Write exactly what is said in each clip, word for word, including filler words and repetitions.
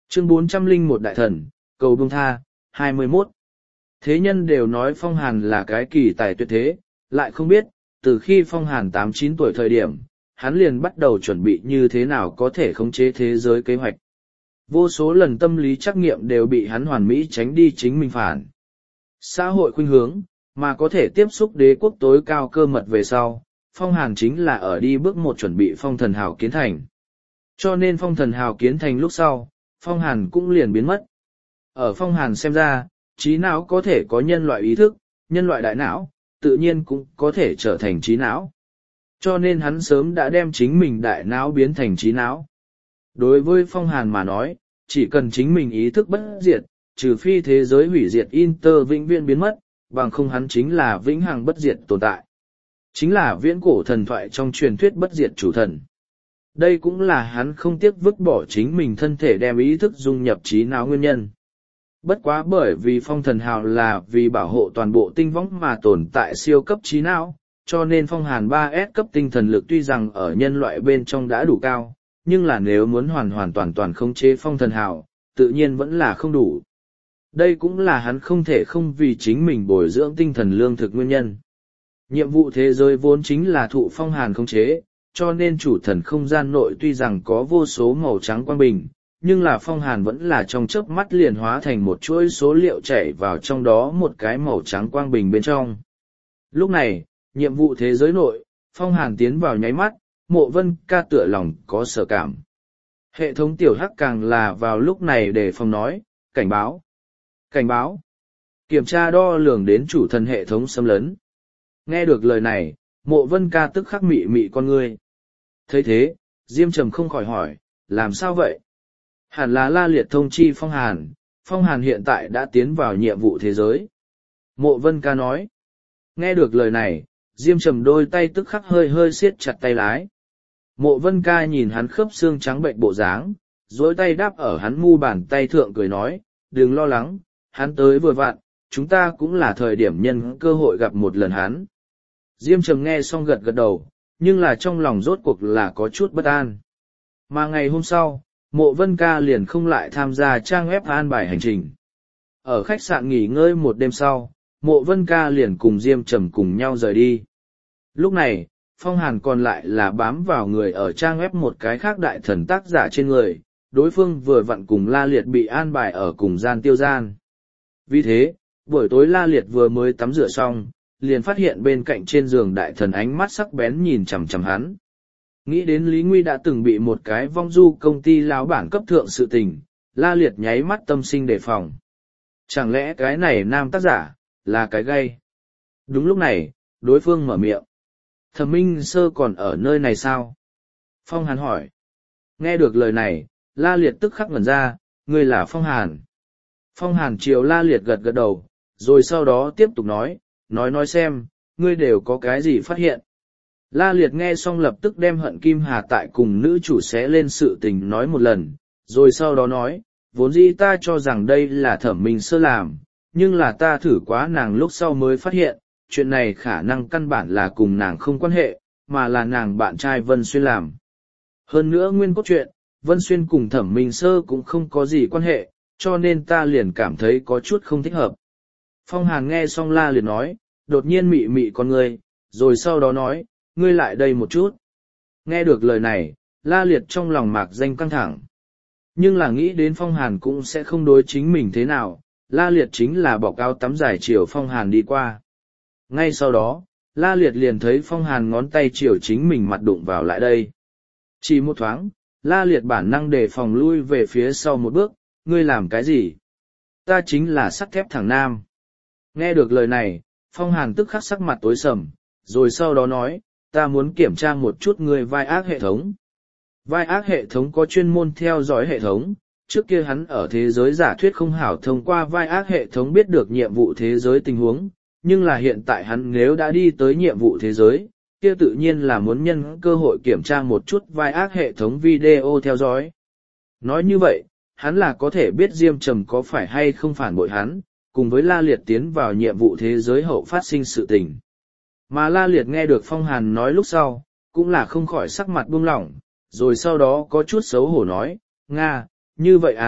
Chương bốn trăm linh một Đại thần, cầu buông tha, hai mươi mốt. Thế nhân đều nói Phong Hàn là cái kỳ tài tuyệt thế, lại không biết, từ khi Phong Hàn tám chín tuổi thời điểm, hắn liền bắt đầu chuẩn bị như thế nào có thể khống chế thế giới kế hoạch. Vô số lần tâm lý trắc nghiệm đều bị hắn hoàn mỹ tránh đi chính mình phản. Xã hội khuynh hướng, mà có thể tiếp xúc đế quốc tối cao cơ mật về sau, Phong Hàn chính là ở đi bước một chuẩn bị phong thần hào kiến thành. Cho nên phong thần hào kiến thành lúc sau, Phong Hàn cũng liền biến mất. Ở Phong Hàn xem ra, trí não có thể có nhân loại ý thức, nhân loại đại não, tự nhiên cũng có thể trở thành trí não. Cho nên hắn sớm đã đem chính mình đại não biến thành trí não. Đối với Phong Hàn mà nói, chỉ cần chính mình ý thức bất diệt, trừ phi thế giới hủy diệt Inter vĩnh viễn biến mất, bằng không hắn chính là vĩnh hằng bất diệt tồn tại. Chính là viễn cổ thần thoại trong truyền thuyết bất diệt chủ thần. Đây cũng là hắn không tiếc vứt bỏ chính mình thân thể đem ý thức dung nhập trí não nguyên nhân. Bất quá bởi vì phong thần hào là vì bảo hộ toàn bộ tinh võng mà tồn tại siêu cấp trí não, cho nên Phong Hàn ba S cấp tinh thần lực tuy rằng ở nhân loại bên trong đã đủ cao, nhưng là nếu muốn hoàn hoàn toàn toàn khống chế phong thần hào, tự nhiên vẫn là không đủ. Đây cũng là hắn không thể không vì chính mình bồi dưỡng tinh thần lương thực nguyên nhân. Nhiệm vụ thế giới vốn chính là thụ Phong Hàn khống chế, cho nên chủ thần không gian nội tuy rằng có vô số màu trắng quang bình, nhưng là Phong Hàn vẫn là trong chớp mắt liền hóa thành một chuỗi số liệu chảy vào trong đó một cái màu trắng quang bình bên trong. Lúc này, nhiệm vụ thế giới nội, Phong Hàn tiến vào nháy mắt, Mộ Vân Ca tựa lòng có sở cảm. Hệ thống tiểu hắc càng là vào lúc này để Phong nói, cảnh báo, cảnh báo, kiểm tra đo lường đến chủ thần hệ thống xâm lấn. Nghe được lời này, Mộ Vân Ca tức khắc mị mị con ngươi. Thấy thế, Diêm Trầm không khỏi hỏi, làm sao vậy? Hẳn là La Liệt thông chi Phong Hàn, Phong Hàn hiện tại đã tiến vào nhiệm vụ thế giới. Mộ Vân Ca nói. Nghe được lời này, Diêm Trầm đôi tay tức khắc hơi hơi siết chặt tay lái. Mộ Vân Ca nhìn hắn khớp xương trắng bệnh bộ dáng, dối tay đáp ở hắn mu bàn tay thượng cười nói, đừng lo lắng, hắn tới vừa vặn, chúng ta cũng là thời điểm nhân cơ hội gặp một lần hắn. Diêm Trầm nghe xong gật gật đầu, nhưng là trong lòng rốt cuộc là có chút bất an. Mà ngày hôm sau, Mộ Vân Ca liền không lại tham gia trang web an bài hành trình. Ở khách sạn nghỉ ngơi một đêm sau, Mộ Vân Ca liền cùng Diêm Trầm cùng nhau rời đi. Lúc này, Phong Hàn còn lại là bám vào người ở trang web một cái khác đại thần tác giả trên người, đối phương vừa vặn cùng La Liệt bị an bài ở cùng gian tiêu gian. Vì thế, buổi tối La Liệt vừa mới tắm rửa xong, liền phát hiện bên cạnh trên giường đại thần ánh mắt sắc bén nhìn chằm chằm hắn. Nghĩ đến Lý Nguy đã từng bị một cái vong du công ty lão bản cấp thượng sự tình, La Liệt nháy mắt tâm sinh đề phòng. Chẳng lẽ cái này nam tác giả, là cái gay? Đúng lúc này, đối phương mở miệng. Thẩm Minh Sơ còn ở nơi này sao? Phong Hàn hỏi. Nghe được lời này, La Liệt tức khắc ngẩn ra, ngươi là Phong Hàn. Phong Hàn chiều La Liệt gật gật đầu, rồi sau đó tiếp tục nói, nói nói xem, ngươi đều có cái gì phát hiện. La Liệt nghe xong lập tức đem Hận Kim Hà tại cùng nữ chủ xé lên sự tình nói một lần, rồi sau đó nói, vốn dĩ ta cho rằng đây là Thẩm Minh Sơ làm, nhưng là ta thử quá nàng lúc sau mới phát hiện, chuyện này khả năng căn bản là cùng nàng không quan hệ, mà là nàng bạn trai Vân Xuyên làm. Hơn nữa nguyên cốt truyện, Vân Xuyên cùng Thẩm Minh Sơ cũng không có gì quan hệ, cho nên ta liền cảm thấy có chút không thích hợp. Phong Hàn nghe xong La Liệt nói, đột nhiên mị mị con ngươi, rồi sau đó nói, ngươi lại đây một chút. Nghe được lời này, La Liệt trong lòng mạc danh căng thẳng. Nhưng là nghĩ đến Phong Hàn cũng sẽ không đối chính mình thế nào, La Liệt chính là bọc áo tắm dài chiều Phong Hàn đi qua. Ngay sau đó, La Liệt liền thấy Phong Hàn ngón tay chiều chính mình mặt đụng vào lại đây. Chỉ một thoáng, La Liệt bản năng đề phòng lui về phía sau một bước, ngươi làm cái gì? Ta chính là sắt thép thẳng nam. Nghe được lời này, Phong Hàn tức khắc sắc mặt tối sầm, rồi sau đó nói, ta muốn kiểm tra một chút ngươi vai ác hệ thống. Vai ác hệ thống có chuyên môn theo dõi hệ thống, trước kia hắn ở thế giới giả thuyết không hảo thông qua vai ác hệ thống biết được nhiệm vụ thế giới tình huống, nhưng là hiện tại hắn nếu đã đi tới nhiệm vụ thế giới, kia tự nhiên là muốn nhân cơ hội kiểm tra một chút vai ác hệ thống video theo dõi. Nói như vậy, hắn là có thể biết Diêm Trầm có phải hay không phản bội hắn, cùng với La Liệt tiến vào nhiệm vụ thế giới hậu phát sinh sự tình. Mà La Liệt nghe được Phong Hàn nói lúc sau, cũng là không khỏi sắc mặt buông lỏng, rồi sau đó có chút xấu hổ nói, Nga, như vậy à,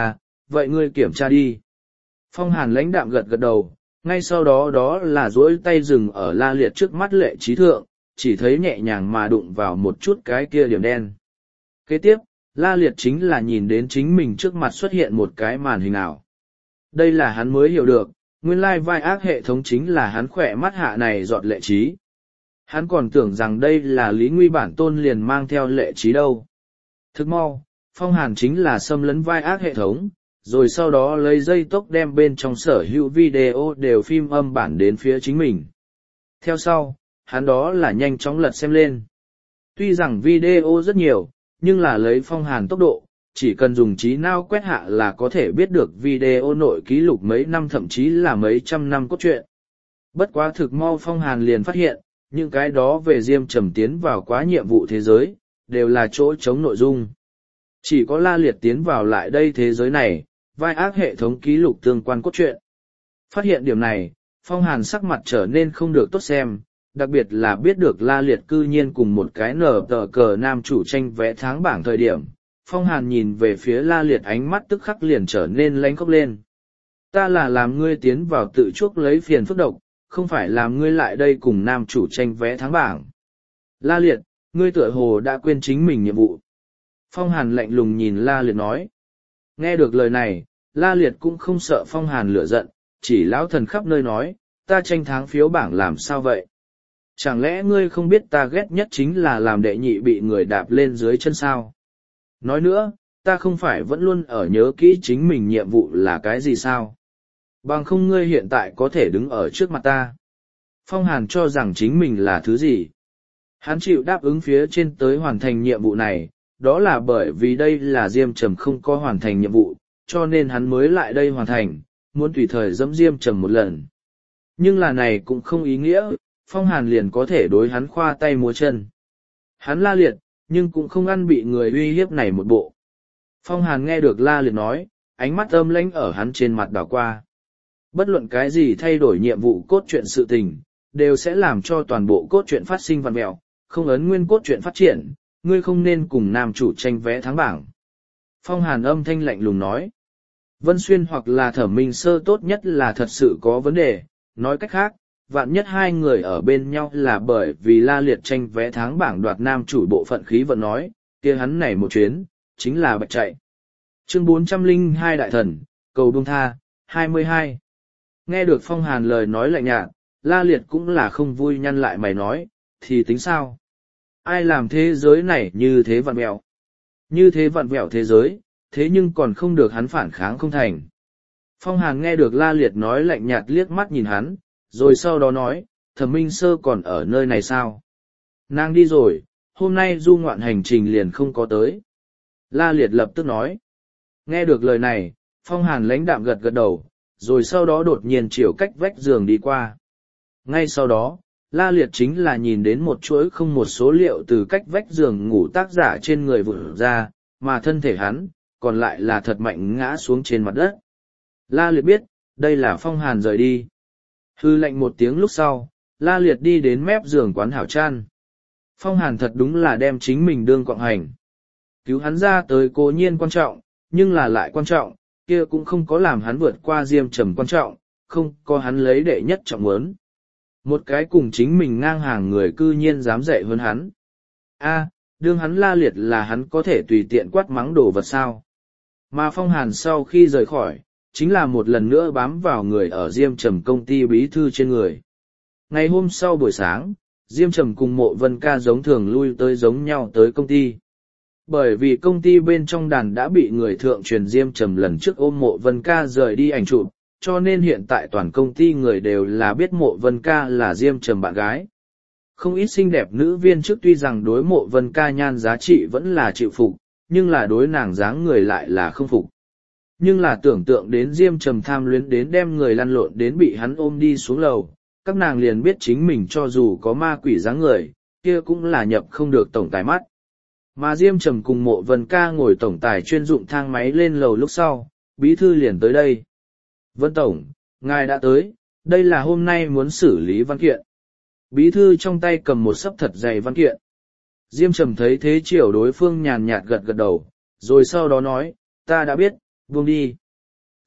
vậy ngươi kiểm tra đi. Phong Hàn lãnh đạm gật gật đầu, ngay sau đó đó là duỗi tay dừng ở La Liệt trước mắt Lệ Trí Thượng, chỉ thấy nhẹ nhàng mà đụng vào một chút cái kia điểm đen. Kế tiếp, La Liệt chính là nhìn đến chính mình trước mặt xuất hiện một cái màn hình ảo. Đây là hắn mới hiểu được, nguyên lai vai ác hệ thống chính là hắn khỏe mắt hạ này dọn Lệ Trí. Hắn còn tưởng rằng đây là Lý Nguy bản tôn liền mang theo Lệ Trí đâu. Thức mau, Phong Hàn chính là xâm lấn vai ác hệ thống, rồi sau đó lấy dây tốc đem bên trong sở hữu video đều phim âm bản đến phía chính mình. Theo sau, hắn đó là nhanh chóng lật xem lên. Tuy rằng video rất nhiều, nhưng là lấy Phong Hàn tốc độ, chỉ cần dùng trí não quét hạ là có thể biết được video nội ký lục mấy năm thậm chí là mấy trăm năm cốt truyện. Bất quá thực mau Phong Hàn liền phát hiện, những cái đó về Diêm Trầm tiến vào quá nhiệm vụ thế giới, đều là chỗ chống nội dung. Chỉ có La Liệt tiến vào lại đây thế giới này, vai ác hệ thống ký lục tương quan cốt truyện. Phát hiện điểm này, Phong Hàn sắc mặt trở nên không được tốt xem, đặc biệt là biết được La Liệt cư nhiên cùng một cái nở tờ cờ nam chủ tranh vẽ tháng bảng thời điểm. Phong Hàn nhìn về phía La Liệt ánh mắt tức khắc liền trở nên lánh khóc lên. Ta là làm ngươi tiến vào tự chuốc lấy phiền phức độc, không phải làm ngươi lại đây cùng nam chủ tranh vẽ tháng bảng. La Liệt, ngươi tựa hồ đã quên chính mình nhiệm vụ. Phong Hàn lạnh lùng nhìn La Liệt nói. Nghe được lời này, La Liệt cũng không sợ Phong Hàn lửa giận, chỉ lão thần khắp nơi nói, ta tranh tháng phiếu bảng làm sao vậy? Chẳng lẽ ngươi không biết ta ghét nhất chính là làm đệ nhị bị người đạp lên dưới chân sao? Nói nữa, ta không phải vẫn luôn ở nhớ kỹ chính mình nhiệm vụ là cái gì sao? Bằng không ngươi hiện tại có thể đứng ở trước mặt ta. Phong Hàn cho rằng chính mình là thứ gì? Hắn chịu đáp ứng phía trên tới hoàn thành nhiệm vụ này, đó là bởi vì đây là Diêm Trầm không có hoàn thành nhiệm vụ, cho nên hắn mới lại đây hoàn thành, muốn tùy thời dẫm Diêm Trầm một lần. Nhưng là này cũng không ý nghĩa, Phong Hàn liền có thể đối hắn khoa tay múa chân. Hắn La Liệt, nhưng cũng không ăn bị người uy hiếp này một bộ. Phong Hàn nghe được La Liệt nói, ánh mắt âm lãnh ở hắn trên mặt đảo qua. Bất luận cái gì thay đổi nhiệm vụ cốt truyện sự tình, đều sẽ làm cho toàn bộ cốt truyện phát sinh vặn mẹo, không ấn nguyên cốt truyện phát triển, ngươi không nên cùng nam chủ tranh vẽ thắng bảng. Phong Hàn âm thanh lạnh lùng nói. Vân Xuyên hoặc là Thẩm Minh Sơ tốt nhất là thật sự có vấn đề, nói cách khác, vạn nhất hai người ở bên nhau là bởi vì La Liệt tranh vẽ tháng bảng đoạt nam chủ bộ phận khí vận nói, kia hắn này một chuyến, chính là bạch chạy. Chương bốn trăm lẻ hai Đại Thần, Cầu Buông Tha, hai mươi hai. Nghe được Phong Hàn lời nói lạnh nhạt, La Liệt cũng là không vui nhăn lại mày nói, thì tính sao? Ai làm thế giới này như thế vặn vẹo? Như thế vặn vẹo thế giới, thế nhưng còn không được hắn phản kháng không thành. Phong Hàn nghe được La Liệt nói lạnh nhạt liếc mắt nhìn hắn, rồi sau đó nói, Thẩm Minh Sơ còn ở nơi này sao? Nàng đi rồi, hôm nay du ngoạn hành trình liền không có tới. La Liệt lập tức nói. Nghe được lời này, Phong Hàn lãnh đạm gật gật đầu, rồi sau đó đột nhiên chiều cách vách giường đi qua. Ngay sau đó, La Liệt chính là nhìn đến một chuỗi không một số liệu từ cách vách giường ngủ tác giả trên người vụt ra, mà thân thể hắn, còn lại là thật mạnh ngã xuống trên mặt đất. La Liệt biết, đây là Phong Hàn rời đi. Hư lệnh một tiếng lúc sau, La Liệt đi đến mép giường quán hảo chan. Phong Hàn thật đúng là đem chính mình đương quạng hành. Cứu hắn ra tới cố nhiên quan trọng, nhưng là lại quan trọng, kia cũng không có làm hắn vượt qua Diêm Trầm quan trọng, không có hắn lấy đệ nhất trọng muốn. Một cái cùng chính mình ngang hàng người cư nhiên dám dạy hơn hắn. A, đương hắn La Liệt là hắn có thể tùy tiện quát mắng đồ vật sao. Mà Phong Hàn sau khi rời khỏi, chính là một lần nữa bám vào người ở Diêm Trầm công ty bí thư trên người. Ngày hôm sau buổi sáng, Diêm Trầm cùng Mộ Vân Ca giống thường lui tới giống nhau tới công ty. Bởi vì công ty bên trong đàn đã bị người thượng truyền Diêm Trầm lần trước ôm Mộ Vân Ca rời đi ảnh chụp, cho nên hiện tại toàn công ty người đều là biết Mộ Vân Ca là Diêm Trầm bạn gái. Không ít xinh đẹp nữ viên trước tuy rằng đối Mộ Vân Ca nhan giá trị vẫn là chịu phục, nhưng là đối nàng dáng người lại là không phục. Nhưng là tưởng tượng đến Diêm Trầm tham luyến đến đem người lăn lộn đến bị hắn ôm đi xuống lầu, các nàng liền biết chính mình cho dù có ma quỷ dáng người, kia cũng là nhập không được tổng tài mắt. Mà Diêm Trầm cùng Mộ Vân Ca ngồi tổng tài chuyên dụng thang máy lên lầu lúc sau, bí thư liền tới đây. Vân Tổng, ngài đã tới, đây là hôm nay muốn xử lý văn kiện. Bí thư trong tay cầm một xấp thật dày văn kiện. Diêm Trầm thấy thế chiều đối phương nhàn nhạt gật gật đầu, rồi sau đó nói, ta đã biết, buông đi.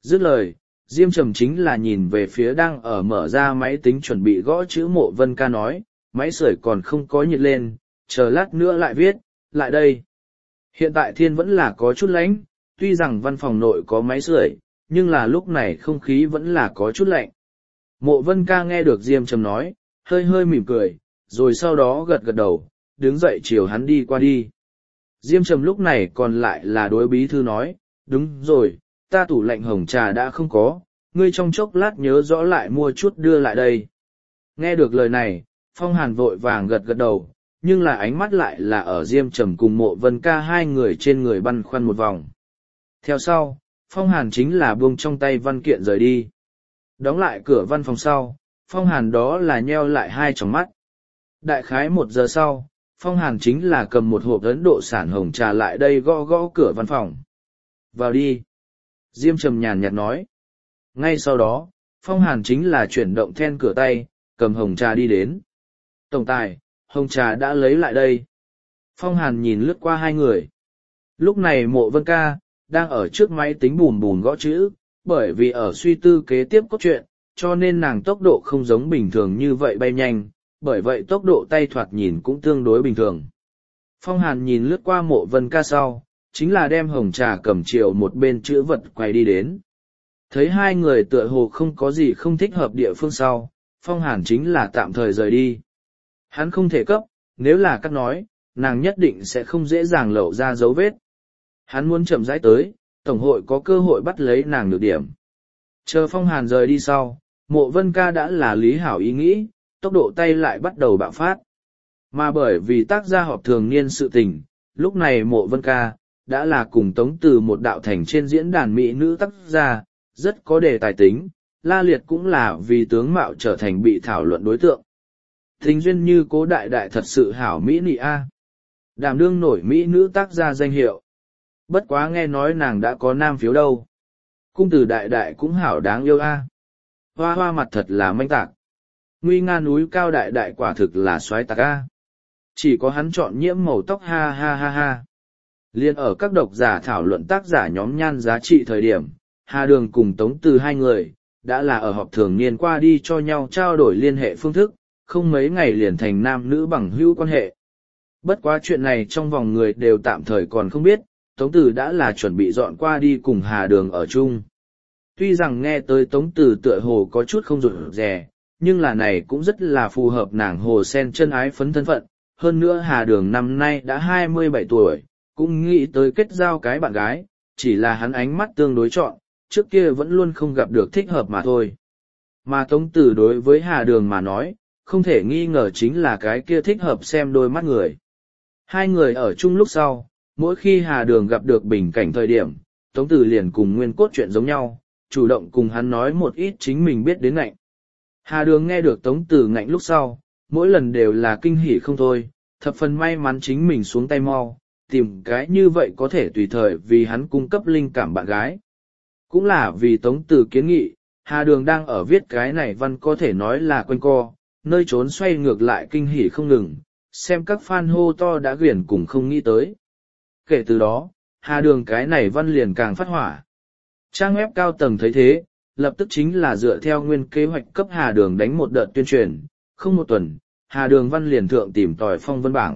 Dứt lời, Diêm Trầm chính là nhìn về phía đang ở mở ra máy tính chuẩn bị gõ chữ Mộ Vân Ca nói, máy sưởi còn không có nhiệt lên, chờ lát nữa lại viết, lại đây. Hiện tại thiên vẫn là có chút lạnh, tuy rằng văn phòng nội có máy sưởi, nhưng là lúc này không khí vẫn là có chút lạnh. Mộ Vân Ca nghe được Diêm Trầm nói, hơi hơi mỉm cười, rồi sau đó gật gật đầu, đứng dậy chiều hắn đi qua đi. Diêm Trầm lúc này còn lại là đối bí thư nói, đúng rồi, ta tủ lạnh hồng trà đã không có, ngươi trong chốc lát nhớ rõ lại mua chút đưa lại đây. Nghe được lời này, Phong Hàn vội vàng gật gật đầu, nhưng là ánh mắt lại là ở Diêm Trầm cùng Mộ Vân Ca hai người trên người băn khoăn một vòng. Theo sau, Phong Hàn chính là buông trong tay văn kiện rời đi. Đóng lại cửa văn phòng sau, Phong Hàn đó là nheo lại hai tròng mắt. Đại khái một giờ sau, Phong Hàn chính là cầm một hộp Ấn Độ sản hồng trà lại đây gõ gõ cửa văn phòng. Vào đi. Diêm Trầm nhàn nhạt nói. Ngay sau đó, Phong Hàn chính là chuyển động then cửa tay, cầm hồng trà đi đến. Tổng tài, hồng trà đã lấy lại đây. Phong Hàn nhìn lướt qua hai người. Lúc này Mộ Vân Ca, đang ở trước máy tính bùn bùn gõ chữ, bởi vì ở suy tư kế tiếp cốt truyện, cho nên nàng tốc độ không giống bình thường như vậy bay nhanh, bởi vậy tốc độ tay thoạt nhìn cũng tương đối bình thường. Phong Hàn nhìn lướt qua Mộ Vân Ca sau, chính là đem hồng trà cầm chiều một bên chữ vật quay đi đến. Thấy hai người tựa hồ không có gì không thích hợp địa phương sau, Phong Hàn chính là tạm thời rời đi. Hắn không thể cấp, nếu là cắt nói, nàng nhất định sẽ không dễ dàng lộ ra dấu vết. Hắn muốn chậm rãi tới, Tổng hội có cơ hội bắt lấy nàng được điểm. Chờ Phong Hàn rời đi sau, Mộ Vân Ca đã là lý hảo ý nghĩ, tốc độ tay lại bắt đầu bạo phát. Mà bởi vì tác gia họp thường niên sự tình, lúc này Mộ Vân Ca đã là cùng Tống Từ một đạo thành trên diễn đàn mỹ nữ tác gia, rất có đề tài tính, La Liệt cũng là vì tướng mạo trở thành bị thảo luận đối tượng. Thính duyên như Cố Đại Đại thật sự hảo mỹ nị a, đảm đương nổi mỹ nữ tác gia danh hiệu. Bất quá nghe nói nàng đã có nam phiếu đâu. Cung Từ Đại Đại cũng hảo đáng yêu a. Hoa hoa mặt thật là manh tạc. Nguy nga núi cao Đại Đại quả thực là soái tạc a. Chỉ có hắn chọn nhiễm màu tóc ha ha ha ha. Liên ở các độc giả thảo luận tác giả nhóm nhan giá trị thời điểm, Hà Đường cùng Tống Từ hai người, đã là ở họp thường niên qua đi cho nhau trao đổi liên hệ phương thức, không mấy ngày liền thành nam nữ bằng hữu quan hệ. Bất quá chuyện này trong vòng người đều tạm thời còn không biết, Tống Từ đã là chuẩn bị dọn qua đi cùng Hà Đường ở chung. Tuy rằng nghe tới Tống Từ tựa hồ có chút không rụt rè, nhưng là này cũng rất là phù hợp nàng hồ sen chân ái phấn thân phận. Hơn nữa Hà Đường năm nay đã hai mươi bảy tuổi, cũng nghĩ tới kết giao cái bạn gái, chỉ là hắn ánh mắt tương đối chọn, trước kia vẫn luôn không gặp được thích hợp mà thôi. Mà Tống Từ đối với Hà Đường mà nói, không thể nghi ngờ chính là cái kia thích hợp xem đôi mắt người. Hai người ở chung lúc sau, mỗi khi Hà Đường gặp được bình cảnh thời điểm, Tống Từ liền cùng nguyên cốt chuyện giống nhau, chủ động cùng hắn nói một ít chính mình biết đến ngạnh. Hà Đường nghe được Tống Từ ngạnh lúc sau, mỗi lần đều là kinh hỉ không thôi, thập phần may mắn chính mình xuống tay mau, tìm cái như vậy có thể tùy thời vì hắn cung cấp linh cảm bạn gái. Cũng là vì Tống Từ kiến nghị, Hà Đường đang ở viết cái này văn có thể nói là quanh co, nơi trốn xoay ngược lại kinh hỉ không ngừng, xem các fan hô to đã quyển cùng không nghĩ tới. Kể từ đó, Hà Đường cái này văn liền càng phát hỏa. Trang web cao tầng thấy thế, lập tức chính là dựa theo nguyên kế hoạch cấp Hà Đường đánh một đợt tuyên truyền, không một tuần, Hà Đường văn liền thượng tìm tòi phong vân bảng.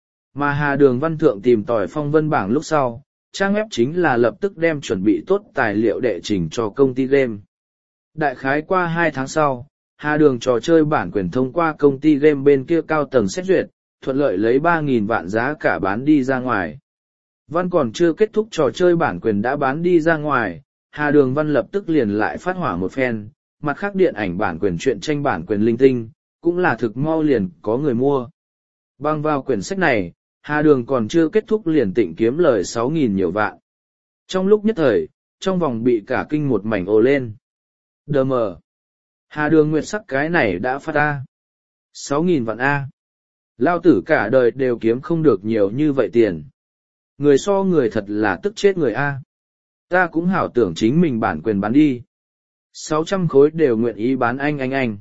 Mà Hà Đường văn thượng tìm tòi phong vân bảng lúc sau, trang web chính là lập tức đem chuẩn bị tốt tài liệu đệ trình cho công ty game. Đại khái qua hai tháng sau, Hà Đường trò chơi bản quyền thông qua công ty game bên kia cao tầng xét duyệt, thuận lợi lấy ba nghìn vạn giá cả bán đi ra ngoài. Văn còn chưa kết thúc trò chơi bản quyền đã bán đi ra ngoài, Hà Đường văn lập tức liền lại phát hỏa một phen, mặt khác điện ảnh bản quyền truyện tranh bản quyền linh tinh, cũng là thực mau liền có người mua. Bằng vào quyển sách này, Hà Đường còn chưa kết thúc liền tịnh kiếm lời sáu nghìn nhiều vạn. Trong lúc nhất thời, trong vòng bị cả kinh một mảnh ồ lên. Đờ mờ. Hà Đường nguyệt sắc cái này đã phát A. sáu nghìn vạn A. Lao tử cả đời đều kiếm không được nhiều như vậy tiền. Người so người thật là tức chết người A. Ta cũng hảo tưởng chính mình bản quyền bán đi. sáu trăm khối đều nguyện ý bán anh anh anh.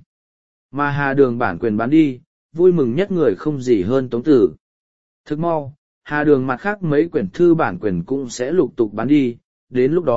Mà Hà Đường bản quyền bán đi, vui mừng nhất người không gì hơn Tống Tử. Thức mau, Hà Đường mặt khác mấy quyển thư bản quyền cũng sẽ lục tục bán đi, đến lúc đó,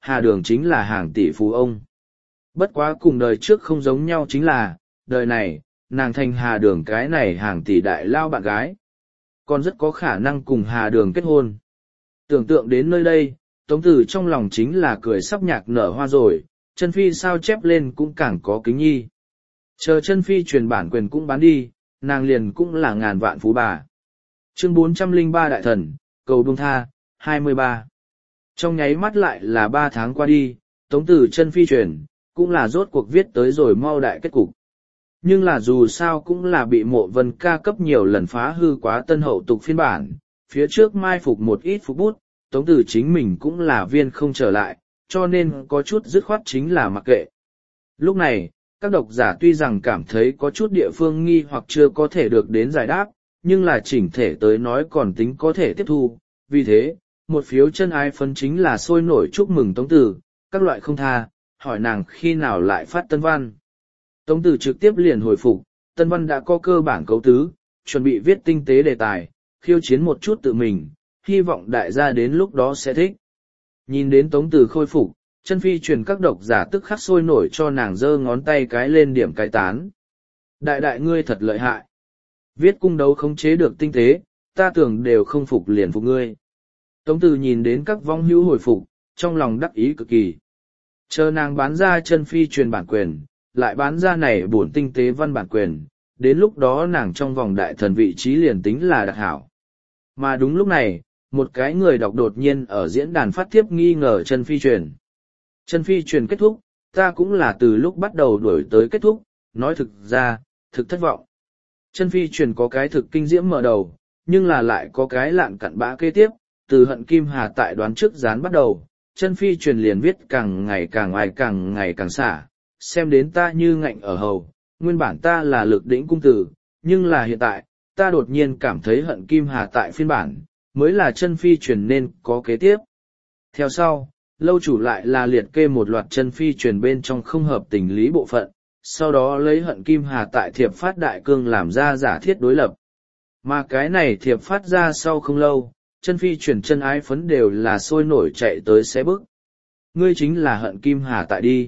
Hà Đường chính là hàng tỷ phú ông. Bất quá cùng đời trước không giống nhau chính là, đời này, nàng thành Hà Đường cái này hàng tỷ đại lao bạn gái. Còn rất có khả năng cùng Hà Đường kết hôn. Tưởng tượng đến nơi đây, Tống Tử trong lòng chính là cười sắp nhạc nở hoa rồi, chân phi sao chép lên cũng càng có kính nhi. Chờ chân phi truyền bản quyền cũng bán đi, nàng liền cũng là ngàn vạn phú bà. Chương bốn trăm lẻ ba Đại Thần, cầu buông tha, hai mươi ba. Trong nháy mắt lại là ba tháng qua đi, Tống Tử chân phi truyền, cũng là rốt cuộc viết tới rồi mau đại kết cục. Nhưng là dù sao cũng là bị Mộ Vân ca cấp nhiều lần phá hư quá tân hậu tục phiên bản, phía trước mai phục một ít phục bút, Tống Tử chính mình cũng là viên không trở lại, cho nên có chút dứt khoát chính là mặc kệ. Lúc này, các độc giả tuy rằng cảm thấy có chút địa phương nghi hoặc chưa có thể được đến giải đáp, nhưng là chỉnh thể tới nói còn tính có thể tiếp thu, vì thế, một phiếu chân ái phấn chính là sôi nổi chúc mừng Tống Tử, các loại không tha, hỏi nàng khi nào lại phát tân văn. Tống Tử trực tiếp liền hồi phục, tân văn đã có cơ bản cấu tứ, chuẩn bị viết tinh tế đề tài, khiêu chiến một chút tự mình, hy vọng đại gia đến lúc đó sẽ thích. Nhìn đến Tống Tử khôi phục, chân phi truyền các độc giả tức khắc sôi nổi cho nàng giơ ngón tay cái lên điểm cái tán. Đại đại ngươi thật lợi hại. Viết cung đấu khống chế được tinh tế, ta tưởng đều không phục liền phục ngươi. Tống Tử nhìn đến các vong hữu hồi phục, trong lòng đắc ý cực kỳ. Chờ nàng bán ra chân phi truyền bản quyền, lại bán ra này bổn tinh tế văn bản quyền, đến lúc đó nàng trong vòng đại thần vị trí liền tính là đặc hảo. Mà đúng lúc này, một cái người đọc đột nhiên ở diễn đàn phát tiếp nghi ngờ chân phi truyền. Chân phi truyền kết thúc, ta cũng là từ lúc bắt đầu đuổi tới kết thúc, nói thực ra, thực thất vọng. Chân phi truyền có cái thực kinh diễm mở đầu, nhưng là lại có cái lạn cặn bã kế tiếp, từ hận kim hà tại đoán trước dán bắt đầu, chân phi truyền liền viết càng ngày càng ai càng ngày càng xả, xem đến ta như ngạnh ở hầu, nguyên bản ta là lực đỉnh cung tử, nhưng là hiện tại, ta đột nhiên cảm thấy hận kim hà tại phiên bản, mới là chân phi truyền nên có kế tiếp. Theo sau, lâu chủ lại là liệt kê một loạt chân phi truyền bên trong không hợp tình lý bộ phận, sau đó lấy hận kim hà tại thiệp phát đại cương làm ra giả thiết đối lập. Mà cái này thiệp phát ra sau không lâu, chân phi truyền chân ái phấn đều là sôi nổi chạy tới xé bức. Ngươi chính là hận kim hà tại đi.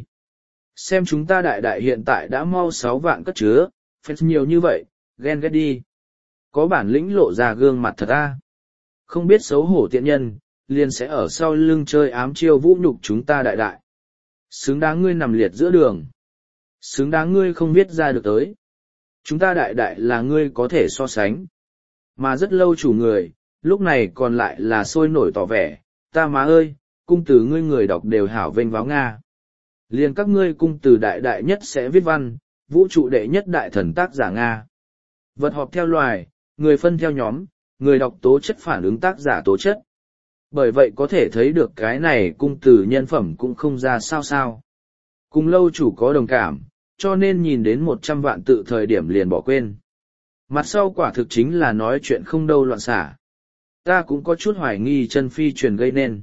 Xem chúng ta đại đại hiện tại đã mau sáu vạn cất chứa, fans nhiều như vậy, ghen ghét đi. Có bản lĩnh lộ ra gương mặt thật a. Không biết xấu hổ tiện nhân, liền sẽ ở sau lưng chơi ám chiêu vũ nhục chúng ta đại đại. Xứng đáng ngươi nằm liệt giữa đường. Xứng đáng ngươi không biết ra được tới. Chúng ta đại đại là ngươi có thể so sánh. Mà rất lâu chủ người, lúc này còn lại là sôi nổi tỏ vẻ, ta má ơi, cung tử ngươi người đọc đều hảo vênh váo Nga. Liền các ngươi cung tử đại đại nhất sẽ viết văn, vũ trụ đệ nhất đại thần tác giả Nga. Vật họp theo loài, người phân theo nhóm, người đọc tố chất phản ứng tác giả tố chất. Bởi vậy có thể thấy được cái này cung tử nhân phẩm cũng không ra sao sao. Cùng lâu chủ có đồng cảm, cho nên nhìn đến một trăm vạn tự thời điểm liền bỏ quên. Mặt sau quả thực chính là nói chuyện không đâu loạn xả. Ta cũng có chút hoài nghi chân phi truyền gây nên.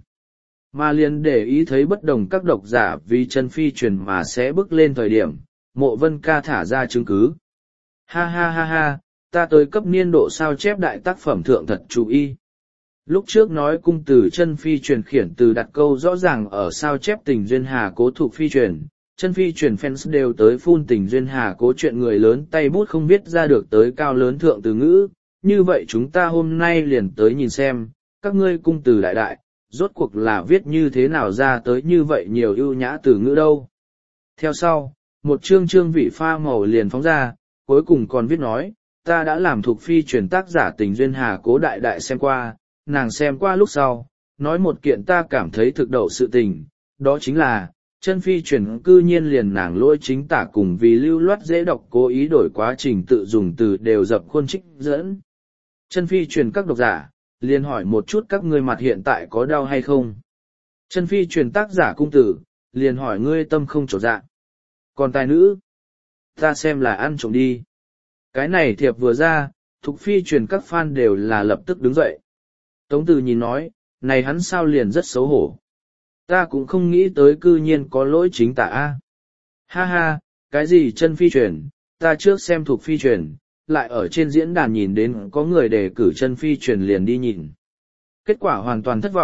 Mà liền để ý thấy bất đồng các độc giả vì chân phi truyền mà sẽ bước lên thời điểm, Mộ Vân ca thả ra chứng cứ. Ha ha ha ha, ta tới cấp niên độ sao chép đại tác phẩm thượng thật chú ý. Lúc trước nói cung từ chân phi truyền khiển từ đặt câu rõ ràng ở sao chép tình duyên hà cố thuộc phi truyền, chân phi truyền fans đều tới phun tình duyên hà cố chuyện người lớn tay bút không viết ra được tới cao lớn thượng từ ngữ, như vậy chúng ta hôm nay liền tới nhìn xem, các ngươi cung từ đại đại, rốt cuộc là viết như thế nào ra tới như vậy nhiều ưu nhã từ ngữ đâu. Theo sau, một chương chương vị pha màu liền phóng ra, cuối cùng còn viết nói, ta đã làm thuộc phi truyền tác giả tình duyên hà cố đại đại xem qua, nàng xem qua lúc sau, nói một kiện ta cảm thấy thực đậu sự tình, đó chính là, chân phi truyền cư nhiên liền nàng lỗi chính tả cùng vì lưu loát dễ đọc cố ý đổi quá trình tự dùng từ đều dập khuôn trích dẫn. Chân phi truyền các độc giả, liền hỏi một chút các ngươi mặt hiện tại có đau hay không. Chân phi truyền tác giả cung tử, liền hỏi ngươi tâm không trổ dạ. Còn tài nữ, ta xem là ăn trộm đi. Cái này thiệp vừa ra, thục phi truyền các fan đều là lập tức đứng dậy. Tống Từ nhìn nói, này hắn sao liền rất xấu hổ. Ta cũng không nghĩ tới cư nhiên có lỗi chính tả a. Ha ha, cái gì chân phi truyền, ta trước xem thuộc phi truyền, lại ở trên diễn đàn nhìn đến có người đề cử chân phi truyền liền đi nhìn. Kết quả hoàn toàn thất vọng,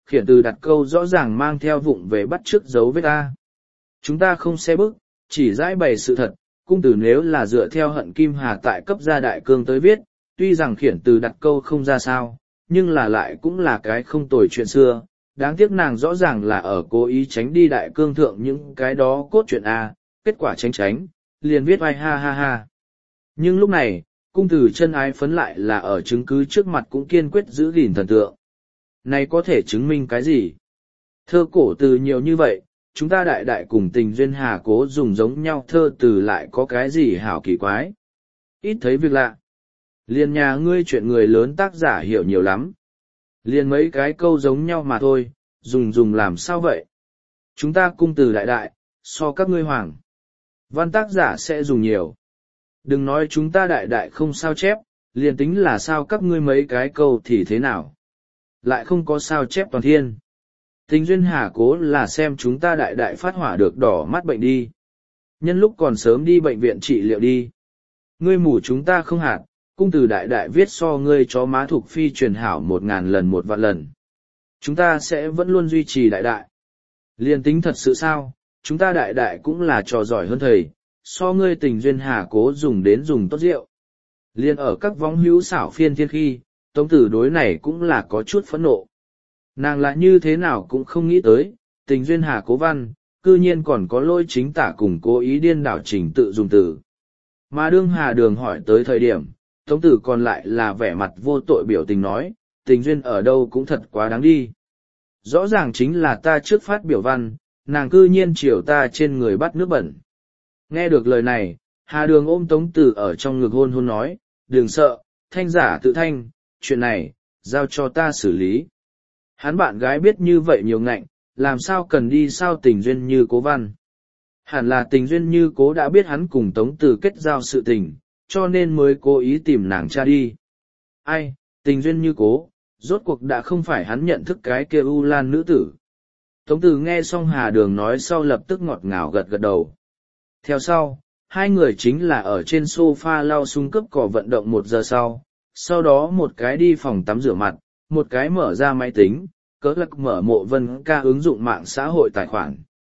khiển từ đặt câu rõ ràng mang theo vụng về bắt chước dấu vết ta. Chúng ta không xe bức, chỉ giải bày sự thật, cung từ nếu là dựa theo hận kim hà tại cấp gia đại cương tới viết, tuy rằng khiển từ đặt câu không ra sao, nhưng là lại cũng là cái không tồi chuyện xưa. Đáng tiếc nàng rõ ràng là ở cố ý tránh đi đại cương thượng những cái đó cốt truyện A, kết quả tránh tránh, liền viết vai ha ha ha. Nhưng lúc này, cung tử chân ái phấn lại là ở chứng cứ trước mặt cũng kiên quyết giữ gìn thần tượng. Này có thể chứng minh cái gì? Thơ cổ từ nhiều như vậy, chúng ta đại đại cùng tình duyên hà cố dùng giống nhau thơ từ lại có cái gì hảo kỳ quái. Ít thấy việc lạ. Liền nhà ngươi chuyện người lớn tác giả hiểu nhiều lắm. Liền mấy cái câu giống nhau mà thôi, dùng dùng làm sao vậy? Chúng ta cung từ đại đại, so các ngươi hoàng. Văn tác giả sẽ dùng nhiều. Đừng nói chúng ta đại đại không sao chép, liền tính là sao các ngươi mấy cái câu thì thế nào. Lại không có sao chép toàn thiên. Tình duyên hà cố là xem chúng ta đại đại phát hỏa được đỏ mắt bệnh đi. Nhân lúc còn sớm đi bệnh viện trị liệu đi. Ngươi mù chúng ta không hạt, cung từ đại đại viết so ngươi chó má thuộc phi truyền hảo một ngàn lần một vạn lần. Chúng ta sẽ vẫn luôn duy trì đại đại. Liên tính thật sự sao, chúng ta đại đại cũng là trò giỏi hơn thầy, so ngươi tình duyên hà cố dùng đến dùng tốt rượu. Liên ở các vóng hữu xảo phiên thiên khi, tống tử đối này cũng là có chút phẫn nộ. Nàng lại như thế nào cũng không nghĩ tới, tình duyên hà cố văn, cư nhiên còn có lỗi chính tả cùng cố ý điên đảo trình tự dùng từ. Mà đương hà đường hỏi tới thời điểm, tống tử còn lại là vẻ mặt vô tội biểu tình nói, tình duyên ở đâu cũng thật quá đáng đi. Rõ ràng chính là ta trước phát biểu văn, nàng cư nhiên chiều ta trên người bắt nước bẩn. Nghe được lời này, hà đường ôm tống tử ở trong ngực hôn hôn nói, đừng sợ, thanh giả tự thanh, chuyện này, giao cho ta xử lý. Hắn bạn gái biết như vậy nhiều ngạnh, làm sao cần đi sao tình duyên như cố văn. Hẳn là tình duyên như cố đã biết hắn cùng tống tử kết giao sự tình, cho nên mới cố ý tìm nàng cha đi. Ai, tình duyên như cố, rốt cuộc đã không phải hắn nhận thức cái kia u lan nữ tử. Tống tử nghe xong hà đường nói sau lập tức ngọt ngào gật gật đầu. Theo sau, hai người chính là ở trên sofa lau sung cấp cỏ vận động một giờ sau, sau đó một cái đi phòng tắm rửa mặt, một cái mở ra máy tính, cớ lạc mở mộ vân ca ứng dụng mạng xã hội tài khoản.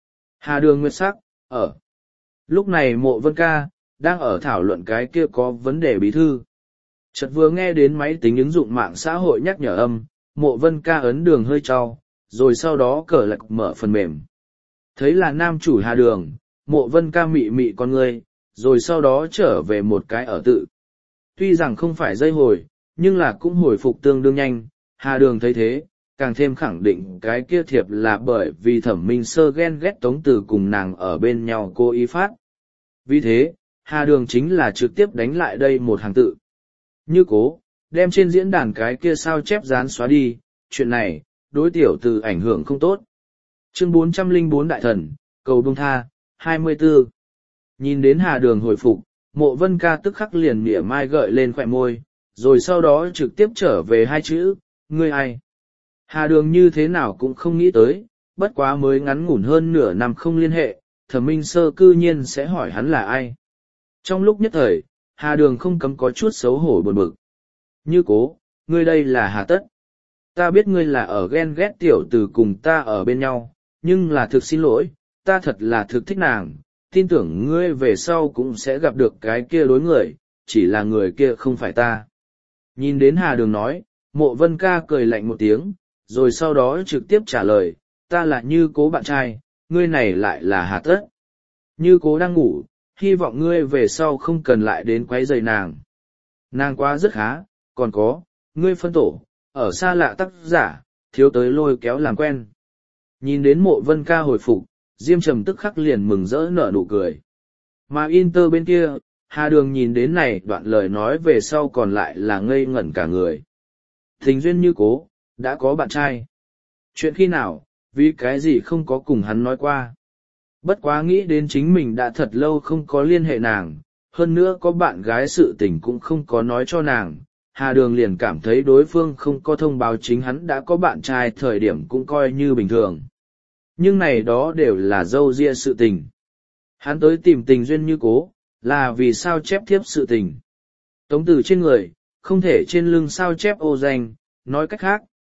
Hà đường nguyệt sắc, ở. Lúc này mộ vân ca, đang ở thảo luận cái kia có vấn đề bí thư. Chợt vừa nghe đến máy tính ứng dụng mạng xã hội nhắc nhở âm, mộ vân ca ấn đường hơi trao, rồi sau đó cờ lạc mở phần mềm. Thấy là nam chủ hà đường, mộ vân ca mị mị con người, rồi sau đó trở về một cái ở tự. Tuy rằng không phải dây hồi, nhưng là cũng hồi phục tương đương nhanh, hà đường thấy thế, càng thêm khẳng định cái kia thiệp là bởi vì thẩm minh sơ ghen ghét tống từ cùng nàng ở bên nhau cố ý phát. Vì thế, hà đường chính là trực tiếp đánh lại đây một hàng tự. Như cố, đem trên diễn đàn cái kia sao chép dán xóa đi, chuyện này, đối tiểu từ ảnh hưởng không tốt. Chương bốn trăm lẻ bốn Đại Thần, cầu buông tha, hai mươi tư. Nhìn đến hà đường hồi phục, mộ vân ca tức khắc liền mỉa mai gợi lên khỏe môi, rồi sau đó trực tiếp trở về hai chữ, ngươi ai. Hà đường như thế nào cũng không nghĩ tới, bất quá mới ngắn ngủn hơn nửa năm không liên hệ, thẩm minh sơ cư nhiên sẽ hỏi hắn là ai. Trong lúc nhất thời, hà đường không cấm có chút xấu hổ buồn bực. Như cố, ngươi đây là hà tất. Ta biết ngươi là ở ghen ghét tiểu từ cùng ta ở bên nhau, nhưng là thực xin lỗi, ta thật là thực thích nàng, tin tưởng ngươi về sau cũng sẽ gặp được cái kia đối người, chỉ là người kia không phải ta. Nhìn đến hà đường nói, mộ vân ca cười lạnh một tiếng, rồi sau đó trực tiếp trả lời, ta là như cố bạn trai, ngươi này lại là hà tất. Như cố đang ngủ, hy vọng ngươi về sau không cần lại đến quấy rầy nàng. Nàng quá rất khá, còn có, ngươi phân tổ, ở xa lạ tác giả, thiếu tới lôi kéo làm quen. Nhìn đến mộ vân ca hồi phục, Diêm Trầm tức khắc liền mừng rỡ nở nụ cười. Mà Inter bên kia, Hà Đường nhìn đến này đoạn lời nói về sau còn lại là ngây ngẩn cả người. Tình duyên như cố, đã có bạn trai. Chuyện khi nào, vì cái gì không có cùng hắn nói qua. Bất quá nghĩ đến chính mình đã thật lâu không có liên hệ nàng, hơn nữa có bạn gái sự tình cũng không có nói cho nàng. Hà Đường liền cảm thấy đối phương không có thông báo chính hắn đã có bạn trai thời điểm cũng coi như bình thường. Nhưng này đó đều là dâu ria sự tình. Hắn tới tìm tình duyên như cố, là vì sao chép thiếp sự tình. Tống từ trên người, không thể trên lưng sao chép ô danh, nói cách khác,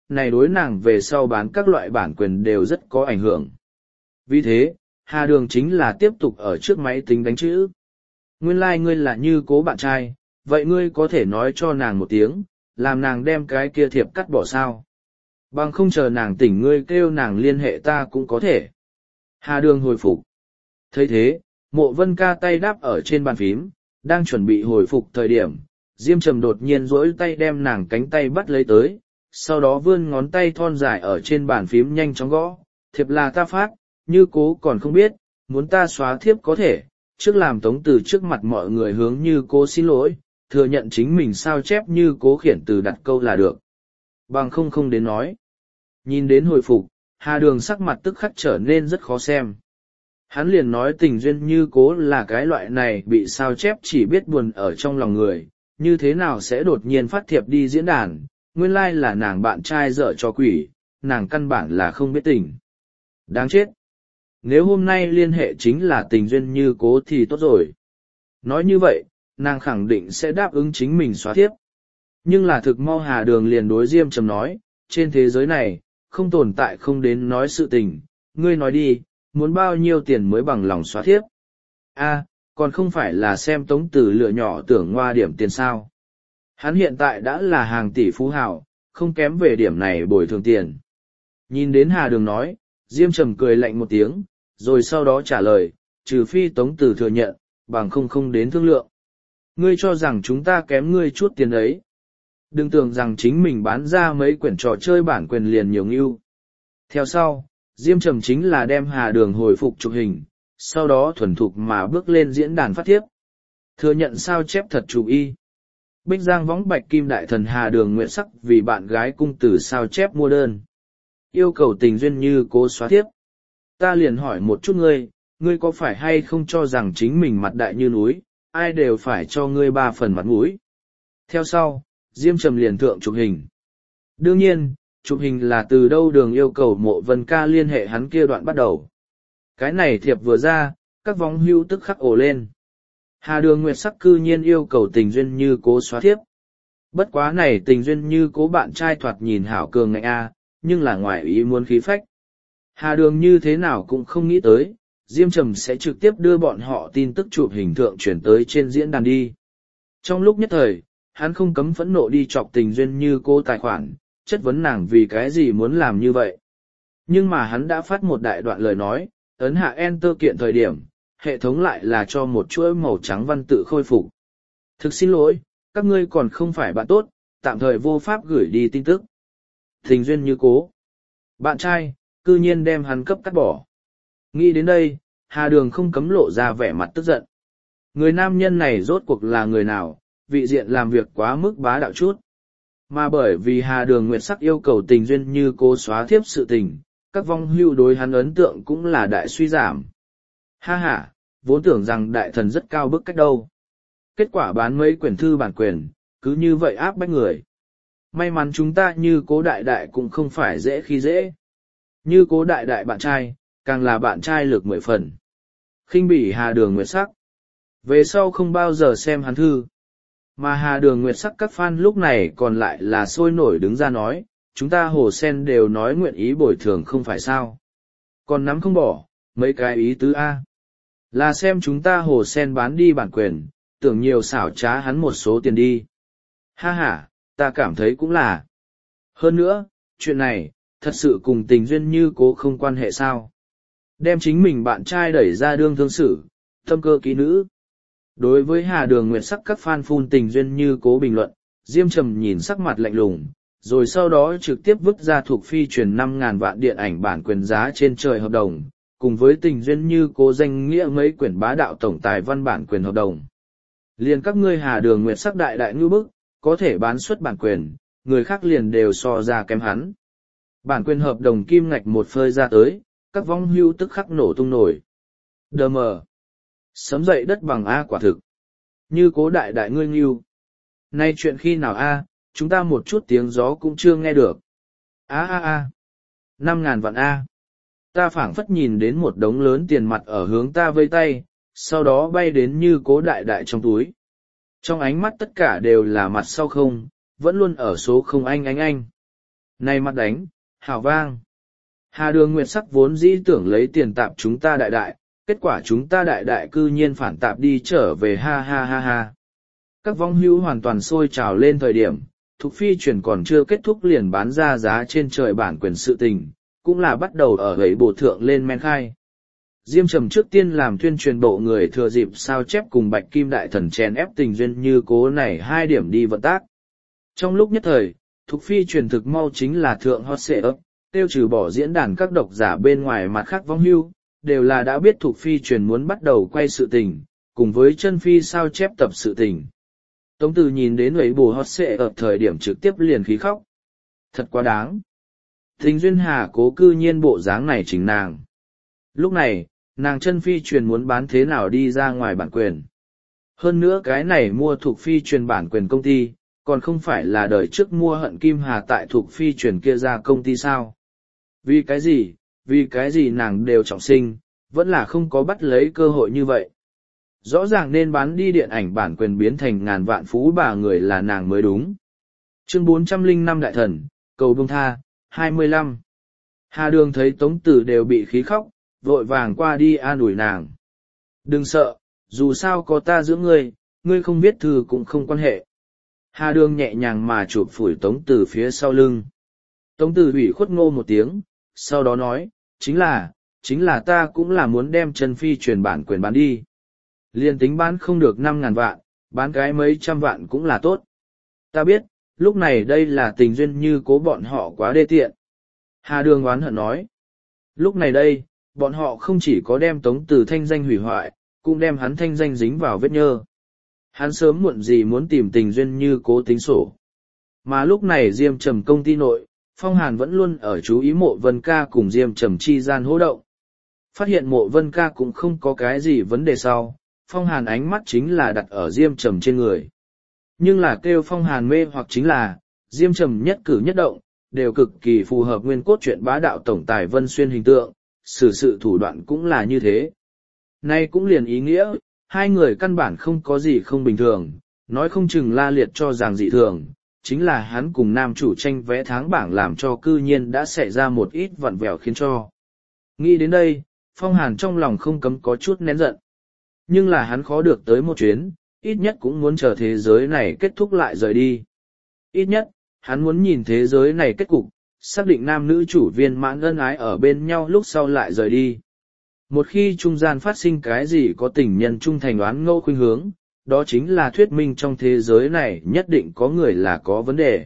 này đối nàng về sau bán các loại bản quyền đều rất có ảnh hưởng. Vì thế, Hà Đường chính là tiếp tục ở trước máy tính đánh chữ. Nguyên lai like ngươi là Như Cố bạn trai, vậy ngươi có thể nói cho nàng một tiếng, làm nàng đem cái kia thiệp cắt bỏ sao. Bằng không chờ nàng tỉnh ngươi kêu nàng liên hệ ta cũng có thể. Hà Đường hồi phục. thấy thế, Mộ Vân Ca tay đáp ở trên bàn phím, đang chuẩn bị hồi phục thời điểm, Diêm Trầm đột nhiên duỗi tay đem nàng cánh tay bắt lấy tới, sau đó vươn ngón tay thon dài ở trên bàn phím nhanh chóng gõ, thiệp là ta phát, Như Cố còn không biết, muốn ta xóa thiếp có thể, trước làm Tống Từ trước mặt mọi người hướng Như Cố xin lỗi, thừa nhận chính mình sao chép Như Cố khiển từ đặt câu là được. Bằng không không đến nói. Nhìn đến hồi phục, Hà Đường sắc mặt tức khắc trở nên rất khó xem. Hắn liền nói Tình Duyên Như Cố là cái loại này bị sao chép chỉ biết buồn ở trong lòng người, như thế nào sẽ đột nhiên phát thiệp đi diễn đàn, nguyên lai là nàng bạn trai dở cho quỷ, nàng căn bản là không biết tình. Đáng chết! Nếu hôm nay liên hệ chính là Tình Duyên Như Cố thì tốt rồi. Nói như vậy, nàng khẳng định sẽ đáp ứng chính mình xóa thiếp. Nhưng là thực mau Hà Đường liền đối Diêm Trầm nói, trên thế giới này, không tồn tại không đến nói sự tình, ngươi nói đi, muốn bao nhiêu tiền mới bằng lòng xóa thiếp. A, còn không phải là xem Tống Từ lựa nhỏ tưởng ngoa điểm tiền sao. Hắn hiện tại đã là hàng tỷ phú hào, không kém về điểm này bồi thường tiền. Nhìn đến Hà Đường nói, Diêm Trầm cười lạnh một tiếng, rồi sau đó trả lời, trừ phi Tống Từ thừa nhận, bằng không không đến thương lượng. Ngươi cho rằng chúng ta kém ngươi chút tiền ấy. Đừng tưởng rằng chính mình bán ra mấy quyển trò chơi bản quyền liền nhiều ngưu. Theo sau, Diêm Trầm chính là đem Hà Đường hồi phục chụp hình, sau đó thuần thục mà bước lên diễn đàn phát thiếp. Thừa nhận sao chép thật chủ y. Bích Giang võng bạch kim đại thần Hà Đường nguyện sắc vì bạn gái cung tử sao chép mua đơn. Yêu cầu Tình Duyên Như Cố xóa thiếp. Ta liền hỏi một chút ngươi, ngươi có phải hay không cho rằng chính mình mặt đại như núi, ai đều phải cho ngươi ba phần mặt mũi. Theo sau, Diêm Trầm liền thượng chụp hình. Đương nhiên, chụp hình là từ đâu Đường yêu cầu Mộ Vân Ca liên hệ hắn kia đoạn bắt đầu. Cái này thiệp vừa ra, các vong hưu tức khắc ồ lên. Hà Đường nguyệt sắc cư nhiên yêu cầu Tình Duyên Như Cố xóa thiếp. Bất quá này Tình Duyên Như Cố bạn trai thoạt nhìn hảo cường ngạnh a, nhưng là ngoài ý muốn khí phách. Hà Đường như thế nào cũng không nghĩ tới, Diêm Trầm sẽ trực tiếp đưa bọn họ tin tức chụp hình thượng chuyển tới trên diễn đàn đi. Trong lúc nhất thời, hắn không cấm phẫn nộ đi chọc Tình Duyên Như Cố tài khoản, chất vấn nàng vì cái gì muốn làm như vậy. Nhưng mà hắn đã phát một đại đoạn lời nói, ấn hạ Enter kiện thời điểm, hệ thống lại là cho một chuỗi màu trắng văn tự khôi phục. Thực xin lỗi, các ngươi còn không phải bạn tốt, tạm thời vô pháp gửi đi tin tức. Tình Duyên Như Cố. Bạn trai, cư nhiên đem hắn cấp cắt bỏ. Nghĩ đến đây, Hà Đường không cấm lộ ra vẻ mặt tức giận. Người nam nhân này rốt cuộc là người nào, vị diện làm việc quá mức bá đạo chút. Mà bởi vì Hà Đường nguyệt sắc yêu cầu Tình Duyên Như Cố xóa thiếp sự tình, các vong hưu đối hắn ấn tượng cũng là đại suy giảm. Ha ha, vốn tưởng rằng đại thần rất cao bức cách đâu. Kết quả bán mấy quyển thư bản quyền, cứ như vậy áp bách người. May mắn chúng ta Như Cố đại đại cũng không phải dễ khi dễ. Như Cố đại đại bạn trai, càng là bạn trai lực mười phần. Khinh bỉ Hà Đường nguyệt sắc. Về sau không bao giờ xem hắn thư. Mà Hà Đường nguyệt sắc các fan lúc này còn lại là sôi nổi đứng ra nói, chúng ta Hồ Sen đều nói nguyện ý bồi thường không phải sao. Còn nắm không bỏ, mấy cái ý tứ A. Là xem chúng ta Hồ Sen bán đi bản quyền, tưởng nhiều xảo trá hắn một số tiền đi. Ha ha, ta cảm thấy cũng là. Hơn nữa, chuyện này, thật sự cùng Tình Duyên Như Cố không quan hệ sao. Đem chính mình bạn trai đẩy ra đương thương xử, thâm cơ kỹ nữ. Đối với Hà Đường nguyệt sắc các fan phun Tình Duyên Như Cố bình luận, Diêm Trầm nhìn sắc mặt lạnh lùng, rồi sau đó trực tiếp vứt ra thuộc phi truyền năm ngàn vạn điện ảnh bản quyền giá trên trời hợp đồng, cùng với Tình Duyên Như Cố danh nghĩa mấy quyển bá đạo tổng tài văn bản quyền hợp đồng. Liền các ngươi Hà Đường nguyệt sắc đại đại ngư bức, có thể bán xuất bản quyền, người khác liền đều so ra kém hắn. Bản quyền hợp đồng kim ngạch một phơi ra tới, các vong hưu tức khắc nổ tung nổi. Đờ mờ. Sấm dậy đất bằng A quả thực. Như Cố đại đại ngươi nghiêu. Nay chuyện khi nào A, chúng ta một chút tiếng gió cũng chưa nghe được. A a a. Năm ngàn vạn A. Ta phảng phất nhìn đến một đống lớn tiền mặt ở hướng ta vây tay, sau đó bay đến Như Cố đại đại trong túi. Trong ánh mắt tất cả đều là mặt sau không, vẫn luôn ở số không anh anh anh. Này mặt đánh, hào vang. Hà Đường Nguyệt sắc vốn dĩ tưởng lấy tiền tạp chúng ta đại đại, kết quả chúng ta đại đại cư nhiên phản tạp đi trở về ha ha ha ha. Các vong hữu hoàn toàn sôi trào lên thời điểm, Thục Phi truyền còn chưa kết thúc liền bán ra giá trên trời bản quyền sự tình, cũng là bắt đầu ở gậy bộ thượng lên men khai. Diêm Trầm trước tiên làm tuyên truyền bộ người thừa dịp sao chép cùng Bạch Kim Đại Thần chèn ép Tình Duyên Như Cố này hai điểm đi vận tác. Trong lúc nhất thời, Thục Phi truyền thực mau chính là thượng hot xệ ấp, tiêu trừ bỏ diễn đàn các độc giả bên ngoài mặt khác vong hưu, đều là đã biết Thục Phi truyền muốn bắt đầu quay sự tình, cùng với chân phi sao chép tập sự tình. Tống Từ nhìn đến ấy bù hot xệ ấp thời điểm trực tiếp liền khí khóc. Thật quá đáng. Tình Duyên Hà Cố cư nhiên bộ dáng này chính nàng. Lúc này, nàng chân phi truyền muốn bán thế nào đi ra ngoài bản quyền. Hơn nữa cái này mua Thục Phi truyền bản quyền công ty, còn không phải là đời trước mua Hận Kim Hà tại Thục Phi truyền kia ra công ty sao. Vì cái gì, vì cái gì nàng đều trọng sinh, vẫn là không có bắt lấy cơ hội như vậy. Rõ ràng nên bán đi điện ảnh bản quyền biến thành ngàn vạn phú bà người là nàng mới đúng. Chương bốn trăm lẻ năm Đại Thần, cầu buông tha, hai mươi lăm. Hà Đường thấy Tống Tử đều bị khí khóc, vội vàng qua đi an ủi nàng. Đừng sợ, dù sao có ta giữa ngươi, ngươi không biết thư cũng không quan hệ. Hà Đường nhẹ nhàng mà chụp phủi Tống Tử phía sau lưng. Tống Tử ủy khuất ngô một tiếng, sau đó nói, chính là, chính là ta cũng là muốn đem chân phi truyền bản quyền bán đi. Liên tính bán không được năm ngàn vạn, bán cái mấy trăm vạn cũng là tốt. Ta biết, lúc này đây là Tình Duyên Như Cố bọn họ quá đê tiện. Hà Đường oán hận nói. Lúc này đây, bọn họ không chỉ có đem Tống Từ thanh danh hủy hoại, cũng đem hắn thanh danh dính vào vết nhơ. Hắn sớm muộn gì muốn tìm Tình Duyên Như Cố tính sổ. Mà lúc này Diêm Trầm công ty nội, Phong Hàn vẫn luôn ở chú ý Mộ Vân Ca cùng Diêm Trầm chi gian hô động. Phát hiện Mộ Vân Ca cũng không có cái gì vấn đề sau, Phong Hàn ánh mắt chính là đặt ở Diêm Trầm trên người. Nhưng là kêu Phong Hàn mê hoặc chính là, Diêm Trầm nhất cử nhất động, đều cực kỳ phù hợp nguyên cốt truyện bá đạo tổng tài Vân Xuyên hình tượng, xử sự thủ đoạn cũng là như thế. Nay cũng liền ý nghĩa, hai người căn bản không có gì không bình thường, nói không chừng La Liệt cho rằng dị thường, chính là hắn cùng nam chủ tranh vẽ tháng bảng làm cho cư nhiên đã xảy ra một ít vặn vẹo khiến cho. Nghĩ đến đây, Phong Hàn trong lòng không cấm có chút nén giận. Nhưng là hắn khó được tới một chuyến, ít nhất cũng muốn chờ thế giới này kết thúc lại rời đi. Ít nhất, hắn muốn nhìn thế giới này kết cục, xác định nam nữ chủ viên mãn ân ái ở bên nhau lúc sau lại rời đi. Một khi trung gian phát sinh cái gì có tình nhân trung thành oán ngẫu khuynh hướng, đó chính là thuyết minh trong thế giới này nhất định có người là có vấn đề.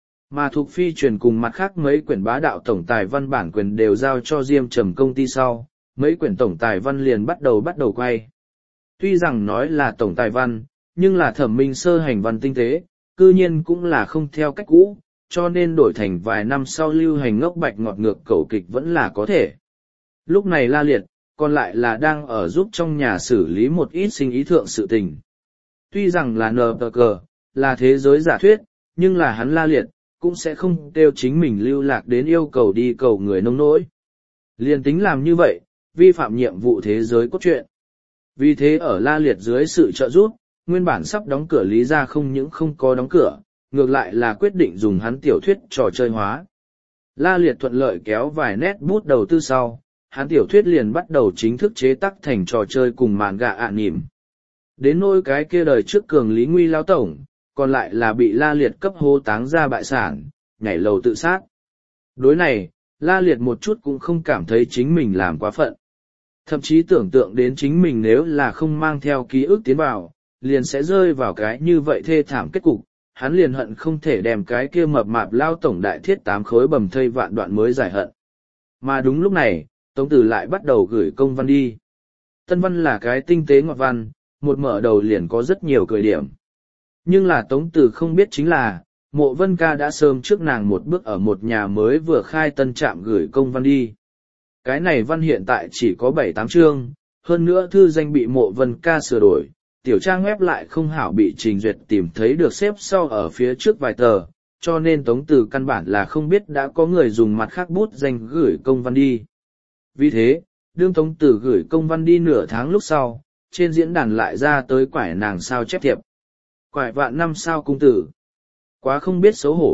Mà Thục Phi truyền cùng mặt khác mấy quyển bá đạo tổng tài văn bản quyền đều giao cho Diêm Trầm công ty sau, mấy quyển tổng tài văn liền bắt đầu bắt đầu quay. Tuy rằng nói là tổng tài văn, nhưng là thẩm minh sơ hành văn tinh tế, cư nhiên cũng là không theo cách cũ, cho nên đổi thành vài năm sau lưu hành ngốc bạch ngọt ngược cẩu kịch vẫn là có thể. Lúc này La Liệt, còn lại là đang ở giúp trong nhà xử lý một ít sinh ý thượng sự tình. Tuy rằng là nờ tờ cờ, là thế giới giả thuyết, nhưng là hắn La Liệt, cũng sẽ không kêu chính mình lưu lạc đến yêu cầu đi cầu người nông nỗi. Liên tính làm như vậy, vi phạm nhiệm vụ thế giới cốt truyện. Vì thế ở La Liệt dưới sự trợ giúp, nguyên bản sắp đóng cửa Lý Gia không những không có đóng cửa, ngược lại là quyết định dùng hắn tiểu thuyết trò chơi hóa. La Liệt thuận lợi kéo vài nét bút đầu tư sau, hắn tiểu thuyết liền bắt đầu chính thức chế tác thành trò chơi cùng màn gạ ạ nỉm. Đến nỗi cái kia đời trước cường Lý Nguy lao tổng, còn lại là bị La Liệt cấp hô táng ra bại sản, nhảy lầu tự sát. Đối này, La Liệt một chút cũng không cảm thấy chính mình làm quá phận. Thậm chí tưởng tượng đến chính mình nếu là không mang theo ký ức tiến vào, liền sẽ rơi vào cái như vậy thê thảm kết cục, hắn liền hận không thể đem cái kia mập mạp lao tổng đại thiết tám khối bầm thây vạn đoạn mới giải hận. Mà đúng lúc này, Tống Tử lại bắt đầu gửi công văn đi. Tân văn là cái tinh tế ngọt văn, một mở đầu liền có rất nhiều cười điểm. Nhưng là Tống Tử không biết chính là, Mộ Vân Ca đã sớm trước nàng một bước ở một nhà mới vừa khai tân trạm gửi công văn đi. Cái này văn hiện tại chỉ có bảy tám chương, hơn nữa thư danh bị Mộ Vân Ca sửa đổi, tiểu trang web lại không hảo bị trình duyệt tìm thấy được xếp sau ở phía trước vài tờ, cho nên Tống Tử căn bản là không biết đã có người dùng mặt khác bút danh gửi công văn đi. Vì thế, đương Tống Tử gửi công văn đi nửa tháng lúc sau, trên diễn đàn lại ra tới quải nàng sao chép thiệp. Quải vạn năm sao cung tử. Quá không biết xấu hổ,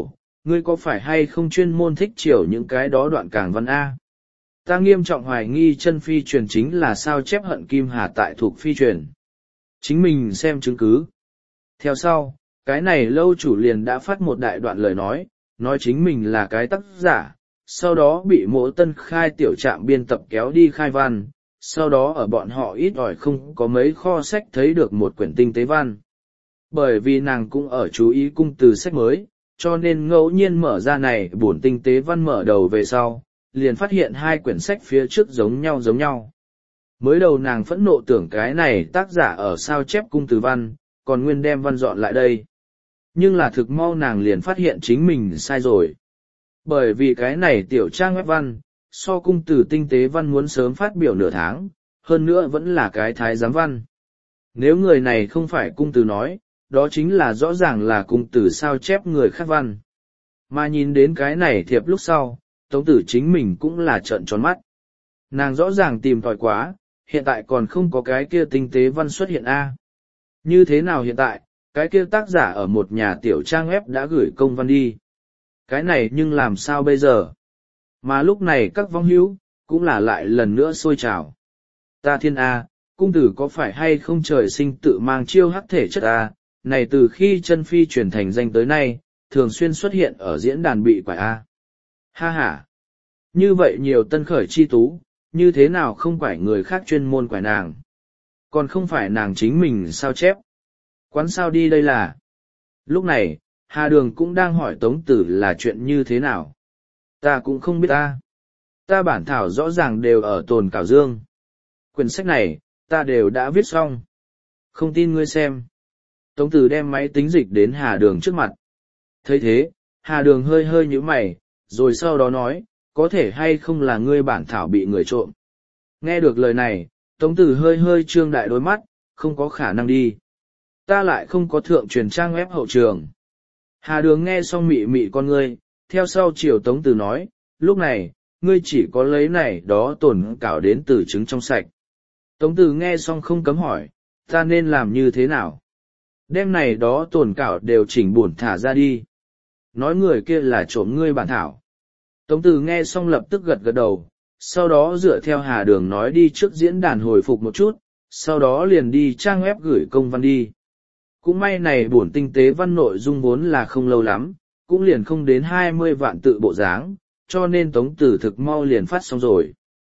ngươi có phải hay không chuyên môn thích chiều những cái đó đoạn cảng văn A? Ta nghiêm trọng hoài nghi chân phi truyền chính là sao chép hận kim hà tại thuộc phi truyền. Chính mình xem chứng cứ. Theo sau, cái này lâu chủ liền đã phát một đại đoạn lời nói, nói chính mình là cái tác giả, sau đó bị Mộ Tân Khai tiểu trạm biên tập kéo đi khai văn, sau đó ở bọn họ ít ỏi không có mấy kho sách thấy được một quyển tinh tế văn. Bởi vì nàng cũng ở chú ý cung từ sách mới, cho nên ngẫu nhiên mở ra này bổn tinh tế văn mở đầu về sau, liền phát hiện hai quyển sách phía trước giống nhau giống nhau. Mới đầu nàng phẫn nộ tưởng cái này tác giả ở sao chép cung từ văn, còn nguyên đem văn dọn lại đây. Nhưng là thực mau nàng liền phát hiện chính mình sai rồi. Bởi vì cái này tiểu trang web văn, so cung từ tinh tế văn muốn sớm phát biểu nửa tháng, hơn nữa vẫn là cái thái giám văn. Nếu người này không phải cung từ nói, đó chính là rõ ràng là cung từ sao chép người khác văn. Mà nhìn đến cái này thiệp lúc sau, Tống Tử chính mình cũng là trợn tròn mắt. Nàng rõ ràng tìm tòi quá, hiện tại còn không có cái kia tinh tế văn xuất hiện A. Như thế nào hiện tại, cái kia tác giả ở một nhà tiểu trang web đã gửi công văn đi. Cái này nhưng làm sao bây giờ? Mà lúc này các vong hữu, cũng là lại lần nữa sôi trào. Ta thiên A, cung tử có phải hay không trời sinh tự mang chiêu hắc thể chất A, này từ khi chân phi chuyển thành danh tới nay, thường xuyên xuất hiện ở diễn đàn bị quải A. Ha ha! Như vậy nhiều tân khởi chi tú, như thế nào không phải người khác chuyên môn quải nàng? Còn không phải nàng chính mình sao chép? Quán sao đi đây là? Lúc này, Hà Đường cũng đang hỏi Tống Tử là chuyện như thế nào? Ta cũng không biết ta. Ta bản thảo rõ ràng đều ở tồn cảo dương. Quyển sách này, ta đều đã viết xong. Không tin ngươi xem. Tống Tử đem máy tính dịch đến Hà Đường trước mặt. Thấy thế, Hà Đường hơi hơi nhíu mày, rồi sau đó nói, có thể hay không là ngươi bản thảo bị người trộm. Nghe được lời này, Tống Tử hơi hơi trương đại đôi mắt, không có khả năng đi. Ta lại không có thượng truyền trang web hậu trường. Hà Đường nghe xong mị mị con ngươi, theo sau chiều Tống Tử nói, lúc này, ngươi chỉ có lấy này đó tổn cảo đến từ chứng trong sạch. Tống Tử nghe xong không cấm hỏi, ta nên làm như thế nào? Đêm này đó tổn cảo đều chỉnh buồn thả ra đi. Nói người kia là trộm ngươi bản thảo. Tống Tử nghe xong lập tức gật gật đầu, sau đó dựa theo Hà Đường nói đi trước diễn đàn hồi phục một chút, sau đó liền đi trang web gửi công văn đi. Cũng may này bổn tinh tế văn nội dung vốn là không lâu lắm, cũng liền không đến hai mươi vạn tự bộ dáng, cho nên Tống Tử thực mau liền phát xong rồi.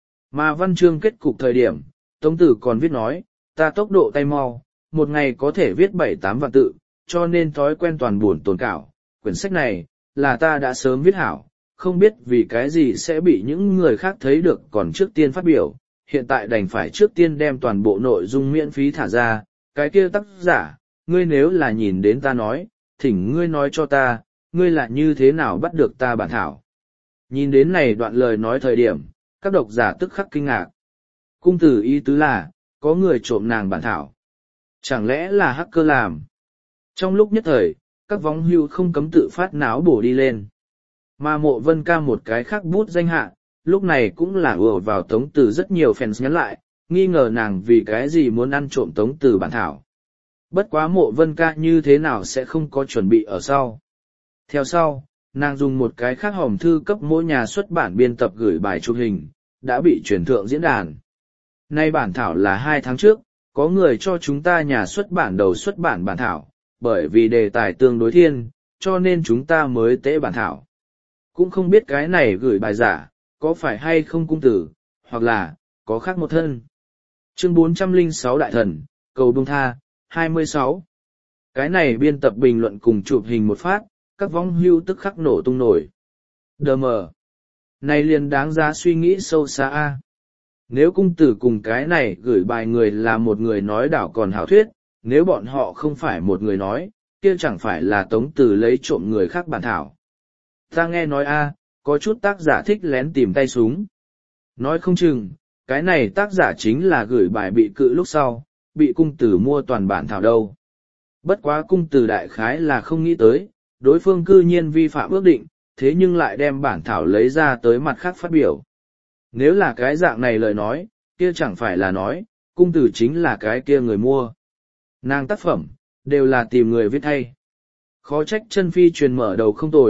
Mà văn chương kết cục thời điểm, Tống Tử còn viết nói, ta tốc độ tay mau, một ngày có thể viết bảy tám vạn tự, cho nên thói quen toàn buồn tồn cảo. Quyển sách này, là ta đã sớm viết hảo, không biết vì cái gì sẽ bị những người khác thấy được còn trước tiên phát biểu, hiện tại đành phải trước tiên đem toàn bộ nội dung miễn phí thả ra, cái kia tác giả, ngươi nếu là nhìn đến ta nói, thỉnh ngươi nói cho ta, ngươi là như thế nào bắt được ta bản thảo. Nhìn đến này đoạn lời nói thời điểm, các độc giả tức khắc kinh ngạc. Cung tử ý tứ là, có người trộm nàng bản thảo. Chẳng lẽ là hacker làm? Trong lúc nhất thời, các vong hưu không cấm tự phát náo bổ đi lên. Mà Mộ Vân Ca một cái khác bút danh hạ, lúc này cũng là ùa vào Tống Tử rất nhiều fans nhắn lại, nghi ngờ nàng vì cái gì muốn ăn trộm Tống Tử bản thảo. Bất quá Mộ Vân Ca như thế nào sẽ không có chuẩn bị ở sau. Theo sau, nàng dùng một cái khác hòm thư cấp mỗi nhà xuất bản biên tập gửi bài chụp hình, đã bị truyền thượng diễn đàn. Nay bản thảo là hai tháng trước, có người cho chúng ta nhà xuất bản đầu xuất bản bản thảo, bởi vì đề tài tương đối thiên, cho nên chúng ta mới tế bản thảo. Cũng không biết cái này gửi bài giả, có phải hay không cung tử, hoặc là, có khác một thân. Chương bốn trăm lẻ sáu Đại Thần, Cầu Buông Tha, hai mươi sáu. Cái này biên tập bình luận cùng chụp hình một phát, các vong hưu tức khắc nổ tung nổi. Đờ mờ. Này liền đáng giá suy nghĩ sâu xa a. Nếu cung tử cùng cái này gửi bài người là một người nói đảo còn hảo thuyết, nếu bọn họ không phải một người nói, kia chẳng phải là Tống Tử lấy trộm người khác bản thảo. Ta nghe nói a, có chút tác giả thích lén tìm tay súng. Nói không chừng, cái này tác giả chính là gửi bài bị cự lúc sau, bị cung tử mua toàn bản thảo đâu. Bất quá cung tử đại khái là không nghĩ tới, đối phương cư nhiên vi phạm ước định, thế nhưng lại đem bản thảo lấy ra tới mặt khác phát biểu. Nếu là cái dạng này lời nói, kia chẳng phải là nói, cung tử chính là cái kia người mua. Nàng tác phẩm, đều là tìm người viết thay. Khó trách chân phi truyền mở đầu không tồi,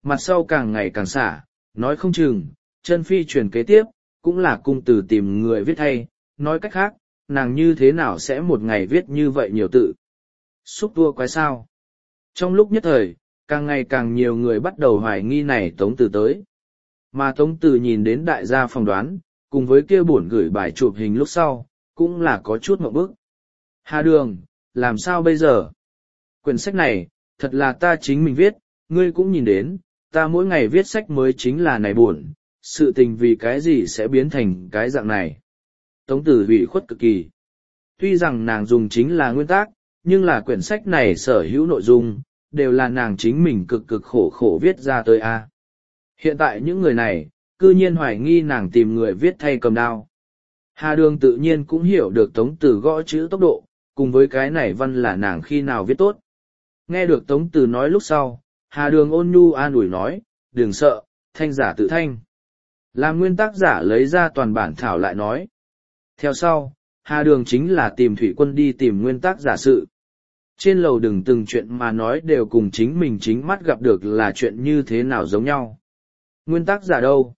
mặt sau càng ngày càng xả, nói không chừng, chân phi truyền kế tiếp, cũng là cung từ tìm người viết thay, nói cách khác, nàng như thế nào sẽ một ngày viết như vậy nhiều tự. Xúc tua quái sao. Trong lúc nhất thời, càng ngày càng nhiều người bắt đầu hoài nghi này Tống Từ tới. Mà Tống Từ nhìn đến đại gia phỏng đoán, cùng với kia buồn gửi bài chụp hình lúc sau, cũng là có chút ngượng bức. Hà Đường, làm sao bây giờ? Quyển sách này, thật là ta chính mình viết, ngươi cũng nhìn đến, ta mỗi ngày viết sách mới chính là này buồn, sự tình vì cái gì sẽ biến thành cái dạng này. Tống Tử ủy khuất cực kỳ. Tuy rằng nàng dùng chính là nguyên tác, nhưng là quyển sách này sở hữu nội dung, đều là nàng chính mình cực cực khổ khổ viết ra tới a. Hiện tại những người này, cư nhiên hoài nghi nàng tìm người viết thay cầm đao. Hà Đường tự nhiên cũng hiểu được Tống Tử gõ chữ tốc độ, cùng với cái này văn là nàng khi nào viết tốt. Nghe được Tống Tử nói lúc sau, Hà Đường ôn nhu an ủi nói, đừng sợ, thanh giả tự thanh. Làm nguyên tác giả lấy ra toàn bản thảo lại nói. Theo sau, Hà Đường chính là tìm Thủy Quân đi tìm nguyên tác giả sự. Trên lầu đừng từng chuyện mà nói đều cùng chính mình chính mắt gặp được là chuyện như thế nào giống nhau. Nguyên tác giả đâu?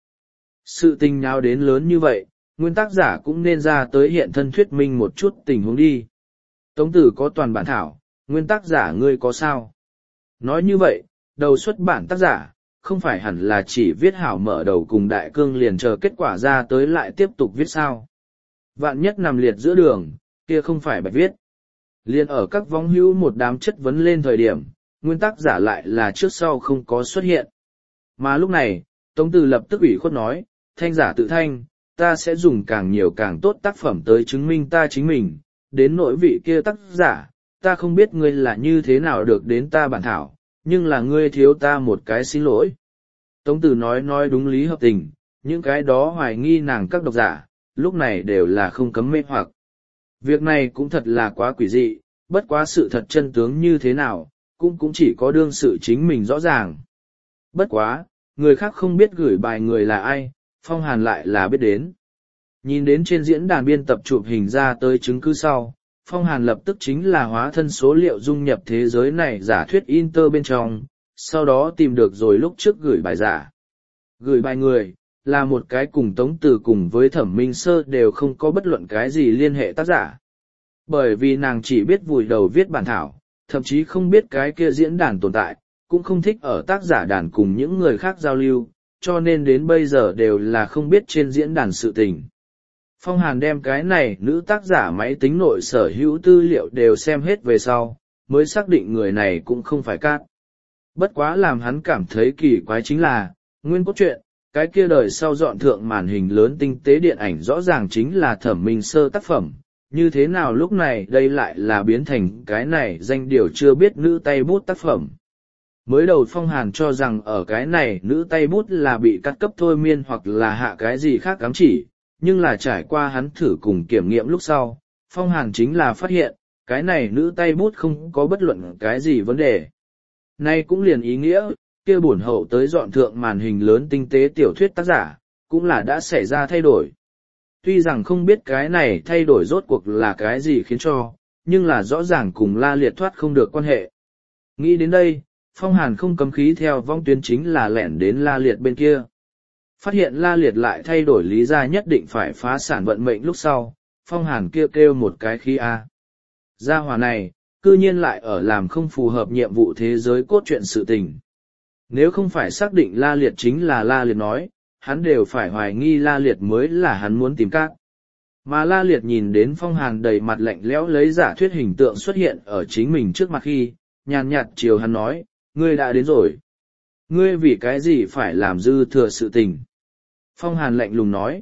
Sự tình nháo đến lớn như vậy, nguyên tác giả cũng nên ra tới hiện thân thuyết minh một chút tình huống đi. Tống Tử có toàn bản thảo, nguyên tác giả ngươi có sao? Nói như vậy, đầu xuất bản tác giả, không phải hẳn là chỉ viết hảo mở đầu cùng đại cương liền chờ kết quả ra tới lại tiếp tục viết sao. Vạn nhất nằm liệt giữa đường, kia không phải bạch viết. Liên ở các vong hữu một đám chất vấn lên thời điểm, nguyên tác giả lại là trước sau không có xuất hiện. Mà lúc này, Tống Từ lập tức ủy khuất nói, thanh giả tự thanh, ta sẽ dùng càng nhiều càng tốt tác phẩm tới chứng minh ta chính mình, đến nỗi vị kia tác giả, ta không biết ngươi là như thế nào được đến ta bản thảo, nhưng là ngươi thiếu ta một cái xin lỗi. Tống Từ nói nói đúng lý hợp tình, những cái đó hoài nghi nàng các độc giả, lúc này đều là không cấm mê hoặc. Việc này cũng thật là quá quỷ dị, bất quá sự thật chân tướng như thế nào, cũng cũng chỉ có đương sự chính mình rõ ràng. Bất quá, người khác không biết gửi bài người là ai, Phong Hàn lại là biết đến. Nhìn đến trên diễn đàn biên tập chụp hình ra tới chứng cứ sau, Phong Hàn lập tức chính là hóa thân số liệu dung nhập thế giới này giả thuyết Inter bên trong, sau đó tìm được rồi lúc trước gửi bài giả. Gửi bài người, là một cái cùng Tống Từ cùng với Thẩm Minh Sơ đều không có bất luận cái gì liên hệ tác giả. Bởi vì nàng chỉ biết vùi đầu viết bản thảo, thậm chí không biết cái kia diễn đàn tồn tại, cũng không thích ở tác giả đàn cùng những người khác giao lưu, cho nên đến bây giờ đều là không biết trên diễn đàn sự tình. Phong Hàn đem cái này nữ tác giả máy tính nội sở hữu tư liệu đều xem hết về sau, mới xác định người này cũng không phải cát. Bất quá làm hắn cảm thấy kỳ quái chính là, nguyên cốt truyện, cái kia đời sau dọn thượng màn hình lớn tinh tế điện ảnh rõ ràng chính là Thẩm Minh Sơ tác phẩm, như thế nào lúc này đây lại là biến thành cái này danh điều chưa biết nữ tay bút tác phẩm. Mới đầu Phong Hàn cho rằng ở cái này nữ tay bút là bị cắt cấp thôi miên hoặc là hạ cái gì khác ám chỉ, nhưng là trải qua hắn thử cùng kiểm nghiệm lúc sau, Phong Hàn chính là phát hiện, cái này nữ tay bút không có bất luận cái gì vấn đề. Nay cũng liền ý nghĩa, kia bổn hậu tới dọn thượng màn hình lớn tinh tế tiểu thuyết tác giả, cũng là đã xảy ra thay đổi. Tuy rằng không biết cái này thay đổi rốt cuộc là cái gì khiến cho, nhưng là rõ ràng cùng La Liệt thoát không được quan hệ. Nghĩ đến đây, Phong Hàn không cấm khí theo vong tuyến chính là lẻn đến La Liệt bên kia. Phát hiện La Liệt lại thay đổi lý ra nhất định phải phá sản vận mệnh lúc sau, Phong Hàn kia kêu, kêu một cái khí A. Gia hỏa này, cư nhiên lại ở làm không phù hợp nhiệm vụ thế giới cốt truyện sự tình. Nếu không phải xác định La Liệt chính là La Liệt nói, hắn đều phải hoài nghi La Liệt mới là hắn muốn tìm các. Mà La Liệt nhìn đến Phong Hàn đầy mặt lạnh lẽo lấy giả thuyết hình tượng xuất hiện ở chính mình trước mặt khi, nhàn nhạt chiều hắn nói, ngươi đã đến rồi. Ngươi vì cái gì phải làm dư thừa sự tình? Phong Hàn lạnh lùng nói,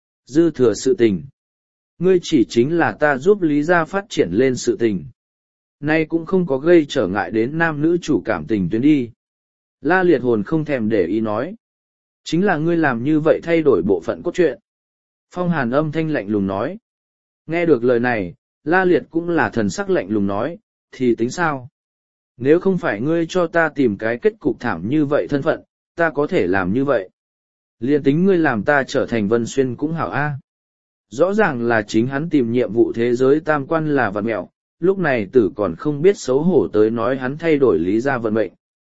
dư thừa sự tình. Ngươi chỉ chính là ta giúp Lý Gia phát triển lên sự tình. Nay cũng không có gây trở ngại đến nam nữ chủ cảm tình tuyến đi. La Liệt hồn không thèm để ý nói. Chính là ngươi làm như vậy thay đổi bộ phận cốt truyện. Phong Hàn âm thanh lạnh lùng nói. Nghe được lời này, La Liệt cũng là thần sắc lạnh lùng nói, thì tính sao? Nếu không phải ngươi cho ta tìm cái kết cục thảm như vậy thân phận, ta có thể làm như vậy. Liên tính ngươi làm ta trở thành Vân Xuyên cũng hảo a. Rõ ràng là chính hắn tìm nhiệm vụ thế giới tam quan là vật mẹo, lúc này tử còn không biết xấu hổ tới nói hắn thay đổi lý ra vận mệnh.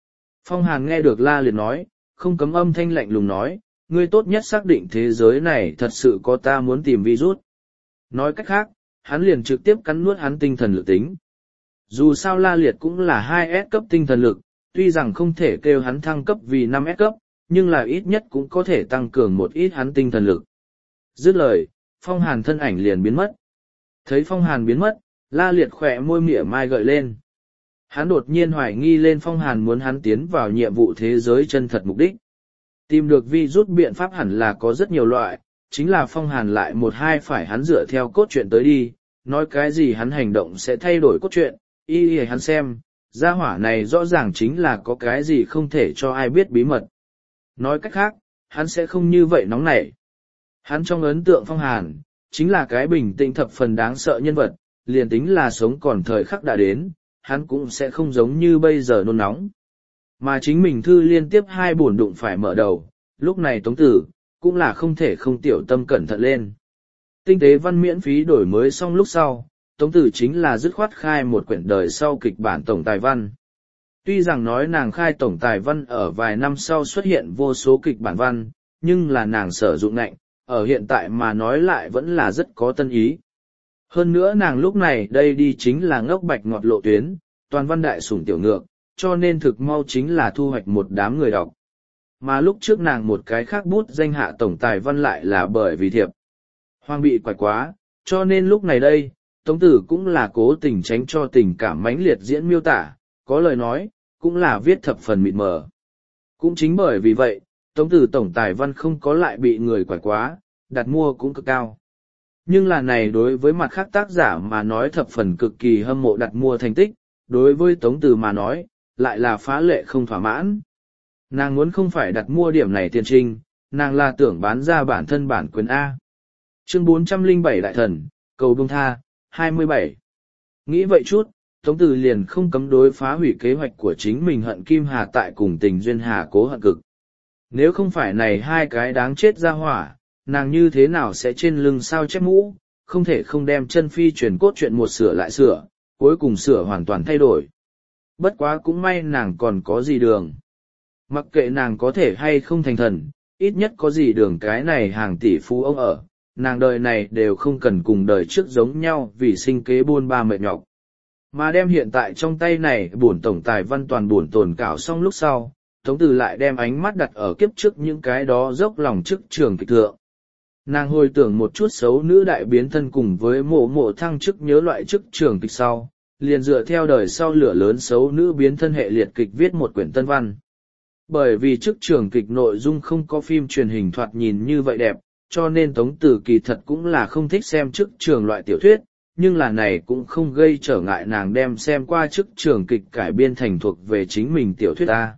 Phong Hàn nghe được La Liệt nói, không cấm âm thanh lạnh lùng nói, ngươi tốt nhất xác định thế giới này thật sự có ta muốn tìm virus. Nói cách khác, hắn liền trực tiếp cắn nuốt hắn tinh thần lực tính. Dù sao La Liệt cũng là hai S cấp tinh thần lực, tuy rằng không thể kêu hắn thăng cấp vì năm S cấp, nhưng là ít nhất cũng có thể tăng cường một ít hắn tinh thần lực. Dứt lời, Phong Hàn thân ảnh liền biến mất. Thấy Phong Hàn biến mất, La Liệt khỏe môi mỉa mai gợi lên. Hắn đột nhiên hoài nghi lên Phong Hàn muốn hắn tiến vào nhiệm vụ thế giới chân thật mục đích. Tìm được vi rút biện pháp hẳn là có rất nhiều loại, chính là Phong Hàn lại một hai phải hắn dựa theo cốt truyện tới đi, nói cái gì hắn hành động sẽ thay đổi cốt truyện, y y hắn xem, gia hỏa này rõ ràng chính là có cái gì không thể cho ai biết bí mật. Nói cách khác, hắn sẽ không như vậy nóng nảy. Hắn trong ấn tượng Phong Hàn, chính là cái bình tĩnh thập phần đáng sợ nhân vật, liền tính là sống còn thời khắc đã đến, hắn cũng sẽ không giống như bây giờ nôn nóng. Mà chính mình thư liên tiếp hai bổn đụng phải mở đầu, lúc này Tống Tử, cũng là không thể không tiểu tâm cẩn thận lên. Tinh tế văn miễn phí đổi mới xong lúc sau, Tống Tử chính là dứt khoát khai một quyển đời sau kịch bản tổng tài văn. Tuy rằng nói nàng khai tổng tài văn ở vài năm sau xuất hiện vô số kịch bản văn, nhưng là nàng sử dụng ngạnh, ở hiện tại mà nói lại vẫn là rất có tân ý. Hơn nữa nàng lúc này đây đi chính là ngốc bạch ngọt lộ tuyến, toàn văn đại sủng tiểu ngược, cho nên thực mau chính là thu hoạch một đám người đọc. Mà lúc trước nàng một cái khác bút danh hạ tổng tài văn lại là bởi vì thiệp Hoàng bị quải quá, cho nên lúc này đây, Tống Tử cũng là cố tình tránh cho tình cảm mãnh liệt diễn miêu tả, có lời nói, cũng là viết thập phần mịt mờ. Cũng chính bởi vì vậy, Tống Tử tổng tài văn không có lại bị người quải quá, đặt mua cũng cực cao. Nhưng là này đối với mặt khác tác giả mà nói thập phần cực kỳ hâm mộ đặt mua thành tích, đối với Tống Tử mà nói, lại là phá lệ không thỏa mãn. Nàng muốn không phải đặt mua điểm này tiền trinh, nàng là tưởng bán ra bản thân bản quyền A. Chương bốn trăm lẻ bảy Đại Thần, Cầu Buông Tha, hai mươi bảy. Nghĩ vậy chút, Tống Tử liền không cấm đối phá hủy kế hoạch của chính mình hận Kim Hà tại cùng tình duyên Hà Cố hận cực. Nếu không phải này hai cái đáng chết ra hỏa, nàng như thế nào sẽ trên lưng sao chép mũ, không thể không đem chân phi truyền cốt chuyện một sửa lại sửa, cuối cùng sửa hoàn toàn thay đổi. Bất quá cũng may nàng còn có gì đường. Mặc kệ nàng có thể hay không thành thần, ít nhất có gì đường cái này hàng tỷ phú ông ở, nàng đời này đều không cần cùng đời trước giống nhau vì sinh kế buôn ba mệt nhọc. Mà đem hiện tại trong tay này bổn tổng tài văn toàn bổn tồn cảo xong lúc sau, Tống Tử lại đem ánh mắt đặt ở kiếp trước những cái đó dốc lòng chức trường kịch thượng. Nàng hồi tưởng một chút xấu nữ đại biến thân cùng với mộ mộ thăng chức nhớ loại chức trường kịch sau, liền dựa theo đời sau lửa lớn xấu nữ biến thân hệ liệt kịch viết một quyển tân văn. Bởi vì chức trường kịch nội dung không có phim truyền hình thoạt nhìn như vậy đẹp, cho nên Tống Tử kỳ thật cũng là không thích xem chức trường loại tiểu thuyết, nhưng là này cũng không gây trở ngại nàng đem xem qua chức trường kịch cải biên thành thuộc về chính mình tiểu thuyết A.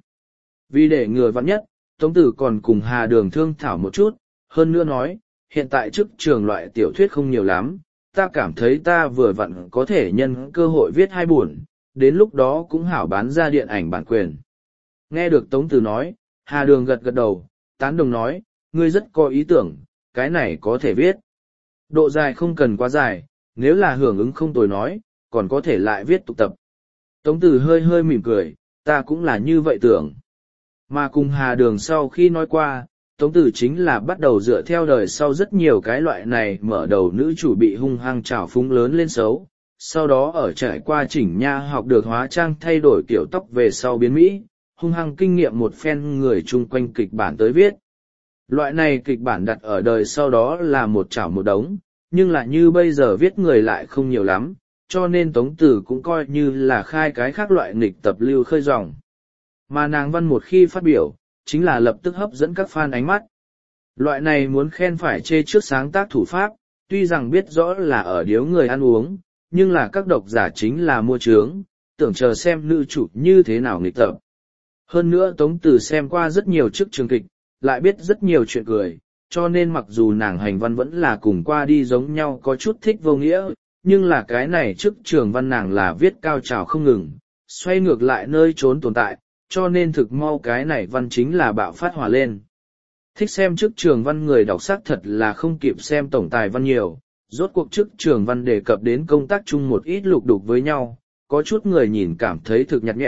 Vì để ngừa vắng nhất, Tống Tử còn cùng Hà Đường thương thảo một chút, hơn nữa nói, hiện tại chức trường loại tiểu thuyết không nhiều lắm, ta cảm thấy ta vừa vặn có thể nhân cơ hội viết hai buồn, đến lúc đó cũng hảo bán ra điện ảnh bản quyền. Nghe được Tống Tử nói, Hà Đường gật gật đầu, tán đồng nói, ngươi rất có ý tưởng, cái này có thể viết. Độ dài không cần quá dài, nếu là hưởng ứng không tồi nói, còn có thể lại viết tục tập. Tống Tử hơi hơi mỉm cười, ta cũng là như vậy tưởng. Mà cùng Hà Đường sau khi nói qua, Tống Tử chính là bắt đầu dựa theo đời sau rất nhiều cái loại này mở đầu nữ chủ bị hung hăng trào phúng lớn lên xấu, sau đó ở trải qua chỉnh nha học được hóa trang thay đổi kiểu tóc về sau biến Mỹ, hung hăng kinh nghiệm một phen người chung quanh kịch bản tới viết. Loại này kịch bản đặt ở đời sau đó là một chảo một đống, nhưng là như bây giờ viết người lại không nhiều lắm, cho nên Tống Tử cũng coi như là khai cái khác loại nghịch tập lưu khơi dòng. Mà nàng văn một khi phát biểu, chính là lập tức hấp dẫn các fan ánh mắt. Loại này muốn khen phải chê trước sáng tác thủ pháp, tuy rằng biết rõ là ở điếu người ăn uống, nhưng là các độc giả chính là mua trướng, tưởng chờ xem nữ chủ như thế nào nghịch tập. Hơn nữa Tống Tử xem qua rất nhiều chức trường kịch, lại biết rất nhiều chuyện cười, cho nên mặc dù nàng hành văn vẫn là cùng qua đi giống nhau có chút thích vô nghĩa, nhưng là cái này chức trường văn nàng là viết cao trào không ngừng, xoay ngược lại nơi trốn tồn tại, cho nên thực mau cái này văn chính là bạo phát hỏa lên. Thích xem chức trường văn người đọc sắc thật là không kịp xem tổng tài văn nhiều, rốt cuộc chức trường văn đề cập đến công tác chung một ít lục đục với nhau, có chút người nhìn cảm thấy thực nhạt nhẽo,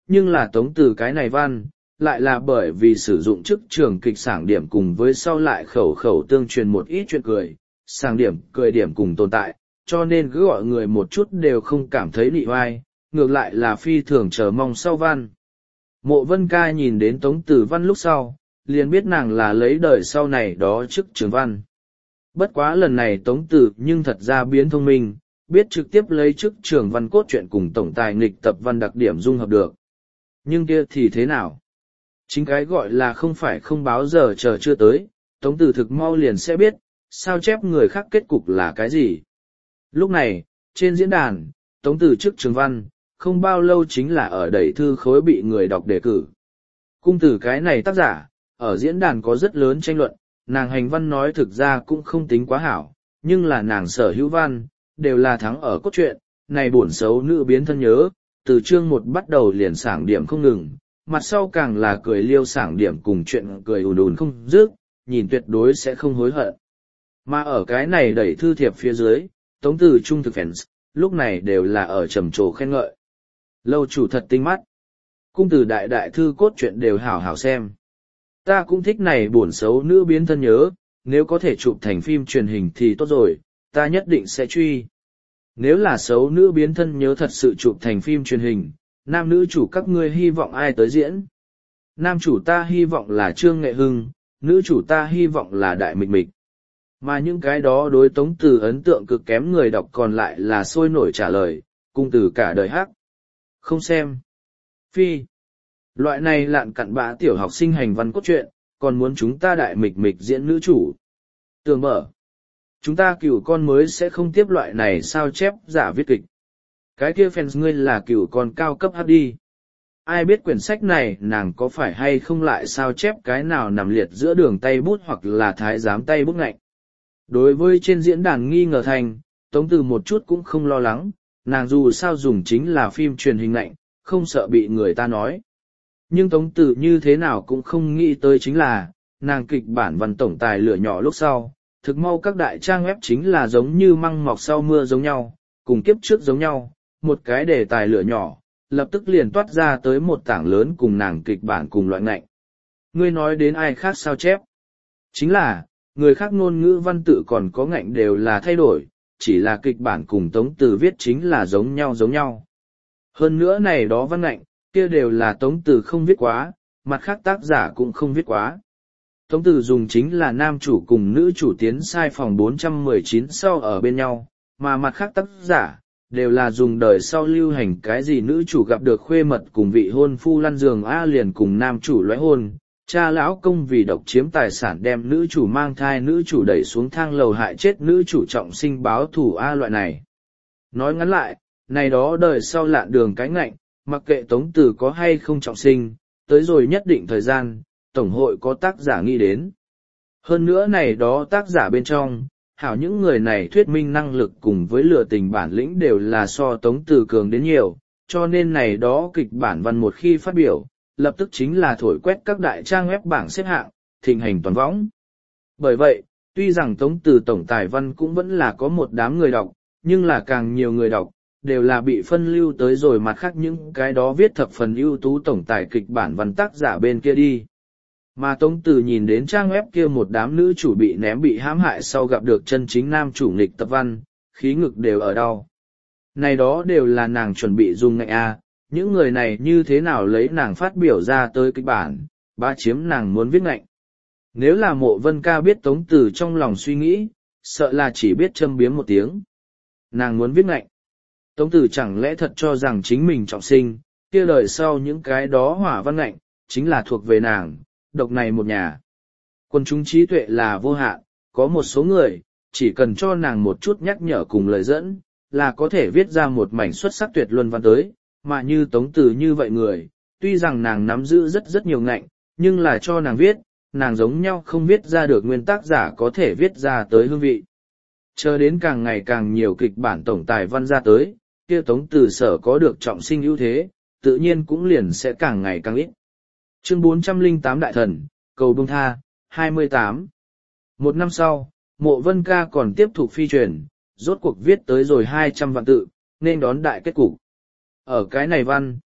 nhưng là Tống Từ cái này văn, lại là bởi vì sử dụng chức trường kịch sảng điểm cùng với sau lại khẩu khẩu tương truyền một ít chuyện cười, sảng điểm, cười điểm cùng tồn tại, cho nên cứ gọi người một chút đều không cảm thấy nị oai, ngược lại là phi thường chờ mong sau văn. Mộ Vân Ca nhìn đến Tống Từ văn lúc sau, liền biết nàng là lấy đời sau này đó chức trường văn. Bất quá lần này Tống Từ nhưng thật ra biến thông minh, biết trực tiếp lấy chức trường văn cốt truyện cùng tổng tài nghịch tập văn đặc điểm dung hợp được. Nhưng kia thì thế nào? Chính cái gọi là không phải không báo giờ chờ chưa tới, Tống Từ thực mau liền sẽ biết, sao chép người khác kết cục là cái gì. Lúc này, trên diễn đàn, Tống Từ chức trường văn, không bao lâu chính là ở đẩy thư khối bị người đọc đề cử. Cung từ cái này tác giả, ở diễn đàn có rất lớn tranh luận, nàng hành văn nói thực ra cũng không tính quá hảo, nhưng là nàng sở hữu văn, đều là thắng ở cốt truyện, này buồn xấu nữ biến thân nhớ, từ chương một bắt đầu liền sảng điểm không ngừng, mặt sau càng là cười liêu sảng điểm cùng chuyện cười ùn ùn không dứt, nhìn tuyệt đối sẽ không hối hận. Mà ở cái này đẩy thư thiệp phía dưới, Tống Từ trung thực fans, lúc này đều là ở trầm trồ khen ngợi. Lâu chủ thật tinh mắt. Cung từ đại đại thư cốt truyện đều hảo hảo xem. Ta cũng thích này buồn xấu nữ biến thân nhớ, nếu có thể chụp thành phim truyền hình thì tốt rồi, ta nhất định sẽ truy. Nếu là xấu nữ biến thân nhớ thật sự chụp thành phim truyền hình, nam nữ chủ các ngươi hy vọng ai tới diễn? Nam chủ ta hy vọng là Trương Nghệ Hưng, nữ chủ ta hy vọng là Đại Mịch Mịch. Mà những cái đó đối Tống Từ ấn tượng cực kém người đọc còn lại là sôi nổi trả lời, cung từ cả đời hắc. Không xem. Phi. Loại này lạn cặn bã tiểu học sinh hành văn cốt truyện, còn muốn chúng ta Đại Mịch Mịch diễn nữ chủ. Tường mở. Chúng ta cửu con mới sẽ không tiếp loại này sao chép giả viết kịch. Cái kia fans ngươi là cửu con cao cấp hát đi. Ai biết quyển sách này nàng có phải hay không lại sao chép cái nào nằm liệt giữa đường tay bút hoặc là thái giám tay bút ngạnh. Đối với trên diễn đàn nghi ngờ thành, Tống Từ một chút cũng không lo lắng, nàng dù sao dùng chính là phim truyền hình ngạnh, không sợ bị người ta nói. Nhưng Tống Từ như thế nào cũng không nghĩ tới chính là, nàng kịch bản văn tổng tài lửa nhỏ lúc sau, thực mau các đại trang web chính là giống như măng mọc sau mưa giống nhau, cùng kiếp trước giống nhau, một cái đề tài lửa nhỏ, lập tức liền toát ra tới một tảng lớn cùng nàng kịch bản cùng loại ngạnh. Ngươi nói đến ai khác sao chép? Chính là, người khác ngôn ngữ văn tự còn có ngạnh đều là thay đổi, chỉ là kịch bản cùng Tống Từ viết chính là giống nhau giống nhau. Hơn nữa này đó văn ngạnh, kia đều là Tống Từ không viết quá, mặt khác tác giả cũng không viết quá. Tống Từ dùng chính là nam chủ cùng nữ chủ tiến sai phòng bốn trăm mười chín sau ở bên nhau, mà mặt khác tác giả, đều là dùng đời sau lưu hành cái gì nữ chủ gặp được khuê mật cùng vị hôn phu lăn giường A liền cùng nam chủ lõi hôn, cha lão công vì độc chiếm tài sản đem nữ chủ mang thai nữ chủ đẩy xuống thang lầu hại chết nữ chủ trọng sinh báo thủ A loại này. Nói ngắn lại, này đó đời sau lạn đường cái ngạnh, mặc kệ Tống Từ có hay không trọng sinh, tới rồi nhất định thời gian, Tổng hội có tác giả nghĩ đến. Hơn nữa này đó tác giả bên trong, hảo những người này thuyết minh năng lực cùng với lựa tình bản lĩnh đều là so Tống Từ cường đến nhiều, cho nên này đó kịch bản văn một khi phát biểu, lập tức chính là thổi quét các đại trang web bảng xếp hạng, thịnh hành toàn võng. Bởi vậy, tuy rằng Tống Từ tổng tài văn cũng vẫn là có một đám người đọc, nhưng là càng nhiều người đọc, đều là bị phân lưu tới rồi mặt khác những cái đó viết thập phần ưu tú tổng tài kịch bản văn tác giả bên kia đi. Mà Tống Từ nhìn đến trang web kia một đám nữ chủ bị ném bị hãm hại sau gặp được chân chính nam chủ nghịch tập văn, khí ngực đều ở đau. Này đó đều là nàng chuẩn bị dùng ngạnh A, những người này như thế nào lấy nàng phát biểu ra tới kịch bản, ba chiếm nàng muốn viết ngạnh. Nếu là Mộ Vân Ca biết Tống Từ trong lòng suy nghĩ, sợ là chỉ biết châm biếm một tiếng. Nàng muốn viết ngạnh. Tống Từ chẳng lẽ thật cho rằng chính mình trọng sinh, kia đời sau những cái đó hỏa văn ngạnh, chính là thuộc về nàng, độc này một nhà. Quân chúng trí tuệ là vô hạn, có một số người, chỉ cần cho nàng một chút nhắc nhở cùng lời dẫn, là có thể viết ra một mảnh xuất sắc tuyệt luân văn tới, mà như Tống Từ như vậy người, tuy rằng nàng nắm giữ rất rất nhiều ngạnh, nhưng là cho nàng viết, nàng giống nhau không viết ra được nguyên tác giả có thể viết ra tới hương vị. Chờ đến càng ngày càng nhiều kịch bản tổng tài văn ra tới, kia Tống Từ sở có được trọng sinh ưu thế, tự nhiên cũng liền sẽ càng ngày càng ít. Chương bốn trăm lẻ tám Đại Thần, Cầu Bông Tha, hai mươi tám. Một năm sau, Mộ Vân Ca còn tiếp tục phi truyền, rốt cuộc viết tới rồi hai trăm vạn tự, nên đón đại kết cục. Ở cái này văn,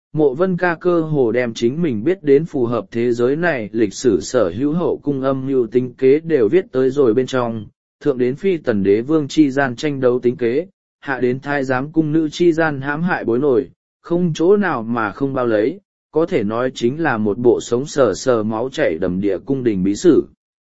Mộ Vân Ca cơ hồ đem chính mình biết đến phù hợp thế giới này lịch sử sở hữu hậu cung âm mưu tính kế đều viết tới rồi bên trong, thượng đến phi tần đế vương chi gian tranh đấu tính kế, hạ đến thái giám cung nữ chi gian hãm hại bối nổi, không chỗ nào mà không bao lấy, có thể nói chính là một bộ sống sờ sờ máu chảy đầm địa cung đình bí sử.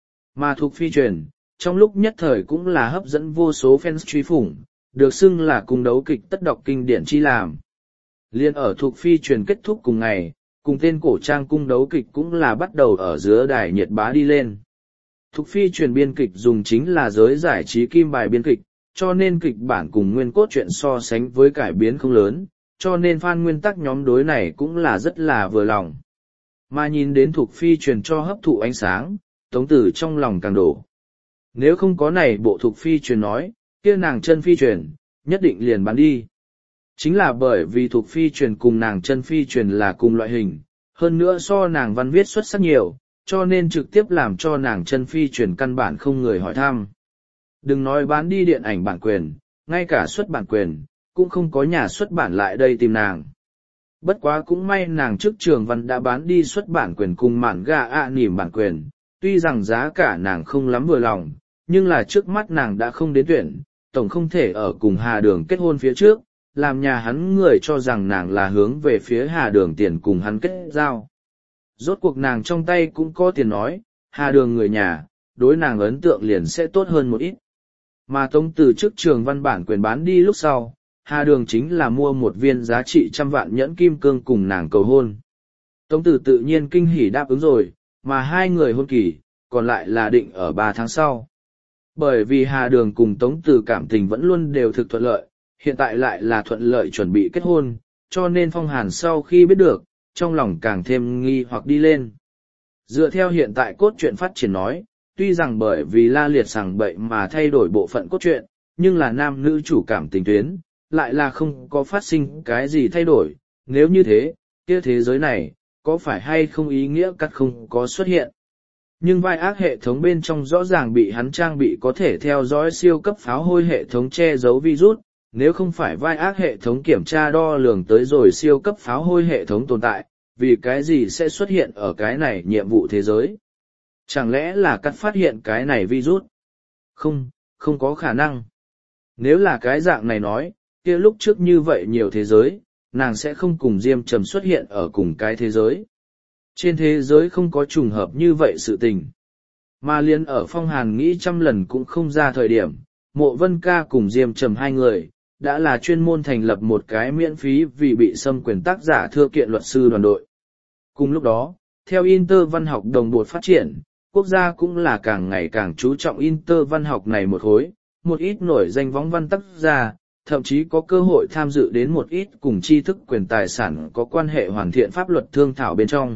Mà thuộc phi truyền, trong lúc nhất thời cũng là hấp dẫn vô số fans truy phủng, được xưng là cung đấu kịch tất đọc kinh điển chi làm. Liên ở thuộc phi truyền kết thúc cùng ngày, cùng tên cổ trang cung đấu kịch cũng là bắt đầu ở giữa đài nhiệt bá đi lên. Thuộc phi truyền biên kịch dùng chính là giới giải trí kim bài biên kịch, cho nên kịch bản cùng nguyên cốt truyện so sánh với cải biến không lớn, cho nên fan nguyên tắc nhóm đối này cũng là rất là vừa lòng. Mà nhìn đến thuộc phi truyền cho hấp thụ ánh sáng, Tống Tử trong lòng càng đổ. Nếu không có này bộ thuộc phi truyền nói, kia nàng chân phi truyền, nhất định liền bán đi. Chính là bởi vì thuộc phi truyền cùng nàng chân phi truyền là cùng loại hình, hơn nữa so nàng văn viết xuất sắc nhiều, cho nên trực tiếp làm cho nàng chân phi truyền căn bản không người hỏi thăm. Đừng nói bán đi điện ảnh bản quyền, ngay cả xuất bản quyền, cũng không có nhà xuất bản lại đây tìm nàng. Bất quá cũng may nàng trước trường văn đã bán đi xuất bản quyền cùng mạn gà ạ nỉm bản quyền, tuy rằng giá cả nàng không lắm vừa lòng, nhưng là trước mắt nàng đã không đến tuyển, tổng không thể ở cùng Hà Đường kết hôn phía trước, làm nhà hắn người cho rằng nàng là hướng về phía Hà Đường tiền cùng hắn kết giao. Rốt cuộc nàng trong tay cũng có tiền nói, Hà Đường người nhà, đối nàng ấn tượng liền sẽ tốt hơn một ít. Mà Tống Từ trước trường văn bản quyền bán đi lúc sau, Hà Đường chính là mua một viên giá trị trăm vạn nhẫn kim cương cùng nàng cầu hôn. Tống Từ tự nhiên kinh hỉ đáp ứng rồi, mà hai người hôn kỳ, còn lại là định ở ba tháng sau. Bởi vì Hà Đường cùng Tống Từ cảm tình vẫn luôn đều thực thuận lợi, hiện tại lại là thuận lợi chuẩn bị kết hôn, cho nên Phong Hàn sau khi biết được, trong lòng càng thêm nghi hoặc đi lên. Dựa theo hiện tại cốt truyện phát triển nói, tuy rằng bởi vì La Liệt sằng bậy mà thay đổi bộ phận cốt truyện, nhưng là nam nữ chủ cảm tình tuyến, lại là không có phát sinh cái gì thay đổi, nếu như thế, kia thế giới này, có phải hay không ý nghĩa cắt không có xuất hiện. Nhưng vai ác hệ thống bên trong rõ ràng bị hắn trang bị có thể theo dõi siêu cấp pháo hôi hệ thống che giấu virus, nếu không phải vai ác hệ thống kiểm tra đo lường tới rồi siêu cấp pháo hôi hệ thống tồn tại, vì cái gì sẽ xuất hiện ở cái này nhiệm vụ thế giới? Chẳng lẽ là cắt phát hiện cái này virus? Không, không có khả năng. Nếu là cái dạng này nói, kia lúc trước như vậy nhiều thế giới, nàng sẽ không cùng Diêm Trầm xuất hiện ở cùng cái thế giới. Trên thế giới không có trùng hợp như vậy sự tình. Mà liên ở Phong Hàn nghĩ trăm lần cũng không ra thời điểm, Mộ Vân Ca cùng Diêm Trầm hai người, đã là chuyên môn thành lập một cái miễn phí vì bị xâm quyền tác giả thưa kiện luật sư đoàn đội. Cùng lúc đó, theo Inter văn học đồng bộ phát triển, quốc gia cũng là càng ngày càng chú trọng Inter văn học này một khối, một ít nổi danh võng văn tác giả, thậm chí có cơ hội tham dự đến một ít cùng tri thức quyền tài sản có quan hệ hoàn thiện pháp luật thương thảo bên trong.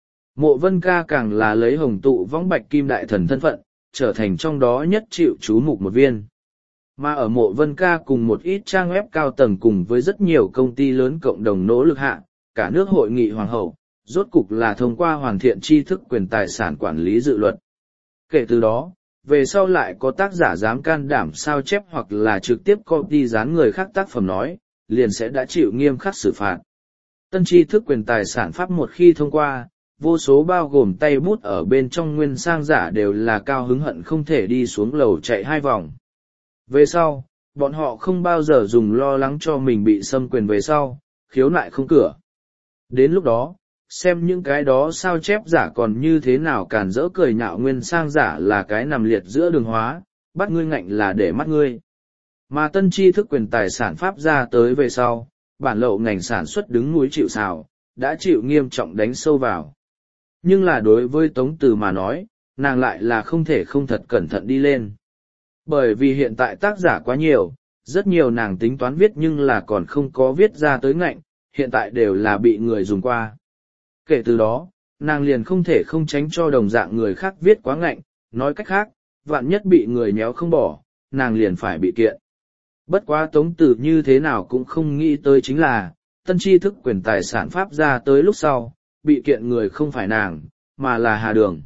Mộ Vân Ca càng là lấy hồng tụ võng bạch kim đại thần thân phận, trở thành trong đó nhất chịu chú mục một viên. Mà ở Mộ Vân Ca cùng một ít trang web cao tầng cùng với rất nhiều công ty lớn cộng đồng nỗ lực hạ, cả nước hội nghị hoàng hậu, rốt cục là thông qua hoàn thiện tri thức quyền tài sản quản lý dự luật. Kể từ đó, về sau lại có tác giả dám can đảm sao chép hoặc là trực tiếp copy dán người khác tác phẩm nói, liền sẽ đã chịu nghiêm khắc xử phạt. Tân tri thức quyền tài sản pháp một khi thông qua, vô số bao gồm tay bút ở bên trong nguyên sang giả đều là cao hứng hận không thể đi xuống lầu chạy hai vòng. Về sau, bọn họ không bao giờ dùng lo lắng cho mình bị xâm quyền về sau, khiếu nại không cửa. Đến lúc đó, xem những cái đó sao chép giả còn như thế nào càn rỡ cười nhạo nguyên sang giả là cái nằm liệt giữa đường hóa, bắt ngươi ngạnh là để mắt ngươi. Mà tân tri thức quyền tài sản pháp ra tới về sau, bản lậu ngành sản xuất đứng núi chịu sào, đã chịu nghiêm trọng đánh sâu vào. Nhưng là đối với Tống Từ mà nói, nàng lại là không thể không thật cẩn thận đi lên. Bởi vì hiện tại tác giả quá nhiều, rất nhiều nàng tính toán viết nhưng là còn không có viết ra tới ngạnh, hiện tại đều là bị người dùng qua. Kể từ đó, nàng liền không thể không tránh cho đồng dạng người khác viết quá ngạnh, nói cách khác, vạn nhất bị người nhéo không bỏ, nàng liền phải bị kiện. Bất quá Tống Từ như thế nào cũng không nghĩ tới chính là, tân tri thức quyền tài sản pháp ra tới lúc sau, bị kiện người không phải nàng, mà là Hà Đường.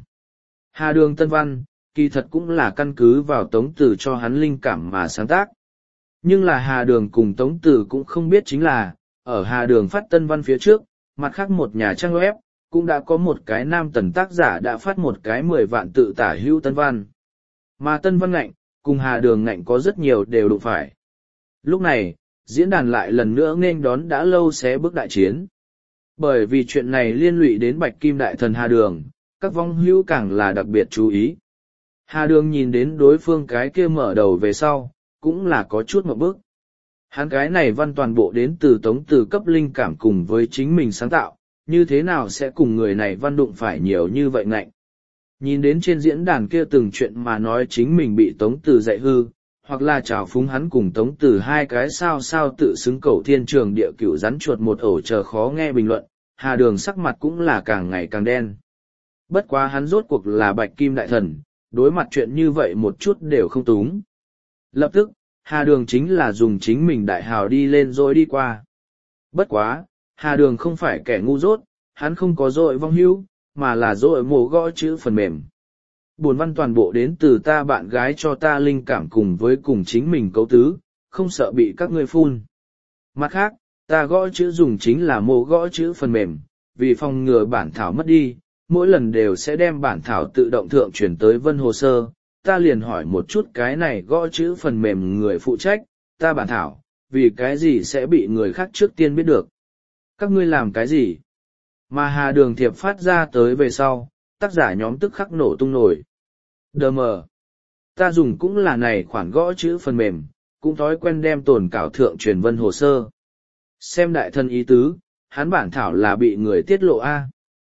Hà Đường tân văn, kỳ thật cũng là căn cứ vào Tống Từ cho hắn linh cảm mà sáng tác. Nhưng là Hà Đường cùng Tống Từ cũng không biết chính là, ở Hà Đường phát tân văn phía trước, Mặt khác một nhà trang web, cũng đã có một cái nam tần tác giả đã phát một cái mười vạn tự tả hữu tân văn. Mà tân văn ngạnh, cùng Hà Đường ngạnh có rất nhiều đều đụng phải. Lúc này, diễn đàn lại lần nữa nghênh đón đã lâu xé bước đại chiến. Bởi vì chuyện này liên lụy đến Bạch Kim Đại Thần Hà Đường, các vong hữu càng là đặc biệt chú ý. Hà Đường nhìn đến đối phương cái kia mở đầu về sau, cũng là có chút một bước. Hắn cái này văn toàn bộ đến từ tống từ cấp linh cảm cùng với chính mình sáng tạo, như thế nào sẽ cùng người này văn đụng phải nhiều như vậy ngạnh. Nhìn đến trên diễn đàn kia từng chuyện mà nói chính mình bị tống từ dạy hư, hoặc là trào phúng hắn cùng tống từ hai cái sao sao tự xứng cầu thiên trường địa cửu rắn chuột một ổ chờ khó nghe bình luận, Hà Đường sắc mặt cũng là càng ngày càng đen. Bất quá hắn rốt cuộc là Bạch Kim Đại Thần, đối mặt chuyện như vậy một chút đều không túng. Lập tức, Hà Đường chính là dùng chính mình đại hào đi lên rồi đi qua. Bất quá, Hà Đường không phải kẻ ngu dốt, hắn không có dội vong hưu, mà là dội mổ gõ chữ phần mềm. Buồn văn toàn bộ đến từ ta bạn gái cho ta linh cảm cùng với cùng chính mình cấu tứ, không sợ bị các ngươi phun. Mặt khác, ta gõ chữ dùng chính là mổ gõ chữ phần mềm, vì phòng ngừa bản thảo mất đi, mỗi lần đều sẽ đem bản thảo tự động thượng chuyển tới vân hồ sơ. Ta liền hỏi một chút cái này gõ chữ phần mềm người phụ trách, ta bản thảo, vì cái gì sẽ bị người khác trước tiên biết được. Các ngươi làm cái gì? Mà Hà Đường thiệp phát ra tới về sau, tác giả nhóm tức khắc nổ tung nổi. Đờ mờ. Ta dùng cũng là này khoản gõ chữ phần mềm, cũng thói quen đem tồn cảo thượng truyền vân hồ sơ. Xem đại thân ý tứ, hắn bản thảo là bị người tiết lộ A.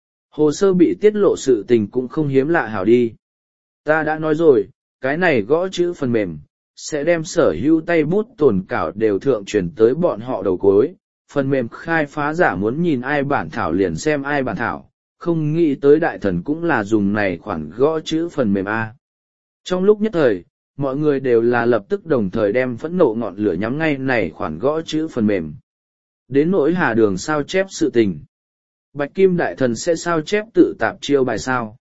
Hồ sơ bị tiết lộ sự tình cũng không hiếm lạ hảo đi. Ta đã nói rồi, cái này gõ chữ phần mềm, sẽ đem sở hữu tay bút tồn cảo đều thượng truyền tới bọn họ đầu cuối. Phần mềm khai phá giả muốn nhìn ai bản thảo liền xem ai bản thảo, không nghĩ tới đại thần cũng là dùng này khoản gõ chữ phần mềm A. Trong lúc nhất thời, mọi người đều là lập tức đồng thời đem phẫn nộ ngọn lửa nhắm ngay này khoản gõ chữ phần mềm. Đến nỗi Hà Đường sao chép sự tình. Bạch Kim Đại Thần sẽ sao chép tự tạp chiêu bài sao?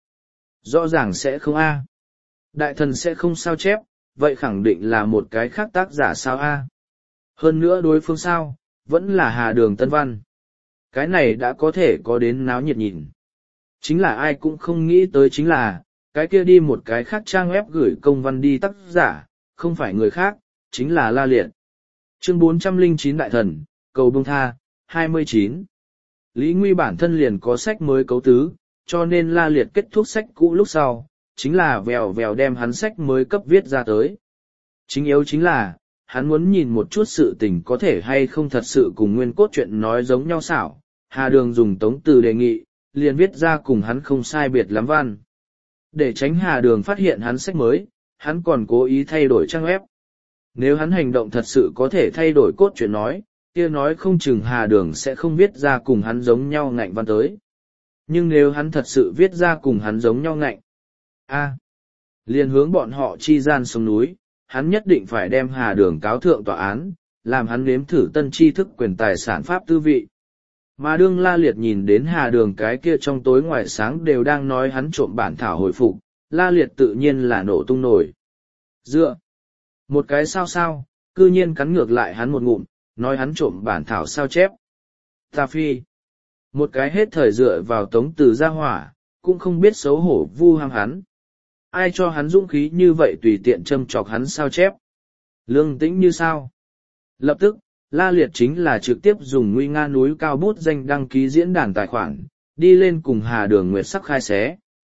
Rõ ràng sẽ không A. Đại thần sẽ không sao chép, vậy khẳng định là một cái khác tác giả sao A. Hơn nữa đối phương sao, vẫn là Hà Đường Tân Văn. Cái này đã có thể có đến náo nhiệt nhìn. Chính là ai cũng không nghĩ tới chính là, cái kia đi một cái khác trang web gửi công văn đi tác giả, không phải người khác, chính là La Liệt. Chương bốn trăm lẻ chín Đại Thần, cầu bông tha, hai mươi chín. Lý Nguy bản thân liền có sách mới cấu tứ, cho nên La Liệt kết thúc sách cũ lúc sau, chính là vèo vèo đem hắn sách mới cấp viết ra tới. Chính yếu chính là, hắn muốn nhìn một chút sự tình có thể hay không thật sự cùng nguyên cốt truyện nói giống nhau xảo. Hà Đường dùng tống từ đề nghị, liền viết ra cùng hắn không sai biệt lắm văn. Để tránh Hà Đường phát hiện hắn sách mới, hắn còn cố ý thay đổi trang web. Nếu hắn hành động thật sự có thể thay đổi cốt truyện nói, kia nói không chừng Hà Đường sẽ không viết ra cùng hắn giống nhau ngạnh văn tới. Nhưng nếu hắn thật sự viết ra cùng hắn giống nhau ngạnh, a liền hướng bọn họ chi gian sông núi, hắn nhất định phải đem Hà Đường cáo thượng tòa án, làm hắn nếm thử tân tri thức quyền tài sản pháp tư vị. Mà đương La Liệt nhìn đến Hà Đường cái kia trong tối ngoài sáng đều đang nói hắn trộm bản thảo hồi phục, La Liệt tự nhiên là nổ tung nổi. Dựa, một cái sao sao, cư nhiên cắn ngược lại hắn một ngụm, nói hắn trộm bản thảo sao chép. Ta phi, một cái hết thời dựa vào tống từ gia hỏa, cũng không biết xấu hổ vu ham hắn. Ai cho hắn dũng khí như vậy tùy tiện châm chọc hắn sao chép. Lương tĩnh như sao. Lập tức, La Liệt chính là trực tiếp dùng nguy nga núi cao bút danh đăng ký diễn đàn tài khoản, đi lên cùng Hà Đường Nguyệt Sắc khai xé.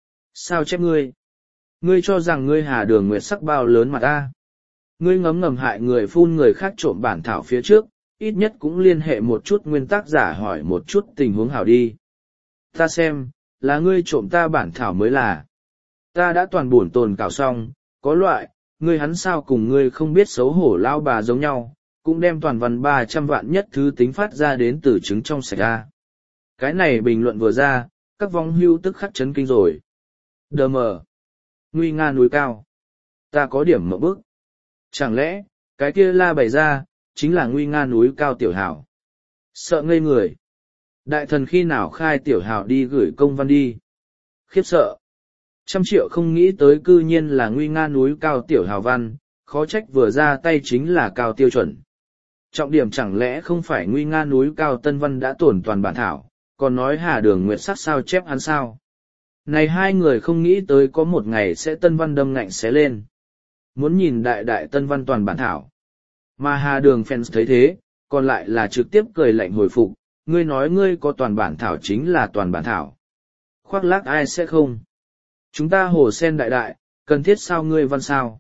Sao chép ngươi? Ngươi cho rằng ngươi Hà Đường Nguyệt Sắc bao lớn mà ta? Ngươi ngấm ngầm hại người phun người khác trộm bản thảo phía trước, ít nhất cũng liên hệ một chút nguyên tác giả hỏi một chút tình huống hảo đi. Ta xem, là ngươi trộm ta bản thảo mới là. Ta đã toàn buồn tồn cảo xong, có loại, ngươi hắn sao cùng ngươi không biết xấu hổ lao bà giống nhau, cũng đem toàn văn ba trăm vạn nhất thứ tính phát ra đến từ chứng trong sạch ra. Cái này bình luận vừa ra, các vong hưu tức khắc chấn kinh rồi. Đờ mờ. Nguy nga núi cao. Ta có điểm mộng bức. Chẳng lẽ, cái kia la bày ra, chính là nguy nga núi cao tiểu hào. Sợ ngây người. Đại thần khi nào khai tiểu hào đi gửi công văn đi. Khiếp sợ. Trăm triệu không nghĩ tới cư nhiên là nguy nga núi cao tiểu hào văn, khó trách vừa ra tay chính là cao tiêu chuẩn. Trọng điểm chẳng lẽ không phải nguy nga núi cao tân văn đã tổn toàn bản thảo, còn nói Hà Đường Nguyệt Sắc sao chép hắn sao. Này hai người không nghĩ tới có một ngày sẽ tân văn đâm ngạnh xé lên. Muốn nhìn đại đại tân văn toàn bản thảo. Mà Hà Đường fans thấy thế, còn lại là trực tiếp cười lạnh hồi phục, ngươi nói ngươi có toàn bản thảo chính là toàn bản thảo. Khoác lác ai sẽ không. Chúng ta hồ sen đại đại, cần thiết sao ngươi văn sao.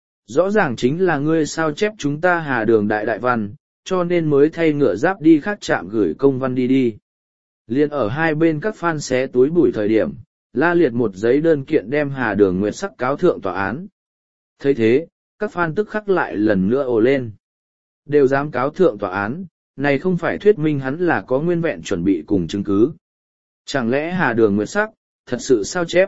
Rõ ràng chính là ngươi sao chép chúng ta Hà Đường đại đại văn, cho nên mới thay ngựa giáp đi khác trạm gửi công văn đi đi. Liên ở hai bên các fan xé túi bụi thời điểm, la liệt một giấy đơn kiện đem Hà Đường Nguyệt Sắc cáo thượng tòa án. Thấy thế, các fan tức khắc lại lần nữa ồ lên. Đều dám cáo thượng tòa án, này không phải thuyết minh hắn là có nguyên vẹn chuẩn bị cùng chứng cứ. Chẳng lẽ Hà Đường Nguyệt Sắc, thật sự sao chép?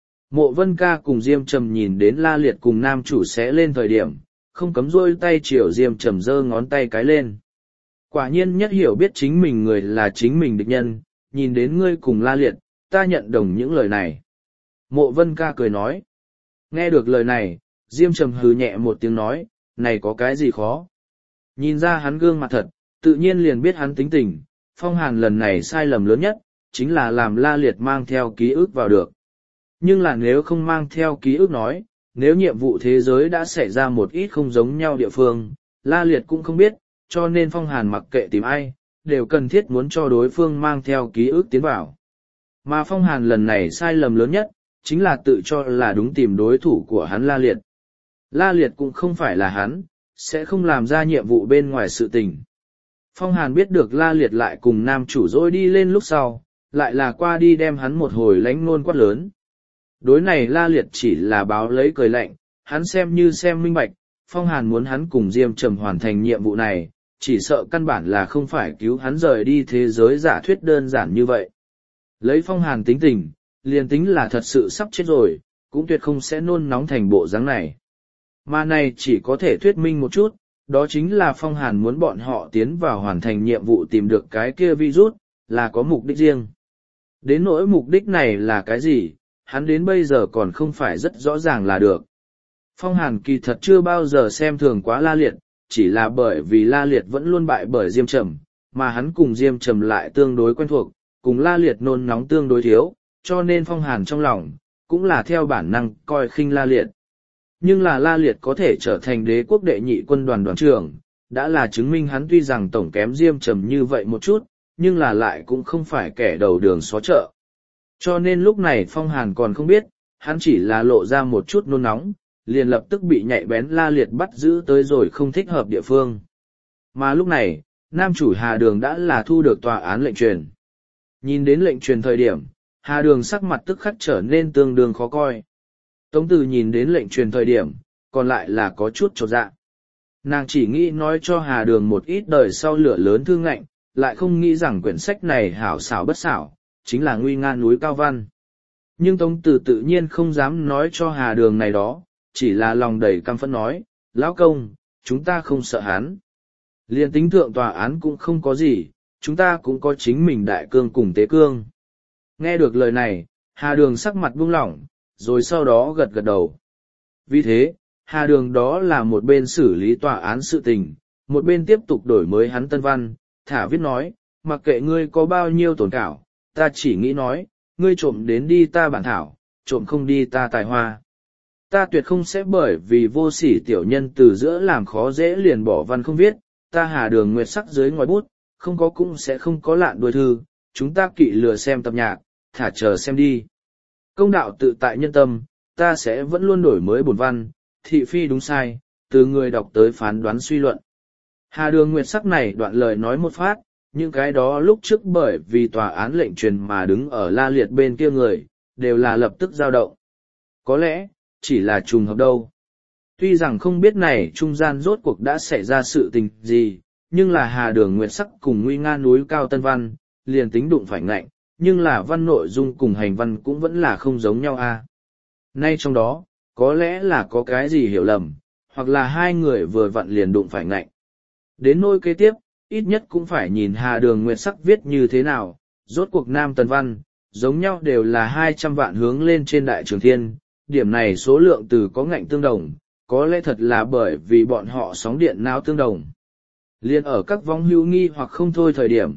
Mộ Vân Ca cùng Diêm Trầm nhìn đến la liệt cùng nam chủ xé lên thời điểm, không cấm rôi tay chiều Diêm Trầm giơ ngón tay cái lên. Quả nhiên nhất hiểu biết chính mình người là chính mình địch nhân, nhìn đến ngươi cùng la liệt, ta nhận đồng những lời này. Mộ Vân Ca cười nói. Nghe được lời này, Diêm Trầm hừ nhẹ một tiếng nói, này có cái gì khó. Nhìn ra hắn gương mặt thật, tự nhiên liền biết hắn tính tình, Phong Hàn lần này sai lầm lớn nhất, chính là làm la liệt mang theo ký ức vào được. Nhưng là nếu không mang theo ký ức nói, nếu nhiệm vụ thế giới đã xảy ra một ít không giống nhau địa phương, la liệt cũng không biết, cho nên Phong Hàn mặc kệ tìm ai, đều cần thiết muốn cho đối phương mang theo ký ức tiến vào. Mà Phong Hàn lần này sai lầm lớn nhất, chính là tự cho là đúng tìm đối thủ của hắn la liệt. La liệt cũng không phải là hắn, sẽ không làm ra nhiệm vụ bên ngoài sự tình. Phong Hàn biết được la liệt lại cùng nam chủ dỗi đi lên lúc sau, lại là qua đi đem hắn một hồi lánh nôn quát lớn. Đối này la liệt chỉ là báo lấy cười lạnh, hắn xem như xem minh bạch, Phong Hàn muốn hắn cùng Diêm Trầm hoàn thành nhiệm vụ này, chỉ sợ căn bản là không phải cứu hắn rời đi thế giới giả thuyết đơn giản như vậy. Lấy Phong Hàn tính tình, liền tính là thật sự sắp chết rồi, cũng tuyệt không sẽ nôn nóng thành bộ dáng này. Mà này chỉ có thể thuyết minh một chút, đó chính là Phong Hàn muốn bọn họ tiến vào hoàn thành nhiệm vụ tìm được cái kia virus, là có mục đích riêng. Đến nỗi mục đích này là cái gì, hắn đến bây giờ còn không phải rất rõ ràng là được. Phong Hàn kỳ thật chưa bao giờ xem thường quá la liệt, chỉ là bởi vì la liệt vẫn luôn bại bởi Diêm Trầm, mà hắn cùng Diêm Trầm lại tương đối quen thuộc, cùng la liệt nôn nóng tương đối thiếu, cho nên Phong Hàn trong lòng, cũng là theo bản năng coi khinh la liệt. Nhưng là la liệt có thể trở thành đế quốc đệ nhị quân đoàn đoàn trưởng, đã là chứng minh hắn tuy rằng tổng kém Diêm Trầm như vậy một chút, nhưng là lại cũng không phải kẻ đầu đường xó chợ. Cho nên lúc này Phong Hàn còn không biết, hắn chỉ là lộ ra một chút nôn nóng, liền lập tức bị nhạy bén la liệt bắt giữ tới rồi không thích hợp địa phương. Mà lúc này, nam chủ Hà Đường đã là thu được tòa án lệnh truyền. Nhìn đến lệnh truyền thời điểm, Hà Đường sắc mặt tức khắc trở nên tương đương khó coi. Tống Từ nhìn đến lệnh truyền thời điểm, còn lại là có chút chột dạ. Nàng chỉ nghĩ nói cho Hà Đường một ít đời sau lửa lớn thương ngạnh, lại không nghĩ rằng quyển sách này hảo xảo bất xảo, chính là nguy nga núi cao văn. Nhưng Tống Từ tự nhiên không dám nói cho Hà Đường này đó, chỉ là lòng đầy căm phẫn nói, lão công, chúng ta không sợ hắn. Liên tính thượng tòa án cũng không có gì, chúng ta cũng có chính mình đại cương cùng tế cương. Nghe được lời này, Hà Đường sắc mặt buông lỏng, rồi sau đó gật gật đầu. Vì thế, Hà Đường đó là một bên xử lý tòa án sự tình, một bên tiếp tục đổi mới hắn tân văn, thả viết nói, mặc kệ ngươi có bao nhiêu tổn cảo, ta chỉ nghĩ nói, ngươi trộm đến đi ta bản thảo, trộm không đi ta tài hoa. Ta tuyệt không sẽ bởi vì vô sỉ tiểu nhân từ giữa làm khó dễ liền bỏ văn không viết, ta Hà Đường nguyệt sắc dưới ngòi bút, không có cũng sẽ không có lạn đuôi thư, chúng ta kỵ lừa xem tập nhạc, thả chờ xem đi. Công đạo tự tại nhân tâm, ta sẽ vẫn luôn đổi mới bổn văn, thị phi đúng sai, từ người đọc tới phán đoán suy luận. Hà Đường nguyệt sắc này đoạn lời nói một phát, những cái đó lúc trước bởi vì tòa án lệnh truyền mà đứng ở la liệt bên kia người, đều là lập tức dao động. Có lẽ, chỉ là trùng hợp đâu. Tuy rằng không biết này trung gian rốt cuộc đã xảy ra sự tình gì, nhưng là Hà Đường nguyệt sắc cùng nguy nga núi cao tân văn, liền tính đụng phải ngạnh, nhưng là văn nội dung cùng hành văn cũng vẫn là không giống nhau a. À. Nay trong đó, có lẽ là có cái gì hiểu lầm, hoặc là hai người vừa vặn liền đụng phải ngạnh. Đến nỗi kế tiếp, ít nhất cũng phải nhìn Hà Đường nguyệt sắc viết như thế nào, rốt cuộc nam tần văn, giống nhau đều là hai trăm vạn hướng lên trên đại trường thiên, điểm này số lượng từ có ngạnh tương đồng, có lẽ thật là bởi vì bọn họ sóng điện não tương đồng. Liên ở các vong hưu nghi hoặc không thôi thời điểm,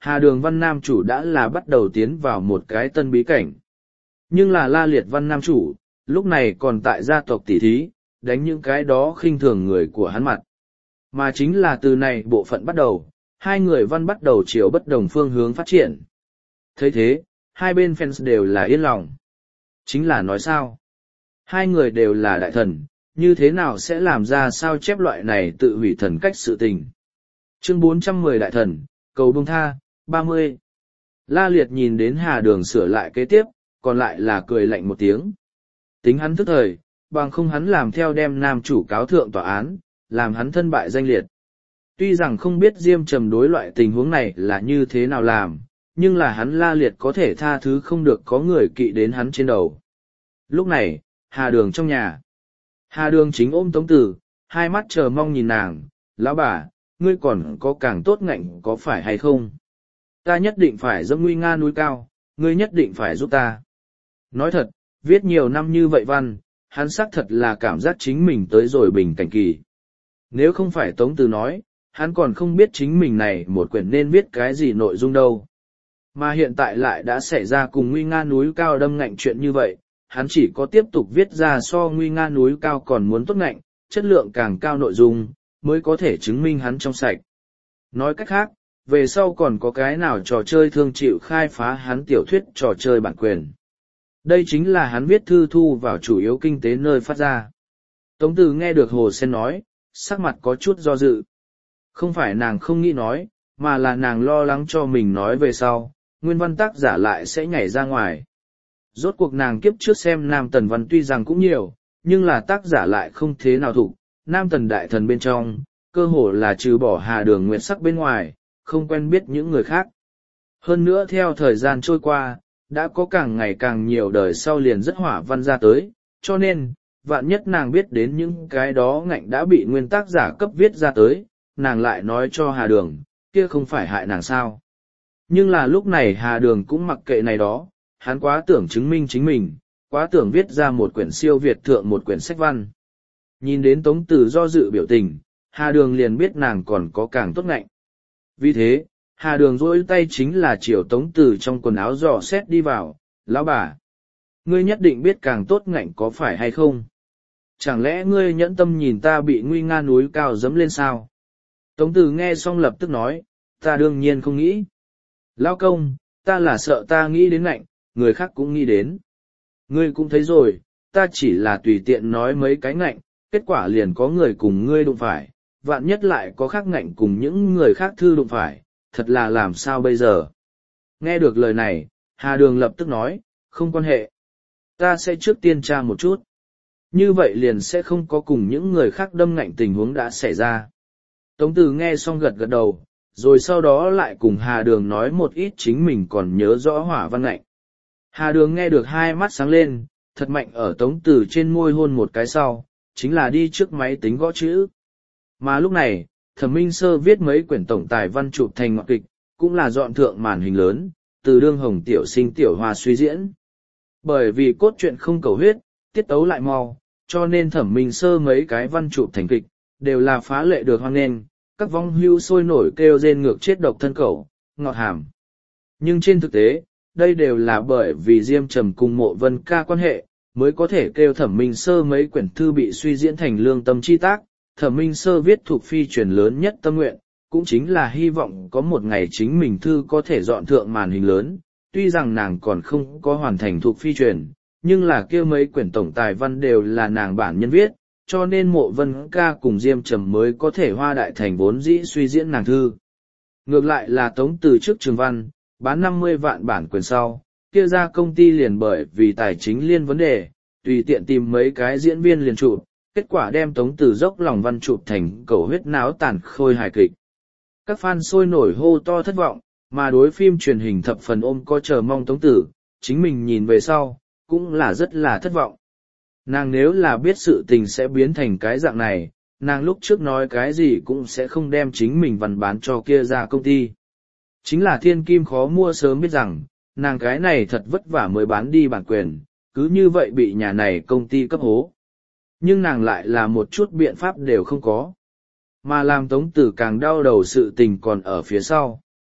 Hà Đường Văn Nam chủ đã là bắt đầu tiến vào một cái tân bí cảnh. Nhưng là La Liệt Văn Nam chủ, lúc này còn tại gia tộc tỷ thí, đánh những cái đó khinh thường người của hắn mặt. Mà chính là từ này bộ phận bắt đầu, hai người văn bắt đầu chiều bất đồng phương hướng phát triển. Thấy thế, hai bên fans đều là yên lòng. Chính là nói sao? Hai người đều là đại thần, như thế nào sẽ làm ra sao chép loại này tự hủy thần cách sự tình. Chương bốn trăm mười Đại thần, cầu bông tha, ba mươi. La Liệt nhìn đến Hà Đường sửa lại kế tiếp, còn lại là cười lạnh một tiếng. Tính hắn thức thời, bằng không hắn làm theo đem nam chủ cáo thượng tòa án, làm hắn thân bại danh liệt. Tuy rằng không biết Diêm Trầm đối loại tình huống này là như thế nào làm, nhưng là hắn La Liệt có thể tha thứ không được có người kỵ đến hắn trên đầu. Lúc này, Hà Đường trong nhà. Hà Đường chính ôm Tống Tử, hai mắt chờ mong nhìn nàng, lão bà, ngươi còn có càng tốt ngạnh có phải hay không? Ta nhất định phải dẫm nguy nga núi cao, ngươi nhất định phải giúp ta. Nói thật, viết nhiều năm như vậy văn, hắn xác thật là cảm giác chính mình tới rồi bình cảnh kỳ. Nếu không phải Tống Tử nói, hắn còn không biết chính mình này một quyển nên viết cái gì nội dung đâu. Mà hiện tại lại đã xảy ra cùng nguy nga núi cao đâm ngạnh chuyện như vậy, hắn chỉ có tiếp tục viết ra so nguy nga núi cao còn muốn tốt ngạnh, chất lượng càng cao nội dung, mới có thể chứng minh hắn trong sạch. Nói cách khác, về sau còn có cái nào trò chơi thương chịu khai phá hắn tiểu thuyết trò chơi bản quyền. Đây chính là hắn viết thư thu vào chủ yếu kinh tế nơi phát ra. Tống Từ nghe được Hồ Sen nói, sắc mặt có chút do dự. Không phải nàng không nghĩ nói, mà là nàng lo lắng cho mình nói về sau, nguyên văn tác giả lại sẽ nhảy ra ngoài. Rốt cuộc nàng kiếp trước xem Nam Tần Văn tuy rằng cũng nhiều, nhưng là tác giả lại không thế nào thủ. Nam Tần Đại Thần bên trong, cơ hồ là trừ bỏ Hà Đường Nguyệt Sắc bên ngoài, không quen biết những người khác. Hơn nữa theo thời gian trôi qua, đã có càng ngày càng nhiều đời sau liền rất hỏa văn ra tới, cho nên, vạn nhất nàng biết đến những cái đó ngạnh đã bị nguyên tác giả cấp viết ra tới, nàng lại nói cho Hà Đường, kia không phải hại nàng sao. Nhưng là lúc này Hà Đường cũng mặc kệ này đó, hắn quá tưởng chứng minh chính mình, quá tưởng viết ra một quyển siêu việt thượng một quyển sách văn. Nhìn đến Tống Từ do dự biểu tình, Hà Đường liền biết nàng còn có càng tốt ngạnh. Vì thế, Hà Đường rỗi tay chính là chiều Tống Từ trong quần áo dò xét đi vào, lão bà. Ngươi nhất định biết càng tốt ngạnh có phải hay không? Chẳng lẽ ngươi nhẫn tâm nhìn ta bị nguy nga núi cao dẫm lên sao? Tống Từ nghe xong lập tức nói, ta đương nhiên không nghĩ. Lão công, ta là sợ ta nghĩ đến ngạnh, người khác cũng nghĩ đến. Ngươi cũng thấy rồi, ta chỉ là tùy tiện nói mấy cái ngạnh, kết quả liền có người cùng ngươi đụng phải, vạn nhất lại có khác ngạnh cùng những người khác thư đụng phải, thật là làm sao bây giờ. Nghe được lời này, Hà Đường lập tức nói, không quan hệ. Ta sẽ trước tiên tra một chút. Như vậy liền sẽ không có cùng những người khác đâm ngạnh tình huống đã xảy ra. Tống Từ nghe xong gật gật đầu, rồi sau đó lại cùng Hà Đường nói một ít chính mình còn nhớ rõ hỏa văn ngạnh. Hà Đường nghe được hai mắt sáng lên, thật mạnh ở Tống Từ trên môi hôn một cái sau, chính là đi trước máy tính gõ chữ. Mà lúc này, Thẩm Minh Sơ viết mấy quyển tổng tài văn chụp thành ngọc kịch, cũng là dọn thượng màn hình lớn, từ đương hồng tiểu sinh tiểu hoa suy diễn. Bởi vì cốt truyện không cầu huyết, tiết tấu lại mau, cho nên Thẩm Minh Sơ mấy cái văn chụp thành kịch, đều là phá lệ được hoan nghênh, các vong hưu sôi nổi kêu rên ngược chết độc thân cẩu, ngọt hàm. Nhưng trên thực tế, đây đều là bởi vì Diêm Trầm cùng Mộ Vân Ca quan hệ, mới có thể kêu Thẩm Minh Sơ mấy quyển thư bị suy diễn thành lương tâm chi tác. Thẩm Minh Sơ viết thuộc phi truyền lớn nhất tâm nguyện, cũng chính là hy vọng có một ngày chính mình thư có thể dọn thượng màn hình lớn, tuy rằng nàng còn không có hoàn thành thuộc phi truyền, nhưng là kêu mấy quyển tổng tài văn đều là nàng bản nhân viết, cho nên Mộ Vân Ca cùng Diêm Trầm mới có thể hoa đại thành vốn dĩ suy diễn nàng thư. Ngược lại là Tống Từ trước Trường Văn, bán năm mươi vạn bản quyền sau, kia ra công ty liền bởi vì tài chính liên vấn đề, tùy tiện tìm mấy cái diễn viên liền chụp, kết quả đem Tống Từ dốc lòng văn chụp thành cầu huyết náo tàn khôi hài kịch. Các fan sôi nổi hô to thất vọng, mà đối phim truyền hình thập phần ôm có chờ mong Tống Tử, chính mình nhìn về sau, cũng là rất là thất vọng. Nàng nếu là biết sự tình sẽ biến thành cái dạng này, nàng lúc trước nói cái gì cũng sẽ không đem chính mình văn bán cho kia ra công ty. Chính là thiên kim khó mua sớm biết rằng, nàng cái này thật vất vả mới bán đi bản quyền, cứ như vậy bị nhà này công ty cấp hố. Nhưng nàng lại là một chút biện pháp đều không có. Mà làm Tống Tử càng đau đầu sự tình còn ở phía sau.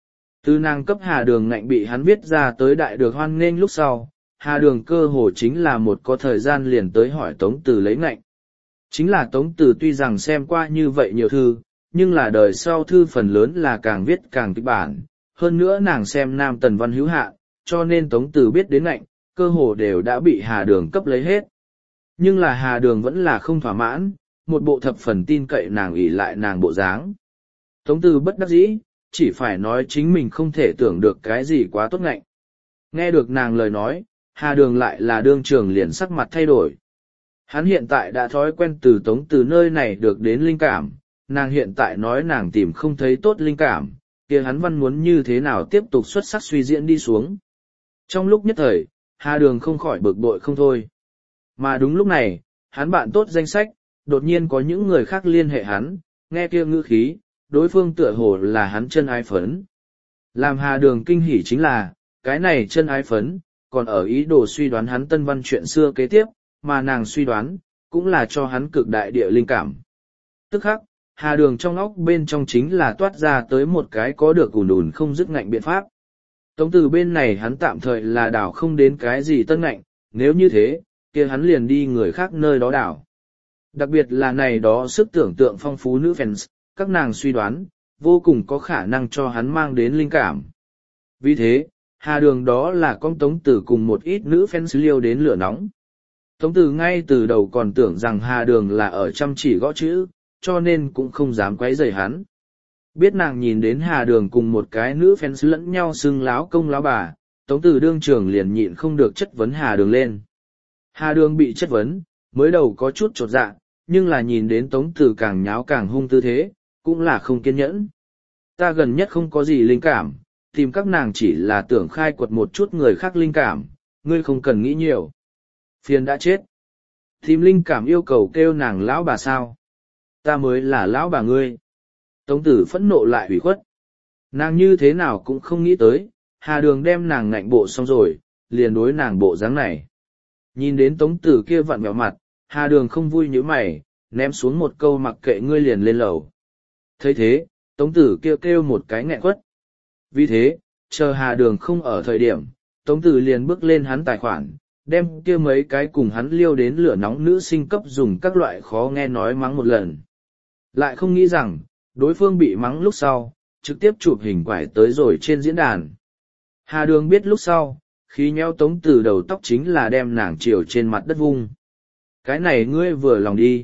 Từ nàng cấp Hà Đường ngạnh bị hắn viết ra tới đại được hoan nghênh lúc sau, Hà Đường cơ hồ chính là một có thời gian liền tới hỏi Tống Từ lấy ngạnh. Chính là Tống Từ tuy rằng xem qua như vậy nhiều thư, nhưng là đời sau thư phần lớn là càng viết càng kịch bản, hơn nữa nàng xem nam tần văn hữu hạ, cho nên Tống Từ biết đến ngạnh, cơ hồ đều đã bị Hà Đường cấp lấy hết. Nhưng là Hà Đường vẫn là không thỏa mãn, một bộ thập phần tin cậy nàng ỷ lại nàng bộ dáng. Tống Từ bất đắc dĩ, chỉ phải nói chính mình không thể tưởng được cái gì quá tốt ngạnh. Nghe được nàng lời nói, Hà Đường lại là đương trường liền sắc mặt thay đổi. Hắn hiện tại đã thói quen từ Tống Từ nơi này được đến linh cảm, nàng hiện tại nói nàng tìm không thấy tốt linh cảm, kia hắn văn muốn như thế nào tiếp tục xuất sắc suy diễn đi xuống. Trong lúc nhất thời, Hà Đường không khỏi bực bội không thôi. Mà đúng lúc này, hắn bạn tốt danh sách, đột nhiên có những người khác liên hệ hắn, nghe kia ngữ khí, đối phương tựa hồ là hắn chân ái phấn. Làm Hà Đường kinh hỉ chính là, cái này chân ái phấn, còn ở ý đồ suy đoán hắn tân văn chuyện xưa kế tiếp, mà nàng suy đoán, cũng là cho hắn cực đại địa linh cảm. Tức khắc, Hà Đường trong óc bên trong chính là toát ra tới một cái có được ùn ùn không dứt ngạnh biện pháp. Tống Từ bên này hắn tạm thời là đảo không đến cái gì tân ngạnh, nếu như thế, kia hắn liền đi người khác nơi đó đảo. Đặc biệt là này đó sức tưởng tượng phong phú nữ fans, các nàng suy đoán, vô cùng có khả năng cho hắn mang đến linh cảm. Vì thế, Hà Đường đó là con Tống Từ cùng một ít nữ fans liêu đến lửa nóng. Tống Từ ngay từ đầu còn tưởng rằng Hà Đường là ở chăm chỉ gõ chữ, cho nên cũng không dám quấy rầy hắn. Biết nàng nhìn đến Hà Đường cùng một cái nữ fans lẫn nhau xưng láo công láo bà, Tống Từ đương trường liền nhịn không được chất vấn Hà Đường lên. Hà Đường bị chất vấn, mới đầu có chút chột dạ, nhưng là nhìn đến Tống Từ càng nháo càng hung tư thế, cũng là không kiên nhẫn. Ta gần nhất không có gì linh cảm, tìm các nàng chỉ là tưởng khai quật một chút người khác linh cảm, ngươi không cần nghĩ nhiều. Phiền đã chết. Tìm linh cảm yêu cầu kêu nàng lão bà sao? Ta mới là lão bà ngươi. Tống Tử phẫn nộ lại hủy khuất. Nàng như thế nào cũng không nghĩ tới, Hà Đường đem nàng ngạnh bộ xong rồi, liền đối nàng bộ dáng này. Nhìn đến Tống Tử kia vặn vẹo mặt, Hà Đường không vui như mày, ném xuống một câu mặc kệ ngươi liền lên lầu. Thấy thế, Tống Tử kêu kêu một cái nghẹn quất. Vì thế, chờ Hà Đường không ở thời điểm, Tống Tử liền bước lên hắn tài khoản, đem kia mấy cái cùng hắn liêu đến lửa nóng nữ sinh cấp dùng các loại khó nghe nói mắng một lần. Lại không nghĩ rằng, đối phương bị mắng lúc sau, trực tiếp chụp hình quải tới rồi trên diễn đàn. Hà Đường biết lúc sau, khi nheo Tống Tử đầu tóc chính là đem nàng chiều trên mặt đất vung. Cái này ngươi vừa lòng đi.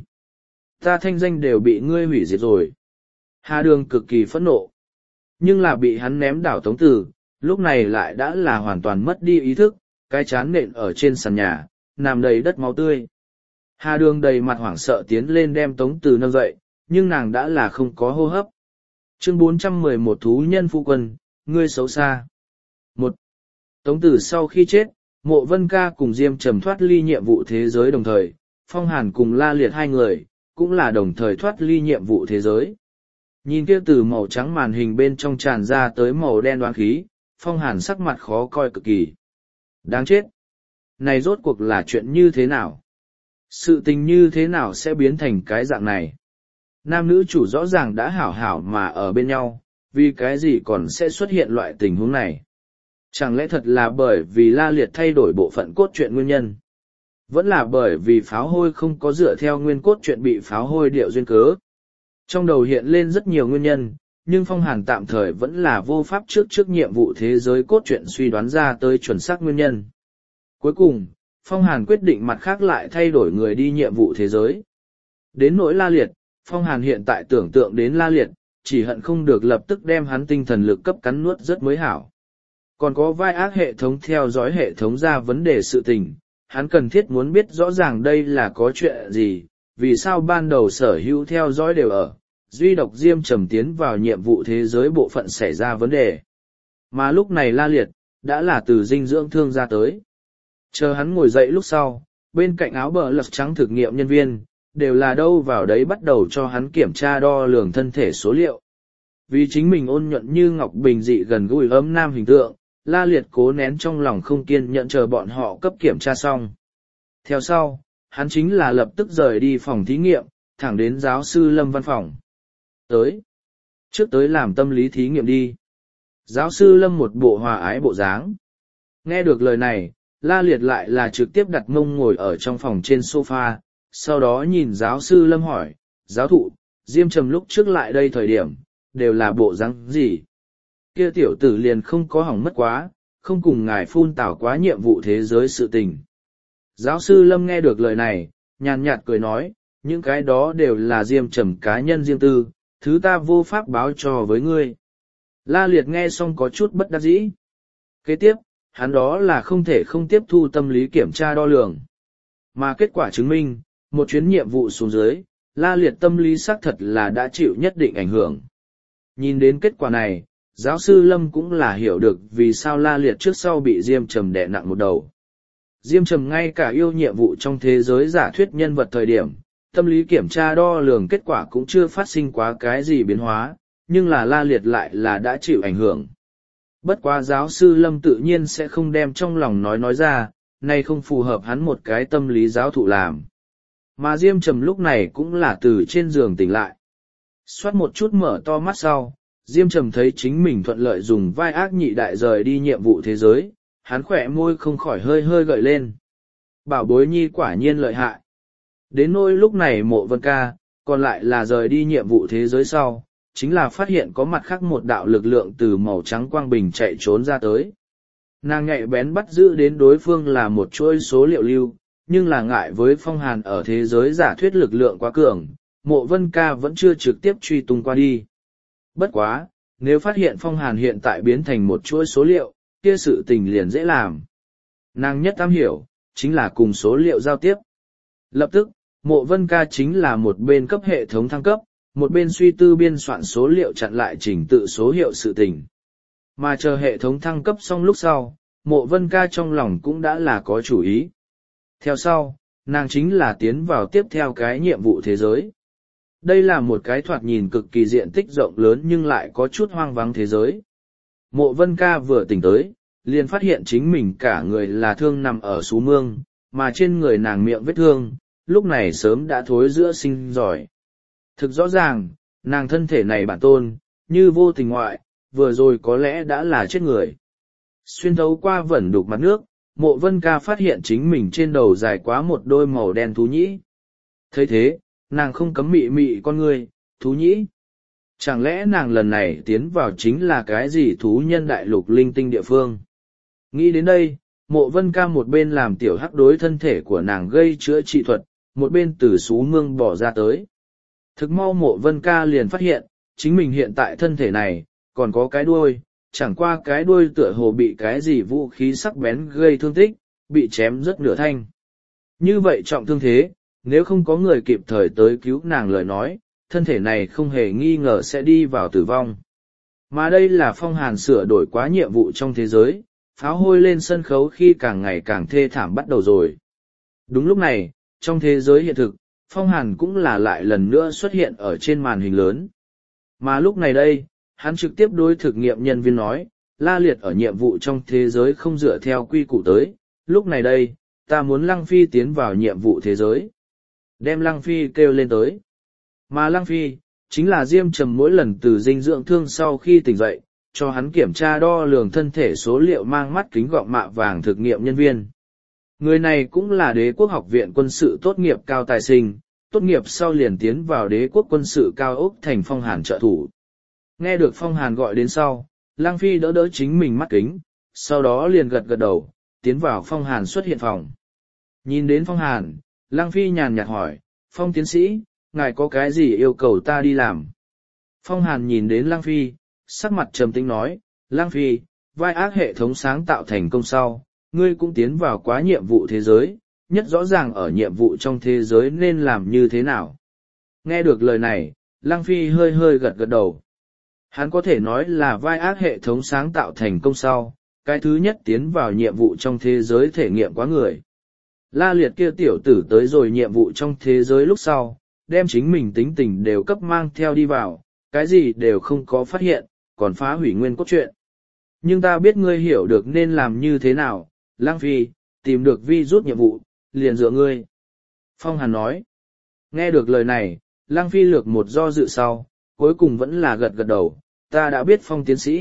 Ta thanh danh đều bị ngươi hủy diệt rồi. Hà Đường cực kỳ phẫn nộ. Nhưng là bị hắn ném đảo Tống Tử, lúc này lại đã là hoàn toàn mất đi ý thức, cái chán nện ở trên sàn nhà, nằm đầy đất máu tươi. Hà Đường đầy mặt hoảng sợ tiến lên đem Tống Tử nâng dậy, nhưng nàng đã là không có hô hấp. Chương bốn trăm mười một Thú nhân phu quân, ngươi xấu xa. Một. Tống Tử sau khi chết, Mộ Vân Ca cùng Diêm Trầm thoát ly nhiệm vụ thế giới đồng thời, Phong Hàn cùng La Liệt hai người, cũng là đồng thời thoát ly nhiệm vụ thế giới. Nhìn kia từ màu trắng màn hình bên trong tràn ra tới màu đen đoán khí, Phong Hàn sắc mặt khó coi cực kỳ. Đáng chết! Này rốt cuộc là chuyện như thế nào? Sự tình như thế nào sẽ biến thành cái dạng này? Nam nữ chủ rõ ràng đã hảo hảo mà ở bên nhau, vì cái gì còn sẽ xuất hiện loại tình huống này? Chẳng lẽ thật là bởi vì La Liệt thay đổi bộ phận cốt truyện nguyên nhân? Vẫn là bởi vì pháo hôi không có dựa theo nguyên cốt truyện bị pháo hôi điệu duyên cớ? Trong đầu hiện lên rất nhiều nguyên nhân, nhưng Phong Hàn tạm thời vẫn là vô pháp trước trước nhiệm vụ thế giới cốt truyện suy đoán ra tới chuẩn xác nguyên nhân. Cuối cùng, Phong Hàn quyết định mặt khác lại thay đổi người đi nhiệm vụ thế giới. Đến nỗi La Liệt, Phong Hàn hiện tại tưởng tượng đến La Liệt, chỉ hận không được lập tức đem hắn tinh thần lực cấp cắn nuốt rất mới hảo. Còn có vai ác hệ thống theo dõi hệ thống ra vấn đề sự tình, hắn cần thiết muốn biết rõ ràng đây là có chuyện gì, vì sao ban đầu sở hữu theo dõi đều ở, duy độc Diêm Trầm tiến vào nhiệm vụ thế giới bộ phận xảy ra vấn đề. Mà lúc này La Liệt, đã là từ dinh dưỡng thương ra tới. Chờ hắn ngồi dậy lúc sau, bên cạnh áo bờ lật trắng thực nghiệm nhân viên, đều là đâu vào đấy bắt đầu cho hắn kiểm tra đo lường thân thể số liệu. Vì chính mình ôn nhuận như ngọc bình dị gần gũi ấm nam hình tượng, La Liệt cố nén trong lòng không kiên nhẫn chờ bọn họ cấp kiểm tra xong. Theo sau, hắn chính là lập tức rời đi phòng thí nghiệm, thẳng đến giáo sư Lâm văn phòng. Tới. Trước tới làm tâm lý thí nghiệm đi. Giáo sư Lâm một bộ hòa ái bộ dáng. Nghe được lời này, La Liệt lại là trực tiếp đặt mông ngồi ở trong phòng trên sofa, sau đó nhìn giáo sư Lâm hỏi, giáo thụ, Diêm Trầm lúc trước lại đây thời điểm, đều là bộ dáng gì? Kia tiểu tử liền không có hỏng mất quá, không cùng ngài phun tảo quá nhiệm vụ thế giới sự tình. Giáo sư Lâm nghe được lời này, nhàn nhạt cười nói, những cái đó đều là Diêm Trầm cá nhân riêng tư, thứ ta vô pháp báo cho với ngươi. La Liệt nghe xong có chút bất đắc dĩ. Kế tiếp, hắn đó là không thể không tiếp thu tâm lý kiểm tra đo lường. Mà kết quả chứng minh, một chuyến nhiệm vụ xuống dưới, La Liệt tâm lý xác thật là đã chịu nhất định ảnh hưởng. Nhìn đến kết quả này, giáo sư Lâm cũng là hiểu được vì sao La Liệt trước sau bị Diêm Trầm đè nặng một đầu. Diêm Trầm ngay cả yêu nhiệm vụ trong thế giới giả thuyết nhân vật thời điểm, tâm lý kiểm tra đo lường kết quả cũng chưa phát sinh quá cái gì biến hóa, nhưng là La Liệt lại là đã chịu ảnh hưởng. Bất quá giáo sư Lâm tự nhiên sẽ không đem trong lòng nói nói ra, nay không phù hợp hắn một cái tâm lý giáo thụ làm. Mà Diêm Trầm lúc này cũng là từ trên giường tỉnh lại. Xoát một chút mở to mắt sau, Diêm Trầm thấy chính mình thuận lợi dùng vai ác nhị đại rời đi nhiệm vụ thế giới, hắn khỏe môi không khỏi hơi hơi gợi lên. Bảo bối nhi quả nhiên lợi hại. Đến nỗi lúc này Mộ Vân Ca, còn lại là rời đi nhiệm vụ thế giới sau, chính là phát hiện có mặt khác một đạo lực lượng từ màu trắng quang bình chạy trốn ra tới. Nàng nhạy bén bắt giữ đến đối phương là một chuỗi số liệu lưu, nhưng là ngại với Phong Hàn ở thế giới giả thuyết lực lượng quá cường, Mộ Vân Ca vẫn chưa trực tiếp truy tung qua đi. Bất quá, nếu phát hiện Phong Hàn hiện tại biến thành một chuỗi số liệu, kia sự tình liền dễ làm. Nàng nhất am hiểu, chính là cùng số liệu giao tiếp. Lập tức, Mộ Vân Ca chính là một bên cấp hệ thống thăng cấp, một bên suy tư biên soạn số liệu chặn lại trình tự số hiệu sự tình. Mà chờ hệ thống thăng cấp xong lúc sau, Mộ Vân Ca trong lòng cũng đã là có chủ ý. Theo sau, nàng chính là tiến vào tiếp theo cái nhiệm vụ thế giới. Đây là một cái thoạt nhìn cực kỳ diện tích rộng lớn nhưng lại có chút hoang vắng thế giới. Mộ Vân Ca vừa tỉnh tới, liền phát hiện chính mình cả người là thương nằm ở xú mương, mà trên người nàng miệng vết thương, lúc này sớm đã thối giữa sinh giỏi. Thực rõ ràng, nàng thân thể này bản tôn, như vô tình ngoại, vừa rồi có lẽ đã là chết người. Xuyên thấu qua vẩn đục mặt nước, Mộ Vân Ca phát hiện chính mình trên đầu dài quá một đôi màu đen thú nhĩ. Thấy thế, nàng không cấm mị mị con người, thú nhĩ. Chẳng lẽ nàng lần này tiến vào chính là cái gì thú nhân đại lục linh tinh địa phương? Nghĩ đến đây, Mộ Vân Ca một bên làm tiểu hắc đối thân thể của nàng gây chữa trị thuật, một bên từ xú mương bỏ ra tới. Thực mau Mộ Vân Ca liền phát hiện, chính mình hiện tại thân thể này, còn có cái đuôi, chẳng qua cái đuôi tựa hồ bị cái gì vũ khí sắc bén gây thương tích, bị chém rất nửa thanh. Như vậy trọng thương thế, nếu không có người kịp thời tới cứu nàng lời nói, thân thể này không hề nghi ngờ sẽ đi vào tử vong. Mà đây là Phong Hàn sửa đổi quá nhiệm vụ trong thế giới, pháo hôi lên sân khấu khi càng ngày càng thê thảm bắt đầu rồi. Đúng lúc này, trong thế giới hiện thực, Phong Hàn cũng là lại lần nữa xuất hiện ở trên màn hình lớn. Mà lúc này đây, hắn trực tiếp đối thực nghiệm nhân viên nói, La Liệt ở nhiệm vụ trong thế giới không dựa theo quy củ tới, lúc này đây, ta muốn Lăng Phi tiến vào nhiệm vụ thế giới. Đem Lăng Phi kêu lên tới. Mà Lăng Phi, chính là Diêm Trầm mỗi lần từ dinh dưỡng thương sau khi tỉnh dậy, cho hắn kiểm tra đo lường thân thể số liệu mang mắt kính gọng mạ vàng thực nghiệm nhân viên. Người này cũng là đế quốc học viện quân sự tốt nghiệp cao tài sinh, tốt nghiệp sau liền tiến vào đế quốc quân sự cao ốc thành Phong Hàn trợ thủ. Nghe được Phong Hàn gọi đến sau, Lăng Phi đỡ đỡ chính mình mắt kính, sau đó liền gật gật đầu, tiến vào Phong Hàn xuất hiện phòng. Nhìn đến Phong Hàn, Lăng Phi nhàn nhạt hỏi, Phong tiến sĩ, ngài có cái gì yêu cầu ta đi làm? Phong Hàn nhìn đến Lăng Phi, sắc mặt trầm tĩnh nói, Lăng Phi, vai ác hệ thống sáng tạo thành công sau, ngươi cũng tiến vào quá nhiệm vụ thế giới, nhất rõ ràng ở nhiệm vụ trong thế giới nên làm như thế nào. Nghe được lời này, Lăng Phi hơi hơi gật gật đầu. Hắn có thể nói là vai ác hệ thống sáng tạo thành công sau, cái thứ nhất tiến vào nhiệm vụ trong thế giới thể nghiệm quá người. La Liệt kia tiểu tử tới rồi nhiệm vụ trong thế giới lúc sau, đem chính mình tính tình đều cấp mang theo đi vào, cái gì đều không có phát hiện, còn phá hủy nguyên cốt truyện. Nhưng ta biết ngươi hiểu được nên làm như thế nào, Lăng Phi, tìm được vi rút nhiệm vụ, liền dựa ngươi. Phong Hàn nói. Nghe được lời này, Lăng Phi lược một do dự sau, cuối cùng vẫn là gật gật đầu, ta đã biết Phong tiến sĩ,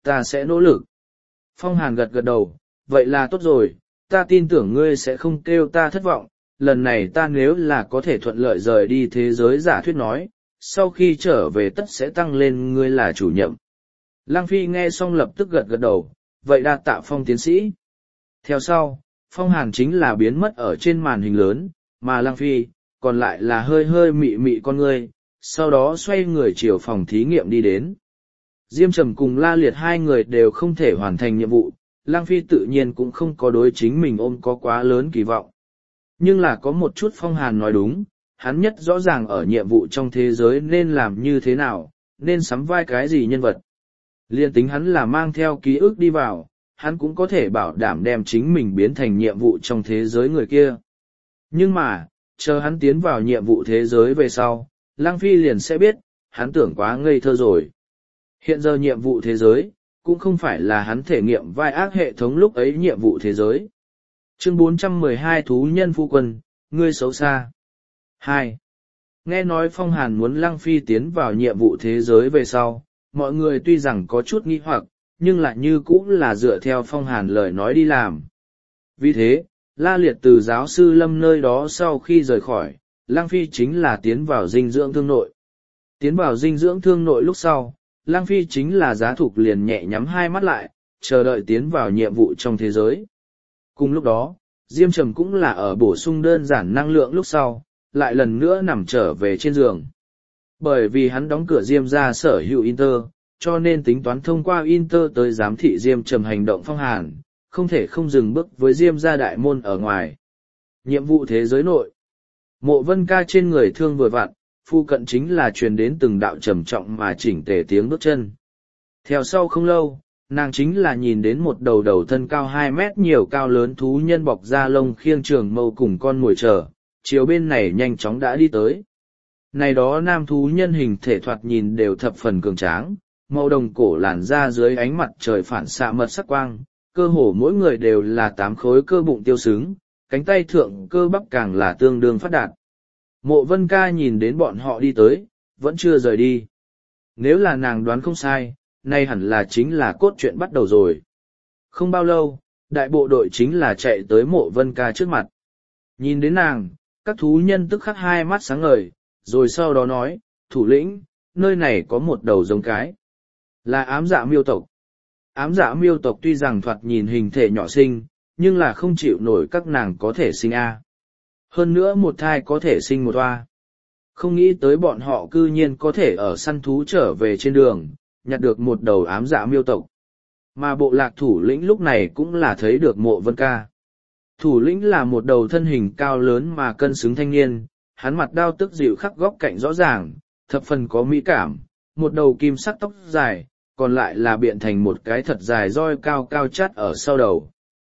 ta sẽ nỗ lực. Phong Hàn gật gật đầu, vậy là tốt rồi, ta tin tưởng ngươi sẽ không kêu ta thất vọng, lần này ta nếu là có thể thuận lợi rời đi thế giới giả thuyết nói, sau khi trở về tất sẽ tăng lên ngươi là chủ nhiệm. Lăng Phi nghe xong lập tức gật gật đầu, vậy đa tạ Phong tiến sĩ. Theo sau, Phong Hàn chính là biến mất ở trên màn hình lớn, mà Lăng Phi, còn lại là hơi hơi mị mị con ngươi, sau đó xoay người chiều phòng thí nghiệm đi đến. Diêm Trầm cùng La Liệt hai người đều không thể hoàn thành nhiệm vụ, Lăng Phi tự nhiên cũng không có đối chính mình ôm có quá lớn kỳ vọng. Nhưng là có một chút Phong Hàn nói đúng, hắn nhất rõ ràng ở nhiệm vụ trong thế giới nên làm như thế nào, nên sắm vai cái gì nhân vật. Liên tính hắn là mang theo ký ức đi vào, hắn cũng có thể bảo đảm đem chính mình biến thành nhiệm vụ trong thế giới người kia. Nhưng mà, chờ hắn tiến vào nhiệm vụ thế giới về sau, Lăng Phi liền sẽ biết, hắn tưởng quá ngây thơ rồi. Hiện giờ nhiệm vụ thế giới, cũng không phải là hắn thể nghiệm vai ác hệ thống lúc ấy nhiệm vụ thế giới. Chương bốn trăm mười hai Thú nhân phu quân, ngươi xấu xa. hai. Nghe nói Phong Hàn muốn Lăng Phi tiến vào nhiệm vụ thế giới về sau, mọi người tuy rằng có chút nghi hoặc, nhưng lại như cũng là dựa theo Phong Hàn lời nói đi làm. Vì thế, La Liệt từ giáo sư Lâm nơi đó sau khi rời khỏi, Lăng Phi chính là tiến vào dinh dưỡng thương nội. Tiến vào dinh dưỡng thương nội lúc sau, Lăng Phi chính là giá thục liền nhẹ nhắm hai mắt lại, chờ đợi tiến vào nhiệm vụ trong thế giới. Cùng lúc đó, Diêm Trầm cũng là ở bổ sung đơn giản năng lượng lúc sau, lại lần nữa nằm trở về trên giường. Bởi vì hắn đóng cửa Diêm ra sở hữu Inter, cho nên tính toán thông qua Inter tới giám thị Diêm Trầm hành động Phong Hàn, không thể không dừng bước với Diêm ra đại môn ở ngoài. Nhiệm vụ thế giới nội. Mộ Vân Ca trên người thương vừa vặn, phu cận chính là truyền đến từng đạo trầm trọng mà chỉnh tề tiếng bước chân. Theo sau không lâu, nàng chính là nhìn đến một đầu đầu thân cao hai mét nhiều cao lớn thú nhân bọc da lông khiêng trường mâu cùng con mồi chờ, chiều bên này nhanh chóng đã đi tới. Này đó nam thú nhân hình thể thoạt nhìn đều thập phần cường tráng, màu đồng cổ làn da dưới ánh mặt trời phản xạ mật sắc quang, cơ hồ mỗi người đều là tám khối cơ bụng tiêu xứng, cánh tay thượng cơ bắp càng là tương đương phát đạt. Mộ Vân Ca nhìn đến bọn họ đi tới, vẫn chưa rời đi. Nếu là nàng đoán không sai, nay hẳn là chính là cốt truyện bắt đầu rồi. Không bao lâu, đại bộ đội chính là chạy tới Mộ Vân Ca trước mặt. Nhìn đến nàng, các thú nhân tức khắc hai mắt sáng ngời, rồi sau đó nói, thủ lĩnh, nơi này có một đầu giống cái. Là ám dạ miêu tộc. Ám dạ miêu tộc tuy rằng thoạt nhìn hình thể nhỏ xinh, nhưng là không chịu nổi các nàng có thể sinh A. Hơn nữa một thai có thể sinh một oa. Không nghĩ tới bọn họ cư nhiên có thể ở săn thú trở về trên đường, nhặt được một đầu ám dạ miêu tộc. Mà bộ lạc thủ lĩnh lúc này cũng là thấy được Mộ Vân Ca. Thủ lĩnh là một đầu thân hình cao lớn mà cân xứng thanh niên, hắn mặt đao tức dịu khắc góc cạnh rõ ràng, thập phần có mỹ cảm, một đầu kim sắc tóc dài, còn lại là biện thành một cái thật dài roi cao cao chát ở sau đầu.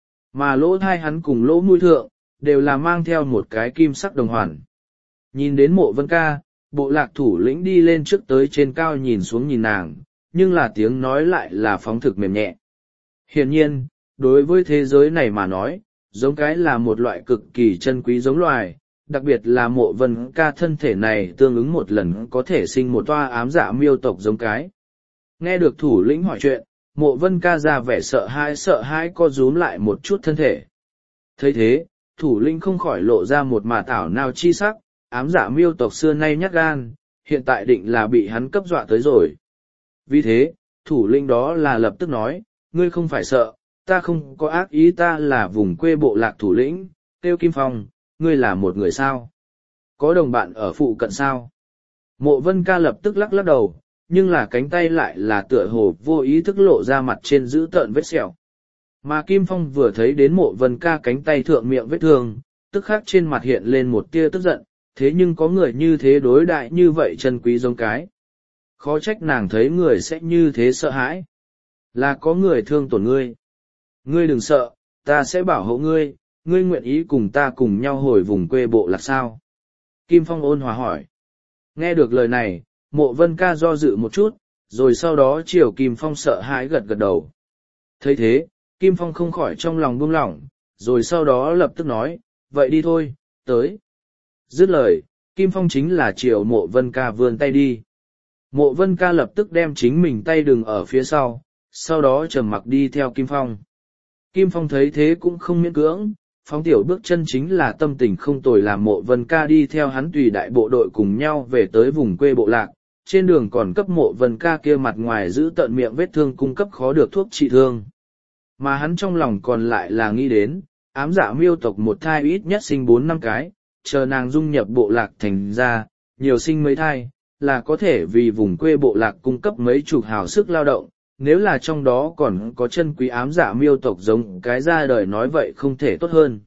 Mà lỗ thai hắn cùng lỗ mũi thượng, đều là mang theo một cái kim sắc đồng hoàn. Nhìn đến Mộ Vân Ca, bộ lạc thủ lĩnh đi lên trước tới trên cao nhìn xuống nhìn nàng, nhưng là tiếng nói lại là phóng thực mềm nhẹ. Hiển nhiên, đối với thế giới này mà nói, giống cái là một loại cực kỳ chân quý giống loài, đặc biệt là Mộ Vân Ca thân thể này tương ứng một lần có thể sinh một toa ám dạ miêu tộc giống cái. Nghe được thủ lĩnh hỏi chuyện, Mộ Vân Ca ra vẻ sợ hãi sợ hãi co rúm lại một chút thân thể. Thấy thế, thủ lĩnh không khỏi lộ ra một mà tảo nào chi sắc, ám dạ miêu tộc xưa nay nhát gan, hiện tại định là bị hắn cấp dọa tới rồi. Vì thế, thủ lĩnh đó là lập tức nói, ngươi không phải sợ, ta không có ác ý, ta là vùng quê bộ lạc thủ lĩnh, Tiêu Kim Phong, ngươi là một người sao? Có đồng bạn ở phụ cận sao? Mộ Vân Ca lập tức lắc lắc đầu, nhưng là cánh tay lại là tựa hồ vô ý thức lộ ra mặt trên giữ tợn vết sẹo. Mà Kim Phong vừa thấy đến Mộ Vân Ca cánh tay thượng miệng vết thương, tức khắc trên mặt hiện lên một tia tức giận, thế nhưng có người như thế đối đại như vậy chân quý giống cái. Khó trách nàng thấy người sẽ như thế sợ hãi. Là có người thương tổn ngươi. Ngươi đừng sợ, ta sẽ bảo hộ ngươi, ngươi nguyện ý cùng ta cùng nhau hồi vùng quê bộ lạc sao? Kim Phong ôn hòa hỏi. Nghe được lời này, Mộ Vân Ca do dự một chút, rồi sau đó chiều Kim Phong sợ hãi gật gật đầu. Thấy thế, Kim Phong không khỏi trong lòng buông lỏng, rồi sau đó lập tức nói, vậy đi thôi, tới. Dứt lời, Kim Phong chính là chiều Mộ Vân Ca vươn tay đi. Mộ Vân Ca lập tức đem chính mình tay đừng ở phía sau, sau đó trầm mặc đi theo Kim Phong. Kim Phong thấy thế cũng không miễn cưỡng, phóng tiểu bước chân chính là tâm tình không tồi, làm Mộ Vân Ca đi theo hắn tùy đại bộ đội cùng nhau về tới vùng quê bộ lạc, trên đường còn cấp Mộ Vân Ca kia mặt ngoài giữ tận miệng vết thương cung cấp khó được thuốc trị thương. Mà hắn trong lòng còn lại là nghĩ đến, ám dạ miêu tộc một thai ít nhất sinh bốn năm cái, chờ nàng dung nhập bộ lạc thành ra, nhiều sinh mấy thai, là có thể vì vùng quê bộ lạc cung cấp mấy chục hào sức lao động, nếu là trong đó còn có chân quý ám dạ miêu tộc giống cái ra đời nói vậy không thể tốt hơn.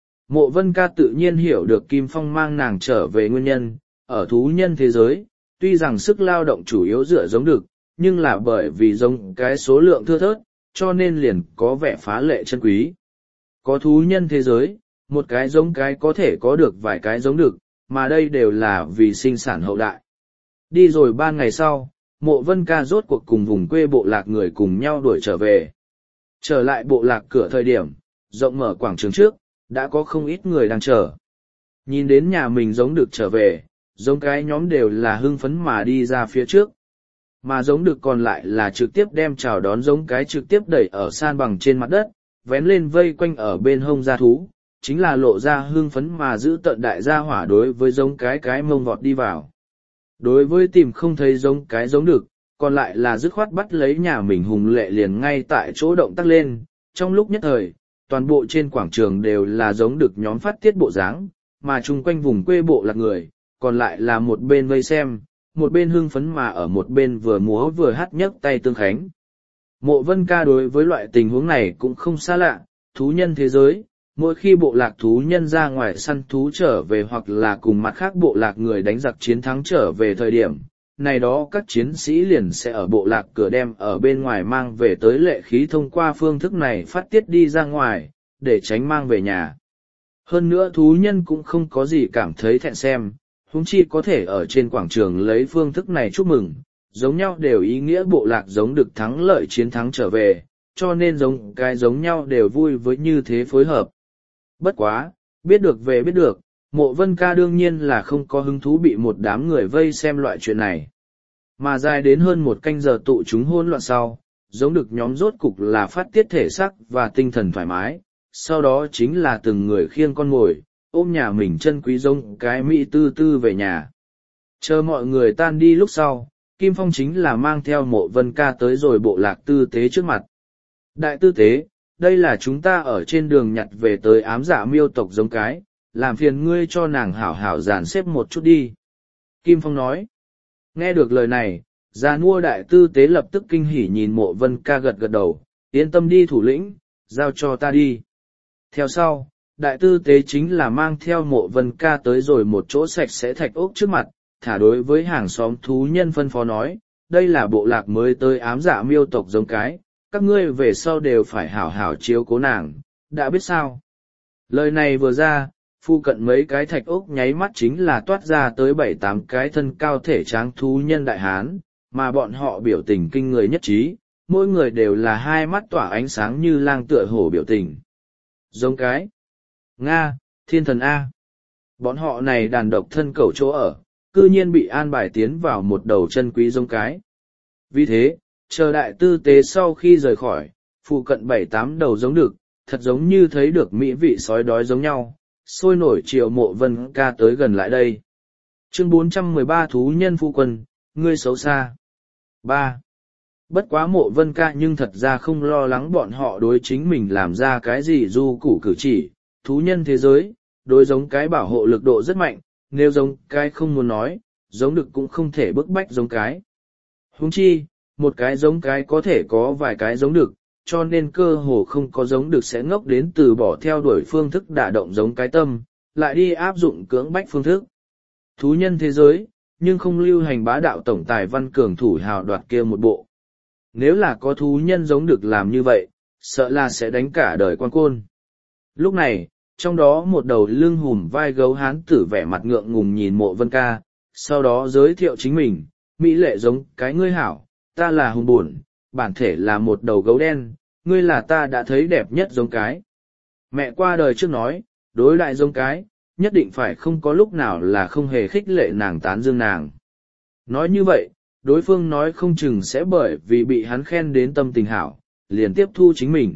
Mộ Vân Ca tự nhiên hiểu được Kim Phong mang nàng trở về nguyên nhân, ở thú nhân thế giới, tuy rằng sức lao động chủ yếu dựa giống đực, nhưng là bởi vì giống cái số lượng thưa thớt, cho nên liền có vẻ phá lệ chân quý. Có thú nhân thế giới, một cái giống cái có thể có được vài cái giống đực, mà đây đều là vì sinh sản hậu đại. Đi rồi ba ngày sau, Mộ Vân Ca rốt cuộc cùng vùng quê bộ lạc người cùng nhau đuổi trở về. Trở lại bộ lạc cửa thời điểm, rộng mở quảng trường trước, đã có không ít người đang chờ. Nhìn đến nhà mình giống được trở về, giống cái nhóm đều là hưng phấn mà đi ra phía trước. Mà giống được còn lại là trực tiếp đem chào đón giống cái trực tiếp đẩy ở san bằng trên mặt đất, vén lên vây quanh ở bên hông gia thú, chính là lộ ra hưng phấn mà giữ tận đại gia hỏa đối với giống cái cái mông vọt đi vào. Đối với tìm không thấy giống cái giống được, còn lại là dứt khoát bắt lấy nhà mình hùng lệ liền ngay tại chỗ động tác lên, trong lúc nhất thời, toàn bộ trên quảng trường đều là giống được nhóm phát tiết bộ dáng, mà chung quanh vùng quê bộ lạc người, còn lại là một bên vây xem, một bên hưng phấn mà ở một bên vừa múa vừa hát nhấc tay tương khánh. Mộ Vân Ca đối với loại tình huống này cũng không xa lạ, thú nhân thế giới, mỗi khi bộ lạc thú nhân ra ngoài săn thú trở về hoặc là cùng mặt khác bộ lạc người đánh giặc chiến thắng trở về thời điểm, này đó các chiến sĩ liền sẽ ở bộ lạc cửa đem ở bên ngoài mang về tới lệ khí thông qua phương thức này phát tiết đi ra ngoài, để tránh mang về nhà. Hơn nữa thú nhân cũng không có gì cảm thấy thẹn xem, huống chi có thể ở trên quảng trường lấy phương thức này chúc mừng, giống nhau đều ý nghĩa bộ lạc giống được thắng lợi chiến thắng trở về, cho nên giống cái giống nhau đều vui với như thế phối hợp. Bất quá, biết được về biết được, Mộ Vân Ca đương nhiên là không có hứng thú bị một đám người vây xem loại chuyện này. Mà dài đến hơn một canh giờ tụ chúng hỗn loạn sau, giống được nhóm rốt cục là phát tiết thể sắc và tinh thần thoải mái, sau đó chính là từng người khiêng con ngồi, ôm nhà mình chân quý giống cái mỹ tư tư về nhà. Chờ mọi người tan đi lúc sau, Kim Phong chính là mang theo Mộ Vân Ca tới rồi bộ lạc tư tế trước mặt. Đại tư tế, đây là chúng ta ở trên đường nhặt về tới ám dạ miêu tộc giống cái, làm phiền ngươi cho nàng hảo hảo dàn xếp một chút đi. Kim Phong nói. Nghe được lời này, già nua đại tư tế lập tức kinh hỉ nhìn Mộ Vân Ca gật gật đầu, yên tâm đi thủ lĩnh, giao cho ta đi. Theo sau, đại tư tế chính là mang theo Mộ Vân Ca tới rồi một chỗ sạch sẽ thạch ốc trước mặt, thả đối với hàng xóm thú nhân phân phó nói, đây là bộ lạc mới tới ám dạ miêu tộc giống cái, các ngươi về sau đều phải hảo hảo chiếu cố nàng, đã biết sao. Lời này vừa ra, phu cận mấy cái thạch ốc nháy mắt chính là toát ra tới bảy tám cái thân cao thể tráng thú nhân đại hán, mà bọn họ biểu tình kinh người nhất trí, mỗi người đều là hai mắt tỏa ánh sáng như lang tựa hổ biểu tình. Giống cái Nga, thiên thần A. Bọn họ này đàn độc thân cẩu chỗ ở, cư nhiên bị an bài tiến vào một đầu chân quý giống cái. Vì thế, chờ đại tư tế sau khi rời khỏi, phụ cận bảy tám đầu giống được, thật giống như thấy được mỹ vị sói đói giống nhau, sôi nổi chiều Mộ Vân Ca tới gần lại đây. Chương bốn trăm mười ba Thú nhân phu quân, ngươi xấu xa. ba. Bất quá Mộ Vân Ca nhưng thật ra không lo lắng bọn họ đối chính mình làm ra cái gì du củ cử chỉ, thú nhân thế giới, đối giống cái bảo hộ lực độ rất mạnh, nếu giống cái không muốn nói, giống được cũng không thể bức bách giống cái. Huống chi, một cái giống cái có thể có vài cái giống được, cho nên cơ hồ không có giống được sẽ ngốc đến từ bỏ theo đuổi phương thức đả động giống cái tâm, lại đi áp dụng cưỡng bách phương thức. Thú nhân thế giới, nhưng không lưu hành bá đạo tổng tài văn cường thủ hào đoạt kia một bộ. Nếu là có thú nhân giống được làm như vậy, sợ là sẽ đánh cả đời quan côn. Lúc này, trong đó một đầu lưng hùm vai gấu hán tử vẻ mặt ngượng ngùng nhìn Mộ Vân Ca, sau đó giới thiệu chính mình, mỹ lệ giống cái ngươi hảo, ta là hùng buồn, bản thể là một đầu gấu đen, ngươi là ta đã thấy đẹp nhất giống cái. Mẹ qua đời trước nói, đối đại giống cái, nhất định phải không có lúc nào là không hề khích lệ nàng tán dương nàng. Nói như vậy, đối phương nói không chừng sẽ bởi vì bị hắn khen đến tâm tình hảo, liền tiếp thu chính mình.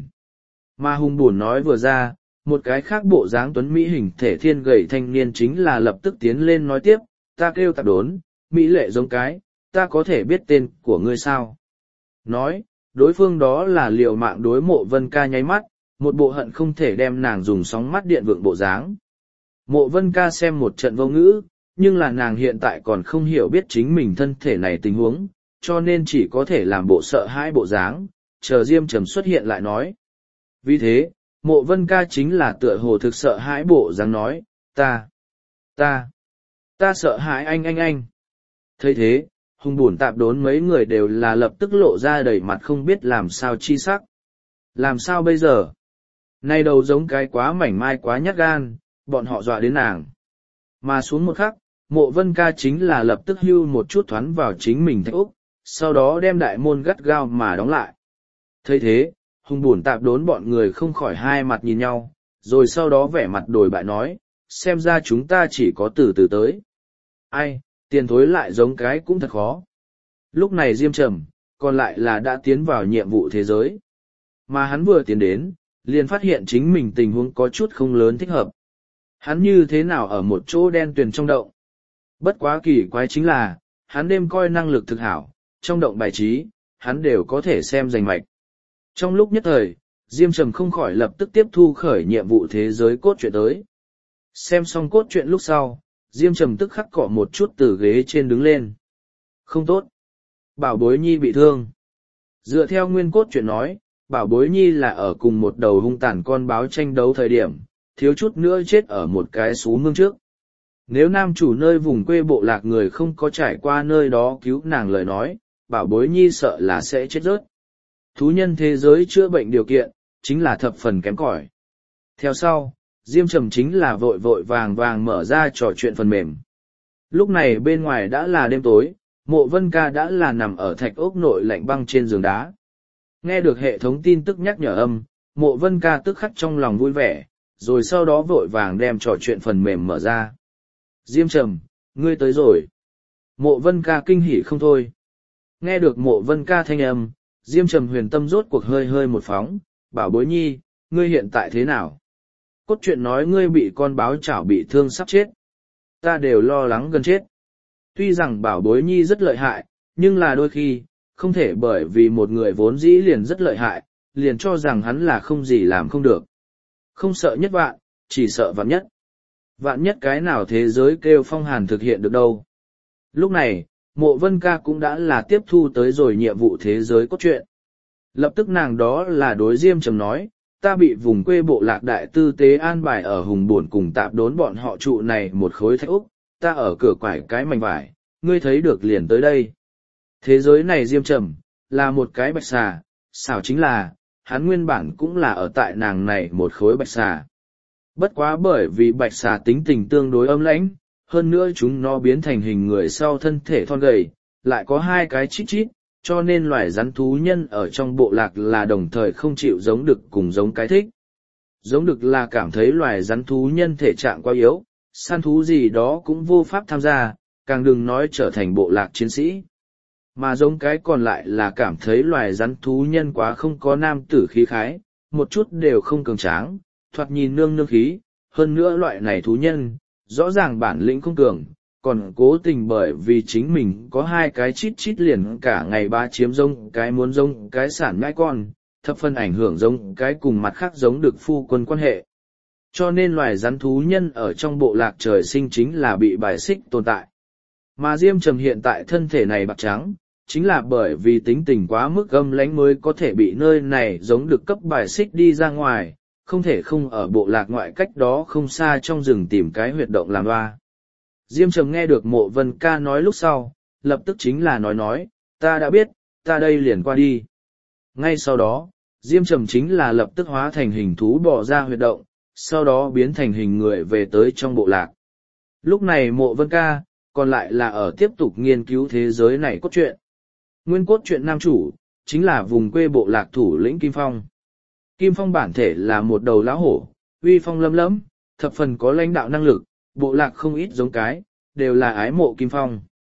Mà hùng buồn nói vừa ra, một cái khác bộ dáng tuấn Mỹ hình thể thiên gầy thanh niên chính là lập tức tiến lên nói tiếp, ta kêu tạp đốn, Mỹ lệ giống cái, ta có thể biết tên của ngươi sao? Nói, đối phương đó là liều mạng đối Mộ Vân Ca nháy mắt, một bộ hận không thể đem nàng dùng sóng mắt điện vượng bộ dáng. Mộ Vân Ca xem một trận vô ngữ, nhưng là nàng hiện tại còn không hiểu biết chính mình thân thể này tình huống, cho nên chỉ có thể làm bộ sợ hãi bộ dáng, chờ Diêm Trầm xuất hiện lại nói. Vì thế, Mộ Vân Ca chính là tựa hồ thực sợ hãi bộ dáng nói, ta, ta, ta sợ hãi anh anh anh. Thấy thế, hùng buồn tạp đốn mấy người đều là lập tức lộ ra đầy mặt không biết làm sao chi sắc. Làm sao bây giờ? Nay đầu giống cái quá mảnh mai quá nhát gan, bọn họ dọa đến nàng. Mà xuống một khắc, Mộ Vân Ca chính là lập tức hưu một chút thoán vào chính mình thạch úc, sau đó đem đại môn gắt gao mà đóng lại. Thấy thế, hùng buồn tạp đốn bọn người không khỏi hai mặt nhìn nhau, rồi sau đó vẻ mặt đổi bại nói, xem ra chúng ta chỉ có từ từ tới. Ai, tiền thối lại giống cái cũng thật khó. Lúc này Diêm Trầm, còn lại là đã tiến vào nhiệm vụ thế giới. Mà hắn vừa tiến đến, liền phát hiện chính mình tình huống có chút không lớn thích hợp. Hắn như thế nào ở một chỗ đen tuyền trong động. Bất quá kỳ quái chính là, hắn đêm coi năng lực thực hảo, trong động bài trí, hắn đều có thể xem rành mạch. Trong lúc nhất thời, Diêm Trầm không khỏi lập tức tiếp thu khởi nhiệm vụ thế giới cốt truyện tới. Xem xong cốt truyện lúc sau, Diêm Trầm tức khắc cọ một chút từ ghế trên đứng lên. Không tốt. Bảo Bối Nhi bị thương. Dựa theo nguyên cốt truyện nói, Bảo Bối Nhi là ở cùng một đầu hung tàn con báo tranh đấu thời điểm, thiếu chút nữa chết ở một cái xú mương trước. Nếu nam chủ nơi vùng quê bộ lạc người không có trải qua nơi đó cứu nàng lời nói, Bảo Bối Nhi sợ là sẽ chết rớt. Thú nhân thế giới chữa bệnh điều kiện, chính là thập phần kém cỏi. Theo sau, Diêm Trầm chính là vội vội vàng vàng mở ra trò chuyện phần mềm. Lúc này bên ngoài đã là đêm tối, Mộ Vân Ca đã là nằm ở thạch ốc nội lạnh băng trên giường đá. Nghe được hệ thống tin tức nhắc nhở âm, Mộ Vân Ca tức khắc trong lòng vui vẻ, rồi sau đó vội vàng đem trò chuyện phần mềm mở ra. Diêm Trầm, ngươi tới rồi. Mộ Vân Ca kinh hỉ không thôi. Nghe được Mộ Vân Ca thanh âm, Diêm Trầm huyền tâm rốt cuộc hơi hơi một phóng, Bảo Bối Nhi, ngươi hiện tại thế nào? Cốt truyện nói ngươi bị con báo chảo bị thương sắp chết. Ta đều lo lắng gần chết. Tuy rằng Bảo Bối Nhi rất lợi hại, nhưng là đôi khi, không thể bởi vì một người vốn dĩ liền rất lợi hại, liền cho rằng hắn là không gì làm không được. Không sợ nhất vạn, chỉ sợ vạn nhất. Vạn nhất cái nào thế giới kêu Phong Hàn thực hiện được đâu. Lúc này, Mộ Vân Ca cũng đã là tiếp thu tới rồi nhiệm vụ thế giới cốt truyện. Lập tức nàng đó là đối Diêm Trầm nói, ta bị vùng quê bộ lạc đại tư tế an bài ở hùng buồn cùng tạp đốn bọn họ trụ này một khối thạch úc, ta ở cửa quải cái mảnh vải, ngươi thấy được liền tới đây. Thế giới này Diêm Trầm, là một cái bạch xà, xảo chính là, hắn nguyên bản cũng là ở tại nàng này một khối bạch xà. Bất quá bởi vì bạch xà tính tình tương đối âm lãnh, hơn nữa chúng nó biến thành hình người sau thân thể thon gầy, lại có hai cái chít chít, cho nên loài rắn thú nhân ở trong bộ lạc là đồng thời không chịu giống đực cùng giống cái thích. Giống đực là cảm thấy loài rắn thú nhân thể trạng quá yếu, săn thú gì đó cũng vô pháp tham gia, càng đừng nói trở thành bộ lạc chiến sĩ. Mà giống cái còn lại là cảm thấy loài rắn thú nhân quá không có nam tử khí khái, một chút đều không cường tráng, thoạt nhìn nương nương khí, hơn nữa loại này thú nhân, rõ ràng bản lĩnh không cường, còn cố tình bởi vì chính mình có hai cái chít chít liền cả ngày ba chiếm giống cái muốn giống cái sản nhãi con, thập phân ảnh hưởng giống cái cùng mặt khác giống được phu quân quan hệ. Cho nên loài rắn thú nhân ở trong bộ lạc trời sinh chính là bị bài xích tồn tại. Mà Diêm Trầm hiện tại thân thể này bạc trắng, chính là bởi vì tính tình quá mức gâm lánh mới có thể bị nơi này giống được cấp bài xích đi ra ngoài, không thể không ở bộ lạc ngoại cách đó không xa trong rừng tìm cái huyệt động làm loa. Diêm Trầm nghe được Mộ Vân Ca nói lúc sau, lập tức chính là nói nói, ta đã biết, ta đây liền qua đi. Ngay sau đó, Diêm Trầm chính là lập tức hóa thành hình thú bỏ ra huyệt động, sau đó biến thành hình người về tới trong bộ lạc. Lúc này Mộ Vân Ca, còn lại là ở tiếp tục nghiên cứu thế giới này cốt truyện. Nguyên cốt truyện nam chủ, chính là vùng quê bộ lạc thủ lĩnh Kim Phong. Kim Phong bản thể là một đầu lão hổ, uy phong lấm lấm, thập phần có lãnh đạo năng lực, bộ lạc không ít giống cái, đều là ái mộ Kim Phong.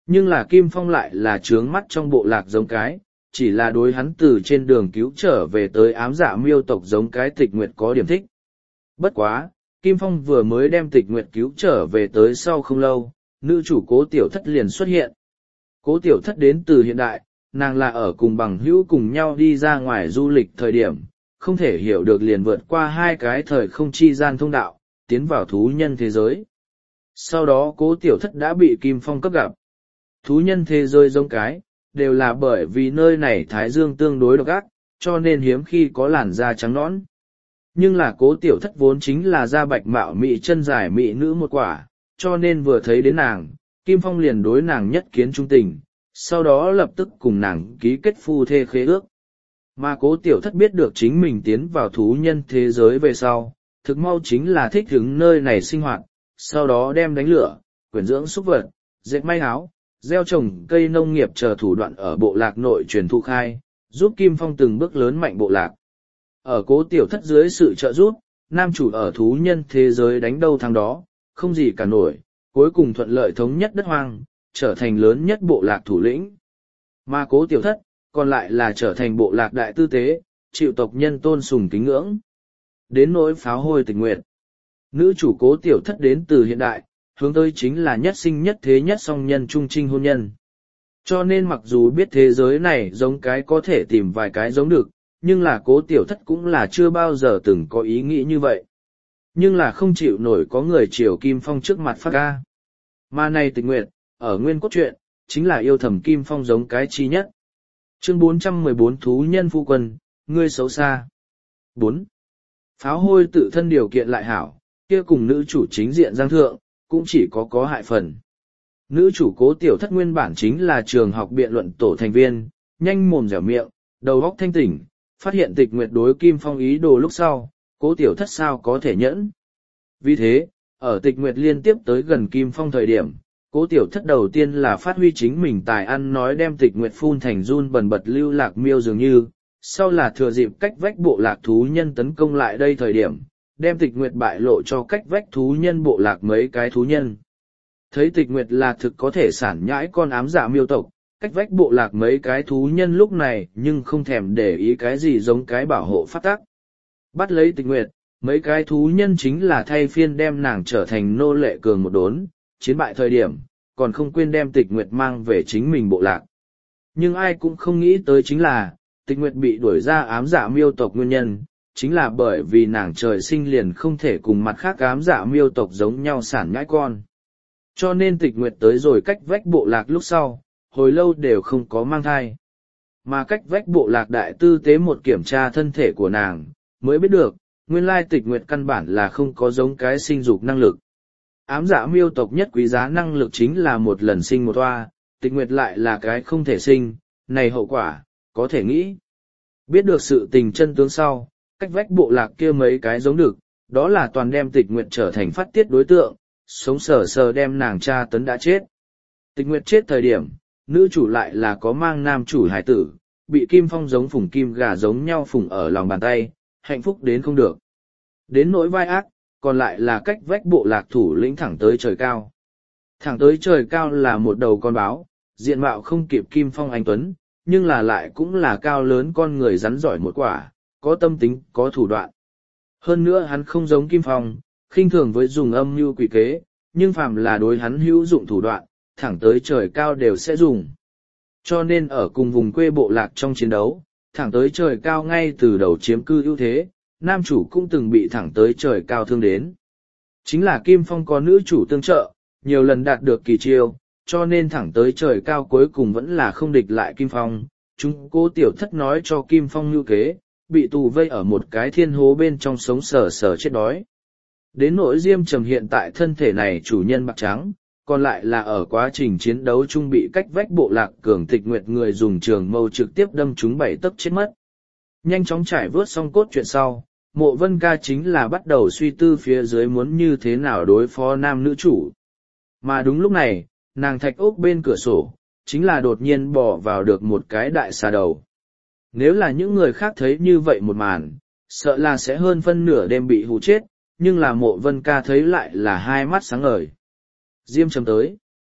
Nhưng là Kim Phong lại là trướng mắt trong bộ lạc giống cái, chỉ là đối hắn từ trên đường cứu trở về tới ám dạ miêu tộc giống cái Tịch Nguyệt có điểm thích. Bất quá, Kim Phong vừa mới đem Tịch Nguyệt cứu trở về tới sau không lâu, nữ chủ Cố Tiểu Thất liền xuất hiện. Cố Tiểu Thất đến từ hiện đại, nàng là ở cùng bằng hữu cùng nhau đi ra ngoài du lịch thời điểm, không thể hiểu được liền vượt qua hai cái thời không chi gian thông đạo, tiến vào thú nhân thế giới. Sau đó Cố Tiểu Thất đã bị Kim Phong cấp gặp. Thú nhân thế giới giống cái, đều là bởi vì nơi này thái dương tương đối độc ác, cho nên hiếm khi có làn da trắng nõn. Nhưng là Cố Tiểu Thất vốn chính là da bạch mạo mị chân dài mị nữ một quả, cho nên vừa thấy đến nàng, Kim Phong liền đối nàng nhất kiến trung tình, sau đó lập tức cùng nàng ký kết phu thê khế ước. Mà Cố Tiểu Thất biết được chính mình tiến vào thú nhân thế giới về sau, thực mau chính là thích ứng nơi này sinh hoạt, sau đó đem đánh lửa, quyển dưỡng súc vật, dệt may áo, gieo trồng cây nông nghiệp chờ thủ đoạn ở bộ lạc nội truyền thụ khai, giúp Kim Phong từng bước lớn mạnh bộ lạc. Ở Cố Tiểu Thất dưới sự trợ giúp, nam chủ ở thú nhân thế giới đánh đâu thắng đó, không gì cả nổi, cuối cùng thuận lợi thống nhất đất hoang, trở thành lớn nhất bộ lạc thủ lĩnh. Mà Cố Tiểu Thất, còn lại là trở thành bộ lạc đại tư tế, chịu tộc nhân tôn sùng kính ngưỡng. Đến nỗi pháo hôi Tịch Nguyệt. Nữ chủ Cố Tiểu Thất đến từ hiện đại, hướng tới chính là nhất sinh nhất thế nhất song nhân trung trinh hôn nhân. Cho nên mặc dù biết thế giới này giống cái có thể tìm vài cái giống được, nhưng là Cố Tiểu Thất cũng là chưa bao giờ từng có ý nghĩ như vậy. Nhưng là không chịu nổi có người chiều Kim Phong trước mặt phát ca. Mà này Tịch Nguyệt, ở nguyên cốt truyện, chính là yêu thầm Kim Phong giống cái chi nhất. Chương bốn trăm mười bốn Thú nhân phu quân, ngươi xấu xa. bốn. Pháo hôi tự thân điều kiện lại hảo, kia cùng nữ chủ chính diện giang thượng, cũng chỉ có có hại phần. Nữ chủ Cố Tiểu Thất nguyên bản chính là trường học biện luận tổ thành viên, nhanh mồm dẻo miệng, đầu óc thanh tỉnh, phát hiện Tịch Nguyệt đối Kim Phong ý đồ lúc sau, Cố Tiểu Thất sao có thể nhẫn. Vì thế, ở Tịch Nguyệt liên tiếp tới gần Kim Phong thời điểm, Cố Tiểu Thất đầu tiên là phát huy chính mình tài ăn nói đem Tịch Nguyệt phun thành run bần bật lưu lạc miêu dường như, sau là thừa dịp cách vách bộ lạc thú nhân tấn công lại đây thời điểm, đem Tịch Nguyệt bại lộ cho cách vách thú nhân bộ lạc mấy cái thú nhân. Thấy Tịch Nguyệt là thực có thể sản nhãi con ám dạ miêu tộc, cách vách bộ lạc mấy cái thú nhân lúc này nhưng không thèm để ý cái gì giống cái bảo hộ phát tác. Bắt lấy Tịch Nguyệt, mấy cái thú nhân chính là thay phiên đem nàng trở thành nô lệ cường một đốn, chiến bại thời điểm, còn không quên đem Tịch Nguyệt mang về chính mình bộ lạc. Nhưng ai cũng không nghĩ tới chính là, Tịch Nguyệt bị đuổi ra ám dạ miêu tộc nguyên nhân, chính là bởi vì nàng trời sinh liền không thể cùng mặt khác ám dạ miêu tộc giống nhau sản nhãi con. Cho nên Tịch Nguyệt tới rồi cách vách bộ lạc lúc sau, hồi lâu đều không có mang thai. Mà cách vách bộ lạc đại tư tế một kiểm tra thân thể của nàng, mới biết được, nguyên lai Tịch Nguyệt căn bản là không có giống cái sinh dục năng lực. Ám dạ miêu tộc nhất quý giá năng lực chính là một lần sinh một toa, Tịch Nguyệt lại là cái không thể sinh, này hậu quả, có thể nghĩ. Biết được sự tình chân tướng sau, cách vách bộ lạc kia mấy cái giống được, đó là toàn đem Tịch Nguyệt trở thành phát tiết đối tượng, sống sờ sờ đem nàng cha tấn đã chết. Tịch Nguyệt chết thời điểm, nữ chủ lại là có mang nam chủ hải tử, bị Kim Phong giống phủng kim gà giống nhau phủng ở lòng bàn tay, hạnh phúc đến không được. Đến nỗi vai ác, còn lại là cách vách bộ lạc thủ lĩnh thẳng tới trời cao. Thẳng tới trời cao là một đầu con báo, diện mạo không kịp Kim Phong anh tuấn, nhưng là lại cũng là cao lớn con người rắn giỏi một quả, có tâm tính, có thủ đoạn. Hơn nữa hắn không giống Kim Phong, khinh thường với dùng âm mưu quỷ kế, nhưng phàm là đối hắn hữu dụng thủ đoạn, thẳng tới trời cao đều sẽ dùng. Cho nên ở cùng vùng quê bộ lạc trong chiến đấu, thẳng tới trời cao ngay từ đầu chiếm cư ưu thế, nam chủ cũng từng bị thẳng tới trời cao thương đến. Chính là Kim Phong có nữ chủ tương trợ, nhiều lần đạt được kỳ chiêu, cho nên thẳng tới trời cao cuối cùng vẫn là không địch lại Kim Phong. Chúng cô Tiểu Thất nói cho Kim Phong như kế, bị tù vây ở một cái thiên hố bên trong sống sờ sờ chết đói. Đến nỗi Diêm Trầm hiện tại thân thể này chủ nhân bạc trắng, còn lại là ở quá trình chiến đấu chung bị cách vách bộ lạc cường Tịch Nguyệt người dùng trường mâu trực tiếp đâm chúng bảy tấc chết mất. Nhanh chóng trải vớt xong cốt chuyện sau, Mộ Vân Ca chính là bắt đầu suy tư phía dưới muốn như thế nào đối phó nam nữ chủ. Mà đúng lúc này, nàng thạch ốc bên cửa sổ, chính là đột nhiên bỏ vào được một cái đại xà đầu. Nếu là những người khác thấy như vậy một màn, sợ là sẽ hơn phân nửa đêm bị hù chết, nhưng là Mộ Vân Ca thấy lại là hai mắt sáng ngời. Diêm Trầm tới.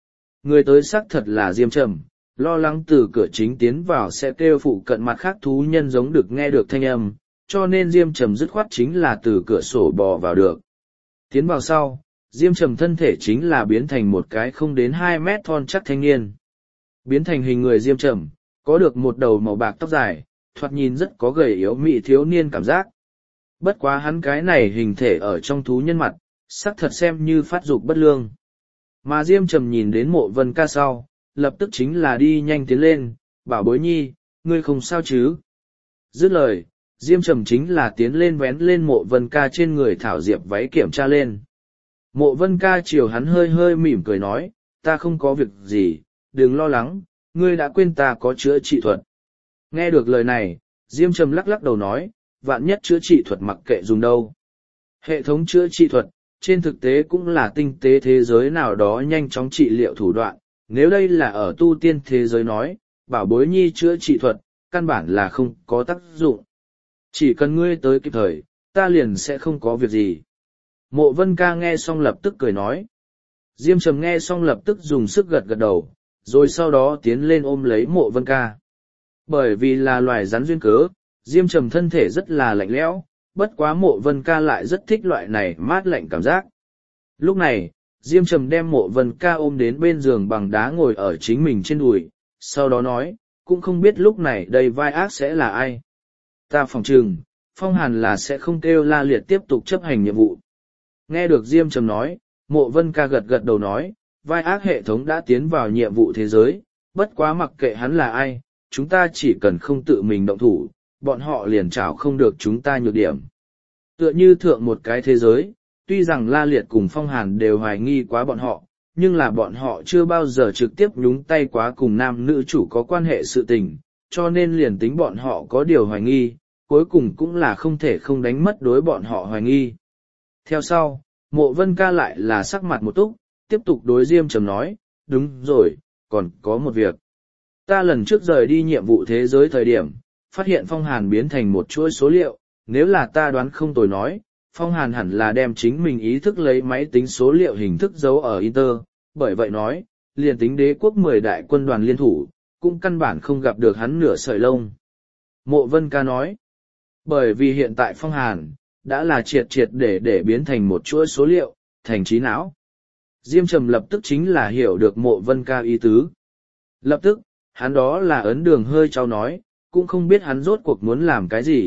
Người tới xác thật là Diêm Trầm, lo lắng từ cửa chính tiến vào sẽ kêu phụ cận mặt khác thú nhân giống được nghe được thanh âm, cho nên Diêm Trầm dứt khoát chính là từ cửa sổ bò vào được. Tiến vào sau, Diêm Trầm thân thể chính là biến thành một cái không đến hai mét thon chắc thanh niên. Biến thành hình người Diêm Trầm, có được một đầu màu bạc tóc dài, thoạt nhìn rất có gầy yếu mị thiếu niên cảm giác. Bất quá hắn cái này hình thể ở trong thú nhân mặt, sắc thật xem như phát dục bất lương. Mà Diêm Trầm nhìn đến Mộ Vân Ca sau, lập tức chính là đi nhanh tiến lên, bảo bối nhi, ngươi không sao chứ. Dứt lời, Diêm Trầm chính là tiến lên vén lên Mộ Vân Ca trên người thảo diệp váy kiểm tra lên. Mộ Vân Ca chiều hắn hơi hơi mỉm cười nói, ta không có việc gì, đừng lo lắng, ngươi đã quên ta có chữa trị thuật. Nghe được lời này, Diêm Trầm lắc lắc đầu nói, vạn nhất chữa trị thuật mặc kệ dùng đâu. Hệ thống chữa trị thuật, trên thực tế cũng là tinh tế thế giới nào đó nhanh chóng trị liệu thủ đoạn, nếu đây là ở tu tiên thế giới nói, bảo bối nhi chữa trị thuật, căn bản là không có tác dụng. Chỉ cần ngươi tới kịp thời, ta liền sẽ không có việc gì. Mộ Vân Ca nghe xong lập tức cười nói. Diêm Trầm nghe xong lập tức dùng sức gật gật đầu, rồi sau đó tiến lên ôm lấy Mộ Vân Ca. Bởi vì là loài rắn duyên cớ, Diêm Trầm thân thể rất là lạnh lẽo, bất quá Mộ Vân Ca lại rất thích loại này mát lạnh cảm giác. Lúc này, Diêm Trầm đem Mộ Vân Ca ôm đến bên giường bằng đá ngồi ở chính mình trên đùi, sau đó nói, cũng không biết lúc này đây vai ác sẽ là ai. Ta phòng trừng, Phong Hàn là sẽ không kêu La Liệt tiếp tục chấp hành nhiệm vụ. Nghe được Diêm Trầm nói, Mộ Vân Ca gật gật đầu nói, vai ác hệ thống đã tiến vào nhiệm vụ thế giới, bất quá mặc kệ hắn là ai, chúng ta chỉ cần không tự mình động thủ, bọn họ liền trảo không được chúng ta nhược điểm. Tựa như thượng một cái thế giới, tuy rằng La Liệt cùng Phong Hàn đều hoài nghi quá bọn họ, nhưng là bọn họ chưa bao giờ trực tiếp nhúng tay quá cùng nam nữ chủ có quan hệ sự tình, cho nên liền tính bọn họ có điều hoài nghi, cuối cùng cũng là không thể không đánh mất đối bọn họ hoài nghi. Theo sau, Mộ Vân Ca lại là sắc mặt một túc, tiếp tục đối Diêm Trầm nói, đúng rồi, còn có một việc. Ta lần trước rời đi nhiệm vụ thế giới thời điểm, phát hiện Phong Hàn biến thành một chuỗi số liệu, nếu là ta đoán không tồi nói, Phong Hàn hẳn là đem chính mình ý thức lấy máy tính số liệu hình thức giấu ở Inter, bởi vậy nói, liền tính đế quốc mười đại quân đoàn liên thủ, cũng căn bản không gặp được hắn nửa sợi lông. Mộ Vân Ca nói, bởi vì hiện tại Phong Hàn, đã là triệt triệt để để biến thành một chuỗi số liệu, thành trí não. Diêm Trầm lập tức chính là hiểu được Mộ Vân Ca ý tứ. Lập tức, hắn đó là ấn đường hơi trao nói, cũng không biết hắn rốt cuộc muốn làm cái gì.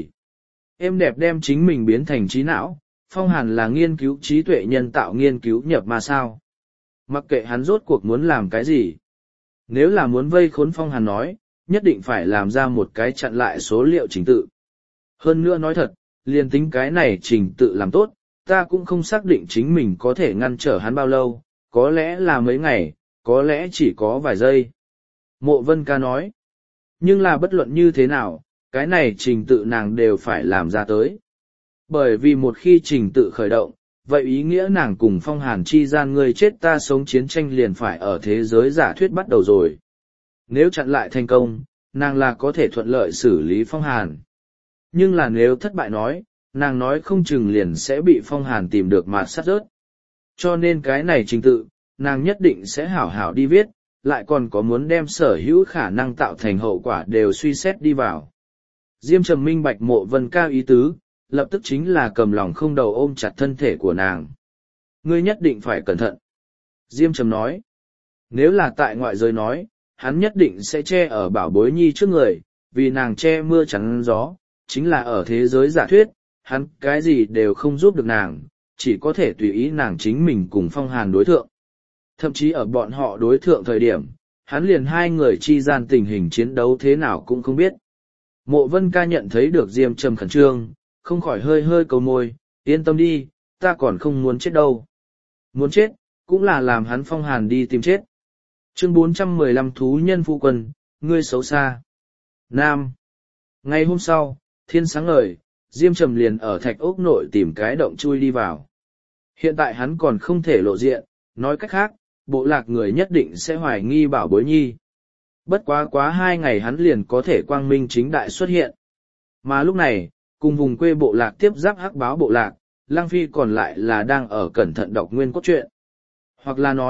Em đẹp đem chính mình biến thành trí não, Phong Hàn là nghiên cứu trí tuệ nhân tạo nghiên cứu nhập mà sao. Mặc kệ hắn rốt cuộc muốn làm cái gì. Nếu là muốn vây khốn Phong Hàn nói, nhất định phải làm ra một cái chặn lại số liệu trình tự. Hơn nữa nói thật, liền tính cái này trình tự làm tốt, ta cũng không xác định chính mình có thể ngăn trở hắn bao lâu, có lẽ là mấy ngày, có lẽ chỉ có vài giây. Mộ Vân Ca nói, nhưng là bất luận như thế nào, cái này trình tự nàng đều phải làm ra tới. Bởi vì một khi trình tự khởi động, vậy ý nghĩa nàng cùng Phong Hàn chi gian người chết ta sống chiến tranh liền phải ở thế giới giả thuyết bắt đầu rồi. Nếu chặn lại thành công, nàng là có thể thuận lợi xử lý Phong Hàn. Nhưng là nếu thất bại nói, nàng nói không chừng liền sẽ bị Phong Hàn tìm được mà sát rớt. Cho nên cái này trình tự, nàng nhất định sẽ hảo hảo đi viết, lại còn có muốn đem sở hữu khả năng tạo thành hậu quả đều suy xét đi vào. Diêm Trầm minh bạch Mộ Vân Ca ý tứ, lập tức chính là cầm lòng không đầu ôm chặt thân thể của nàng. Ngươi nhất định phải cẩn thận. Diêm Trầm nói, nếu là tại ngoại giới nói, hắn nhất định sẽ che ở bảo bối nhi trước người, vì nàng che mưa chắn gió, chính là ở thế giới giả thuyết, hắn cái gì đều không giúp được nàng, chỉ có thể tùy ý nàng chính mình cùng Phong Hàn đối thượng. Thậm chí ở bọn họ đối thượng thời điểm, hắn liền hai người chi gian tình hình chiến đấu thế nào cũng không biết. Mộ Vân Ca nhận thấy được Diêm Trầm khẩn trương, không khỏi hơi hơi cầu môi, yên tâm đi, ta còn không muốn chết đâu. Muốn chết, cũng là làm hắn Phong Hàn đi tìm chết. Chương bốn trăm mười lăm Thú nhân phu quân, ngươi xấu xa. Nam. Ngày hôm sau, thiên sáng ngời, Diêm Trầm liền ở thạch ốc nội tìm cái động chui đi vào. Hiện tại hắn còn không thể lộ diện, nói cách khác, bộ lạc người nhất định sẽ hoài nghi bảo bối nhi. Bất quá quá hai ngày hắn liền có thể quang minh chính đại xuất hiện. Mà lúc này, cùng vùng quê bộ lạc tiếp giáp hắc báo bộ lạc, Lang Phi còn lại là đang ở cẩn thận đọc nguyên cốt truyện. Hoặc là nói,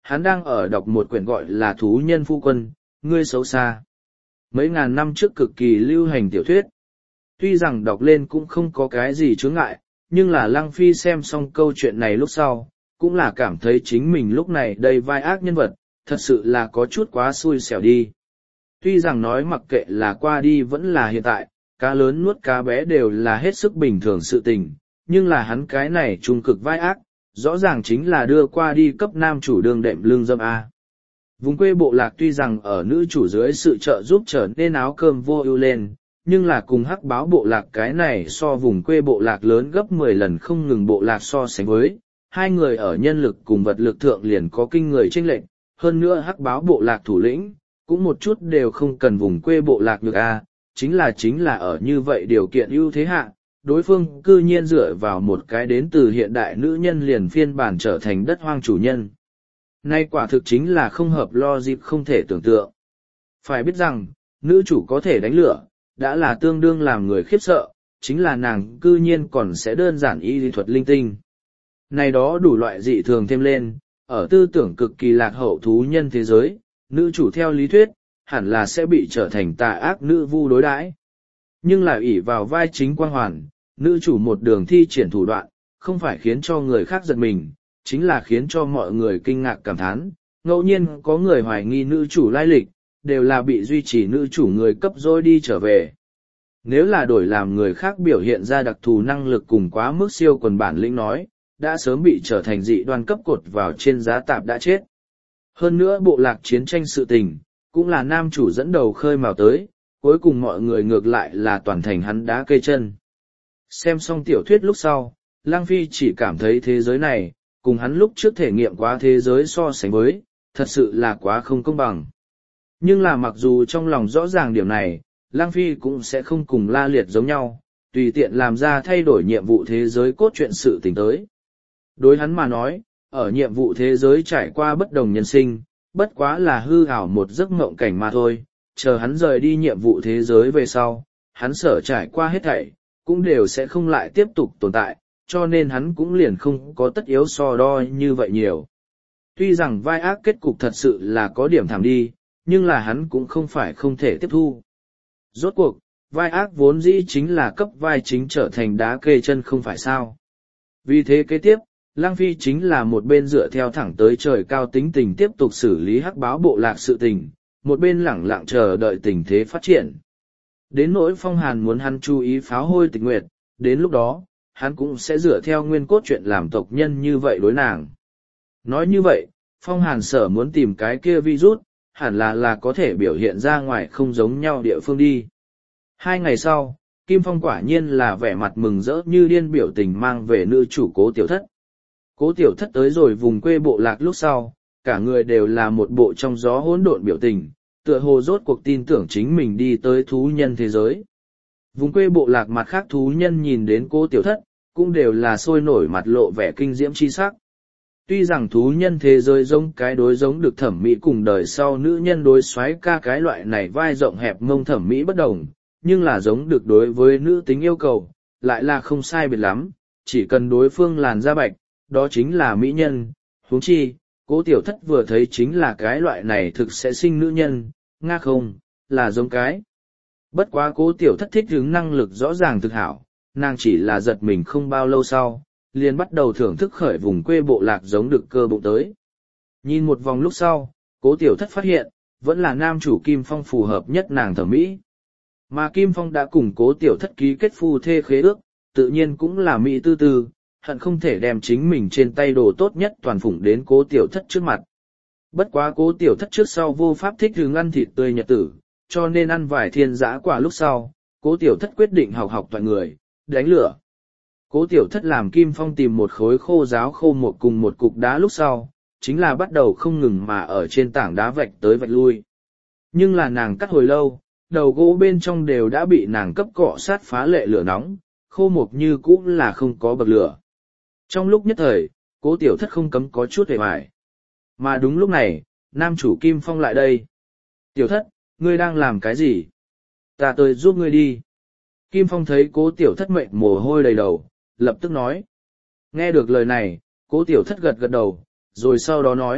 hắn đang ở đọc một quyển gọi là Thú Nhân Phu Quân, Ngươi Xấu Xa. Mấy ngàn năm trước cực kỳ lưu hành tiểu thuyết. Tuy rằng đọc lên cũng không có cái gì chướng ngại, nhưng là Lăng Phi xem xong câu chuyện này lúc sau, cũng là cảm thấy chính mình lúc này đầy vai ác nhân vật, thật sự là có chút quá xui xẻo đi. Tuy rằng nói mặc kệ là qua đi vẫn là hiện tại, cá lớn nuốt cá bé đều là hết sức bình thường sự tình, nhưng là hắn cái này trung cực vai ác, rõ ràng chính là đưa qua đi cấp nam chủ đường đệm lương dâm A. Vùng quê bộ lạc tuy rằng ở nữ chủ dưới sự trợ giúp trở nên áo cơm vô ưu lên, nhưng là cùng hắc báo bộ lạc cái này so vùng quê bộ lạc lớn gấp mười lần không ngừng bộ lạc so sánh với, hai người ở nhân lực cùng vật lực thượng liền có kinh người chênh lệch, hơn nữa hắc báo bộ lạc thủ lĩnh, cũng một chút đều không cần vùng quê bộ lạc được a, chính là chính là ở như vậy điều kiện ưu thế hạ, đối phương cư nhiên dựa vào một cái đến từ hiện đại nữ nhân liền phiên bản trở thành đất hoang chủ nhân. Nay quả thực chính là không hợp logic không thể tưởng tượng. Phải biết rằng, nữ chủ có thể đánh lửa, đã là tương đương làm người khiếp sợ, chính là nàng cư nhiên còn sẽ đơn giản y lý thuật linh tinh. Này đó đủ loại dị thường thêm lên, ở tư tưởng cực kỳ lạc hậu thú nhân thế giới, nữ chủ theo lý thuyết, hẳn là sẽ bị trở thành tà ác nữ vu đối đãi. Nhưng lại ỷ vào vai chính quang hoàn, nữ chủ một đường thi triển thủ đoạn, không phải khiến cho người khác giật mình, chính là khiến cho mọi người kinh ngạc cảm thán. Ngẫu nhiên có người hoài nghi nữ chủ lai lịch, đều là bị duy trì nữ chủ người cấp dối đi trở về. Nếu là đổi làm người khác biểu hiện ra đặc thù năng lực cùng quá mức siêu quần bản lĩnh nói, đã sớm bị trở thành dị đoan cấp cột vào trên giá tạp đã chết. Hơn nữa bộ lạc chiến tranh sự tình, cũng là nam chủ dẫn đầu khơi mào tới, cuối cùng mọi người ngược lại là toàn thành hắn đá cây chân. Xem xong tiểu thuyết lúc sau, Lang Phi chỉ cảm thấy thế giới này, cùng hắn lúc trước thể nghiệm quá thế giới so sánh với, thật sự là quá không công bằng. Nhưng là mặc dù trong lòng rõ ràng điểm này, Lang Phi cũng sẽ không cùng La Liệt giống nhau, tùy tiện làm ra thay đổi nhiệm vụ thế giới cốt truyện sự tình tới. Đối hắn mà nói, ở nhiệm vụ thế giới trải qua bất đồng nhân sinh, bất quá là hư ảo một giấc mộng cảnh mà thôi, chờ hắn rời đi nhiệm vụ thế giới về sau, hắn sở trải qua hết thảy, cũng đều sẽ không lại tiếp tục tồn tại, cho nên hắn cũng liền không có tất yếu so đo như vậy nhiều. Tuy rằng vai ác kết cục thật sự là có điểm thảm đi, nhưng là hắn cũng không phải không thể tiếp thu. Rốt cuộc, vai ác vốn dĩ chính là cấp vai chính trở thành đá kê chân không phải sao. Vì thế kế tiếp, Lang Phi chính là một bên dựa theo thẳng tới trời cao tính tình tiếp tục xử lý hắc báo bộ lạc sự tình, một bên lẳng lặng chờ đợi tình thế phát triển. Đến nỗi Phong Hàn muốn hắn chú ý pháo hôi tịch nguyệt, đến lúc đó, hắn cũng sẽ dựa theo nguyên cốt truyện làm tộc nhân như vậy đối nàng. Nói như vậy, Phong Hàn sở muốn tìm cái kia virus, hẳn là là có thể biểu hiện ra ngoài không giống nhau địa phương đi. Hai ngày sau, Kim Phong quả nhiên là vẻ mặt mừng rỡ như điên biểu tình mang về nữ chủ Cố Tiểu Thất. Cố Tiểu Thất tới rồi vùng quê bộ lạc lúc sau, cả người đều là một bộ trong gió hỗn độn biểu tình, tựa hồ rốt cuộc tin tưởng chính mình đi tới thú nhân thế giới. Vùng quê bộ lạc mặt khác thú nhân nhìn đến Cố Tiểu Thất, cũng đều là sôi nổi mặt lộ vẻ kinh diễm chi sắc. Tuy rằng thú nhân thế giới giống cái đối giống được thẩm mỹ cùng đời sau nữ nhân đối xoáy ca cái loại này vai rộng hẹp mông thẩm mỹ bất đồng, nhưng là giống được đối với nữ tính yêu cầu, lại là không sai biệt lắm, chỉ cần đối phương làn da bạch, đó chính là mỹ nhân, huống chi, Cố Tiểu Thất vừa thấy chính là cái loại này thực sẽ sinh nữ nhân, nga không, là giống cái. Bất quá Cố Tiểu Thất thích hứng năng lực rõ ràng thực hảo, nàng chỉ là giật mình không bao lâu sau, liền bắt đầu thưởng thức khởi vùng quê bộ lạc giống được cơ bụng tới. Nhìn một vòng lúc sau, Cố Tiểu Thất phát hiện, vẫn là nam chủ Kim Phong phù hợp nhất nàng thẩm mỹ. Mà Kim Phong đã cùng Cố Tiểu Thất ký kết phu thê khế ước, tự nhiên cũng là mỹ tư tư, hận không thể đem chính mình trên tay đồ tốt nhất toàn phủng đến Cố Tiểu Thất trước mặt. Bất quá Cố Tiểu Thất trước sau vô pháp thích hứng ăn thịt tươi nhật tử, cho nên ăn vài thiên dã quả lúc sau, Cố Tiểu Thất quyết định học học toàn người, đánh lửa. Cố Tiểu Thất làm Kim Phong tìm một khối khô giáo khô một cùng một cục đá lúc sau, chính là bắt đầu không ngừng mà ở trên tảng đá vạch tới vạch lui. Nhưng là nàng cắt hồi lâu, đầu gỗ bên trong đều đã bị nàng cấp cọ sát phá lệ lửa nóng, khô một như cũ là không có bậc lửa. Trong lúc nhất thời, Cố Tiểu Thất không cấm có chút hề hoài. Mà đúng lúc này, nam chủ Kim Phong lại đây. Tiểu Thất, ngươi đang làm cái gì? Ta tới giúp ngươi đi. Kim Phong thấy Cố Tiểu Thất mệt mồ hôi đầy đầu, lập tức nói. Nghe được lời này, Cố Tiểu Thất gật gật đầu, rồi sau đó nói,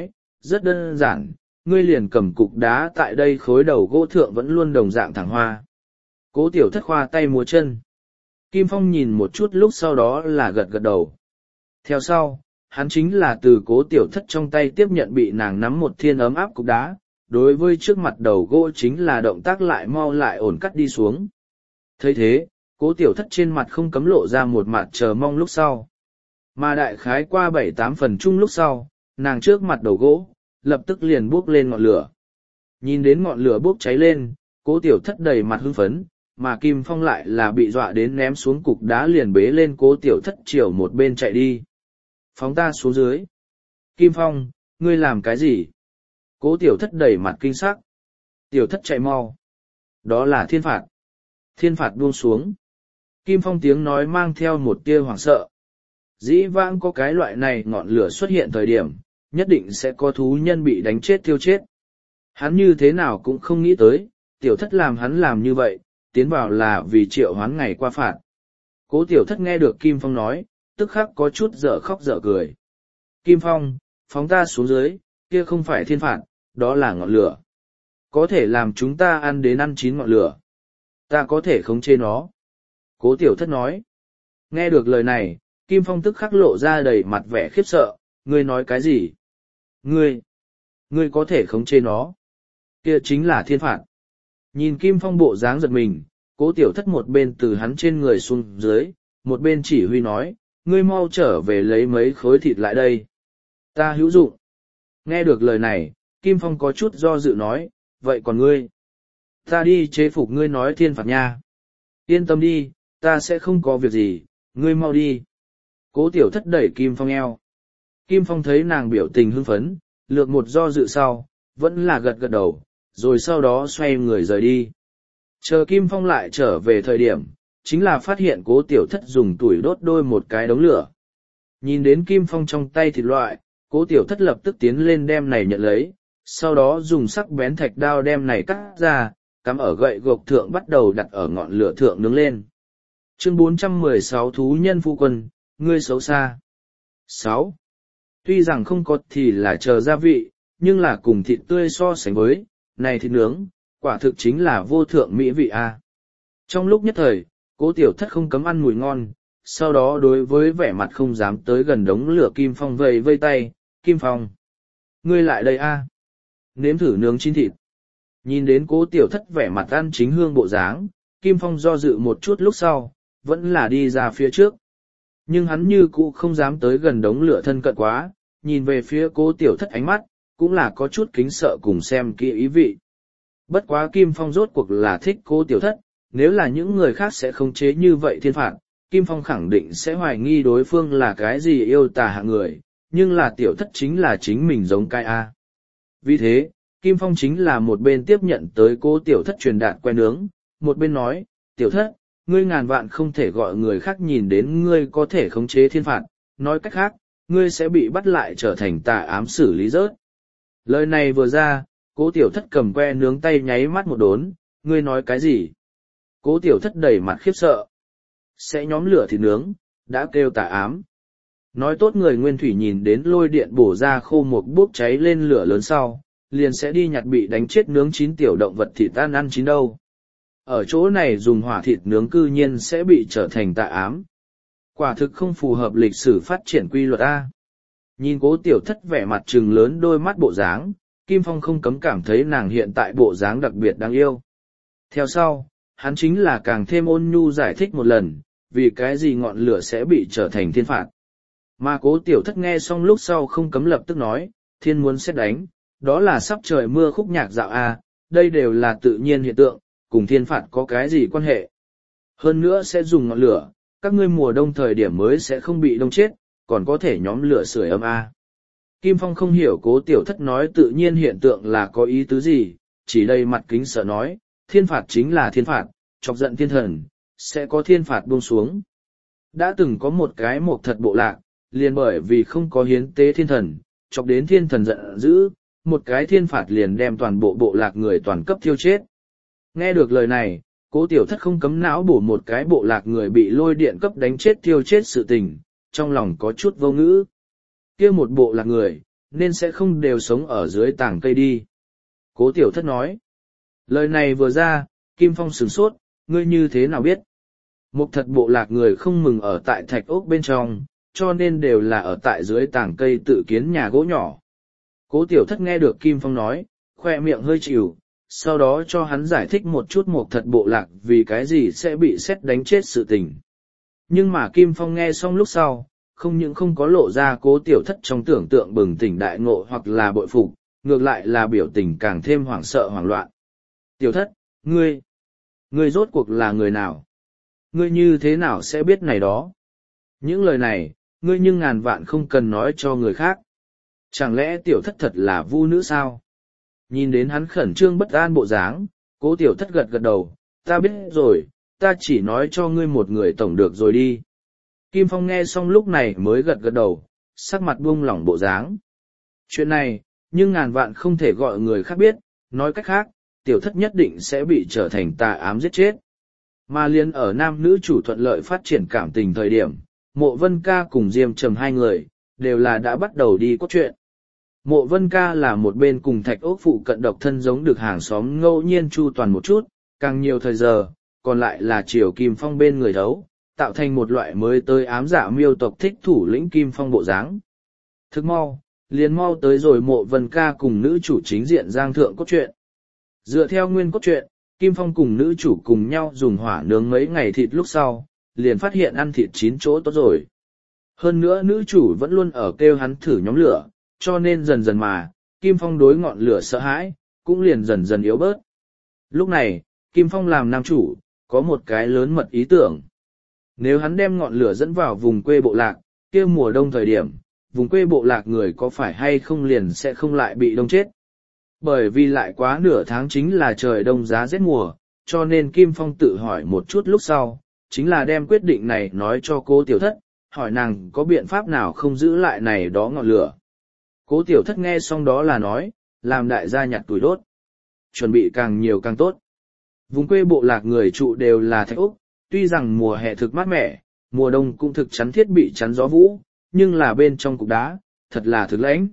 Rất đơn giản, ngươi liền cầm cục đá tại đây khối đầu gỗ thượng vẫn luôn đồng dạng thẳng hoa. Cố tiểu thất khoa tay múa chân. Kim Phong nhìn một chút lúc sau đó là gật gật đầu. Theo sau, hắn chính là từ cố tiểu thất trong tay tiếp nhận bị nàng nắm một thiên ấm áp cục đá, đối với trước mặt đầu gỗ chính là động tác lại mau lại ổn cắt đi xuống. thấy thế, cố tiểu thất trên mặt không cấm lộ ra một mặt chờ mong lúc sau. Mà đại khái qua bảy tám phần chung lúc sau, nàng trước mặt đầu gỗ, lập tức liền bốc lên ngọn lửa. Nhìn đến ngọn lửa bốc cháy lên, cố tiểu thất đầy mặt hưng phấn, mà Kim Phong lại là bị dọa đến ném xuống cục đá liền bế lên cố tiểu thất chiều một bên chạy đi. Phóng ta xuống dưới. Kim Phong, ngươi làm cái gì? Cố tiểu thất đầy mặt kinh sắc. Tiểu thất chạy mau. Đó là thiên phạt. Thiên phạt buông xuống. Kim Phong tiếng nói mang theo một tia hoảng sợ. Dĩ vãng có cái loại này ngọn lửa xuất hiện thời điểm, nhất định sẽ có thú nhân bị đánh chết thiêu chết. Hắn như thế nào cũng không nghĩ tới, tiểu thất làm hắn làm như vậy, tiến vào là vì triệu hoán ngày qua phạt. Cố tiểu thất nghe được Kim Phong nói, tức khắc có chút dở khóc dở cười. Kim Phong, phóng ta xuống dưới, kia không phải thiên phạt, đó là ngọn lửa. Có thể làm chúng ta ăn đến ăn chín ngọn lửa. Ta có thể khống chế nó. Cố tiểu thất nói. Nghe được lời này, Kim Phong tức khắc lộ ra đầy mặt vẻ khiếp sợ, ngươi nói cái gì? Ngươi, ngươi có thể khống chế nó. Kia chính là thiên phạt. Nhìn Kim Phong bộ dáng giật mình, cố tiểu thất một bên từ hắn trên người xuống dưới, một bên chỉ huy nói, ngươi mau trở về lấy mấy khối thịt lại đây. Ta hữu dụng. Nghe được lời này, Kim Phong có chút do dự nói, vậy còn ngươi? Ta đi chế phục ngươi nói thiên phạt nha. Yên tâm đi, ta sẽ không có việc gì, ngươi mau đi. Cố tiểu thất đẩy Kim Phong eo. Kim Phong thấy nàng biểu tình hưng phấn, lược một do dự sau, vẫn là gật gật đầu, rồi sau đó xoay người rời đi. Chờ Kim Phong lại trở về thời điểm, chính là phát hiện cố tiểu thất dùng tuổi đốt đôi một cái đống lửa. Nhìn đến Kim Phong trong tay thịt loại, cố tiểu thất lập tức tiến lên đem này nhận lấy, sau đó dùng sắc bén thạch đao đem này cắt ra, cắm ở gậy gộc thượng bắt đầu đặt ở ngọn lửa thượng nướng lên. Chương bốn trăm mười sáu Thú nhân phu quân, ngươi xấu xa. sáu. Tuy rằng không có thì là chờ gia vị, nhưng là cùng thịt tươi so sánh với, này thịt nướng, quả thực chính là vô thượng mỹ vị a. Trong lúc nhất thời, cố tiểu thất không cấm ăn mùi ngon, sau đó đối với vẻ mặt không dám tới gần đống lửa Kim Phong vây vây tay, Kim Phong. Ngươi lại đây a, nếm thử nướng chín thịt. Nhìn đến cố tiểu thất vẻ mặt ăn chính hương bộ dáng, Kim Phong do dự một chút lúc sau, vẫn là đi ra phía trước. Nhưng hắn như cũ không dám tới gần đống lửa thân cận quá, nhìn về phía cố tiểu thất ánh mắt, cũng là có chút kính sợ cùng xem kỹ ý vị. Bất quá Kim Phong rốt cuộc là thích cố tiểu thất, nếu là những người khác sẽ không chế như vậy thiên phạt, Kim Phong khẳng định sẽ hoài nghi đối phương là cái gì yêu tà hạng người, nhưng là tiểu thất chính là chính mình giống cái A. Vì thế, Kim Phong chính là một bên tiếp nhận tới cố tiểu thất truyền đạt que nướng, một bên nói, tiểu thất, ngươi ngàn vạn không thể gọi người khác nhìn đến ngươi có thể khống chế thiên phạt, nói cách khác, ngươi sẽ bị bắt lại trở thành tà ám xử lý rớt. Lời này vừa ra, cố tiểu thất cầm que nướng tay nháy mắt một đốn, ngươi nói cái gì? Cố tiểu thất đầy mặt khiếp sợ. Sẽ nhóm lửa thịt nướng, đã kêu tà ám. Nói tốt người nguyên thủy nhìn đến lôi điện bổ ra khô một bốc cháy lên lửa lớn sau, liền sẽ đi nhặt bị đánh chết nướng chín tiểu động vật thịt tan ăn chín đâu. Ở chỗ này dùng hỏa thịt nướng cư nhiên sẽ bị trở thành tà ám. Quả thực không phù hợp lịch sử phát triển quy luật A. Nhìn cố tiểu thất vẻ mặt trừng lớn đôi mắt bộ dáng, Kim Phong không cấm cảm thấy nàng hiện tại bộ dáng đặc biệt đáng yêu. Theo sau, hắn chính là càng thêm ôn nhu giải thích một lần, vì cái gì ngọn lửa sẽ bị trở thành thiên phạt. Mà cố tiểu thất nghe xong lúc sau không cấm lập tức nói, thiên muốn xét đánh, đó là sắp trời mưa khúc nhạc dạo A, đây đều là tự nhiên hiện tượng, cùng thiên phạt có cái gì quan hệ. Hơn nữa sẽ dùng ngọn lửa, các ngươi mùa đông thời điểm mới sẽ không bị đông chết, còn có thể nhóm lửa sưởi ấm A. Kim Phong không hiểu cố tiểu thất nói tự nhiên hiện tượng là có ý tứ gì, chỉ đầy mặt kính sợ nói, thiên phạt chính là thiên phạt, chọc giận thiên thần, sẽ có thiên phạt buông xuống. Đã từng có một cái một thật bộ lạc, liền bởi vì không có hiến tế thiên thần, chọc đến thiên thần giận dữ, một cái thiên phạt liền đem toàn bộ bộ lạc người toàn cấp thiêu chết. Nghe được lời này, cố tiểu thất không cấm não bổ một cái bộ lạc người bị lôi điện cấp đánh chết thiêu chết sự tình, trong lòng có chút vô ngữ. Kia một bộ lạc người, nên sẽ không đều sống ở dưới tảng cây đi. Cố tiểu thất nói. Lời này vừa ra, Kim Phong sửng sốt, ngươi như thế nào biết? Mục thật bộ lạc người không mừng ở tại thạch ốc bên trong, cho nên đều là ở tại dưới tảng cây tự kiến nhà gỗ nhỏ. Cố tiểu thất nghe được Kim Phong nói, khoe miệng hơi chịu, sau đó cho hắn giải thích một chút mục thật bộ lạc vì cái gì sẽ bị sét đánh chết sự tình. Nhưng mà Kim Phong nghe xong lúc sau, không những không có lộ ra cố tiểu thất trong tưởng tượng bừng tỉnh đại ngộ hoặc là bội phục, ngược lại là biểu tình càng thêm hoảng sợ hoảng loạn. Tiểu thất, ngươi, ngươi rốt cuộc là người nào? Ngươi như thế nào sẽ biết này đó? Những lời này, ngươi nhưng ngàn vạn không cần nói cho người khác. Chẳng lẽ tiểu thất thật là vu nữ sao? Nhìn đến hắn khẩn trương bất an bộ dáng, cố tiểu thất gật gật đầu, ta biết rồi, ta chỉ nói cho ngươi một người tổng được rồi đi. Kim Phong nghe xong lúc này mới gật gật đầu, sắc mặt buông lỏng bộ dáng. Chuyện này, nhưng ngàn vạn không thể gọi người khác biết, nói cách khác, tiểu thất nhất định sẽ bị trở thành tà ám giết chết. Mà liên ở nam nữ chủ thuận lợi phát triển cảm tình thời điểm, Mộ Vân Ca cùng Diêm Trầm hai người, đều là đã bắt đầu đi cốt truyện. Mộ Vân Ca là một bên cùng thạch ốc phụ cận độc thân giống được hàng xóm ngẫu nhiên chu toàn một chút, càng nhiều thời giờ, còn lại là Triều Kim Phong bên người đấu, tạo thành một loại mới tới ám dạ miêu tộc thích thủ lĩnh Kim Phong bộ dáng. Thức mau, liền mau tới rồi Mộ Vân Ca cùng nữ chủ chính diện giang thượng cốt truyện. Dựa theo nguyên cốt truyện, Kim Phong cùng nữ chủ cùng nhau dùng hỏa nướng mấy ngày thịt lúc sau, liền phát hiện ăn thịt chín chỗ tốt rồi. Hơn nữa nữ chủ vẫn luôn ở kêu hắn thử nhóm lửa, cho nên dần dần mà, Kim Phong đối ngọn lửa sợ hãi, cũng liền dần dần yếu bớt. Lúc này, Kim Phong làm nam chủ, có một cái lớn mật ý tưởng. Nếu hắn đem ngọn lửa dẫn vào vùng quê bộ lạc, kia mùa đông thời điểm, vùng quê bộ lạc người có phải hay không liền sẽ không lại bị đông chết. Bởi vì lại quá nửa tháng chính là trời đông giá rét mùa, cho nên Kim Phong tự hỏi một chút lúc sau, chính là đem quyết định này nói cho cô tiểu thất, hỏi nàng có biện pháp nào không giữ lại này đó ngọn lửa. Cố tiểu thất nghe xong đó là nói, làm đại gia nhặt tuổi đốt. Chuẩn bị càng nhiều càng tốt. Vùng quê bộ lạc người trụ đều là thạch úc, tuy rằng mùa hè thực mát mẻ, mùa đông cũng thực chắn thiết bị chắn gió vũ, nhưng là bên trong cục đá, thật là thực lãnh.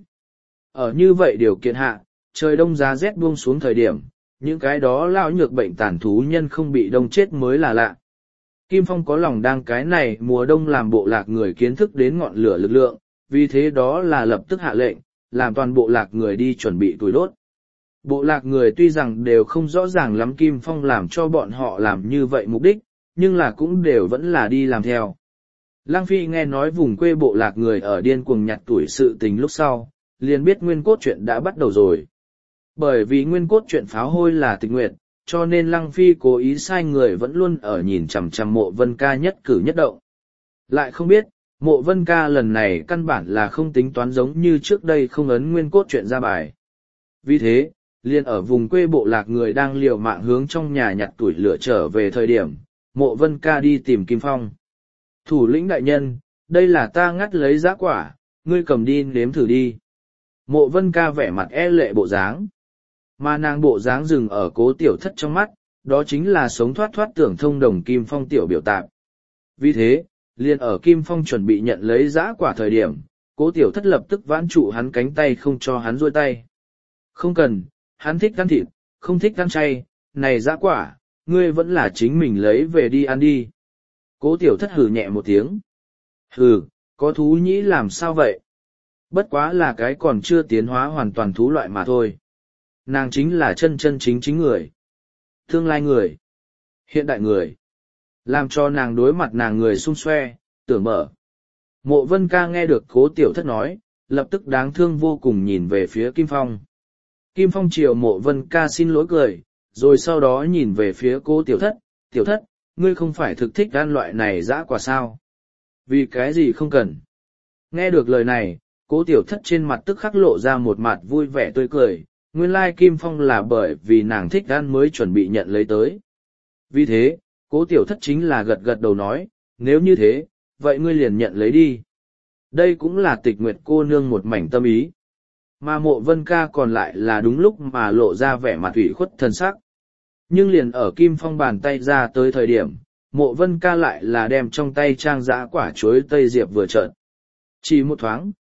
Ở như vậy điều kiện hạ, trời đông giá rét buông xuống thời điểm, những cái đó lao nhược bệnh tàn thú nhân không bị đông chết mới là lạ. Kim Phong có lòng đang cái này mùa đông làm bộ lạc người kiến thức đến ngọn lửa lực lượng, vì thế đó là lập tức hạ lệnh, làm toàn bộ lạc người đi chuẩn bị tuổi đốt. Bộ lạc người tuy rằng đều không rõ ràng lắm Kim Phong làm cho bọn họ làm như vậy mục đích, nhưng là cũng đều vẫn là đi làm theo. Lăng Phi nghe nói vùng quê bộ lạc người ở điên cuồng nhặt tuổi sự tình lúc sau, liền biết nguyên cốt truyện đã bắt đầu rồi. Bởi vì nguyên cốt truyện pháo hôi là tịch nguyệt, cho nên Lăng Phi cố ý sai người vẫn luôn ở nhìn chằm chằm Mộ Vân Ca nhất cử nhất động. Lại không biết, Mộ Vân Ca lần này căn bản là không tính toán giống như trước đây không ấn nguyên cốt truyện ra bài. Vì thế, liền ở vùng quê bộ lạc người đang liều mạng hướng trong nhà nhặt tuổi lửa trở về thời điểm, Mộ Vân Ca đi tìm Kim Phong. Thủ lĩnh đại nhân, đây là ta ngắt lấy giá quả, ngươi cầm đi nếm thử đi. Mộ Vân Ca vẻ mặt e lệ bộ dáng. Mà nàng bộ dáng dừng ở cố tiểu thất trong mắt, đó chính là sống thoát thoát tưởng thông đồng Kim Phong tiểu biểu tạp. Vì thế, liền ở Kim Phong chuẩn bị nhận lấy giã quả thời điểm, cố tiểu thất lập tức vãn trụ hắn cánh tay không cho hắn duỗi tay. Không cần, hắn thích ăn thịt, không thích ăn chay, này giã quả, ngươi vẫn là chính mình lấy về đi ăn đi. Cố tiểu thất hừ nhẹ một tiếng. Hừ, có thú nhĩ làm sao vậy? Bất quá là cái còn chưa tiến hóa hoàn toàn thú loại mà thôi. Nàng chính là chân chân chính chính người. Tương lai người. Hiện đại người. Làm cho nàng đối mặt nàng người xung xoe, tưởng mở. Mộ Vân Ca nghe được cố tiểu thất nói, lập tức đáng thương vô cùng nhìn về phía Kim Phong. Kim Phong chiều Mộ Vân Ca xin lỗi cười, rồi sau đó nhìn về phía cố tiểu thất, tiểu thất, ngươi không phải thực thích ăn loại này dã quả sao? Vì cái gì không cần? Nghe được lời này, cố tiểu thất trên mặt tức khắc lộ ra một mặt vui vẻ tươi cười, nguyên lai Kim Phong là bởi vì nàng thích ăn mới chuẩn bị nhận lấy tới. Vì thế, cố tiểu thất chính là gật gật đầu nói, nếu như thế, vậy ngươi liền nhận lấy đi. Đây cũng là tịch nguyệt cô nương một mảnh tâm ý. Mà Mộ Vân Ca còn lại là đúng lúc mà lộ ra vẻ mặt ủy khuất thân sắc. Nhưng liền ở Kim Phong bàn tay ra tới thời điểm, Mộ Vân Ca lại là đem trong tay trang giã quả chuối tây diệp vừa trợn. Chỉ một thoáng,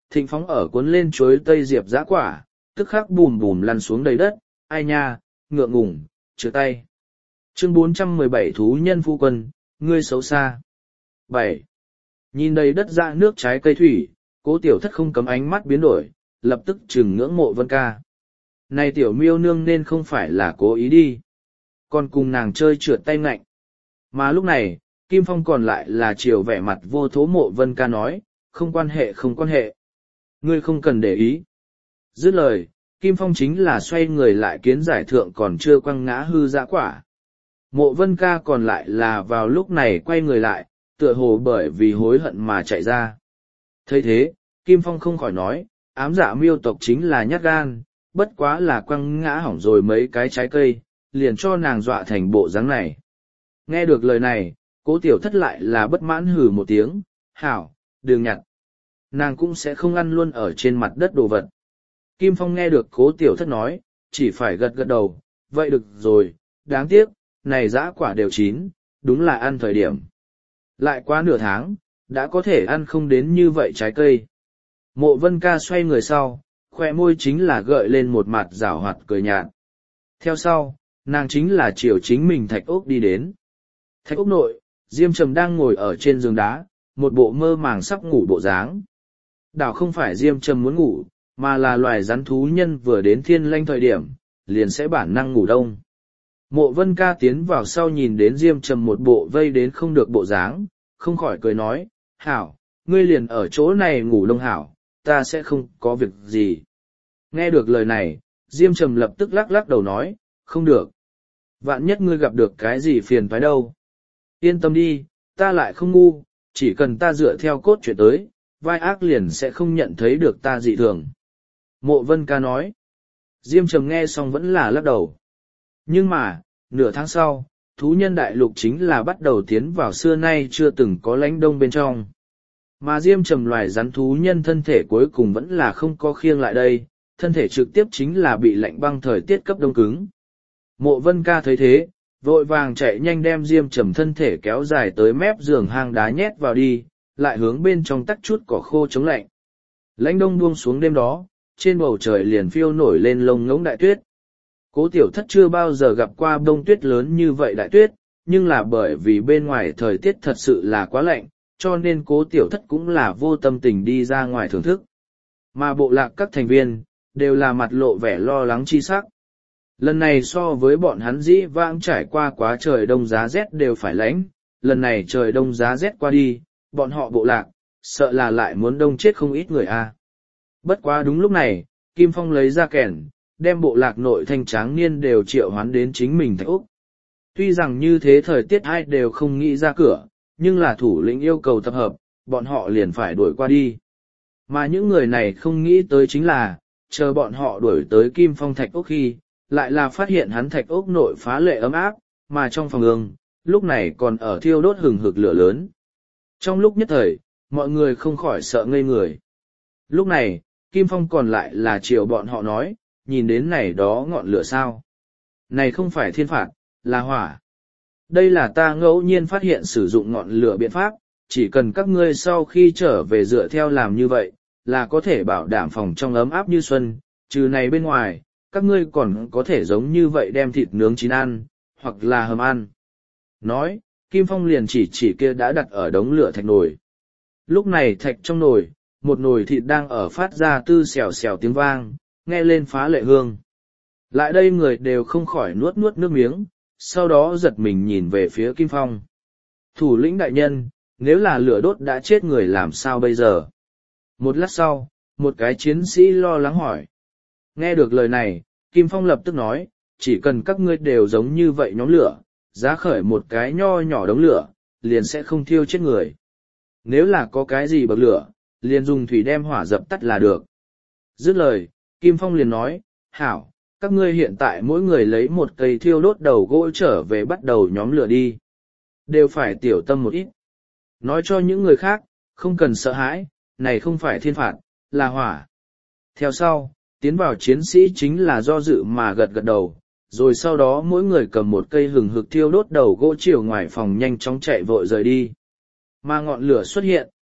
thịnh phóng ở cuốn lên chuối tây diệp giã quả, tức khắc bùm bùm lăn xuống đầy đất, ai nha, ngượng ngủng, trượt tay. Chương bốn trăm mười bảy Thú nhân phu quân, ngươi xấu xa. bảy. Nhìn đầy đất dã nước trái cây thủy, Cố Tiểu Thất không cấm ánh mắt biến đổi, lập tức trừng ngưỡng Mộ Vân Ca. Này tiểu miêu nương nên không phải là cố ý đi, còn cùng nàng chơi trượt tay ngạnh. Mà lúc này, Kim Phong còn lại là chiều vẻ mặt vô thố Mộ Vân Ca nói, không quan hệ không quan hệ. Ngươi không cần để ý. Dứt lời, Kim Phong chính là xoay người lại kiến giải thượng còn chưa quăng ngã hư dã quả. Mộ Vân Ca còn lại là vào lúc này quay người lại, tựa hồ bởi vì hối hận mà chạy ra. Thấy thế, Kim Phong không khỏi nói, ám dạ miêu tộc chính là nhát gan, bất quá là quăng ngã hỏng rồi mấy cái trái cây, liền cho nàng dọa thành bộ dáng này. Nghe được lời này, Cố Tiểu Thất lại là bất mãn hừ một tiếng, hảo, đừng nhặt. Nàng cũng sẽ không ăn luôn ở trên mặt đất đồ vật. Kim Phong nghe được Cố Tiểu Thất nói, chỉ phải gật gật đầu, vậy được rồi, đáng tiếc, này dã quả đều chín, đúng là ăn thời điểm. Lại qua nửa tháng, đã có thể ăn không đến như vậy trái cây. Mộ Vân Ca xoay người sau, khoe môi chính là gợi lên một mặt rảo hoạt cười nhạt. Theo sau, nàng chính là chiều chính mình thạch ốc đi đến. Thạch ốc nội, Diêm Trầm đang ngồi ở trên giường đá, một bộ mơ màng sắp ngủ bộ dáng. Đảo không phải Diêm Trầm muốn ngủ, mà là loài rắn thú nhân vừa đến thiên lanh thời điểm, liền sẽ bản năng ngủ đông. Mộ Vân Ca tiến vào sau nhìn đến Diêm Trầm một bộ vây đến không được bộ dáng, không khỏi cười nói, hảo, ngươi liền ở chỗ này ngủ đông hảo, ta sẽ không có việc gì. Nghe được lời này, Diêm Trầm lập tức lắc lắc đầu nói, không được. Vạn nhất ngươi gặp được cái gì phiền phải đâu. Yên tâm đi, ta lại không ngu, chỉ cần ta dựa theo cốt truyện tới, vai ác liền sẽ không nhận thấy được ta dị thường. Mộ Vân Ca nói. Diêm Trầm nghe xong vẫn là lắc đầu. Nhưng mà, nửa tháng sau, thú nhân đại lục chính là bắt đầu tiến vào xưa nay chưa từng có lãnh đông bên trong. Mà Diêm Trầm loài rắn thú nhân thân thể cuối cùng vẫn là không có khiêng lại đây, thân thể trực tiếp chính là bị lạnh băng thời tiết cấp đông cứng. Mộ Vân Ca thấy thế, vội vàng chạy nhanh đem Diêm Trầm thân thể kéo dài tới mép giường hang đá nhét vào đi, lại hướng bên trong tắc chút cỏ khô chống lạnh. Lãnh đông buông xuống đêm đó, trên bầu trời liền phiêu nổi lên lông ngỗng đại tuyết. Cố Tiểu Thất chưa bao giờ gặp qua bông tuyết lớn như vậy đại tuyết, nhưng là bởi vì bên ngoài thời tiết thật sự là quá lạnh, cho nên Cố Tiểu Thất cũng là vô tâm tình đi ra ngoài thưởng thức. Mà bộ lạc các thành viên, đều là mặt lộ vẻ lo lắng chi sắc. Lần này so với bọn hắn dĩ vãng trải qua quá trời đông giá rét đều phải lạnh, lần này trời đông giá rét qua đi, bọn họ bộ lạc, sợ là lại muốn đông chết không ít người a. Bất quá đúng lúc này, Kim Phong lấy ra kèn, đem bộ lạc nội thanh tráng niên đều triệu hoán đến chính mình Thạch Úc. Tuy rằng như thế thời tiết ai đều không nghĩ ra cửa, nhưng là thủ lĩnh yêu cầu tập hợp, bọn họ liền phải đuổi qua đi. Mà những người này không nghĩ tới chính là, chờ bọn họ đuổi tới Kim Phong Thạch Úc khi, lại là phát hiện hắn Thạch Úc nội phá lệ ấm áp, mà trong phòng ương, lúc này còn ở thiêu đốt hừng hực lửa lớn. Trong lúc nhất thời, mọi người không khỏi sợ ngây người. Lúc này, Kim Phong còn lại là chiều bọn họ nói, nhìn đến này đó ngọn lửa sao. Này không phải thiên phạt, là hỏa. Đây là ta ngẫu nhiên phát hiện sử dụng ngọn lửa biện pháp, chỉ cần các ngươi sau khi trở về dựa theo làm như vậy, là có thể bảo đảm phòng trong ấm áp như xuân, trừ này bên ngoài, các ngươi còn có thể giống như vậy đem thịt nướng chín ăn, hoặc là hầm ăn. Nói, Kim Phong liền chỉ chỉ kia đã đặt ở đống lửa thạch nồi. Lúc này thạch trong nồi, một nồi thịt đang ở phát ra tư xèo xèo tiếng vang, nghe lên phá lệ hương. Lại đây người đều không khỏi nuốt nuốt nước miếng, sau đó giật mình nhìn về phía Kim Phong. Thủ lĩnh đại nhân, nếu là lửa đốt đã chết người làm sao bây giờ? Một lát sau, một cái chiến sĩ lo lắng hỏi. Nghe được lời này, Kim Phong lập tức nói, chỉ cần các ngươi đều giống như vậy nhóm lửa, giá khởi một cái nho nhỏ đống lửa, liền sẽ không thiêu chết người. Nếu là có cái gì bậc lửa, liền dùng thủy đem hỏa dập tắt là được. Dứt lời, Kim Phong liền nói, hảo, các ngươi hiện tại mỗi người lấy một cây thiêu đốt đầu gỗ trở về bắt đầu nhóm lửa đi. Đều phải tiểu tâm một ít. Nói cho những người khác, không cần sợ hãi, này không phải thiên phạt, là hỏa. Theo sau, tiến vào chiến sĩ chính là do dự mà gật gật đầu, rồi sau đó mỗi người cầm một cây hừng hực thiêu đốt đầu gỗ chiều ngoài phòng nhanh chóng chạy vội rời đi. Mà ngọn lửa xuất hiện,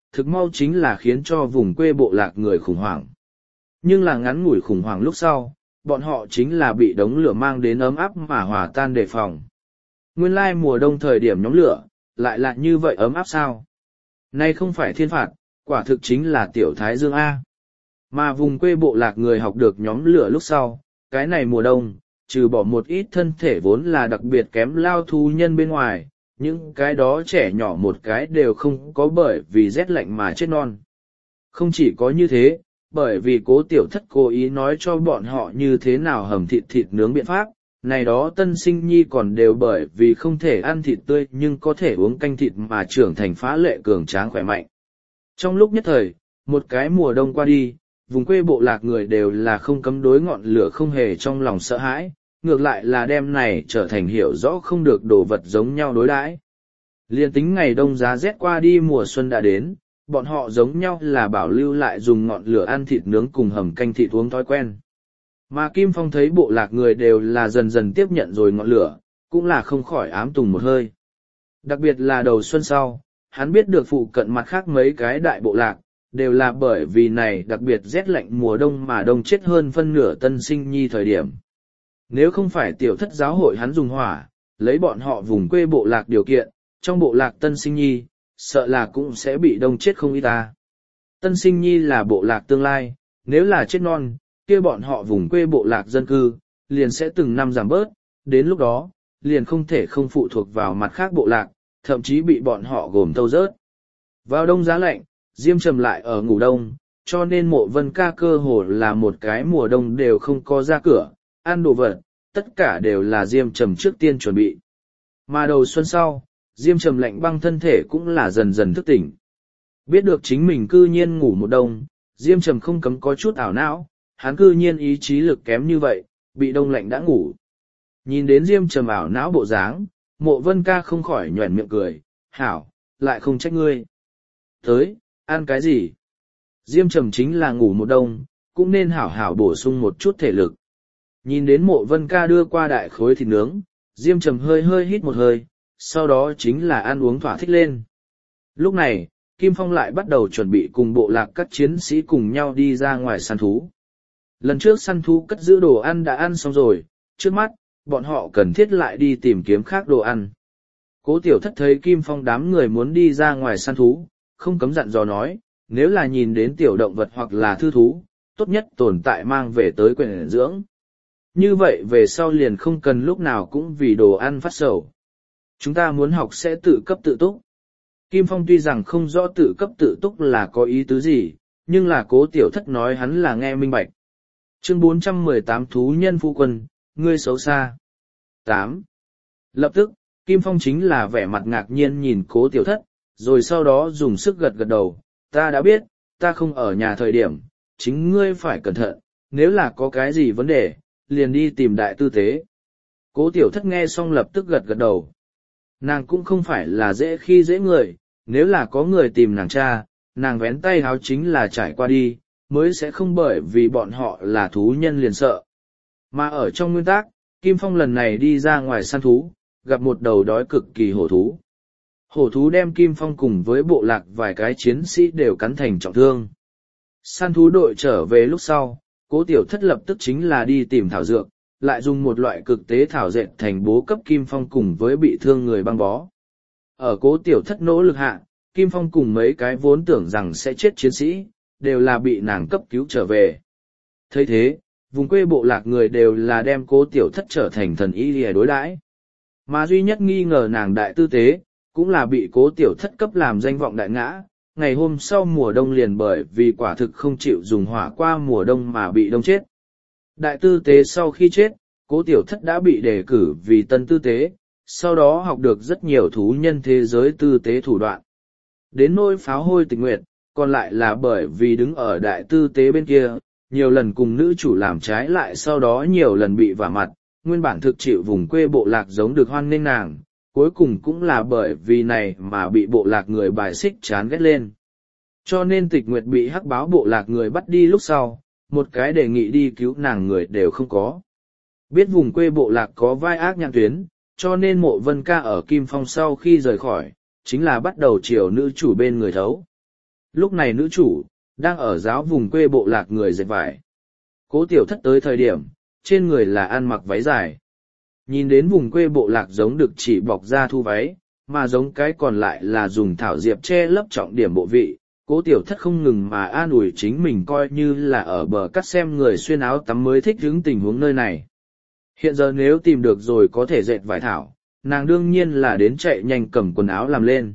thực mau chính là khiến cho vùng quê bộ lạc người khủng hoảng. Nhưng là ngắn ngủi khủng hoảng lúc sau, bọn họ chính là bị đống lửa mang đến ấm áp mà hòa tan đề phòng. Nguyên lai mùa đông thời điểm nhóm lửa, lại là như vậy ấm áp sao? Nay không phải thiên phạt, quả thực chính là tiểu thái dương A. Mà vùng quê bộ lạc người học được nhóm lửa lúc sau, cái này mùa đông, trừ bỏ một ít thân thể vốn là đặc biệt kém lao thú nhân bên ngoài, những cái đó trẻ nhỏ một cái đều không có bởi vì rét lạnh mà chết non. Không chỉ có như thế, bởi vì cố tiểu thất cố ý nói cho bọn họ như thế nào hầm thịt thịt nướng biện pháp, này đó tân sinh nhi còn đều bởi vì không thể ăn thịt tươi nhưng có thể uống canh thịt mà trưởng thành phá lệ cường tráng khỏe mạnh. Trong lúc nhất thời, một cái mùa đông qua đi, vùng quê bộ lạc người đều là không cấm đối ngọn lửa không hề trong lòng sợ hãi, ngược lại là đem này trở thành hiểu rõ không được đồ vật giống nhau đối đãi. Liên tính ngày đông giá rét qua đi mùa xuân đã đến, bọn họ giống nhau là bảo lưu lại dùng ngọn lửa ăn thịt nướng cùng hầm canh thịt uống thói quen. Mà Kim Phong thấy bộ lạc người đều là dần dần tiếp nhận rồi ngọn lửa, cũng là không khỏi ám tùng một hơi. Đặc biệt là đầu xuân sau, hắn biết được phụ cận mặt khác mấy cái đại bộ lạc, đều là bởi vì này đặc biệt rét lạnh mùa đông mà đông chết hơn phân nửa tân sinh nhi thời điểm. Nếu không phải tiểu thất giáo hội hắn dùng hỏa, lấy bọn họ vùng quê bộ lạc điều kiện, trong bộ lạc tân sinh nhi, sợ là cũng sẽ bị đông chết không ít ta. Tân sinh nhi là bộ lạc tương lai, nếu là chết non, kia bọn họ vùng quê bộ lạc dân cư, liền sẽ từng năm giảm bớt, đến lúc đó, liền không thể không phụ thuộc vào mặt khác bộ lạc, thậm chí bị bọn họ gồm tâu rớt. Vào đông giá lạnh, Diêm Trầm lại ở ngủ đông, cho nên Mộ Vân Ca cơ hồ là một cái mùa đông đều không có ra cửa, ăn đồ vật, tất cả đều là Diêm Trầm trước tiên chuẩn bị. Mà đầu xuân sau, Diêm Trầm lạnh băng thân thể cũng là dần dần thức tỉnh. Biết được chính mình cư nhiên ngủ một đông, Diêm Trầm không cấm có chút ảo não, hắn cư nhiên ý chí lực kém như vậy, bị đông lạnh đã ngủ. Nhìn đến Diêm Trầm ảo não bộ dáng, Mộ Vân Ca không khỏi nhoẻn miệng cười, hảo, lại không trách ngươi. Tới, ăn cái gì? Diêm Trầm chính là ngủ một đông, cũng nên hảo hảo bổ sung một chút thể lực. Nhìn đến Mộ Vân Ca đưa qua đại khối thịt nướng, Diêm Trầm hơi hơi hít một hơi, sau đó chính là ăn uống thỏa thích lên. Lúc này, Kim Phong lại bắt đầu chuẩn bị cùng bộ lạc các chiến sĩ cùng nhau đi ra ngoài săn thú. Lần trước săn thú cất giữ đồ ăn đã ăn xong rồi, trước mắt, bọn họ cần thiết lại đi tìm kiếm khác đồ ăn. Cố Tiểu Thất thấy Kim Phong đám người muốn đi ra ngoài săn thú, không cấm dặn dò nói, nếu là nhìn đến tiểu động vật hoặc là thư thú, tốt nhất tồn tại mang về tới quyển dưỡng. Như vậy về sau liền không cần lúc nào cũng vì đồ ăn phát sầu. Chúng ta muốn học sẽ tự cấp tự túc. Kim Phong tuy rằng không rõ tự cấp tự túc là có ý tứ gì, nhưng là Cố Tiểu Thất nói hắn là nghe minh bạch. Chương bốn trăm mười tám Thú nhân phu quân, ngươi xấu xa. tám. Lập tức, Kim Phong chính là vẻ mặt ngạc nhiên nhìn Cố Tiểu Thất, rồi sau đó dùng sức gật gật đầu, ta đã biết, ta không ở nhà thời điểm, chính ngươi phải cẩn thận, nếu là có cái gì vấn đề, liền đi tìm đại tư tế. Cố Tiểu Thất nghe xong lập tức gật gật đầu. Nàng cũng không phải là dễ khi dễ người, nếu là có người tìm nàng cha, nàng vén tay háo chính là trải qua đi, mới sẽ không bởi vì bọn họ là thú nhân liền sợ. Mà ở trong nguyên tắc, Kim Phong lần này đi ra ngoài săn thú, gặp một đầu đói cực kỳ hổ thú. Hổ thú đem Kim Phong cùng với bộ lạc vài cái chiến sĩ đều cắn thành trọng thương. Săn thú đội trở về lúc sau, Cố Tiểu Thất lập tức chính là đi tìm thảo dược, lại dùng một loại cực tế thảo dệt thành bố cấp Kim Phong cùng với bị thương người băng bó. Ở Cố Tiểu Thất nỗ lực hạ, Kim Phong cùng mấy cái vốn tưởng rằng sẽ chết chiến sĩ, đều là bị nàng cấp cứu trở về. Thấy thế, vùng quê bộ lạc người đều là đem Cố Tiểu Thất trở thành thần y để đối đãi. Mà duy nhất nghi ngờ nàng đại tư tế, cũng là bị Cố Tiểu Thất cấp làm danh vọng đại ngã, ngày hôm sau mùa đông liền bởi vì quả thực không chịu dùng hỏa qua mùa đông mà bị đông chết. Đại tư tế sau khi chết, Cố Tiểu Thất đã bị đề cử vì tân tư tế, sau đó học được rất nhiều thú nhân thế giới tư tế thủ đoạn. Đến nỗi Pháo Hôi Tịch Nguyệt, còn lại là bởi vì đứng ở đại tư tế bên kia, nhiều lần cùng nữ chủ làm trái lại sau đó nhiều lần bị vả mặt, nguyên bản thực chịu vùng quê bộ lạc giống được hoan nghênh nàng, cuối cùng cũng là bởi vì này mà bị bộ lạc người bài xích chán ghét lên. Cho nên Tịch Nguyệt bị hắc báo bộ lạc người bắt đi lúc sau, một cái đề nghị đi cứu nàng người đều không có. Biết vùng quê bộ lạc có vai ác nhãn tuyến, cho nên Mộ Vân Ca ở Kim Phong sau khi rời khỏi, chính là bắt đầu chiều nữ chủ bên người thấu. Lúc này nữ chủ, đang ở giáo vùng quê bộ lạc người dệt vải. Cố tiểu thất tới thời điểm, trên người là ăn mặc váy dài. Nhìn đến vùng quê bộ lạc giống được chỉ bọc ra thu váy, mà giống cái còn lại là dùng thảo diệp che lấp trọng điểm bộ vị. Cố tiểu thất không ngừng mà an ủi chính mình coi như là ở bờ cắt xem người xuyên áo tắm mới thích hứng tình huống nơi này. Hiện giờ nếu tìm được rồi có thể dệt vải thảo, nàng đương nhiên là đến chạy nhanh cầm quần áo làm lên.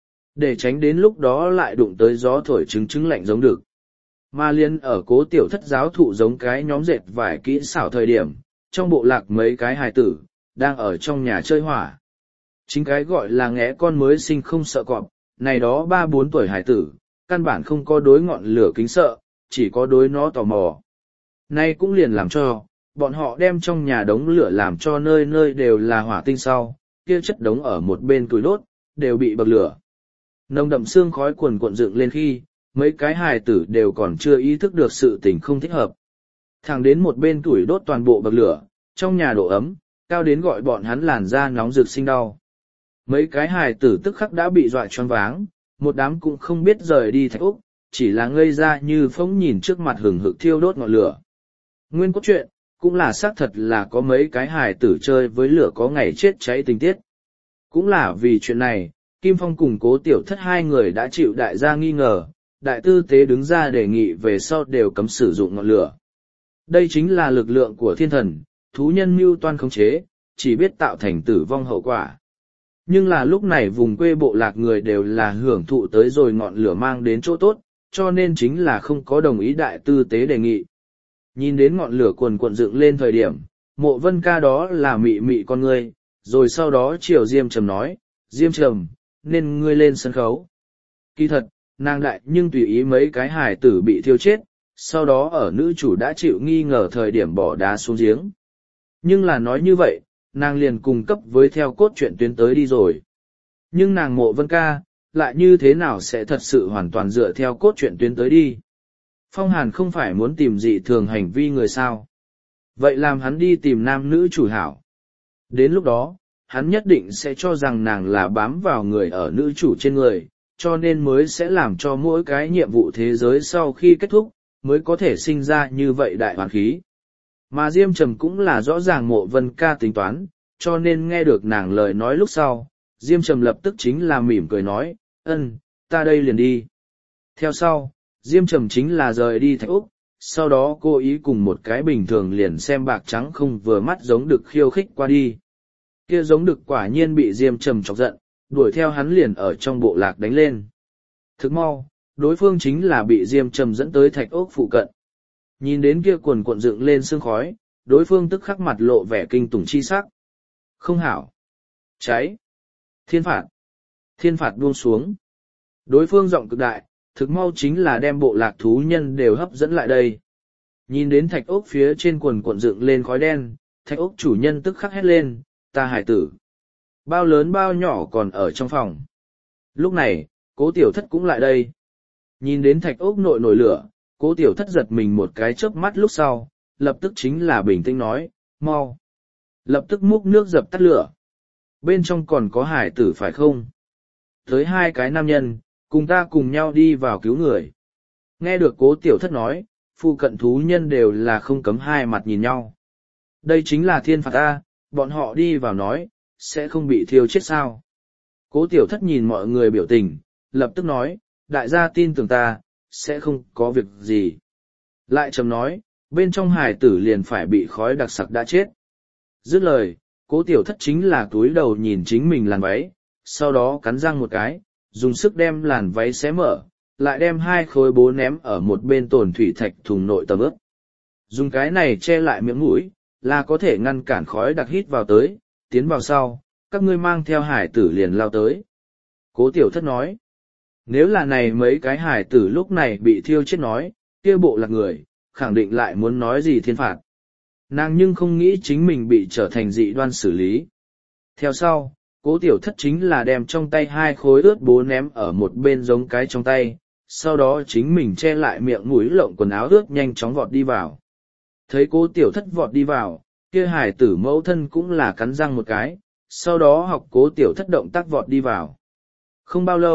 Để tránh đến lúc đó lại đụng tới gió thổi trứng trứng lạnh giống được. Mà liên ở cố tiểu thất giáo thụ giống cái nhóm dệt vải kỹ xảo thời điểm, trong bộ lạc mấy cái hài tử, đang ở trong nhà chơi hỏa. Chính cái gọi là nghé con mới sinh không sợ cọp, này đó ba bốn tuổi hài tử, căn bản không có đối ngọn lửa kính sợ, chỉ có đối nó tò mò. Nay cũng liền làm cho, bọn họ đem trong nhà đống lửa làm cho nơi nơi đều là hỏa tinh sau, kia chất đống ở một bên củi đốt, đều bị bậc lửa. Nồng đậm xương khói cuồn cuộn dựng lên khi, mấy cái hài tử đều còn chưa ý thức được sự tình không thích hợp. Thẳng đến một bên củi đốt toàn bộ bậc lửa, trong nhà độ ấm, cao đến gọi bọn hắn làn da nóng rực sinh đau. Mấy cái hài tử tức khắc đã bị dọa choáng váng, một đám cũng không biết rời đi Thạch Úc, chỉ là ngây ra như phóng nhìn trước mặt hừng hực thiêu đốt ngọn lửa. Nguyên cốt truyện, cũng là xác thật là có mấy cái hài tử chơi với lửa có ngày chết cháy tình tiết. Cũng là vì chuyện này, Kim Phong cùng Cố Tiểu Thất hai người đã chịu đại gia nghi ngờ, đại tư tế đứng ra đề nghị về sau đều cấm sử dụng ngọn lửa. Đây chính là lực lượng của thiên thần, thú nhân mưu toan khống chế, chỉ biết tạo thành tử vong hậu quả. Nhưng là lúc này vùng quê bộ lạc người đều là hưởng thụ tới rồi ngọn lửa mang đến chỗ tốt, cho nên chính là không có đồng ý đại tư tế đề nghị. Nhìn đến ngọn lửa cuồn cuộn dựng lên thời điểm, Mộ Vân Ca đó là mị mị con ngươi, rồi sau đó chiều Diêm Trầm nói, Diêm Trầm, nên ngươi lên sân khấu. Kỳ thật, nàng đại nhưng tùy ý mấy cái hài tử bị thiêu chết, sau đó ở nữ chủ đã chịu nghi ngờ thời điểm bỏ đá xuống giếng. Nhưng là nói như vậy, nàng liền cung cấp với theo cốt truyện tuyến tới đi rồi. Nhưng nàng Mộ Vân Ca, lại như thế nào sẽ thật sự hoàn toàn dựa theo cốt truyện tuyến tới đi. Phong Hàn không phải muốn tìm dị thường hành vi người sao. Vậy làm hắn đi tìm nam nữ chủ hảo. Đến lúc đó, hắn nhất định sẽ cho rằng nàng là bám vào người ở nữ chủ trên người, cho nên mới sẽ làm cho mỗi cái nhiệm vụ thế giới sau khi kết thúc, mới có thể sinh ra như vậy đại hoàn khí. Mà Diêm Trầm cũng là rõ ràng Mộ Vân Ca tính toán, cho nên nghe được nàng lời nói lúc sau, Diêm Trầm lập tức chính là mỉm cười nói, ân, ta đây liền đi. Theo sau, Diêm Trầm chính là rời đi Thạch Úc, sau đó cô ý cùng một cái bình thường liền xem bạc trắng không vừa mắt giống được khiêu khích qua đi. Kia giống được quả nhiên bị Diêm Trầm chọc giận, đuổi theo hắn liền ở trong bộ lạc đánh lên. Thức mau, đối phương chính là bị Diêm Trầm dẫn tới Thạch Úc phụ cận. Nhìn đến kia quần cuộn dựng lên sương khói, đối phương tức khắc mặt lộ vẻ kinh tủng chi sắc. Không hảo. Cháy. Thiên phạt. Thiên phạt buông xuống. Đối phương giọng cực đại, thực mau chính là đem bộ lạc thú nhân đều hấp dẫn lại đây. Nhìn đến Thạch Ốc phía trên quần cuộn dựng lên khói đen, Thạch Ốc chủ nhân tức khắc hét lên, ta hải tử. Bao lớn bao nhỏ còn ở trong phòng. Lúc này, Cố Tiểu Thất cũng lại đây. Nhìn đến Thạch Ốc nội nổi lửa, Cố Tiểu Thất giật mình một cái chớp mắt lúc sau, lập tức chính là bình tĩnh nói, mau. Lập tức múc nước dập tắt lửa. Bên trong còn có hải tử phải không? Tới hai cái nam nhân, cùng ta cùng nhau đi vào cứu người. Nghe được Cố Tiểu Thất nói, phụ cận thú nhân đều là không cấm hai mặt nhìn nhau. Đây chính là thiên phạt ta, bọn họ đi vào nói, sẽ không bị thiêu chết sao. Cố Tiểu Thất nhìn mọi người biểu tình, lập tức nói, đại gia tin tưởng ta, sẽ không có việc gì. Lại trầm nói, bên trong hải tử liền phải bị khói đặc sặc đã chết. Dứt lời, Cố Tiểu Thất chính là túi đầu nhìn chính mình làn váy, sau đó cắn răng một cái, dùng sức đem làn váy xé mở, lại đem hai khối bố ném ở một bên tồn thủy thạch thùng nội tầm ướp. Dùng cái này che lại miệng mũi, là có thể ngăn cản khói đặc hít vào tới, tiến vào sau, các ngươi mang theo hải tử liền lao tới. Cố Tiểu Thất nói, nếu là này mấy cái hải tử lúc này bị thiêu chết nói, kia bộ lạc người, khẳng định lại muốn nói gì thiên phạt. Nàng nhưng không nghĩ chính mình bị trở thành dị đoan xử lý. Theo sau, Cố Tiểu Thất chính là đem trong tay hai khối ướt bố ném ở một bên giống cái trong tay, sau đó chính mình che lại miệng mũi lộng quần áo ướt nhanh chóng vọt đi vào. Thấy Cố Tiểu Thất vọt đi vào, kia hải tử mẫu thân cũng là cắn răng một cái, sau đó học Cố Tiểu Thất động tác vọt đi vào. Không bao lâu,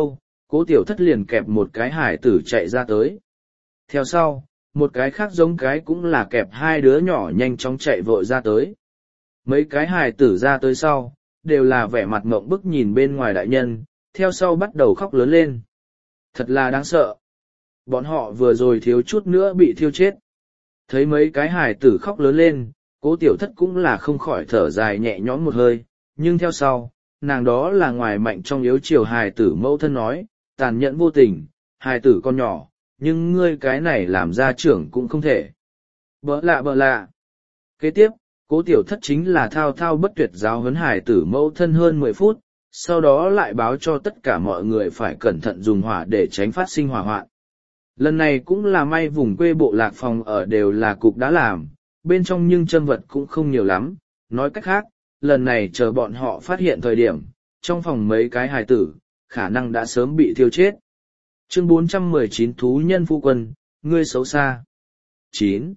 Cố tiểu thất liền kẹp một cái hải tử chạy ra tới. Theo sau, một cái khác giống cái cũng là kẹp hai đứa nhỏ nhanh chóng chạy vội ra tới. Mấy cái hải tử ra tới sau, đều là vẻ mặt ngộng bức nhìn bên ngoài đại nhân, theo sau bắt đầu khóc lớn lên. Thật là đáng sợ. Bọn họ vừa rồi thiếu chút nữa bị thiêu chết. Thấy mấy cái hải tử khóc lớn lên, cố tiểu thất cũng là không khỏi thở dài nhẹ nhõm một hơi, nhưng theo sau, nàng đó là ngoài mạnh trong yếu chiều hài tử mẫu thân nói, tàn nhẫn vô tình, hài tử con nhỏ, nhưng ngươi cái này làm gia trưởng cũng không thể. Bỡ lạ bỡ lạ. Kế tiếp, cố tiểu thất chính là thao thao bất tuyệt giáo huấn hài tử mẫu thân hơn mười phút, sau đó lại báo cho tất cả mọi người phải cẩn thận dùng hỏa để tránh phát sinh hỏa hoạn. Lần này cũng là may vùng quê bộ lạc phòng ở đều là cục đã làm, bên trong nhưng châm vật cũng không nhiều lắm, nói cách khác, lần này chờ bọn họ phát hiện thời điểm, trong phòng mấy cái hài tử, khả năng đã sớm bị thiêu chết. Chương bốn trăm mười chín Thú nhân phu quân, ngươi xấu xa. chín.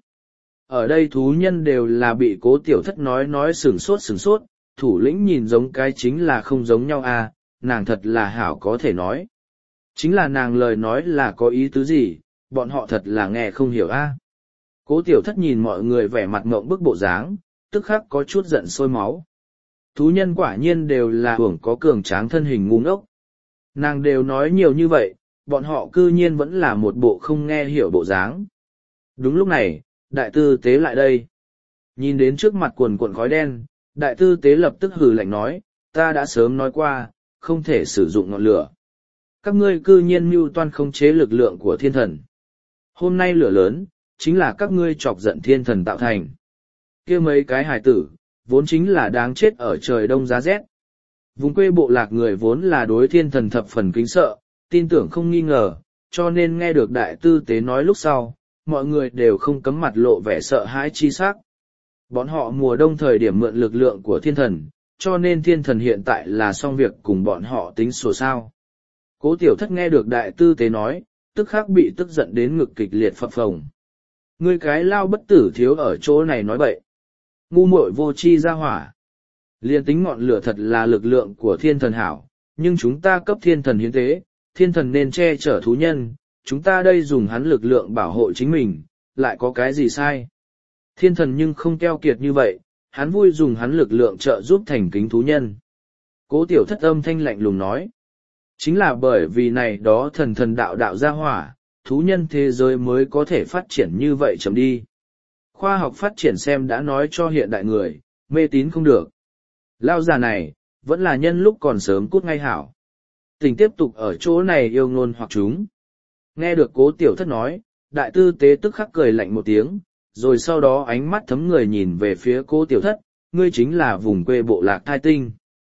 Ở đây thú nhân đều là bị cố tiểu thất nói nói sửng sốt sửng sốt, thủ lĩnh nhìn giống cái chính là không giống nhau à, nàng thật là hảo có thể nói. Chính là nàng lời nói là có ý tứ gì, bọn họ thật là nghe không hiểu a. À. Cố tiểu thất nhìn mọi người vẻ mặt ngộng bức bộ dáng, tức khắc có chút giận sôi máu. Thú nhân quả nhiên đều là hưởng có cường tráng thân hình ngu ngốc. Nàng đều nói nhiều như vậy, bọn họ cư nhiên vẫn là một bộ không nghe hiểu bộ dáng. Đúng lúc này, đại tư tế lại đây. Nhìn đến trước mặt quần cuộn khói đen, đại tư tế lập tức hừ lạnh nói, ta đã sớm nói qua, không thể sử dụng ngọn lửa. Các ngươi cư nhiên mưu toan khống chế lực lượng của thiên thần. Hôm nay lửa lớn, chính là các ngươi chọc giận thiên thần tạo thành. Kia mấy cái hài tử, vốn chính là đáng chết ở trời đông giá rét. Vùng quê bộ lạc người vốn là đối thiên thần thập phần kính sợ, tin tưởng không nghi ngờ, cho nên nghe được đại tư tế nói lúc sau, mọi người đều không cấm mặt lộ vẻ sợ hãi chi sắc. Bọn họ mùa đông thời điểm mượn lực lượng của thiên thần, cho nên thiên thần hiện tại là xong việc cùng bọn họ tính sổ sao. Cố tiểu thất nghe được đại tư tế nói, tức khắc bị tức giận đến ngực kịch liệt phập phồng. Ngươi cái lao bất tử thiếu ở chỗ này nói bậy. Ngu muội vô chi ra hỏa. Liên tính ngọn lửa thật là lực lượng của thiên thần hảo, nhưng chúng ta cấp thiên thần hiến tế, thiên thần nên che chở thú nhân, chúng ta đây dùng hắn lực lượng bảo hộ chính mình, lại có cái gì sai. Thiên thần nhưng không keo kiệt như vậy, hắn vui dùng hắn lực lượng trợ giúp thành kính thú nhân. Cố tiểu thất âm thanh lạnh lùng nói. Chính là bởi vì này đó thần thần đạo đạo ra hỏa, thú nhân thế giới mới có thể phát triển như vậy chậm đi. Khoa học phát triển xem đã nói cho hiện đại người, mê tín không được. Lao già này, vẫn là nhân lúc còn sớm cút ngay hảo. Tình tiếp tục ở chỗ này yêu ngôn hoặc chúng. Nghe được cố tiểu thất nói, đại tư tế tức khắc cười lạnh một tiếng, rồi sau đó ánh mắt thấm người nhìn về phía cố tiểu thất, ngươi chính là vùng quê bộ lạc thai tinh.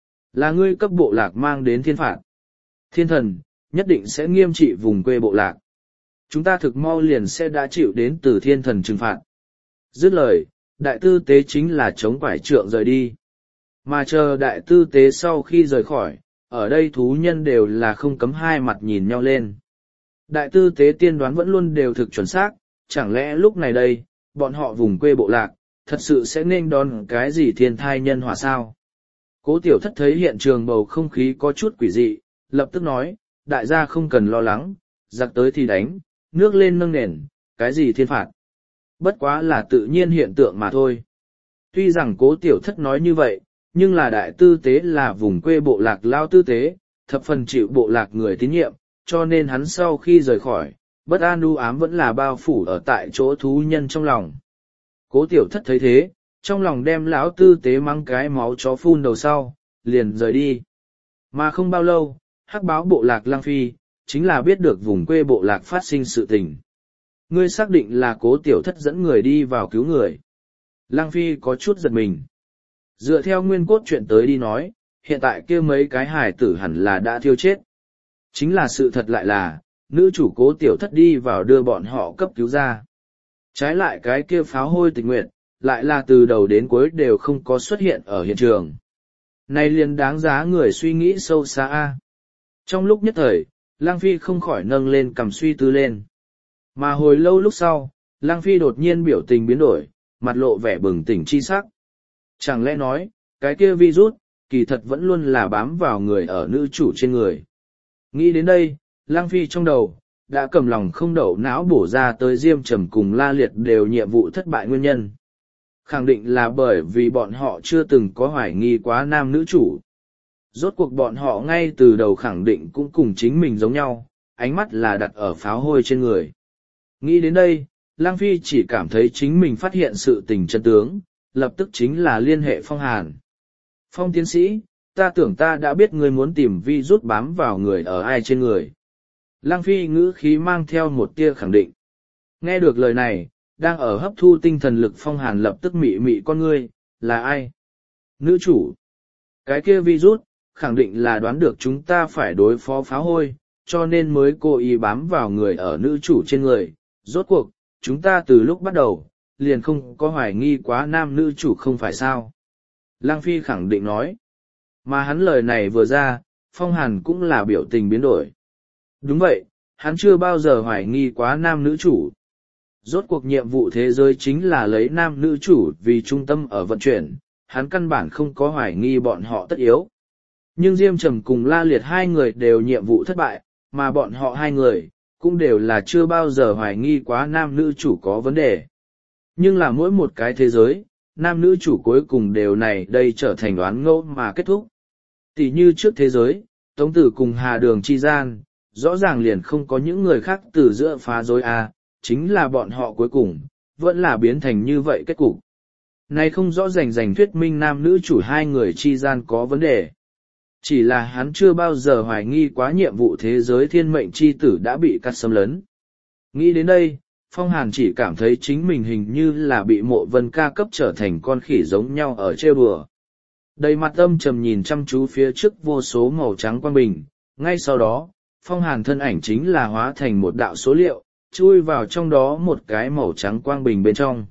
Là ngươi cấp bộ lạc mang đến thiên phạt. Thiên thần, nhất định sẽ nghiêm trị vùng quê bộ lạc. Chúng ta thực mau liền sẽ đã chịu đến từ thiên thần trừng phạt. Dứt lời, đại tư tế chính là chống quải trượng rời đi. Mà chờ đại tư tế sau khi rời khỏi, ở đây thú nhân đều là không cấm hai mặt nhìn nhau lên. Đại tư tế tiên đoán vẫn luôn đều thực chuẩn xác, chẳng lẽ lúc này đây, bọn họ vùng quê bộ lạc, thật sự sẽ nên đón cái gì thiên thai nhân hỏa sao? Cố tiểu thất thấy hiện trường bầu không khí có chút quỷ dị, lập tức nói, đại gia không cần lo lắng, giặc tới thì đánh, nước lên nâng nền, cái gì thiên phạt. Bất quá là tự nhiên hiện tượng mà thôi. Tuy rằng cố tiểu thất nói như vậy, nhưng là đại tư tế là vùng quê bộ lạc lao tư tế, thập phần chịu bộ lạc người tín nhiệm, cho nên hắn sau khi rời khỏi, bất an u ám vẫn là bao phủ ở tại chỗ thú nhân trong lòng. Cố tiểu thất thấy thế, trong lòng đem lão tư tế mang cái máu chó phun đầu sau, liền rời đi. Mà không bao lâu, hắc báo bộ lạc Lang Phi, chính là biết được vùng quê bộ lạc phát sinh sự tình. Ngươi xác định là cố tiểu thất dẫn người đi vào cứu người. Lang Phi có chút giật mình. Dựa theo nguyên cốt chuyện tới đi nói, hiện tại kia mấy cái hài tử hẳn là đã thiêu chết. Chính là sự thật lại là, nữ chủ cố tiểu thất đi vào đưa bọn họ cấp cứu ra. Trái lại cái kia pháo hôi tình nguyện, lại là từ đầu đến cuối đều không có xuất hiện ở hiện trường. Này liền đáng giá người suy nghĩ sâu xa a. Trong lúc nhất thời, Lang Phi không khỏi nâng lên cầm suy tư lên. Mà hồi lâu lúc sau, Lang Phi đột nhiên biểu tình biến đổi, mặt lộ vẻ bừng tỉnh chi sắc. Chẳng lẽ nói, cái kia virus, kỳ thật vẫn luôn là bám vào người ở nữ chủ trên người. Nghĩ đến đây, Lang Phi trong đầu, đã cầm lòng không đậu não bổ ra tới Diêm Trầm cùng La Liệt đều nhiệm vụ thất bại nguyên nhân. Khẳng định là bởi vì bọn họ chưa từng có hoài nghi quá nam nữ chủ. Rốt cuộc bọn họ ngay từ đầu khẳng định cũng cùng chính mình giống nhau, ánh mắt là đặt ở pháo hôi trên người. Nghĩ đến đây, Lang Phi chỉ cảm thấy chính mình phát hiện sự tình chân tướng, lập tức chính là liên hệ Phong Hàn. Phong tiến sĩ, ta tưởng ta đã biết ngươi muốn tìm vi rút bám vào người ở ai trên người. Lang Phi ngữ khí mang theo một tia khẳng định. Nghe được lời này, đang ở hấp thu tinh thần lực Phong Hàn lập tức mị mị con ngươi, là ai? Nữ chủ. Cái kia vi rút, khẳng định là đoán được chúng ta phải đối phó pháo hôi, cho nên mới cố ý bám vào người ở nữ chủ trên người. Rốt cuộc, chúng ta từ lúc bắt đầu, liền không có hoài nghi quá nam nữ chủ không phải sao. Lang Phi khẳng định nói. Mà hắn lời này vừa ra, Phong Hàn cũng là biểu tình biến đổi. Đúng vậy, hắn chưa bao giờ hoài nghi quá nam nữ chủ. Rốt cuộc nhiệm vụ thế giới chính là lấy nam nữ chủ vì trung tâm ở vận chuyển, hắn căn bản không có hoài nghi bọn họ tất yếu. Nhưng Diêm Trầm cùng La Liệt hai người đều nhiệm vụ thất bại, mà bọn họ hai người, cũng đều là chưa bao giờ hoài nghi quá nam nữ chủ có vấn đề. Nhưng là mỗi một cái thế giới, nam nữ chủ cuối cùng đều này đây trở thành đoán ngẫu mà kết thúc. Tỷ như trước thế giới, Tống Tử cùng Hà Đường chi gian, rõ ràng liền không có những người khác từ giữa phá rối a, chính là bọn họ cuối cùng, vẫn là biến thành như vậy kết cục. Này không rõ rành rành thuyết minh nam nữ chủ hai người chi gian có vấn đề. Chỉ là hắn chưa bao giờ hoài nghi quá nhiệm vụ thế giới thiên mệnh chi tử đã bị cắt xâm lấn. Nghĩ đến đây, Phong Hàn chỉ cảm thấy chính mình hình như là bị Mộ Vân Ca cấp trở thành con khỉ giống nhau ở trêu đùa. Đầy mặt âm trầm nhìn chăm chú phía trước vô số màu trắng quang bình, ngay sau đó, Phong Hàn thân ảnh chính là hóa thành một đạo số liệu, chui vào trong đó một cái màu trắng quang bình bên trong.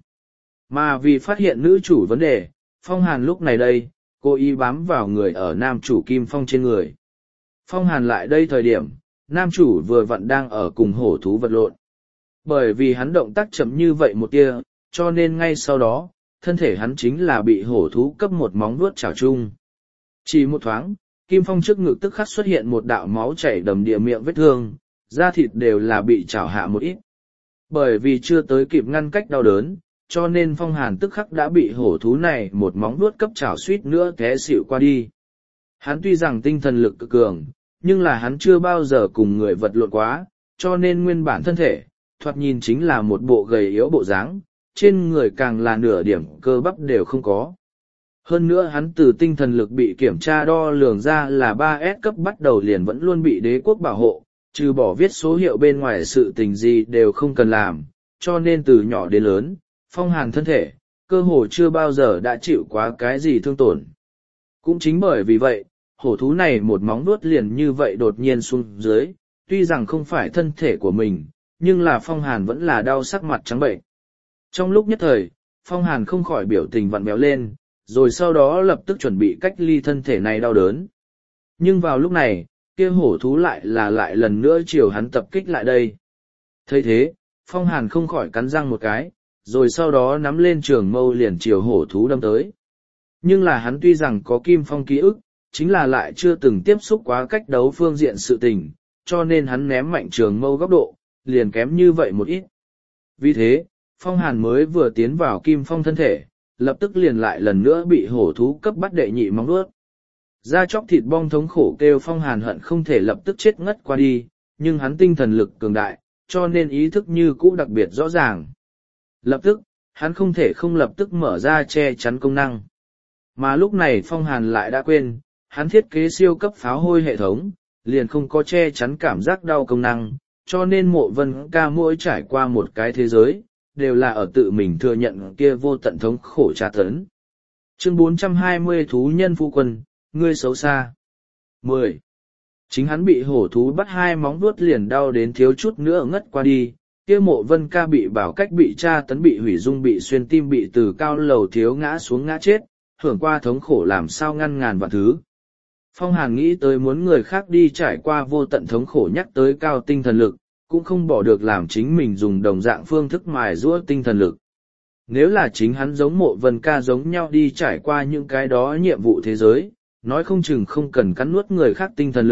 Mà vì phát hiện nữ chủ vấn đề, Phong Hàn lúc này đây, cố ý bám vào người ở nam chủ Kim Phong trên người. Phong Hàn lại đây thời điểm, nam chủ vừa vặn đang ở cùng hổ thú vật lộn. Bởi vì hắn động tác chậm như vậy một tia, cho nên ngay sau đó, thân thể hắn chính là bị hổ thú cấp một móng vuốt chảo chung. Chỉ một thoáng, Kim Phong trước ngực tức khắc xuất hiện một đạo máu chảy đầm địa miệng vết thương, da thịt đều là bị chảo hạ một ít. Bởi vì chưa tới kịp ngăn cách đau đớn, cho nên Phong Hàn tức khắc đã bị hổ thú này một móng vuốt cấp chảo suýt nữa té xỉu qua đi. Hắn tuy rằng tinh thần lực cực cường, nhưng là hắn chưa bao giờ cùng người vật lộn quá, cho nên nguyên bản thân thể, thoạt nhìn chính là một bộ gầy yếu bộ dáng, trên người càng là nửa điểm cơ bắp đều không có. Hơn nữa hắn từ tinh thần lực bị kiểm tra đo lường ra là ba S cấp bắt đầu liền vẫn luôn bị đế quốc bảo hộ, trừ bỏ viết số hiệu bên ngoài sự tình gì đều không cần làm, cho nên từ nhỏ đến lớn, Phong Hàn thân thể, cơ hồ chưa bao giờ đã chịu quá cái gì thương tổn. Cũng chính bởi vì vậy, hổ thú này một móng vuốt liền như vậy đột nhiên xuống dưới, tuy rằng không phải thân thể của mình, nhưng là Phong Hàn vẫn là đau sắc mặt trắng bệnh. Trong lúc nhất thời, Phong Hàn không khỏi biểu tình vặn béo lên, rồi sau đó lập tức chuẩn bị cách ly thân thể này đau đớn. Nhưng vào lúc này, kia hổ thú lại là lại lần nữa chiều hắn tập kích lại đây. Thấy thế, Phong Hàn không khỏi cắn răng một cái, rồi sau đó nắm lên trường mâu liền chiều hổ thú đâm tới. Nhưng là hắn tuy rằng có Kim Phong ký ức, chính là lại chưa từng tiếp xúc quá cách đấu phương diện sự tình, cho nên hắn ném mạnh trường mâu góc độ, liền kém như vậy một ít. Vì thế, Phong Hàn mới vừa tiến vào Kim Phong thân thể, lập tức liền lại lần nữa bị hổ thú cấp bắt đệ nhị móng vuốt. Da chóc thịt bong thống khổ kêu Phong Hàn hận không thể lập tức chết ngất qua đi, nhưng hắn tinh thần lực cường đại, cho nên ý thức như cũ đặc biệt rõ ràng. Lập tức, hắn không thể không lập tức mở ra che chắn công năng. Mà lúc này Phong Hàn lại đã quên, hắn thiết kế siêu cấp pháo hôi hệ thống, liền không có che chắn cảm giác đau công năng, cho nên Mộ Vân Ca mỗi trải qua một cái thế giới, đều là ở tự mình thừa nhận kia vô tận thống khổ tra tấn. Chương bốn trăm hai mươi Thú nhân phu quân, ngươi xấu xa. mười. Chính hắn bị hổ thú bắt hai móng vuốt liền đau đến thiếu chút nữa ngất qua đi, kia Mộ Vân Ca bị bảo cách bị tra tấn bị hủy dung bị xuyên tim bị từ cao lầu thiếu ngã xuống ngã chết, hưởng qua thống khổ làm sao ngăn ngàn vạn thứ. Phong Hàn nghĩ tới muốn người khác đi trải qua vô tận thống khổ nhắc tới cao tinh thần lực, cũng không bỏ được làm chính mình dùng đồng dạng phương thức mài giũa tinh thần lực. Nếu là chính hắn giống Mộ Vân Ca giống nhau đi trải qua những cái đó nhiệm vụ thế giới, nói không chừng không cần cắn nuốt người khác tinh thần lực,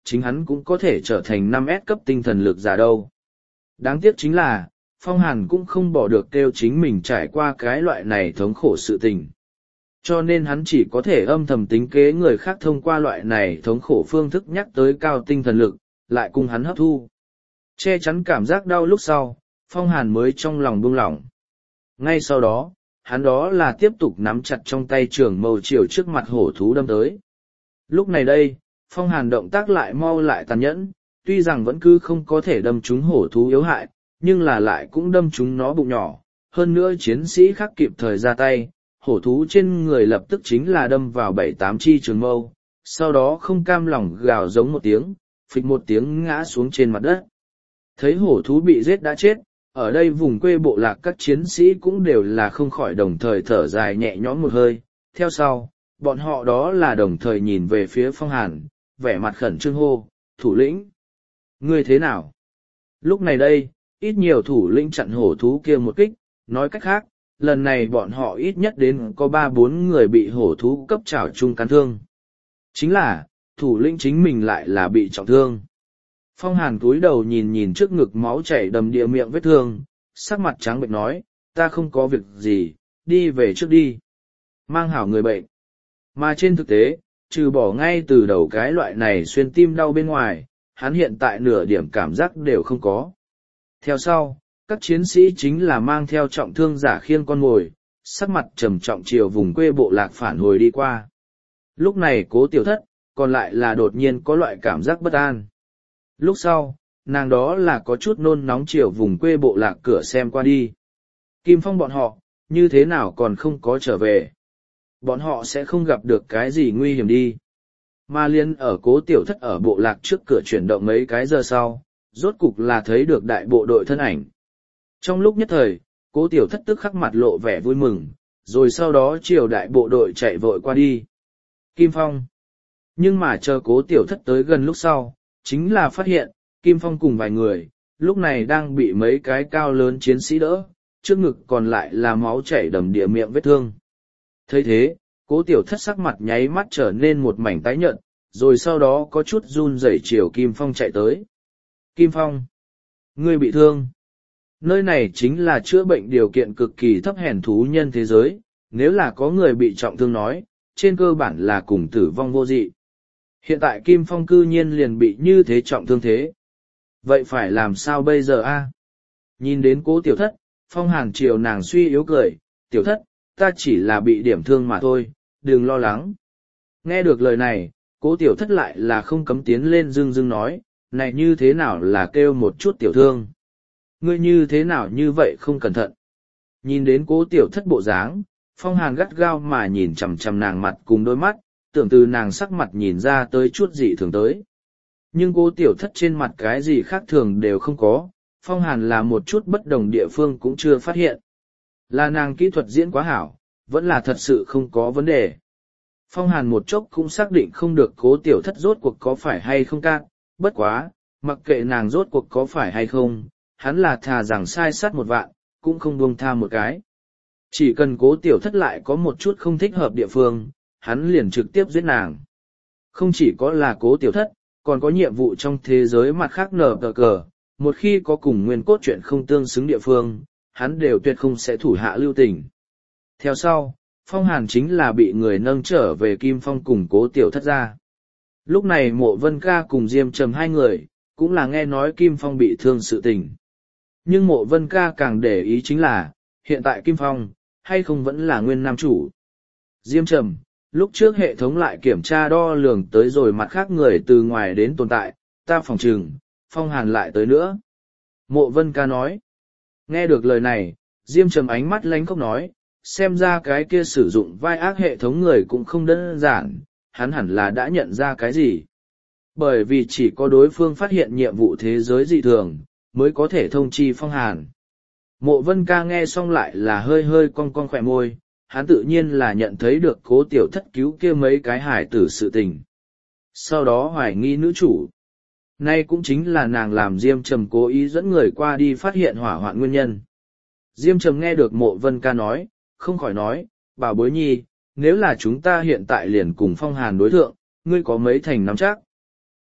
chính hắn cũng có thể trở thành năm S cấp tinh thần lực giả đâu. Đáng tiếc chính là, Phong Hàn cũng không bỏ được kêu chính mình trải qua cái loại này thống khổ sự tình. Cho nên hắn chỉ có thể âm thầm tính kế người khác thông qua loại này thống khổ phương thức nhắc tới cao tinh thần lực, lại cùng hắn hấp thu. Che chắn cảm giác đau lúc sau, Phong Hàn mới trong lòng buông lỏng. Ngay sau đó, hắn đó là tiếp tục nắm chặt trong tay trường mâu chiều trước mặt hổ thú đâm tới. Lúc này đây, Phong Hàn động tác lại mau lại tàn nhẫn, tuy rằng vẫn cứ không có thể đâm trúng hổ thú yếu hại, nhưng là lại cũng đâm trúng nó bụng nhỏ. Hơn nữa chiến sĩ khác kịp thời ra tay, hổ thú trên người lập tức chính là đâm vào bảy tám chi trường mâu, sau đó không cam lòng gào giống một tiếng, phịch một tiếng ngã xuống trên mặt đất. Thấy hổ thú bị giết đã chết, ở đây vùng quê bộ lạc các chiến sĩ cũng đều là không khỏi đồng thời thở dài nhẹ nhõm một hơi. Theo sau, bọn họ đó là đồng thời nhìn về phía Phong Hàn, vẻ mặt khẩn trương hô, thủ lĩnh. Ngươi thế nào? Lúc này đây, ít nhiều thủ lĩnh chặn hổ thú kia một kích, nói cách khác, lần này bọn họ ít nhất đến có ba bốn người bị hổ thú cấp chảo chung cán thương. Chính là, thủ lĩnh chính mình lại là bị trọng thương. Phong Hàn cúi đầu nhìn nhìn trước ngực máu chảy đầm địa miệng vết thương, sắc mặt trắng bệnh nói, ta không có việc gì, đi về trước đi. Mang hảo người bệnh. Mà trên thực tế, trừ bỏ ngay từ đầu cái loại này xuyên tim đau bên ngoài, hắn hiện tại nửa điểm cảm giác đều không có. Theo sau, các chiến sĩ chính là mang theo trọng thương giả khiêng con mồi, sắc mặt trầm trọng chiều vùng quê bộ lạc phản hồi đi qua. Lúc này Cố Tiểu Thất, còn lại là đột nhiên có loại cảm giác bất an. Lúc sau, nàng đó là có chút nôn nóng chiều vùng quê bộ lạc cửa xem qua đi. Kim Phong bọn họ, như thế nào còn không có trở về. Bọn họ sẽ không gặp được cái gì nguy hiểm đi. Mà liên ở Cố Tiểu Thất ở bộ lạc trước cửa chuyển động mấy cái giờ sau, rốt cục là thấy được đại bộ đội thân ảnh. Trong lúc nhất thời, Cố Tiểu Thất tức khắc mặt lộ vẻ vui mừng, rồi sau đó chiều đại bộ đội chạy vội qua đi. Kim Phong. Nhưng mà chờ Cố Tiểu Thất tới gần lúc sau, chính là phát hiện, Kim Phong cùng vài người, lúc này đang bị mấy cái cao lớn chiến sĩ đỡ, trước ngực còn lại là máu chảy đầm địa miệng vết thương. Thấy thế, Cố Tiểu Thất sắc mặt nháy mắt trở nên một mảnh tái nhợt, rồi sau đó có chút run rẩy chiều Kim Phong chạy tới. Kim Phong, ngươi bị thương. Nơi này chính là chữa bệnh điều kiện cực kỳ thấp hèn thú nhân thế giới, nếu là có người bị trọng thương nói, trên cơ bản là cùng tử vong vô dị. Hiện tại Kim Phong cư nhiên liền bị như thế trọng thương thế. Vậy phải làm sao bây giờ a? Nhìn đến Cố Tiểu Thất, Phong Hàn chiều nàng suy yếu cười, Tiểu Thất, ta chỉ là bị điểm thương mà thôi, đừng lo lắng. Nghe được lời này, Cố Tiểu Thất lại là không cấm tiến lên dưng dưng nói, này như thế nào là kêu một chút tiểu thương. Ngươi như thế nào như vậy không cẩn thận. Nhìn đến Cố Tiểu Thất bộ dáng, Phong Hàn gắt gao mà nhìn chằm chằm nàng mặt cùng đôi mắt, tưởng từ nàng sắc mặt nhìn ra tới chút dị thường tới. Nhưng Cố Tiểu Thất trên mặt cái gì khác thường đều không có, Phong Hàn là một chút bất đồng địa phương cũng chưa phát hiện. Là nàng kỹ thuật diễn quá hảo, vẫn là thật sự không có vấn đề. Phong Hàn một chốc cũng xác định không được Cố Tiểu Thất rốt cuộc có phải hay không cạn, bất quá, mặc kệ nàng rốt cuộc có phải hay không, hắn là thà rằng sai sát một vạn, cũng không buông tha một cái. Chỉ cần Cố Tiểu Thất lại có một chút không thích hợp địa phương, hắn liền trực tiếp giết nàng. Không chỉ có là Cố Tiểu Thất, còn có nhiệm vụ trong thế giới mặt khác nở tờ cờ, một khi có cùng nguyên cốt truyện không tương xứng địa phương, hắn đều tuyệt không sẽ thủ hạ lưu tình. Theo sau, Phong Hàn chính là bị người nâng trở về Kim Phong cùng Cố Tiểu Thất ra. Lúc này Mộ Vân Ca cùng Diêm Trầm hai người, cũng là nghe nói Kim Phong bị thương sự tình. Nhưng Mộ Vân Ca càng để ý chính là, hiện tại Kim Phong, hay không vẫn là nguyên nam chủ. Diêm Trầm, lúc trước hệ thống lại kiểm tra đo lường tới rồi mặt khác người từ ngoài đến tồn tại, ta phòng trừng, Phong Hàn lại tới nữa. Mộ Vân Ca nói. Nghe được lời này, Diêm Trầm ánh mắt lánh khóc nói, xem ra cái kia sử dụng vai ác hệ thống người cũng không đơn giản, hắn hẳn là đã nhận ra cái gì. Bởi vì chỉ có đối phương phát hiện nhiệm vụ thế giới dị thường, mới có thể thông chi Phong Hàn. Mộ Vân Ca nghe xong lại là hơi hơi cong cong khỏe môi, hắn tự nhiên là nhận thấy được Cố Tiểu Thất cứu kia mấy cái hải tử sự tình. Sau đó hoài nghi nữ chủ. Nay cũng chính là nàng làm Diêm Trầm cố ý dẫn người qua đi phát hiện hỏa hoạn nguyên nhân. Diêm Trầm nghe được Mộ Vân Ca nói, không khỏi nói, bảo bối nhi, nếu là chúng ta hiện tại liền cùng Phong Hàn đối thượng, ngươi có mấy thành nắm chắc.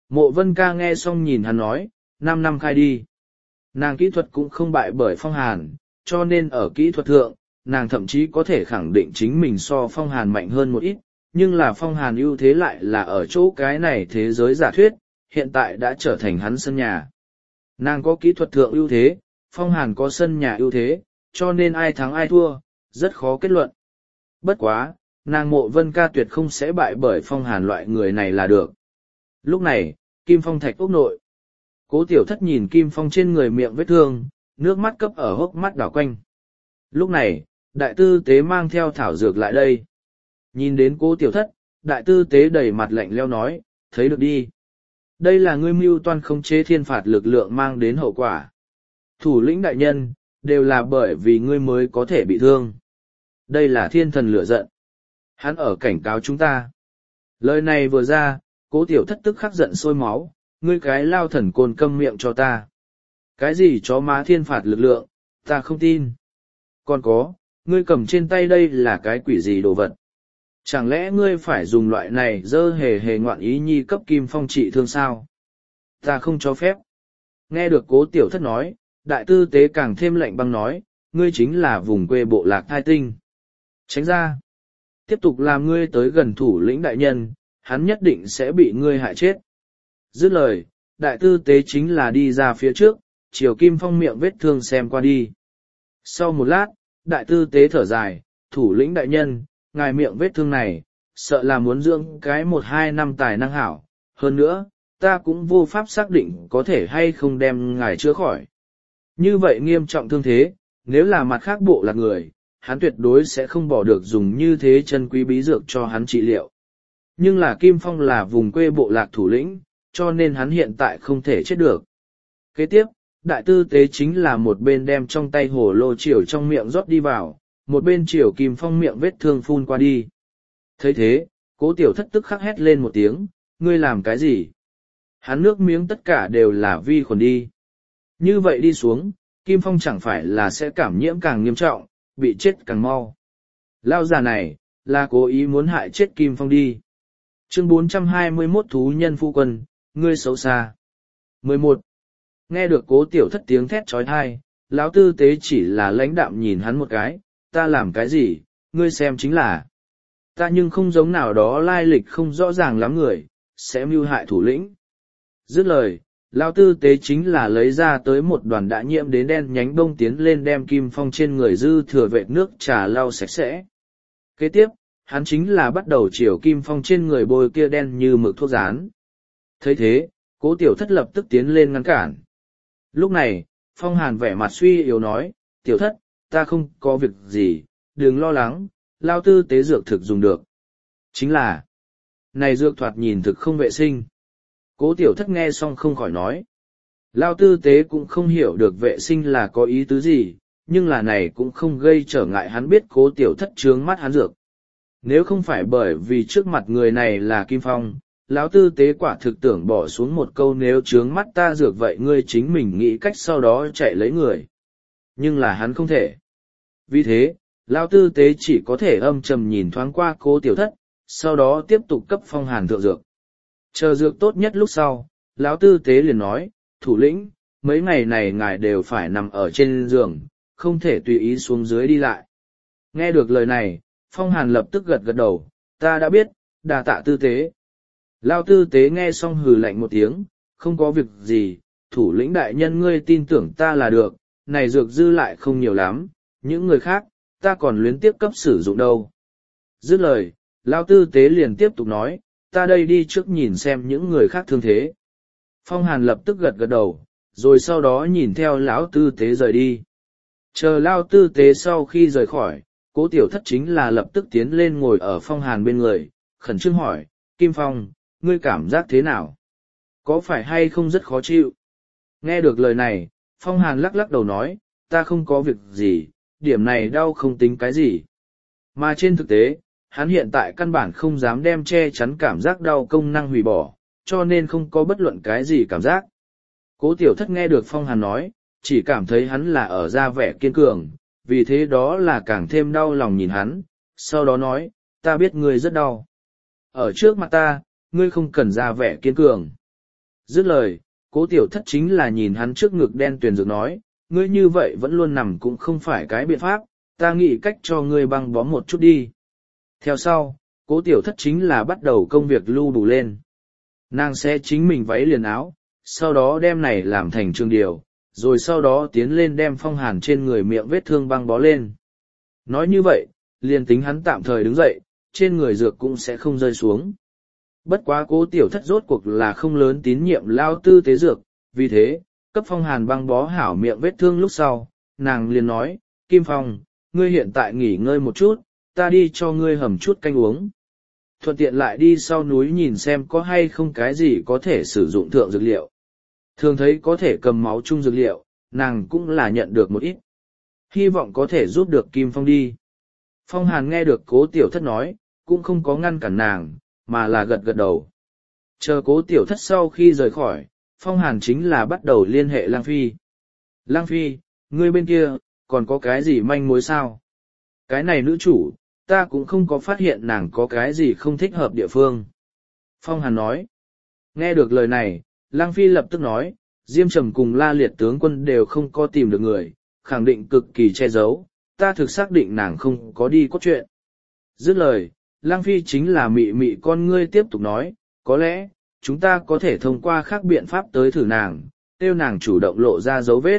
Mộ Vân Ca nghe xong nhìn hắn nói, năm năm khai đi. Nàng kỹ thuật cũng không bại bởi Phong Hàn, cho nên ở kỹ thuật thượng, nàng thậm chí có thể khẳng định chính mình so Phong Hàn mạnh hơn một ít, nhưng là Phong Hàn ưu thế lại là ở chỗ cái này thế giới giả thuyết, hiện tại đã trở thành hắn sân nhà. Nàng có kỹ thuật thượng ưu thế, Phong Hàn có sân nhà ưu thế, cho nên ai thắng ai thua, rất khó kết luận. Bất quá, nàng Mộ Vân Ca tuyệt không sẽ bại bởi Phong Hàn loại người này là được. Lúc này, Kim Phong thạch ốc nội. Cố Tiểu Thất nhìn Kim Phong trên người miệng vết thương, nước mắt cấp ở hốc mắt đảo quanh. Lúc này, đại tư tế mang theo thảo dược lại đây. Nhìn đến Cố Tiểu Thất, đại tư tế đầy mặt lạnh leo nói, thấy được đi. Đây là ngươi mưu toan khống chế thiên phạt lực lượng mang đến hậu quả. Thủ lĩnh đại nhân, đều là bởi vì ngươi mới có thể bị thương. Đây là thiên thần lửa giận. Hắn ở cảnh cáo chúng ta. Lời này vừa ra, Cố Tiểu Thất tức khắc giận sôi máu, ngươi cái lao thần côn câm miệng cho ta. Cái gì chó má thiên phạt lực lượng, ta không tin. Còn có, ngươi cầm trên tay đây là cái quỷ gì đồ vật. Chẳng lẽ ngươi phải dùng loại này dơ hề hề ngoạn ý nhi cấp Kim Phong trị thương sao? Ta không cho phép. Nghe được Cố Tiểu Thất nói, đại tư tế càng thêm lạnh băng nói, ngươi chính là vùng quê bộ lạc thai tinh. Tránh ra. Tiếp tục làm ngươi tới gần thủ lĩnh đại nhân, hắn nhất định sẽ bị ngươi hại chết. Dứt lời, đại tư tế chính là đi ra phía trước, chiều Kim Phong miệng vết thương xem qua đi. Sau một lát, đại tư tế thở dài, thủ lĩnh đại nhân, ngài miệng vết thương này, sợ là muốn dưỡng cái một hai năm tài năng hảo. Hơn nữa, ta cũng vô pháp xác định có thể hay không đem ngài chữa khỏi. Như vậy nghiêm trọng thương thế, nếu là mặt khác bộ là người, hắn tuyệt đối sẽ không bỏ được dùng như thế chân quý bí dược cho hắn trị liệu. Nhưng là Kim Phong là vùng quê bộ lạc thủ lĩnh, cho nên hắn hiện tại không thể chết được. Kế tiếp, đại tư tế chính là một bên đem trong tay hồ lô chiều trong miệng rót đi vào, một bên chiều Kim Phong miệng vết thương phun qua đi. Thấy thế, Cố Tiểu Thất tức khắc hét lên một tiếng, ngươi làm cái gì? Hắn nước miếng tất cả đều là vi khuẩn đi. Như vậy đi xuống, Kim Phong chẳng phải là sẽ cảm nhiễm càng nghiêm trọng, bị chết càng mau. Lao già này, là cố ý muốn hại chết Kim Phong đi. Chương bốn trăm hai mươi mốt Thú nhân phu quân, ngươi xấu xa. mười một. Nghe được Cố Tiểu Thất tiếng thét trói thai, lão tư tế chỉ là lãnh đạm nhìn hắn một cái, ta làm cái gì, ngươi xem chính là. Ta nhưng không giống nào đó lai lịch không rõ ràng lắm người, sẽ mưu hại thủ lĩnh. Dứt lời, lão tư tế chính là lấy ra tới một đoàn đã nhiễm đến đen nhánh bông tiến lên đem Kim Phong trên người dư thừa vệt nước trà lau sạch sẽ. Kế tiếp, hắn chính là bắt đầu chiều Kim Phong trên người bôi kia đen như mực thuốc rán. Thấy thế, Cố Tiểu Thất lập tức tiến lên ngăn cản. Lúc này, Phong Hàn vẻ mặt suy yếu nói, Tiểu Thất, ta không có việc gì, đừng lo lắng, lao tư tế dược thực dùng được. Chính là, này dược thoạt nhìn thực không vệ sinh. Cố Tiểu Thất nghe xong không khỏi nói. Lao tư tế cũng không hiểu được vệ sinh là có ý tứ gì, nhưng là này cũng không gây trở ngại hắn biết Cố Tiểu Thất trướng mắt hắn dược. Nếu không phải bởi vì trước mặt người này là Kim Phong, lão tư tế quả thực tưởng bỏ xuống một câu nếu trướng mắt ta dược vậy ngươi chính mình nghĩ cách sau đó chạy lấy người. Nhưng là hắn không thể. Vì thế, lão tư tế chỉ có thể âm trầm nhìn thoáng qua Cố Tiểu Thất, sau đó tiếp tục cấp Phong Hàn thượng dược. Chờ dược tốt nhất lúc sau, lão tư tế liền nói, thủ lĩnh, mấy ngày này ngài đều phải nằm ở trên giường, không thể tùy ý xuống dưới đi lại. Nghe được lời này, Phong Hàn lập tức gật gật đầu, ta đã biết, đà tạ tư tế. Lao tư tế nghe xong hừ lạnh một tiếng, không có việc gì, thủ lĩnh đại nhân ngươi tin tưởng ta là được, này dược dư lại không nhiều lắm, những người khác, ta còn luyến tiếp cấp sử dụng đâu. Dứt lời, Lao tư tế liền tiếp tục nói, ta đây đi trước nhìn xem những người khác thương thế. Phong Hàn lập tức gật gật đầu, rồi sau đó nhìn theo lão tư tế rời đi. Chờ Lao tư tế sau khi rời khỏi, Cố Tiểu Thất chính là lập tức tiến lên ngồi ở Phong Hàn bên người, khẩn trương hỏi, Kim Phong, ngươi cảm giác thế nào? Có phải hay không rất khó chịu? Nghe được lời này, Phong Hàn lắc lắc đầu nói, ta không có việc gì, điểm này đau không tính cái gì. Mà trên thực tế, hắn hiện tại căn bản không dám đem che chắn cảm giác đau công năng hủy bỏ, cho nên không có bất luận cái gì cảm giác. Cố Tiểu Thất nghe được Phong Hàn nói, chỉ cảm thấy hắn là ở ra vẻ kiên cường, vì thế đó là càng thêm đau lòng nhìn hắn, sau đó nói, ta biết ngươi rất đau. Ở trước mặt ta, ngươi không cần ra vẻ kiên cường. Dứt lời, cố tiểu thất chính là nhìn hắn trước ngực đen tuyền dược nói, ngươi như vậy vẫn luôn nằm cũng không phải cái biện pháp, ta nghĩ cách cho ngươi băng bó một chút đi. Theo sau, cố tiểu thất chính là bắt đầu công việc lưu đủ lên. Nàng sẽ chính mình váy liền áo, sau đó đem này làm thành trường điều, rồi sau đó tiến lên đem Phong Hàn trên người miệng vết thương băng bó lên. Nói như vậy, liền tính hắn tạm thời đứng dậy, trên người dược cũng sẽ không rơi xuống. Bất quá cố tiểu thất rốt cuộc là không lớn tín nhiệm lao tư tế dược, vì thế, cấp Phong Hàn băng bó hảo miệng vết thương lúc sau, nàng liền nói, Kim Phong, ngươi hiện tại nghỉ ngơi một chút, ta đi cho ngươi hầm chút canh uống. Thuận tiện lại đi sau núi nhìn xem có hay không cái gì có thể sử dụng thượng dược liệu. Thường thấy có thể cầm máu chung dược liệu, nàng cũng là nhận được một ít. Hy vọng có thể giúp được Kim Phong đi. Phong Hàn nghe được cố tiểu thất nói, cũng không có ngăn cản nàng, mà là gật gật đầu. Chờ cố tiểu thất sau khi rời khỏi, Phong Hàn chính là bắt đầu liên hệ Lang Phi. Lang Phi, ngươi bên kia, còn có cái gì manh mối sao? Cái này nữ chủ, ta cũng không có phát hiện nàng có cái gì không thích hợp địa phương. Phong Hàn nói. Nghe được lời này, Lang Phi lập tức nói, Diêm Trầm cùng La Liệt tướng quân đều không có tìm được người, khẳng định cực kỳ che giấu, ta thực xác định nàng không có đi cốt truyện. Dứt lời, Lang Phi chính là mị mị con ngươi tiếp tục nói, có lẽ, chúng ta có thể thông qua khác biện pháp tới thử nàng, tiêu nàng chủ động lộ ra dấu vết.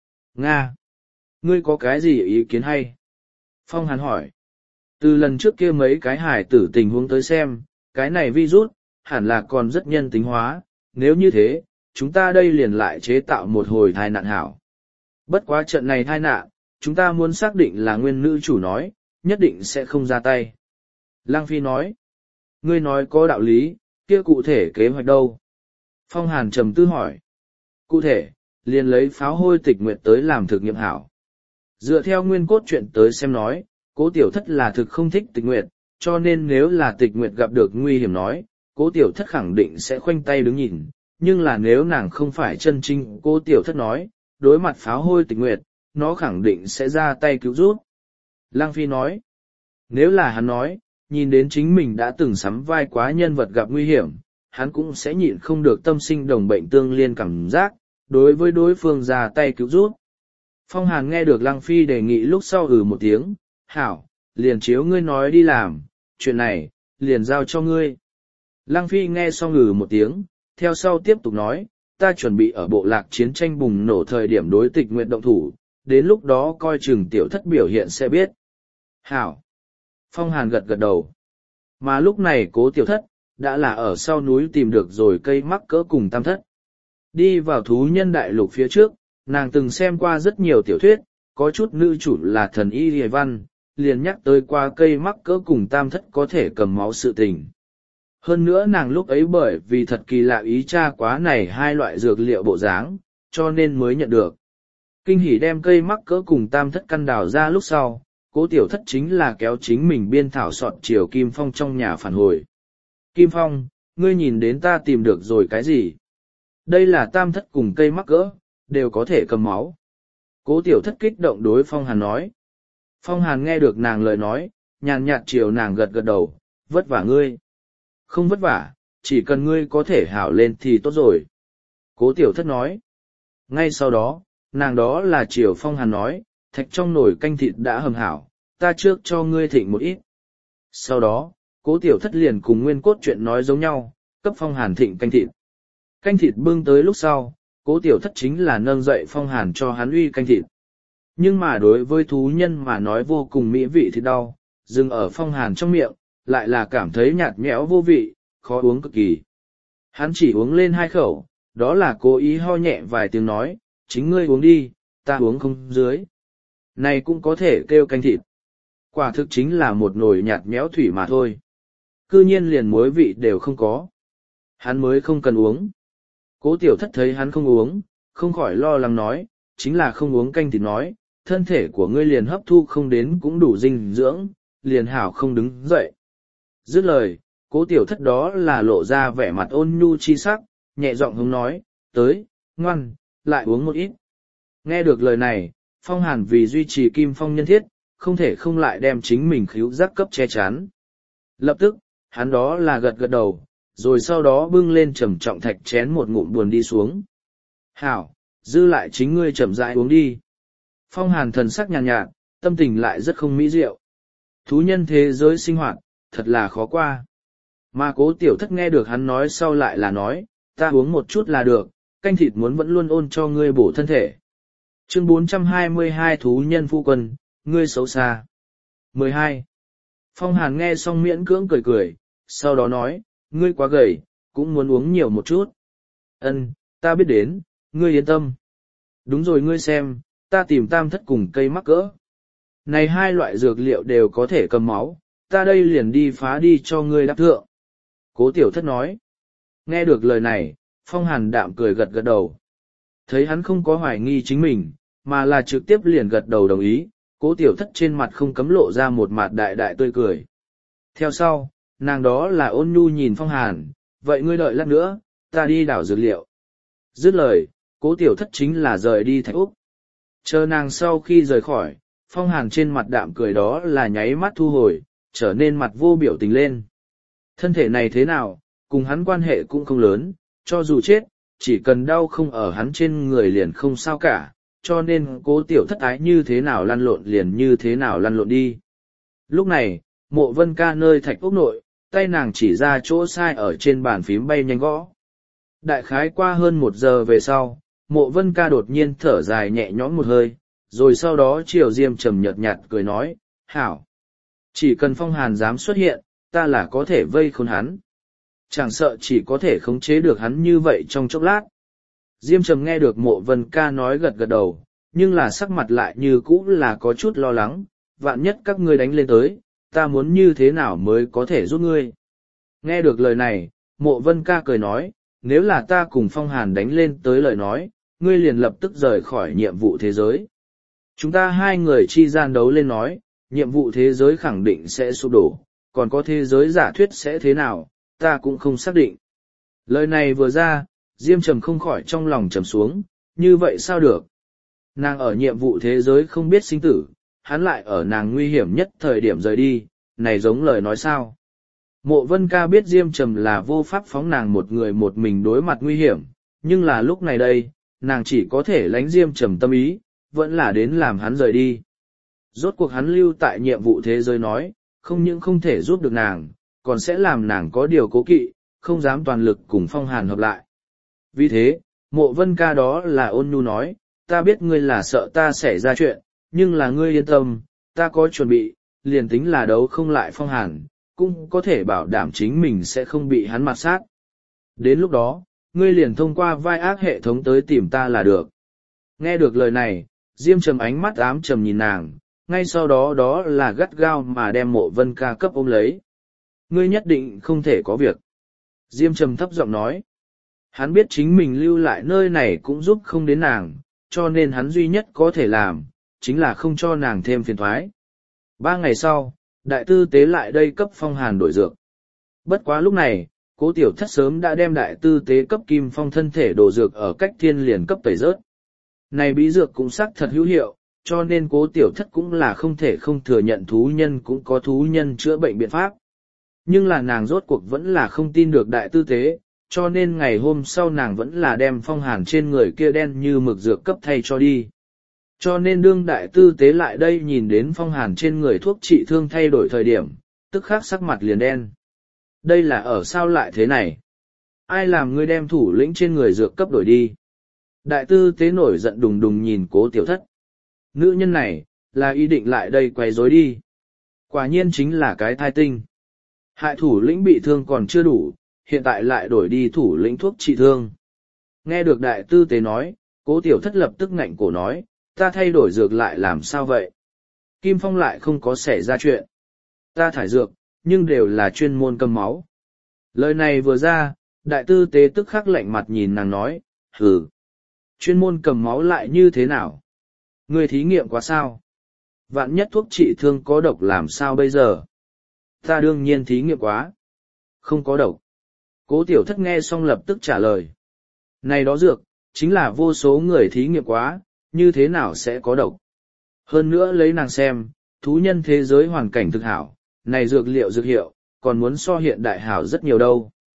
Nga! Ngươi có cái gì ý kiến hay? Phong Hàn hỏi. Từ lần trước kia mấy cái hải tử tình huống tới xem, cái này virus, hẳn là còn rất nhân tính hóa, nếu như thế, chúng ta đây liền lại chế tạo một hồi thai nạn hảo. Bất quá trận này thai nạn, chúng ta muốn xác định là nguyên nữ chủ nói, nhất định sẽ không ra tay. Lang Phi nói, ngươi nói có đạo lý, kia cụ thể kế hoạch đâu? Phong Hàn trầm tư hỏi. Cụ thể, liền lấy pháo hôi tịch nguyệt tới làm thực nghiệm hảo. Dựa theo nguyên cốt truyện tới xem nói, cố tiểu thất là thực không thích tịch nguyệt, cho nên nếu là tịch nguyệt gặp được nguy hiểm nói, cố tiểu thất khẳng định sẽ khoanh tay đứng nhìn, nhưng là nếu nàng không phải chân chính cố tiểu thất nói, đối mặt pháo hôi tịch nguyệt, nó khẳng định sẽ ra tay cứu giúp. Lang Phi nói, nếu là hắn nói, nhìn đến chính mình đã từng sắm vai quá nhân vật gặp nguy hiểm, hắn cũng sẽ nhịn không được tâm sinh đồng bệnh tương liên cảm giác, đối với đối phương ra tay cứu giúp. Phong Hàn nghe được Lang Phi đề nghị lúc sau ừ một tiếng, hảo, liền chiếu ngươi nói đi làm, chuyện này, liền giao cho ngươi. Lang Phi nghe xong ừ một tiếng, theo sau tiếp tục nói, ta chuẩn bị ở bộ lạc chiến tranh bùng nổ thời điểm đối tịch nguyện động thủ, đến lúc đó coi chừng tiểu thất biểu hiện sẽ biết. Hảo. Phong Hàn gật gật đầu. Mà lúc này cố tiểu thất, đã là ở sau núi tìm được rồi cây mắc cỡ cùng tam thất. Đi vào thú nhân đại lục phía trước, nàng từng xem qua rất nhiều tiểu thuyết, có chút nữ chủ là thần y hề văn, liền nhắc tới qua cây mắc cỡ cùng tam thất có thể cầm máu sự tình. Hơn nữa nàng lúc ấy bởi vì thật kỳ lạ ý tra quá này hai loại dược liệu bộ dáng, cho nên mới nhận được. Kinh hỉ đem cây mắc cỡ cùng tam thất căn đào ra lúc sau, cố tiểu thất chính là kéo chính mình biên thảo soạn chiều Kim Phong trong nhà phản hồi. Kim Phong, ngươi nhìn đến ta tìm được rồi cái gì? Đây là tam thất cùng cây mắc cỡ, đều có thể cầm máu. Cố tiểu thất kích động đối Phong Hàn nói. Phong Hàn nghe được nàng lời nói, nhàn nhạt chiều nàng gật gật đầu, vất vả ngươi. Không vất vả, chỉ cần ngươi có thể hảo lên thì tốt rồi. Cố tiểu thất nói. Ngay sau đó, nàng đó là chiều Phong Hàn nói, thạch trong nồi canh thịt đã hầm hảo, ta trước cho ngươi thịnh một ít. Sau đó, cố tiểu thất liền cùng nguyên cốt chuyện nói giống nhau, cấp Phong Hàn thịnh canh thịt. Canh thịt bưng tới lúc sau, cố tiểu thất chính là nâng dậy Phong Hàn cho hắn uy canh thịt. Nhưng mà đối với thú nhân mà nói vô cùng mỹ vị thì đau, dừng ở Phong Hàn trong miệng, lại là cảm thấy nhạt nhẽo vô vị, khó uống cực kỳ. Hắn chỉ uống lên hai khẩu, đó là cố ý ho nhẹ vài tiếng nói, chính ngươi uống đi, ta uống không dưới. Này cũng có thể kêu canh thịt. Quả thực chính là một nồi nhạt nhẽo thủy mà thôi. Cư nhiên liền muối vị đều không có. Hắn mới không cần uống. Cố tiểu thất thấy hắn không uống, không khỏi lo lắng nói, chính là không uống canh thịt nói, thân thể của ngươi liền hấp thu không đến cũng đủ dinh dưỡng, liền hảo không đứng dậy. Dứt lời, cố tiểu thất đó là lộ ra vẻ mặt ôn nhu chi sắc, nhẹ giọng hống nói, tới, ngoan, lại uống một ít. Nghe được lời này, Phong Hàn vì duy trì Kim Phong nhân thiết, không thể không lại đem chính mình khíu giác cấp che chắn. Lập tức, hắn đó là gật gật đầu, rồi sau đó bưng lên trầm trọng thạch chén một ngụm buồn đi xuống. Hảo, dư lại chính ngươi chậm rãi uống đi. Phong Hàn thần sắc nhàn nhạt, nhạt, tâm tình lại rất không mỹ diệu. Thú nhân thế giới sinh hoạt, thật là khó qua. Mà Cố Tiểu Thất nghe được hắn nói sau lại là nói, ta uống một chút là được, canh thịt muốn vẫn luôn ôn cho ngươi bổ thân thể. Chương bốn trăm hai mươi hai Thú nhân phu quân, ngươi xấu xa. mười hai. Phong Hàn nghe xong miễn cưỡng cười cười, sau đó nói, ngươi quá gầy, cũng muốn uống nhiều một chút. Ân, ta biết đến, ngươi yên tâm. Đúng rồi, ngươi xem, ta tìm tam thất cùng cây mắc cỡ. Này hai loại dược liệu đều có thể cầm máu, ta đây liền đi phá đi cho ngươi đáp thượng. Cố Tiểu Thất nói. Nghe được lời này, Phong Hàn đạm cười gật gật đầu. Thấy hắn không có hoài nghi chính mình, mà là trực tiếp liền gật đầu đồng ý, Cố Tiểu Thất trên mặt không cấm lộ ra một mặt đại đại tươi cười. Theo sau, nàng đó là ôn nhu nhìn Phong Hàn, vậy ngươi đợi lát nữa, ta đi đảo dược liệu. Dứt lời, Cố Tiểu Thất chính là rời đi Thạch Úc. Chờ nàng sau khi rời khỏi, Phong Hàn trên mặt đạm cười đó là nháy mắt thu hồi, trở nên mặt vô biểu tình lên. Thân thể này thế nào, cùng hắn quan hệ cũng không lớn, cho dù chết, chỉ cần đau không ở hắn trên người liền không sao cả, cho nên Cố Tiểu Thất ái như thế nào lăn lộn liền như thế nào lăn lộn đi. Lúc này, Mộ Vân Ca nơi Thạch Úc nội, tay nàng chỉ ra chỗ sai ở trên bàn phím bay nhanh gõ. Đại khái qua hơn một giờ về sau, Mộ Vân Ca đột nhiên thở dài nhẹ nhõm một hơi, rồi sau đó chiều Diêm Trầm nhợt nhạt cười nói, hảo. Chỉ cần Phong Hàn dám xuất hiện, ta là có thể vây khốn hắn. Chẳng sợ chỉ có thể khống chế được hắn như vậy trong chốc lát. Diêm Trầm nghe được Mộ Vân Ca nói gật gật đầu, nhưng là sắc mặt lại như cũ là có chút lo lắng, vạn nhất các ngươi đánh lên tới, ta muốn như thế nào mới có thể giúp ngươi. Nghe được lời này, Mộ Vân Ca cười nói, nếu là ta cùng Phong Hàn đánh lên tới lời nói, ngươi liền lập tức rời khỏi nhiệm vụ thế giới. Chúng ta hai người chi gian đấu lên nói, nhiệm vụ thế giới khẳng định sẽ sụp đổ, còn có thế giới giả thuyết sẽ thế nào, ta cũng không xác định. Lời này vừa ra, Diêm Trầm không khỏi trong lòng trầm xuống, như vậy sao được? Nàng ở nhiệm vụ thế giới không biết sinh tử, hắn lại ở nàng nguy hiểm nhất thời điểm rời đi, này giống lời nói sao? Mộ Vân Ca biết Diêm Trầm là vô pháp phóng nàng một người một mình đối mặt nguy hiểm, nhưng là lúc này đây, nàng chỉ có thể lánh Diêm Trầm tâm ý, vẫn là đến làm hắn rời đi. Rốt cuộc hắn lưu tại nhiệm vụ thế giới nói, không những không thể giúp được nàng, còn sẽ làm nàng có điều cố kỵ, không dám toàn lực cùng Phong Hàn hợp lại. Vì thế, Mộ Vân Ca đó là ôn nhu nói, ta biết ngươi là sợ ta xảy ra chuyện, nhưng là ngươi yên tâm, ta có chuẩn bị, liền tính là đấu không lại Phong Hàn, cũng có thể bảo đảm chính mình sẽ không bị hắn mặt sát. Đến lúc đó, ngươi liền thông qua vai ác hệ thống tới tìm ta là được. Nghe được lời này, Diêm Trầm ánh mắt ám trầm nhìn nàng, ngay sau đó đó là gắt gao mà đem Mộ Vân Ca cấp ôm lấy. Ngươi nhất định không thể có việc. Diêm Trầm thấp giọng nói. Hắn biết chính mình lưu lại nơi này cũng giúp không đến nàng, cho nên hắn duy nhất có thể làm, chính là không cho nàng thêm phiền thoái. Ba ngày sau, đại tư tế lại đây cấp Phong Hàn đổi dược. Bất quá lúc này, Cố Tiểu Thất sớm đã đem đại tư tế cấp Kim Phong thân thể đổ dược ở cách thiên liền cấp tẩy rớt. Này bí dược cũng xác thật hữu hiệu, cho nên Cố Tiểu Thất cũng là không thể không thừa nhận thú nhân cũng có thú nhân chữa bệnh biện pháp. Nhưng là nàng rốt cuộc vẫn là không tin được đại tư tế, cho nên ngày hôm sau nàng vẫn là đem Phong Hàn trên người kia đen như mực dược cấp thay cho đi. Cho nên đương đại tư tế lại đây nhìn đến Phong Hàn trên người thuốc trị thương thay đổi thời điểm, tức khắc sắc mặt liền đen. Đây là ở sao lại thế này? Ai làm ngươi đem thủ lĩnh trên người dược cấp đổi đi? Đại tư tế nổi giận đùng đùng nhìn Cố Tiểu Thất. Nữ nhân này, là ý định lại đây quay rối đi. Quả nhiên chính là cái thai tinh. Hại thủ lĩnh bị thương còn chưa đủ, hiện tại lại đổi đi thủ lĩnh thuốc trị thương. Nghe được đại tư tế nói, Cố Tiểu Thất lập tức ngạnh cổ nói, ta thay đổi dược lại làm sao vậy? Kim Phong lại không có xảy ra chuyện. Ta thải dược, nhưng đều là chuyên môn cầm máu. Lời này vừa ra, đại tư tế tức khắc lạnh mặt nhìn nàng nói, hừ. Chuyên môn cầm máu lại như thế nào? Người thí nghiệm quá sao? Vạn nhất thuốc trị thương có độc làm sao bây giờ? Ta đương nhiên thí nghiệm quá. Không có độc. Cố Tiểu Thất nghe xong lập tức trả lời. Này đó dược, chính là vô số người thí nghiệm quá, như thế nào sẽ có độc? Hơn nữa lấy nàng xem, thú nhân thế giới hoàn cảnh thực hảo, này dược liệu dược hiệu, còn muốn so hiện đại hảo rất nhiều đâu.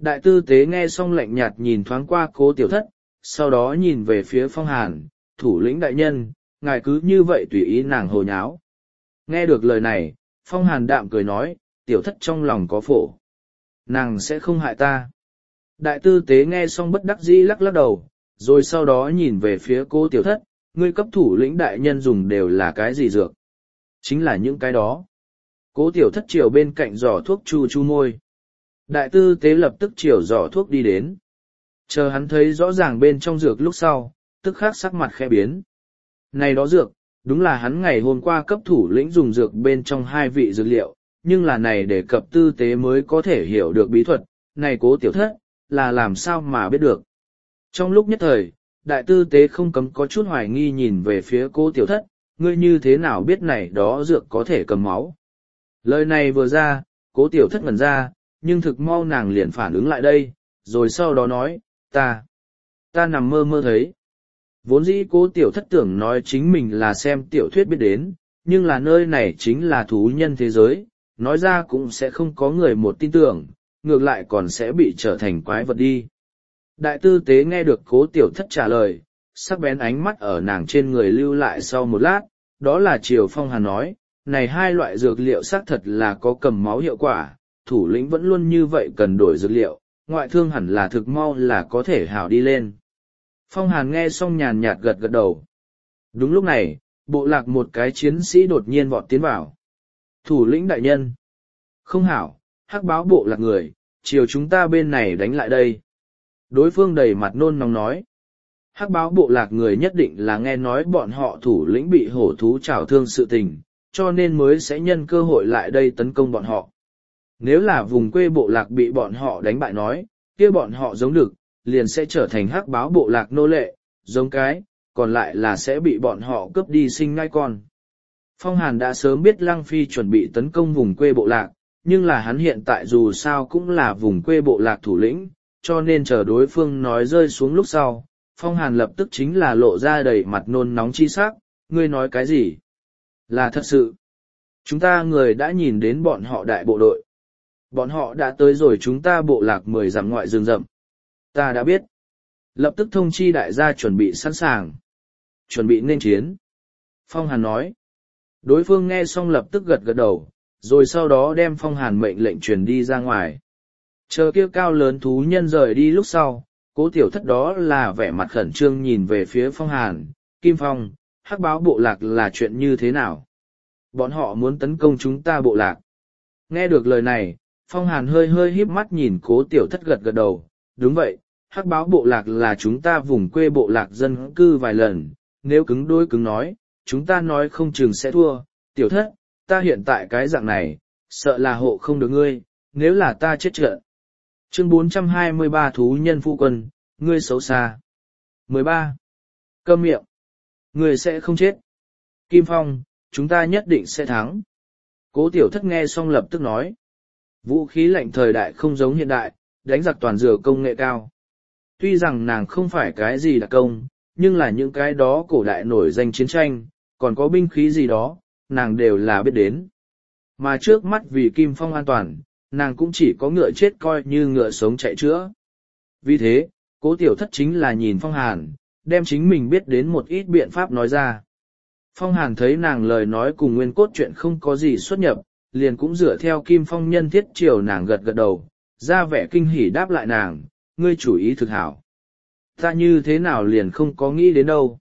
Đại tư tế nghe xong lạnh nhạt nhìn thoáng qua cố tiểu thất, sau đó nhìn về phía Phong Hàn, thủ lĩnh đại nhân, ngài cứ như vậy tùy ý nàng hồ nháo. Nghe được lời này, Phong Hàn đạm cười nói, tiểu thất trong lòng có phổ. Nàng sẽ không hại ta. Đại tư tế nghe xong bất đắc dĩ lắc lắc đầu, rồi sau đó nhìn về phía cô tiểu thất, ngươi cấp thủ lĩnh đại nhân dùng đều là cái gì dược? Chính là những cái đó. Cố tiểu thất chiều bên cạnh giỏ thuốc chu chu môi. Đại tư tế lập tức chiều giỏ thuốc đi đến. Chờ hắn thấy rõ ràng bên trong dược lúc sau, tức khắc sắc mặt khẽ biến. Này đó dược, đúng là hắn ngày hôm qua cấp thủ lĩnh dùng dược bên trong hai vị dược liệu, nhưng là này để cập tư tế mới có thể hiểu được bí thuật, này cố tiểu thất, là làm sao mà biết được. Trong lúc nhất thời, đại tư tế không cấm có chút hoài nghi nhìn về phía cố tiểu thất, ngươi như thế nào biết này đó dược có thể cầm máu. Lời này vừa ra, cố tiểu thất ngẩn ra, nhưng thực mau nàng liền phản ứng lại đây, rồi sau đó nói, ta, ta nằm mơ mơ thấy. Vốn dĩ cố tiểu thất tưởng nói chính mình là xem tiểu thuyết biết đến, nhưng là nơi này chính là thú nhân thế giới, nói ra cũng sẽ không có người một tin tưởng, ngược lại còn sẽ bị trở thành quái vật đi. Đại tư tế nghe được cố tiểu thất trả lời, sắc bén ánh mắt ở nàng trên người lưu lại sau một lát, đó là Triều Phong Hàn nói, này hai loại dược liệu xác thật là có cầm máu hiệu quả, thủ lĩnh vẫn luôn như vậy cần đổi dược liệu, ngoại thương hẳn là thực mau là có thể hảo đi lên. Phong Hàn nghe xong nhàn nhạt gật gật đầu. Đúng lúc này, bộ lạc một cái chiến sĩ đột nhiên vọt tiến vào. Thủ lĩnh đại nhân. Không hảo, hắc báo bộ lạc người, chiều chúng ta bên này đánh lại đây. Đối phương đầy mặt nôn nóng nói. Hắc báo bộ lạc người nhất định là nghe nói bọn họ thủ lĩnh bị hổ thú trảo thương sự tình, cho nên mới sẽ nhân cơ hội lại đây tấn công bọn họ. Nếu là vùng quê bộ lạc bị bọn họ đánh bại nói, kia bọn họ giống được, liền sẽ trở thành hắc báo bộ lạc nô lệ, giống cái, còn lại là sẽ bị bọn họ cướp đi sinh ngai con. Phong Hàn đã sớm biết Lăng Phi chuẩn bị tấn công vùng quê bộ lạc, nhưng là hắn hiện tại dù sao cũng là vùng quê bộ lạc thủ lĩnh, cho nên chờ đối phương nói rơi xuống lúc sau, Phong Hàn lập tức chính là lộ ra đầy mặt nôn nóng chi sắc, ngươi nói cái gì? Là thật sự. Chúng ta người đã nhìn đến bọn họ đại bộ đội. Bọn họ đã tới rồi chúng ta bộ lạc mười dặm ngoại rừng rậm. Ta đã biết. Lập tức thông chi đại gia chuẩn bị sẵn sàng. Chuẩn bị nên chiến. Phong Hàn nói. Đối phương nghe xong lập tức gật gật đầu, rồi sau đó đem Phong Hàn mệnh lệnh truyền đi ra ngoài. Chờ kia cao lớn thú nhân rời đi lúc sau, cố tiểu thất đó là vẻ mặt khẩn trương nhìn về phía Phong Hàn, Kim Phong, hắc báo bộ lạc là chuyện như thế nào? Bọn họ muốn tấn công chúng ta bộ lạc. Nghe được lời này, Phong Hàn hơi hơi híp mắt nhìn cố tiểu thất gật gật đầu, đúng vậy, hắc báo bộ lạc là chúng ta vùng quê bộ lạc dân cư vài lần, nếu cứng đôi cứng nói, chúng ta nói không chừng sẽ thua, tiểu thất, ta hiện tại cái dạng này, sợ là hộ không được ngươi, nếu là ta chết trận. Chương bốn trăm hai mươi ba Thú nhân phu quân, ngươi xấu xa. mười ba. Câm miệng. Ngươi sẽ không chết. Kim Phong, chúng ta nhất định sẽ thắng. Cố tiểu thất nghe xong lập tức nói. Vũ khí lạnh thời đại không giống hiện đại, đánh giặc toàn dựa công nghệ cao. Tuy rằng nàng không phải cái gì đặc công, nhưng là những cái đó cổ đại nổi danh chiến tranh, còn có binh khí gì đó, nàng đều là biết đến. Mà trước mắt vì Kim Phong an toàn, nàng cũng chỉ có ngựa chết coi như ngựa sống chạy chữa. Vì thế, cố tiểu thất chính là nhìn Phong Hàn, đem chính mình biết đến một ít biện pháp nói ra. Phong Hàn thấy nàng lời nói cùng nguyên cốt chuyện không có gì xuất nhập, liền cũng dựa theo Kim Phong nhân thiết chiều nàng gật gật đầu, ra vẻ kinh hỉ đáp lại nàng, ngươi chủ ý thực hảo. Ta như thế nào liền không có nghĩ đến đâu.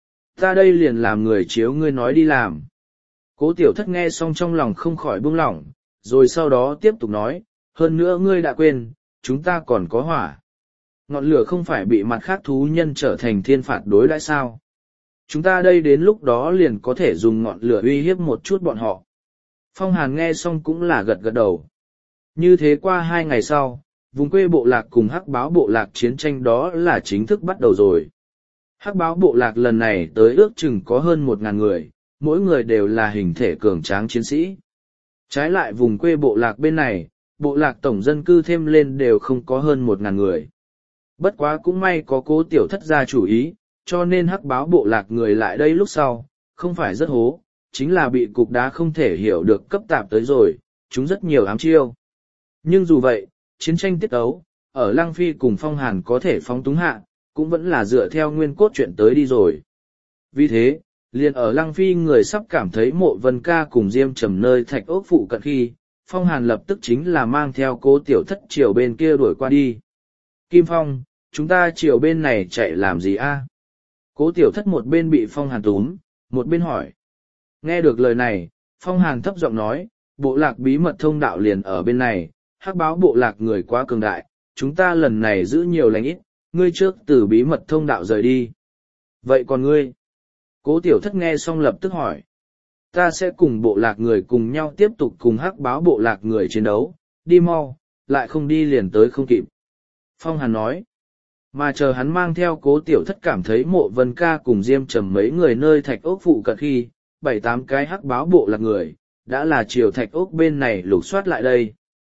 Ta đây liền làm người chiếu ngươi nói đi làm. Cố tiểu thất nghe xong trong lòng không khỏi buông lỏng, rồi sau đó tiếp tục nói, hơn nữa ngươi đã quên, chúng ta còn có hỏa. Ngọn lửa không phải bị mặt khác thú nhân trở thành thiên phạt đối đãi sao. Chúng ta đây đến lúc đó liền có thể dùng ngọn lửa uy hiếp một chút bọn họ. Phong Hàn nghe xong cũng là gật gật đầu. Như thế qua hai ngày sau, vùng quê bộ lạc cùng hắc báo bộ lạc chiến tranh đó là chính thức bắt đầu rồi. Hắc báo bộ lạc lần này tới ước chừng có hơn một ngàn người, mỗi người đều là hình thể cường tráng chiến sĩ. Trái lại vùng quê bộ lạc bên này, bộ lạc tổng dân cư thêm lên đều không có hơn một ngàn người. Bất quá cũng may có cố tiểu thất ra chủ ý, cho nên hắc báo bộ lạc người lại đây lúc sau, không phải rất hố, chính là bị cục đá không thể hiểu được cấp tạp tới rồi, chúng rất nhiều ám chiêu. Nhưng dù vậy, chiến tranh tiết ấu, ở Lăng Phi cùng Phong Hàn có thể phóng túng hạ, cũng vẫn là dựa theo nguyên cốt chuyện tới đi rồi. Vì thế, liền ở Lăng Phi người sắp cảm thấy Mộ Vân Ca cùng Diêm Trầm nơi thạch ốc phụ cận khi, Phong Hàn lập tức chính là mang theo Cố Tiểu Thất chiều bên kia đuổi qua đi. Kim Phong, chúng ta chiều bên này chạy làm gì a? Cố Tiểu Thất một bên bị Phong Hàn túm, một bên hỏi. Nghe được lời này, Phong Hàn thấp giọng nói, bộ lạc bí mật thông đạo liền ở bên này, hắc báo bộ lạc người quá cường đại, chúng ta lần này giữ nhiều lành ít, ngươi trước từ bí mật thông đạo rời đi. Vậy còn ngươi? Cố Tiểu Thất nghe xong lập tức hỏi. Ta sẽ cùng bộ lạc người cùng nhau tiếp tục cùng hắc báo bộ lạc người chiến đấu, đi mau, lại không đi liền tới không kịp. Phong Hàn nói. Mà chờ hắn mang theo Cố Tiểu Thất cảm thấy Mộ Vân Ca cùng Diêm Trầm mấy người nơi thạch ốc phụ cận khi, bảy tám cái hắc báo bộ lạc người, đã là chiều thạch ốc bên này lục soát lại đây.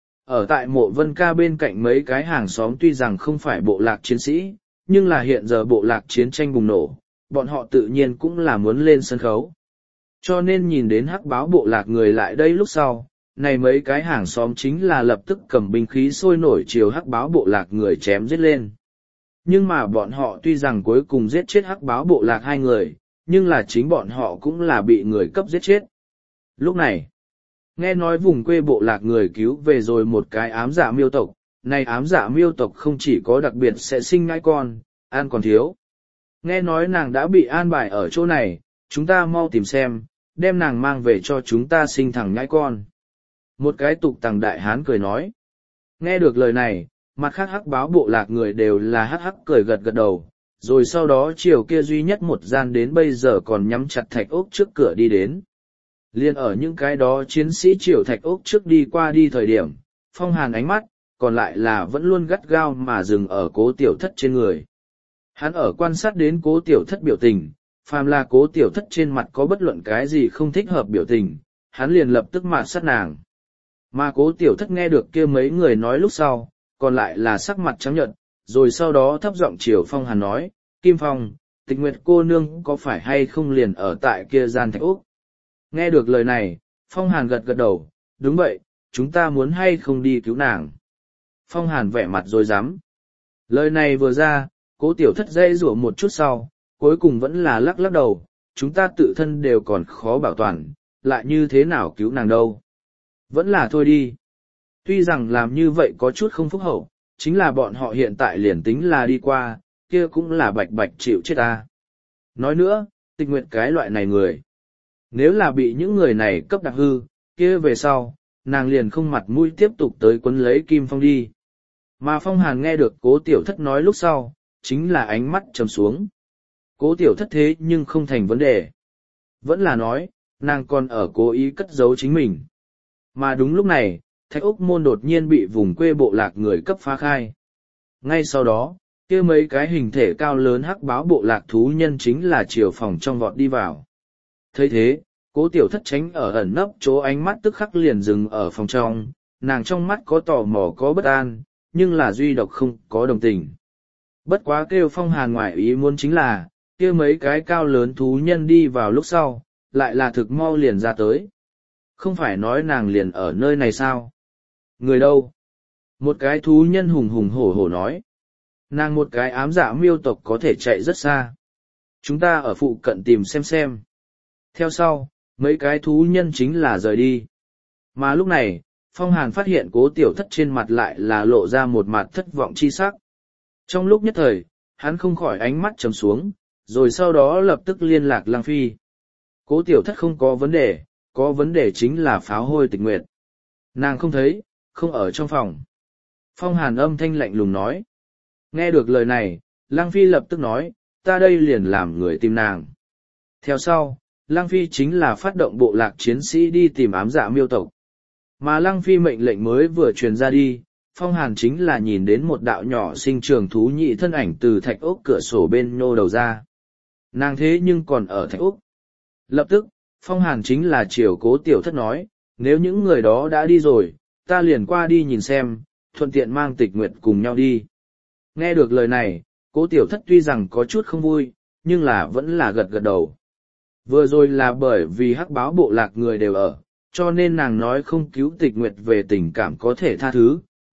Ở tại Mộ Vân Ca bên cạnh mấy cái hàng xóm tuy rằng không phải bộ lạc chiến sĩ, nhưng là hiện giờ bộ lạc chiến tranh bùng nổ, bọn họ tự nhiên cũng là muốn lên sân khấu. Cho nên nhìn đến hắc báo bộ lạc người lại đây lúc sau, này mấy cái hàng xóm chính là lập tức cầm binh khí sôi nổi chiều hắc báo bộ lạc người chém giết lên. Nhưng mà bọn họ tuy rằng cuối cùng giết chết hắc báo bộ lạc hai người, nhưng là chính bọn họ cũng là bị người cấp giết chết. Lúc này, nghe nói vùng quê bộ lạc người cứu về rồi một cái ám dạ miêu tộc, này ám dạ miêu tộc không chỉ có đặc biệt sẽ sinh ngai con, ăn còn thiếu. Nghe nói nàng đã bị an bài ở chỗ này, chúng ta mau tìm xem, đem nàng mang về cho chúng ta sinh thằng nhãi con. Một cái tục tằng đại hán cười nói. Nghe được lời này, mặt khác hắc báo bộ lạc người đều là hắc hắc cười gật gật đầu, rồi sau đó chiều kia duy nhất một gian đến bây giờ còn nhắm chặt thạch ốc trước cửa đi đến. Liên ở những cái đó chiến sĩ chiều thạch ốc trước đi qua đi thời điểm, Phong Hàn ánh mắt, còn lại là vẫn luôn gắt gao mà dừng ở Cố Tiểu Thất trên người. Hắn ở quan sát đến Cố Tiểu Thất biểu tình, phàm là Cố Tiểu Thất trên mặt có bất luận cái gì không thích hợp biểu tình, hắn liền lập tức mạt sát nàng. Mà Cố Tiểu Thất nghe được kia mấy người nói lúc sau, còn lại là sắc mặt trắng nhợt, rồi sau đó thấp giọng chiều Phong Hàn nói, Kim Phong, Tịch Nguyệt cô nương có phải hay không liền ở tại kia gian thạch ốc? Nghe được lời này, Phong Hàn gật gật đầu, đúng vậy, chúng ta muốn hay không đi cứu nàng. Phong Hàn vẻ mặt rồi dám. Lời này vừa ra, Cố Tiểu Thất dây rủa một chút sau, cuối cùng vẫn là lắc lắc đầu, chúng ta tự thân đều còn khó bảo toàn, lại như thế nào cứu nàng đâu. Vẫn là thôi đi. Tuy rằng làm như vậy có chút không phúc hậu, chính là bọn họ hiện tại liền tính là đi qua, kia cũng là bạch bạch chịu chết ta. Nói nữa, Tịch Nguyệt cái loại này người. Nếu là bị những người này cấp đặc hư, kia về sau, nàng liền không mặt mũi tiếp tục tới quấn lấy Kim Phong đi. Mà Phong Hàn nghe được Cố Tiểu Thất nói lúc sau, chính là ánh mắt trầm xuống. Cố Tiểu Thất thế nhưng không thành vấn đề. Vẫn là nói, nàng còn ở cố ý cất giấu chính mình. Mà đúng lúc này, thạch ốc môn đột nhiên bị vùng quê bộ lạc người cấp phá khai. Ngay sau đó, kia mấy cái hình thể cao lớn hắc báo bộ lạc thú nhân chính là chiều phòng trong vọt đi vào. Thấy thế, Cố Tiểu Thất tránh ở ẩn nấp chỗ ánh mắt tức khắc liền dừng ở phòng trong, nàng trong mắt có tò mò có bất an, nhưng là duy độc không có đồng tình. Bất quá kêu Phong Hàn ngoại ý muốn chính là, kia mấy cái cao lớn thú nhân đi vào lúc sau, lại là thực mau liền ra tới. Không phải nói nàng liền ở nơi này sao? Người đâu? Một cái thú nhân hùng hùng hổ hổ nói. Nàng một cái ám dạ miêu tộc có thể chạy rất xa. Chúng ta ở phụ cận tìm xem xem. Theo sau, mấy cái thú nhân chính là rời đi. Mà lúc này, Phong Hàn phát hiện Cố Tiểu Thất trên mặt lại là lộ ra một mặt thất vọng chi sắc. Trong lúc nhất thời, hắn không khỏi ánh mắt trầm xuống, rồi sau đó lập tức liên lạc Lăng Phi. Cố Tiểu Thất không có vấn đề, có vấn đề chính là pháo hôi Tịch Nguyệt. Nàng không thấy, không ở trong phòng. Phong Hàn âm thanh lạnh lùng nói. Nghe được lời này, Lăng Phi lập tức nói, ta đây liền làm người tìm nàng. Theo sau, Lăng Phi chính là phát động bộ lạc chiến sĩ đi tìm ám dạ miêu tộc. Mà Lăng Phi mệnh lệnh mới vừa truyền ra đi, Phong Hàn chính là nhìn đến một đạo nhỏ sinh trường thú nhị thân ảnh từ thạch ốc cửa sổ bên nhô đầu ra. Nàng thế nhưng còn ở thạch ốc. Lập tức, Phong Hàn chính là chiều Cố Tiểu Thất nói, nếu những người đó đã đi rồi, ta liền qua đi nhìn xem, thuận tiện mang Tịch Nguyệt cùng nhau đi. Nghe được lời này, Cố Tiểu Thất tuy rằng có chút không vui, nhưng là vẫn là gật gật đầu. Vừa rồi là bởi vì hắc báo bộ lạc người đều ở, cho nên nàng nói không cứu Tịch Nguyệt về tình cảm có thể tha thứ,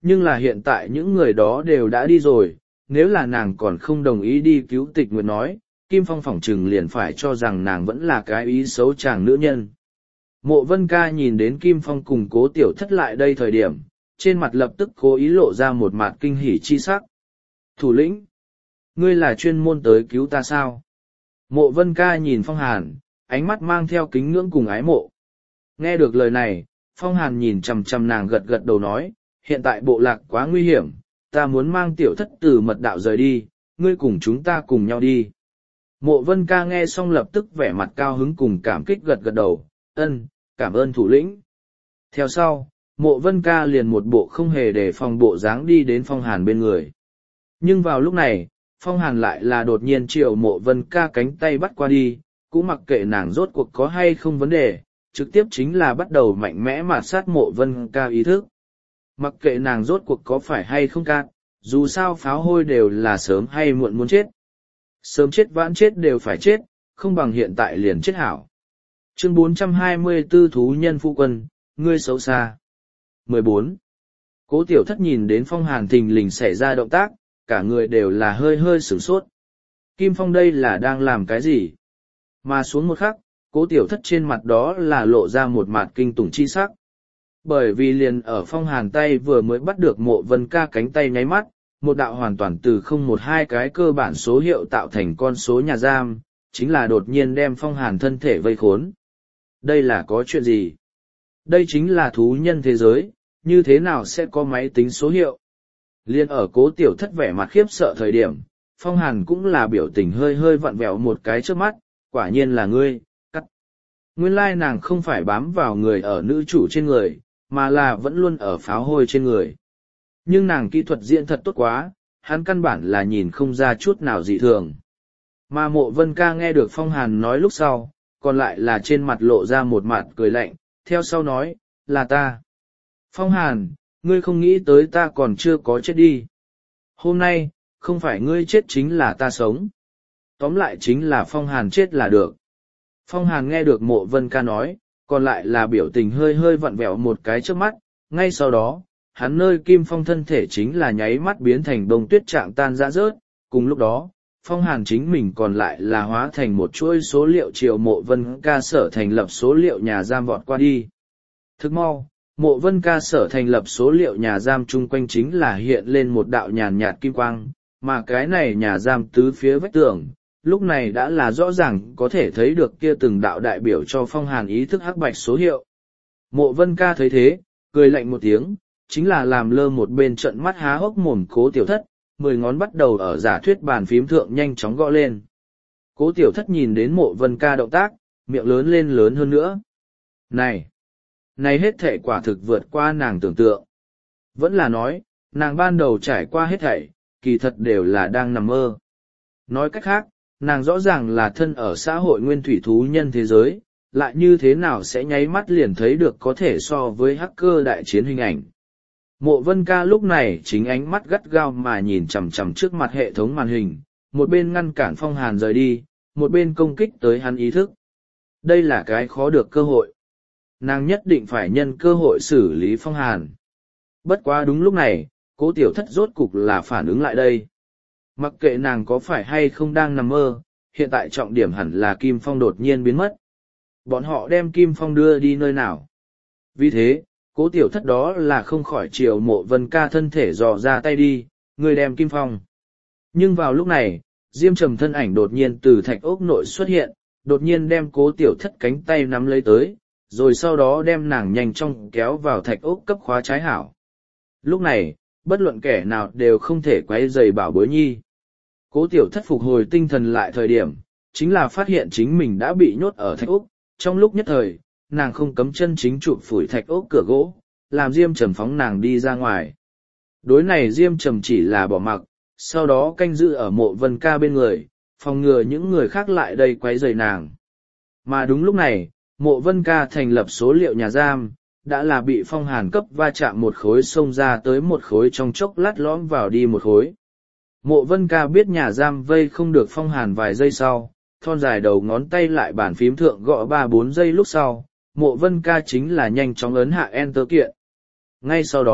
nhưng là hiện tại những người đó đều đã đi rồi, nếu là nàng còn không đồng ý đi cứu Tịch Nguyệt nói, Kim Phong phỏng chừng liền phải cho rằng nàng vẫn là cái ý xấu chàng nữ nhân. Mộ Vân Ca nhìn đến Kim Phong cùng Cố Tiểu Thất lại đây thời điểm, trên mặt lập tức cố ý lộ ra một mặt kinh hỉ chi sắc. Thủ lĩnh, ngươi là chuyên môn tới cứu ta sao? Mộ Vân Ca nhìn Phong Hàn, ánh mắt mang theo kính ngưỡng cùng ái mộ. Nghe được lời này, Phong Hàn nhìn chằm chằm nàng gật gật đầu nói, hiện tại bộ lạc quá nguy hiểm, ta muốn mang Tiểu Thất từ mật đạo rời đi, ngươi cùng chúng ta cùng nhau đi. Mộ Vân Ca nghe xong lập tức vẻ mặt cao hứng cùng cảm kích gật gật đầu, ân, cảm ơn thủ lĩnh. Theo sau, Mộ Vân Ca liền một bộ không hề để phòng bộ dáng đi đến Phong Hàn bên người. Nhưng vào lúc này, Phong Hàn lại là đột nhiên triệu Mộ Vân Ca cánh tay bắt qua đi, cũng mặc kệ nàng rốt cuộc có hay không vấn đề, trực tiếp chính là bắt đầu mạnh mẽ mà sát Mộ Vân Ca ý thức. Mặc kệ nàng rốt cuộc có phải hay không ca, dù sao pháo hôi đều là sớm hay muộn muốn chết. Sớm chết vãn chết đều phải chết, không bằng hiện tại liền chết hảo. Chương bốn trăm hai mươi tư Thú Nhân Phu Quân, ngươi xấu xa. mười bốn. Cố Tiểu Thất nhìn đến Phong Hàn thình lình xảy ra động tác, cả người đều là hơi hơi sửng sốt. Kim Phong đây là đang làm cái gì? Mà xuống một khắc, Cố Tiểu Thất trên mặt đó là lộ ra một mặt kinh tủng chi sắc. Bởi vì liền ở Phong Hàn tay vừa mới bắt được Mộ Vân Ca cánh tay nháy mắt, một đạo hoàn toàn từ không một hai cái cơ bản số hiệu tạo thành con số nhà giam, chính là đột nhiên đem Phong Hàn thân thể vây khốn. Đây là có chuyện gì? Đây chính là thú nhân thế giới, như thế nào sẽ có máy tính số hiệu? Liên ở Cố Tiểu Thất vẻ mặt khiếp sợ thời điểm, Phong Hàn cũng là biểu tình hơi hơi vặn vẹo một cái trước mắt, quả nhiên là ngươi, cắt. Nguyên lai nàng không phải bám vào người ở nữ chủ trên người, mà là vẫn luôn ở pháo hôi trên người. Nhưng nàng kỹ thuật diễn thật tốt quá, hắn căn bản là nhìn không ra chút nào dị thường. Mà Mộ Vân Ca nghe được Phong Hàn nói lúc sau, còn lại là trên mặt lộ ra một mặt cười lạnh, theo sau nói, là ta. Phong Hàn, ngươi không nghĩ tới ta còn chưa có chết đi. Hôm nay, không phải ngươi chết chính là ta sống. Tóm lại chính là Phong Hàn chết là được. Phong Hàn nghe được Mộ Vân Ca nói, còn lại là biểu tình hơi hơi vặn vẹo một cái trước mắt, ngay sau đó, hắn nơi Kim Phong thân thể chính là nháy mắt biến thành bông tuyết trạng tan rã rớt, cùng lúc đó, Phong Hàn chính mình còn lại là hóa thành một chuỗi số liệu triệu Mộ Vân Ca sở thành lập số liệu nhà giam vọt qua đi. Thức mau, Mộ Vân Ca sở thành lập số liệu nhà giam chung quanh chính là hiện lên một đạo nhàn nhạt kim quang, mà cái này nhà giam tứ phía vách tường, lúc này đã là rõ ràng có thể thấy được kia từng đạo đại biểu cho Phong Hàn ý thức hắc bạch số hiệu. Mộ Vân Ca thấy thế, cười lạnh một tiếng, chính là làm lơ một bên trận mắt há hốc mồm Cố Tiểu Thất, mười ngón bắt đầu ở giả thuyết bàn phím thượng nhanh chóng gõ lên. Cố Tiểu Thất nhìn đến Mộ Vân Ca động tác, miệng lớn lên lớn hơn nữa. Này! Này hết thảy quả thực vượt qua nàng tưởng tượng. Vẫn là nói, nàng ban đầu trải qua hết thảy, kỳ thật đều là đang nằm mơ. Nói cách khác, nàng rõ ràng là thân ở xã hội nguyên thủy thú nhân thế giới, lại như thế nào sẽ nháy mắt liền thấy được có thể so với hacker đại chiến hình ảnh. Mộ Vân Ca lúc này chính ánh mắt gắt gao mà nhìn chằm chằm trước mặt hệ thống màn hình, một bên ngăn cản Phong Hàn rời đi, một bên công kích tới hắn ý thức. Đây là cái khó được cơ hội. Nàng nhất định phải nhân cơ hội xử lý Phong Hàn. Bất quá đúng lúc này, Cố Tiểu Thất rốt cục là phản ứng lại đây. Mặc kệ nàng có phải hay không đang nằm mơ, hiện tại trọng điểm hẳn là Kim Phong đột nhiên biến mất. Bọn họ đem Kim Phong đưa đi nơi nào? Vì thế, Cố Tiểu Thất đó là không khỏi chiều Mộ Vân Ca thân thể dò ra tay đi, người đem Kim Phong. Nhưng vào lúc này, Diêm Trầm thân ảnh đột nhiên từ thạch ốc nội xuất hiện, đột nhiên đem Cố Tiểu Thất cánh tay nắm lấy tới, rồi sau đó đem nàng nhanh chóng kéo vào thạch ốc cấp khóa trái hảo. Lúc này, bất luận kẻ nào đều không thể quấy rầy bảo bối nhi. Cố Tiểu Thất phục hồi tinh thần lại thời điểm, chính là phát hiện chính mình đã bị nhốt ở thạch ốc, trong lúc nhất thời, nàng không cấm chân chính chụp phủi thạch ốc cửa gỗ, làm Diêm Trầm phóng nàng đi ra ngoài. Đối này Diêm Trầm chỉ là bỏ mặc, sau đó canh giữ ở Mộ Vân Ca bên người, phòng ngừa những người khác lại đây quấy rầy nàng. Mà đúng lúc này, Mộ Vân Ca thành lập số liệu nhà giam, đã là bị Phong Hàn cấp va chạm một khối xông ra tới một khối trong chốc lát lõm vào đi một khối. Mộ Vân Ca biết nhà giam vây không được Phong Hàn vài giây sau, thon dài đầu ngón tay lại bàn phím thượng gõ ba bốn giây lúc sau, Mộ Vân Ca chính là nhanh chóng ấn hạ Enter kiện. Ngay sau đó,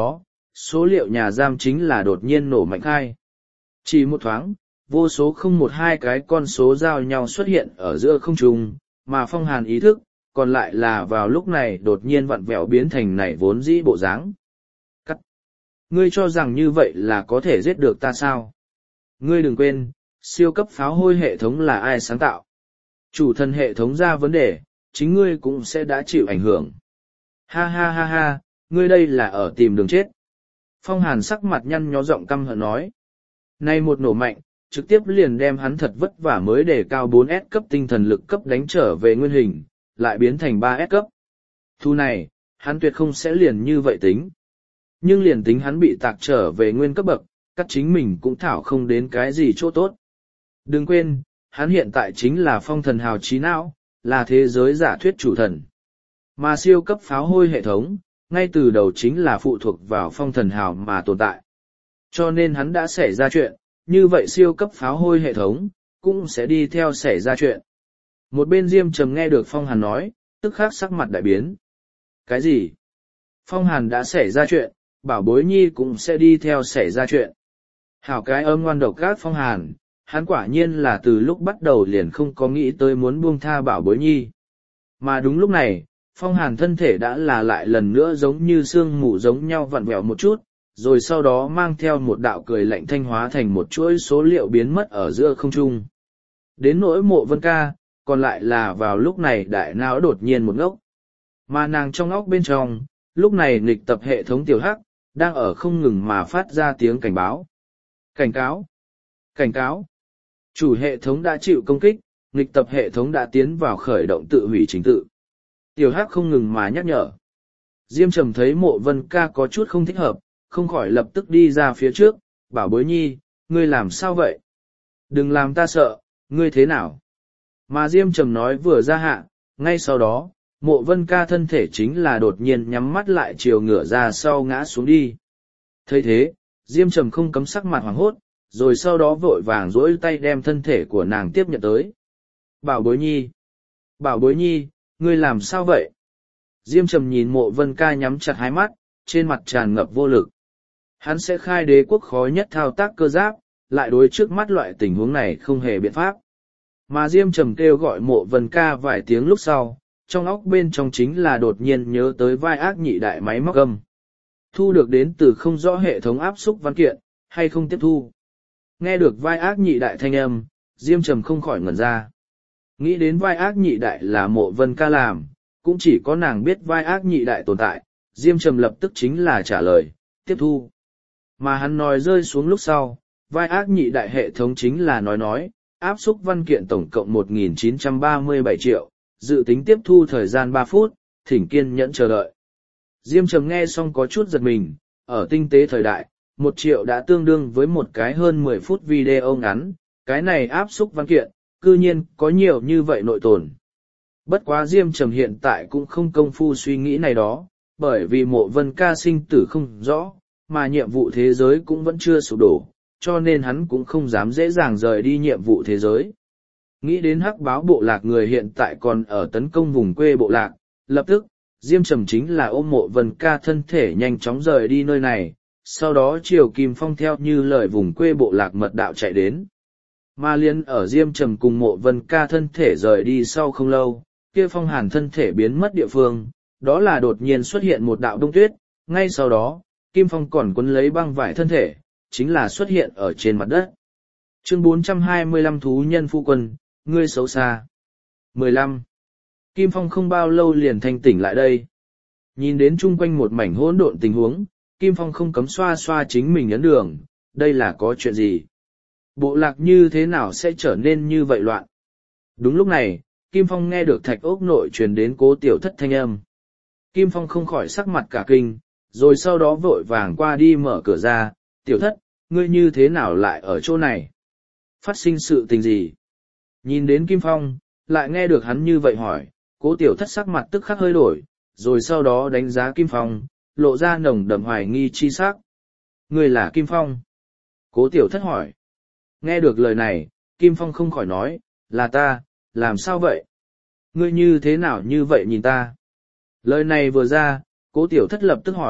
số liệu nhà giam chính là đột nhiên nổ mạnh khai. Chỉ một thoáng, vô số không một hai cái con số giao nhau xuất hiện ở giữa không trung, mà Phong Hàn ý thức, còn lại là vào lúc này đột nhiên vặn vẹo biến thành này vốn dĩ bộ dáng. Cắt! Ngươi cho rằng như vậy là có thể giết được ta sao? Ngươi đừng quên, siêu cấp pháo hôi hệ thống là ai sáng tạo? Chủ thần hệ thống ra vấn đề, chính ngươi cũng sẽ đã chịu ảnh hưởng. Ha ha ha ha, ngươi đây là ở tìm đường chết. Phong Hàn sắc mặt nhăn nhó giọng căm hận nói. Nay một nổ mạnh, trực tiếp liền đem hắn thật vất vả mới đề cao bốn S cấp tinh thần lực cấp đánh trở về nguyên hình, lại biến thành ba S cấp. Thu này, hắn tuyệt không sẽ liền như vậy tính. Nhưng liền tính hắn bị tạc trở về nguyên cấp bậc, các chính mình cũng thảo không đến cái gì chỗ tốt. Đừng quên, hắn hiện tại chính là phong thần hào trí não, là thế giới giả thuyết chủ thần. Mà siêu cấp pháo hôi hệ thống, ngay từ đầu chính là phụ thuộc vào phong thần hào mà tồn tại. Cho nên hắn đã xảy ra chuyện, như vậy siêu cấp pháo hôi hệ thống, cũng sẽ đi theo xảy ra chuyện. Một bên Diêm Trầm nghe được Phong Hàn nói, tức khắc sắc mặt đại biến. Cái gì? Phong Hàn đã xảy ra chuyện, Bảo Bối Nhi cũng sẽ đi theo xảy ra chuyện. Hảo cái âm ngoan độc gác Phong Hàn, hắn quả nhiên là từ lúc bắt đầu liền không có nghĩ tới muốn buông tha Bảo Bối Nhi. Mà đúng lúc này, Phong Hàn thân thể đã là lại lần nữa giống như xương mù giống nhau vặn vẹo một chút, rồi sau đó mang theo một đạo cười lạnh thanh hóa thành một chuỗi số liệu biến mất ở giữa không trung. Đến nỗi Mộ Vân Ca, còn lại là vào lúc này đại não đột nhiên một ngốc. Mà nàng trong óc bên trong, lúc này nghịch tập hệ thống tiểu hắc, đang ở không ngừng mà phát ra tiếng cảnh báo. Cảnh cáo! Cảnh cáo! Chủ hệ thống đã chịu công kích, nghịch tập hệ thống đã tiến vào khởi động tự hủy trình tự. Tiểu hắc không ngừng mà nhắc nhở. Diêm Trầm thấy Mộ Vân Ca có chút không thích hợp, không khỏi lập tức đi ra phía trước, Bảo Bối Nhi, ngươi làm sao vậy? Đừng làm ta sợ, ngươi thế nào? Mà Diêm Trầm nói vừa ra hạ, ngay sau đó, Mộ Vân Ca thân thể chính là đột nhiên nhắm mắt lại chiều ngửa ra sau ngã xuống đi. Thấy thế, Diêm Trầm không cấm sắc mặt hoảng hốt, rồi sau đó vội vàng duỗi tay đem thân thể của nàng tiếp nhận tới. Bảo Bối Nhi! Bảo Bối Nhi, ngươi làm sao vậy? Diêm Trầm nhìn Mộ Vân Ca nhắm chặt hai mắt, trên mặt tràn ngập vô lực. Hắn sẽ khai đế quốc khó nhất thao tác cơ giáp, lại đối trước mắt loại tình huống này không hề biện pháp. Mà Diêm Trầm kêu gọi Mộ Vân Ca vài tiếng lúc sau, trong óc bên trong chính là đột nhiên nhớ tới vai ác nhị đại máy móc âm. Thu được đến từ không rõ hệ thống áp xúc văn kiện, hay không tiếp thu. Nghe được vai ác nhị đại thanh âm, Diêm Trầm không khỏi ngẩn ra. Nghĩ đến vai ác nhị đại là Mộ Vân Ca làm, cũng chỉ có nàng biết vai ác nhị đại tồn tại, Diêm Trầm lập tức chính là trả lời, tiếp thu. Mà hắn nói rơi xuống lúc sau, vai ác nhị đại hệ thống chính là nói nói, áp xúc văn kiện tổng cộng một nghìn chín trăm ba mươi bảy triệu, dự tính tiếp thu thời gian ba phút, thỉnh kiên nhẫn chờ đợi. Diêm Trầm nghe xong có chút giật mình, ở tinh tế thời đại, một triệu đã tương đương với một cái hơn mười phút video ngắn, cái này áp xúc văn kiện, cư nhiên có nhiều như vậy nội tồn. Bất quá Diêm Trầm hiện tại cũng không công phu suy nghĩ này đó, bởi vì Mộ Vân Ca sinh tử không rõ, mà nhiệm vụ thế giới cũng vẫn chưa sụp đổ, cho nên hắn cũng không dám dễ dàng rời đi nhiệm vụ thế giới. Nghĩ đến hắc báo bộ lạc người hiện tại còn ở tấn công vùng quê bộ lạc, lập tức, Diêm Trầm chính là ôm Mộ Vân Ca thân thể nhanh chóng rời đi nơi này, sau đó Triều Kim Phong theo như lời vùng quê bộ lạc mật đạo chạy đến. Mà liên ở Diêm Trầm cùng Mộ Vân Ca thân thể rời đi sau không lâu, kia Phong Hàn thân thể biến mất địa phương, đó là đột nhiên xuất hiện một đạo đông tuyết, ngay sau đó, Kim Phong còn quấn lấy băng vải thân thể, chính là xuất hiện ở trên mặt đất. Chương bốn trăm hai mươi lăm Thú nhân phu quân, ngươi xấu xa. mười lăm. Kim Phong không bao lâu liền thanh tỉnh lại đây. Nhìn đến chung quanh một mảnh hỗn độn tình huống, Kim Phong không cấm xoa xoa chính mình ấn đường, đây là có chuyện gì? Bộ lạc như thế nào sẽ trở nên như vậy loạn? Đúng lúc này, Kim Phong nghe được thạch ốc nội truyền đến Cố Tiểu Thất thanh âm. Kim Phong không khỏi sắc mặt cả kinh, rồi sau đó vội vàng qua đi mở cửa ra, Tiểu Thất, ngươi như thế nào lại ở chỗ này? Phát sinh sự tình gì? Nhìn đến Kim Phong, lại nghe được hắn như vậy hỏi, Cố Tiểu Thất sắc mặt tức khắc hơi đổi, rồi sau đó đánh giá Kim Phong, lộ ra nồng đậm hoài nghi chi sắc. Ngươi là Kim Phong? Cố Tiểu Thất hỏi. Nghe được lời này, Kim Phong không khỏi nói, là ta, làm sao vậy? Ngươi như thế nào như vậy nhìn ta? Lời này vừa ra, Cố Tiểu Thất lập tức hỏi,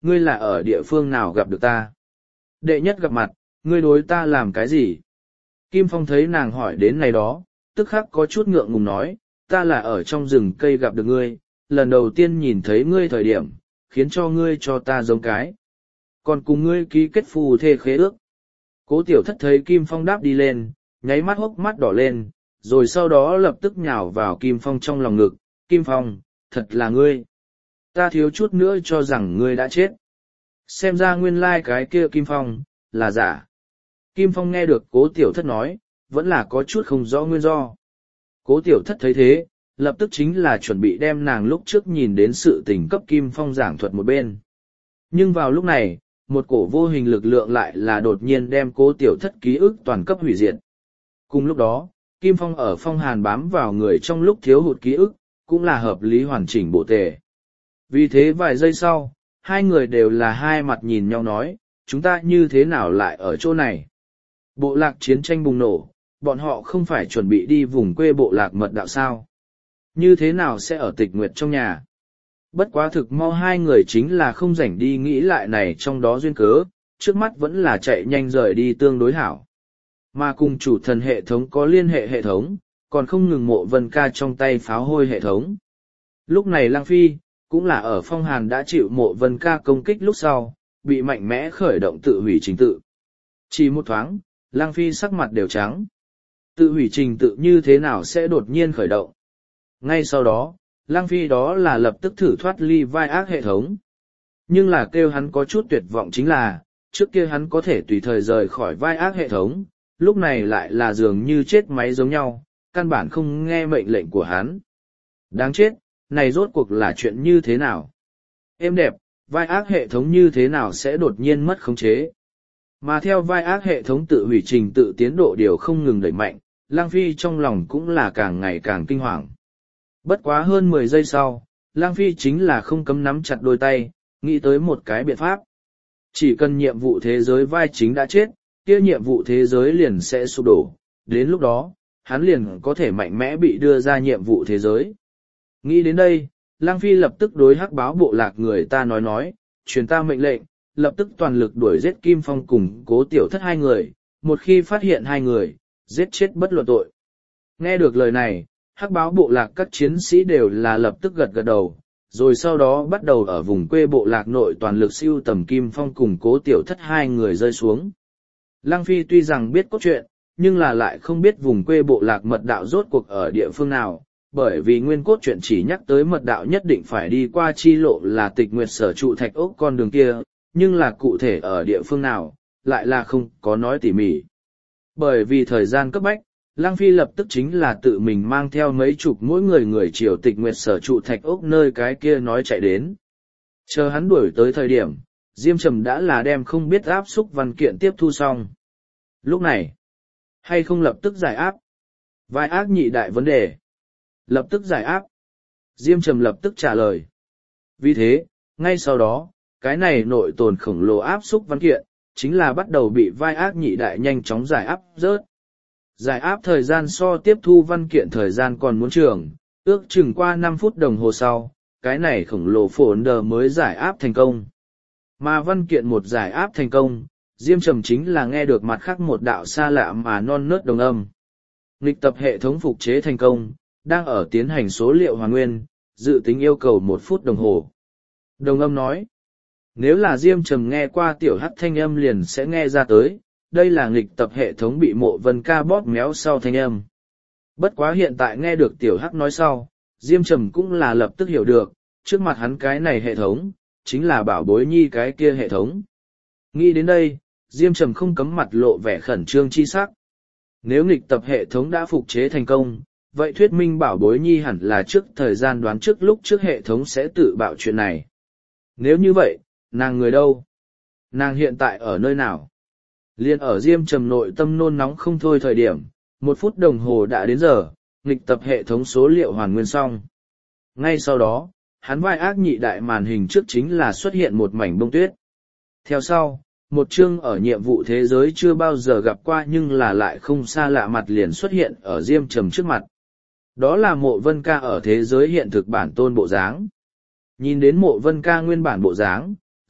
ngươi là ở địa phương nào gặp được ta? Đệ nhất gặp mặt, ngươi đối ta làm cái gì? Kim Phong thấy nàng hỏi đến này đó, tức khắc có chút ngượng ngùng nói, ta là ở trong rừng cây gặp được ngươi, lần đầu tiên nhìn thấy ngươi thời điểm, khiến cho ngươi cho ta giống cái. Còn cùng ngươi ký kết phù thê khế ước. Cố tiểu thất thấy Kim Phong đáp đi lên, nháy mắt hốc mắt đỏ lên, rồi sau đó lập tức nhào vào Kim Phong trong lòng ngực. Kim Phong, thật là ngươi. Ta thiếu chút nữa cho rằng ngươi đã chết. Xem ra nguyên lai cái kia Kim Phong, là giả. Kim Phong nghe được cố tiểu thất nói, vẫn là có chút không rõ nguyên do. Cố tiểu thất thấy thế, lập tức chính là chuẩn bị đem nàng lúc trước nhìn đến sự tình cấp Kim Phong giảng thuật một bên. Nhưng vào lúc này, một cổ vô hình lực lượng lại là đột nhiên đem cố tiểu thất ký ức toàn cấp hủy diệt. Cùng lúc đó, Kim Phong ở phong hàn bám vào người trong lúc thiếu hụt ký ức, cũng là hợp lý hoàn chỉnh bộ tề. Vì thế vài giây sau, hai người đều là hai mặt nhìn nhau nói, chúng ta như thế nào lại ở chỗ này? Bộ lạc chiến tranh bùng nổ, bọn họ không phải chuẩn bị đi vùng quê bộ lạc mật đạo sao? Như thế nào sẽ ở Tịch Nguyệt trong nhà? Bất quá thực mau hai người chính là không rảnh đi nghĩ lại này trong đó duyên cớ, trước mắt vẫn là chạy nhanh rời đi tương đối hảo. Mà cùng chủ thần hệ thống có liên hệ hệ thống, còn không ngừng Mộ Vân Ca trong tay pháo hôi hệ thống. Lúc này Lang Phi, cũng là ở phong hàn đã chịu Mộ Vân Ca công kích lúc sau, bị mạnh mẽ khởi động tự hủy trình tự. Chỉ một thoáng, Lang Phi sắc mặt đều trắng. Tự hủy trình tự như thế nào sẽ đột nhiên khởi động? Ngay sau đó, Lang Phi đó là lập tức thử thoát ly vai ác hệ thống. Nhưng là kêu hắn có chút tuyệt vọng chính là, trước kia hắn có thể tùy thời rời khỏi vai ác hệ thống, lúc này lại là dường như chết máy giống nhau, căn bản không nghe mệnh lệnh của hắn. Đáng chết, này rốt cuộc là chuyện như thế nào? Êm đẹp, vai ác hệ thống như thế nào sẽ đột nhiên mất khống chế? Mà theo vai ác hệ thống tự hủy trình tự tiến độ điều không ngừng đẩy mạnh, Lang Phi trong lòng cũng là càng ngày càng kinh hoàng. Bất quá hơn mười giây sau, Lang Phi chính là không cấm nắm chặt đôi tay, nghĩ tới một cái biện pháp. Chỉ cần nhiệm vụ thế giới vai chính đã chết, kia nhiệm vụ thế giới liền sẽ sụp đổ, đến lúc đó, hắn liền có thể mạnh mẽ bị đưa ra nhiệm vụ thế giới. Nghĩ đến đây, Lang Phi lập tức đối hắc báo bộ lạc người ta nói nói, truyền ta mệnh lệnh, lập tức toàn lực đuổi giết Kim Phong cùng Cố Tiểu Thất hai người, một khi phát hiện hai người, giết chết bất luận tội. Nghe được lời này, hắc báo bộ lạc các chiến sĩ đều là lập tức gật gật đầu, rồi sau đó bắt đầu ở vùng quê bộ lạc nội toàn lực siêu tầm Kim Phong cùng Cố Tiểu Thất hai người rơi xuống. Lang Phi tuy rằng biết cốt truyện, nhưng là lại không biết vùng quê bộ lạc mật đạo rốt cuộc ở địa phương nào, bởi vì nguyên cốt truyện chỉ nhắc tới mật đạo nhất định phải đi qua chi lộ là Tịch Nguyệt sở trụ thạch ốc con đường kia, nhưng là cụ thể ở địa phương nào, lại là không có nói tỉ mỉ. Bởi vì thời gian cấp bách, Lang Phi lập tức chính là tự mình mang theo mấy chục mỗi người người triều Tịch Nguyệt sở trụ thạch ốc nơi cái kia nói chạy đến. Chờ hắn đuổi tới thời điểm, Diêm Trầm đã là đem không biết áp xúc văn kiện tiếp thu xong. Lúc này, hay không lập tức giải áp? Vai ác nhị đại vấn đề. Lập tức giải áp. Diêm Trầm lập tức trả lời. Vì thế, ngay sau đó, cái này nội tồn khổng lồ áp xúc văn kiện, chính là bắt đầu bị vai ác nhị đại nhanh chóng giải áp rớt. Giải áp thời gian so tiếp thu văn kiện thời gian còn muốn trường, ước chừng qua năm phút đồng hồ sau, cái này khổng lồ phổn đờ mới giải áp thành công. Mà văn kiện một giải áp thành công, Diêm Trầm chính là nghe được mặt khác một đạo xa lạ mà non nớt đồng âm. Nghịch tập hệ thống phục chế thành công, đang ở tiến hành số liệu hoàn nguyên, dự tính yêu cầu một phút đồng hồ. Đồng âm nói, nếu là Diêm Trầm nghe qua tiểu hắc thanh âm liền sẽ nghe ra tới, đây là nghịch tập hệ thống bị Mộ Vân Ca bóp méo sau thanh âm. Bất quá hiện tại nghe được tiểu hắc nói sau, Diêm Trầm cũng là lập tức hiểu được, trước mặt hắn cái này hệ thống, chính là Bảo Bối Nhi cái kia hệ thống. Nghĩ đến đây, Diêm Trầm không cấm mặt lộ vẻ khẩn trương chi sắc. Nếu nghịch tập hệ thống đã phục chế thành công, vậy thuyết minh Bảo Bối Nhi hẳn là trước thời gian đoán trước lúc trước hệ thống sẽ tự bạo chuyện này. Nếu như vậy, nàng người đâu? Nàng hiện tại ở nơi nào? Liên ở Diêm Trầm nội tâm nôn nóng không thôi thời điểm, một phút đồng hồ đã đến giờ, nghịch tập hệ thống số liệu hoàn nguyên xong. Ngay sau đó, hắn vai ác nhị đại màn hình trước chính là xuất hiện một mảnh bông tuyết. Theo sau, một chương ở nhiệm vụ thế giới chưa bao giờ gặp qua nhưng là lại không xa lạ mặt liền xuất hiện ở Diêm Trầm trước mặt. Đó là Mộ Vân Ca ở thế giới hiện thực bản tôn bộ dáng. Nhìn đến Mộ Vân Ca nguyên bản bộ dáng,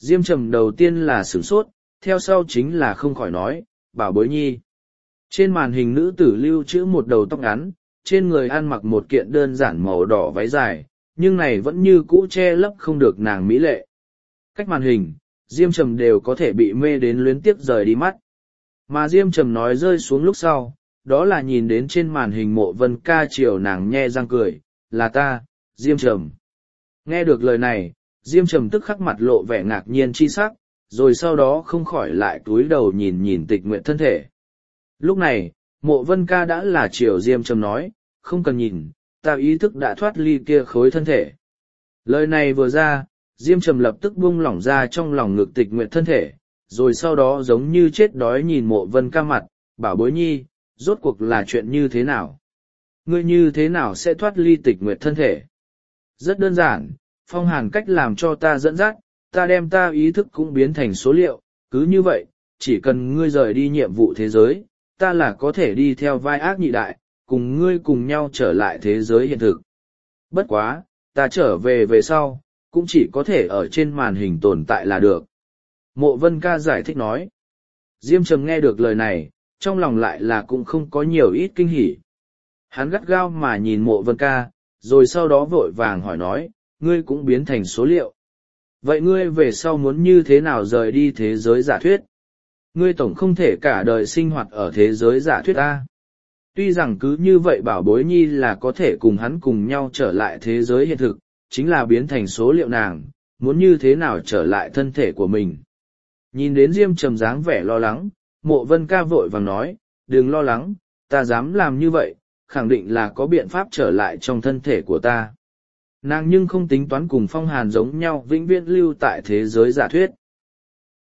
Diêm Trầm đầu tiên là sửng sốt, theo sau chính là không khỏi nói, bảo bối nhi. Trên màn hình nữ tử lưu trữ một đầu tóc ngắn, trên người ăn mặc một kiện đơn giản màu đỏ váy dài, nhưng này vẫn như cũ che lấp không được nàng mỹ lệ. Cách màn hình, Diêm Trầm đều có thể bị mê đến luyến tiếc rời đi mắt. Mà Diêm Trầm nói rơi xuống lúc sau, đó là nhìn đến trên màn hình Mộ Vân Ca chiều nàng nhe răng cười, là ta, Diêm Trầm. Nghe được lời này, Diêm Trầm tức khắc mặt lộ vẻ ngạc nhiên chi sắc, rồi sau đó không khỏi lại cúi đầu nhìn nhìn Tịch Nguyệt thân thể. Lúc này, Mộ Vân Ca đã là chiều Diêm Trầm nói, không cần nhìn, ta ý thức đã thoát ly kia khối thân thể. Lời này vừa ra, Diêm Trầm lập tức buông lỏng ra trong lòng ngực Tịch Nguyệt thân thể, rồi sau đó giống như chết đói nhìn Mộ Vân Ca mặt, bảo bối nhi, rốt cuộc là chuyện như thế nào? Ngươi như thế nào sẽ thoát ly Tịch Nguyệt thân thể? Rất đơn giản, Phong Hàn cách làm cho ta dẫn dắt, ta đem ta ý thức cũng biến thành số liệu, cứ như vậy, chỉ cần ngươi rời đi nhiệm vụ thế giới, ta là có thể đi theo vai ác nhị đại, cùng ngươi cùng nhau trở lại thế giới hiện thực. Bất quá, ta trở về về sau, cũng chỉ có thể ở trên màn hình tồn tại là được. Mộ Vân Ca giải thích nói. Diêm Trầm nghe được lời này, trong lòng lại là cũng không có nhiều ít kinh hỉ. Hắn gắt gao mà nhìn Mộ Vân Ca, rồi sau đó vội vàng hỏi nói, ngươi cũng biến thành số liệu. Vậy ngươi về sau muốn như thế nào rời đi thế giới giả thuyết? Ngươi tổng không thể cả đời sinh hoạt ở thế giới giả thuyết ta. Tuy rằng cứ như vậy bảo bối nhi là có thể cùng hắn cùng nhau trở lại thế giới hiện thực, chính là biến thành số liệu nàng, muốn như thế nào trở lại thân thể của mình. Nhìn đến Diêm Trầm dáng vẻ lo lắng, Mộ Vân Ca vội vàng nói, đừng lo lắng, ta dám làm như vậy, khẳng định là có biện pháp trở lại trong thân thể của ta. Nàng nhưng không tính toán cùng Phong Hàn giống nhau vĩnh viễn lưu tại thế giới giả thuyết.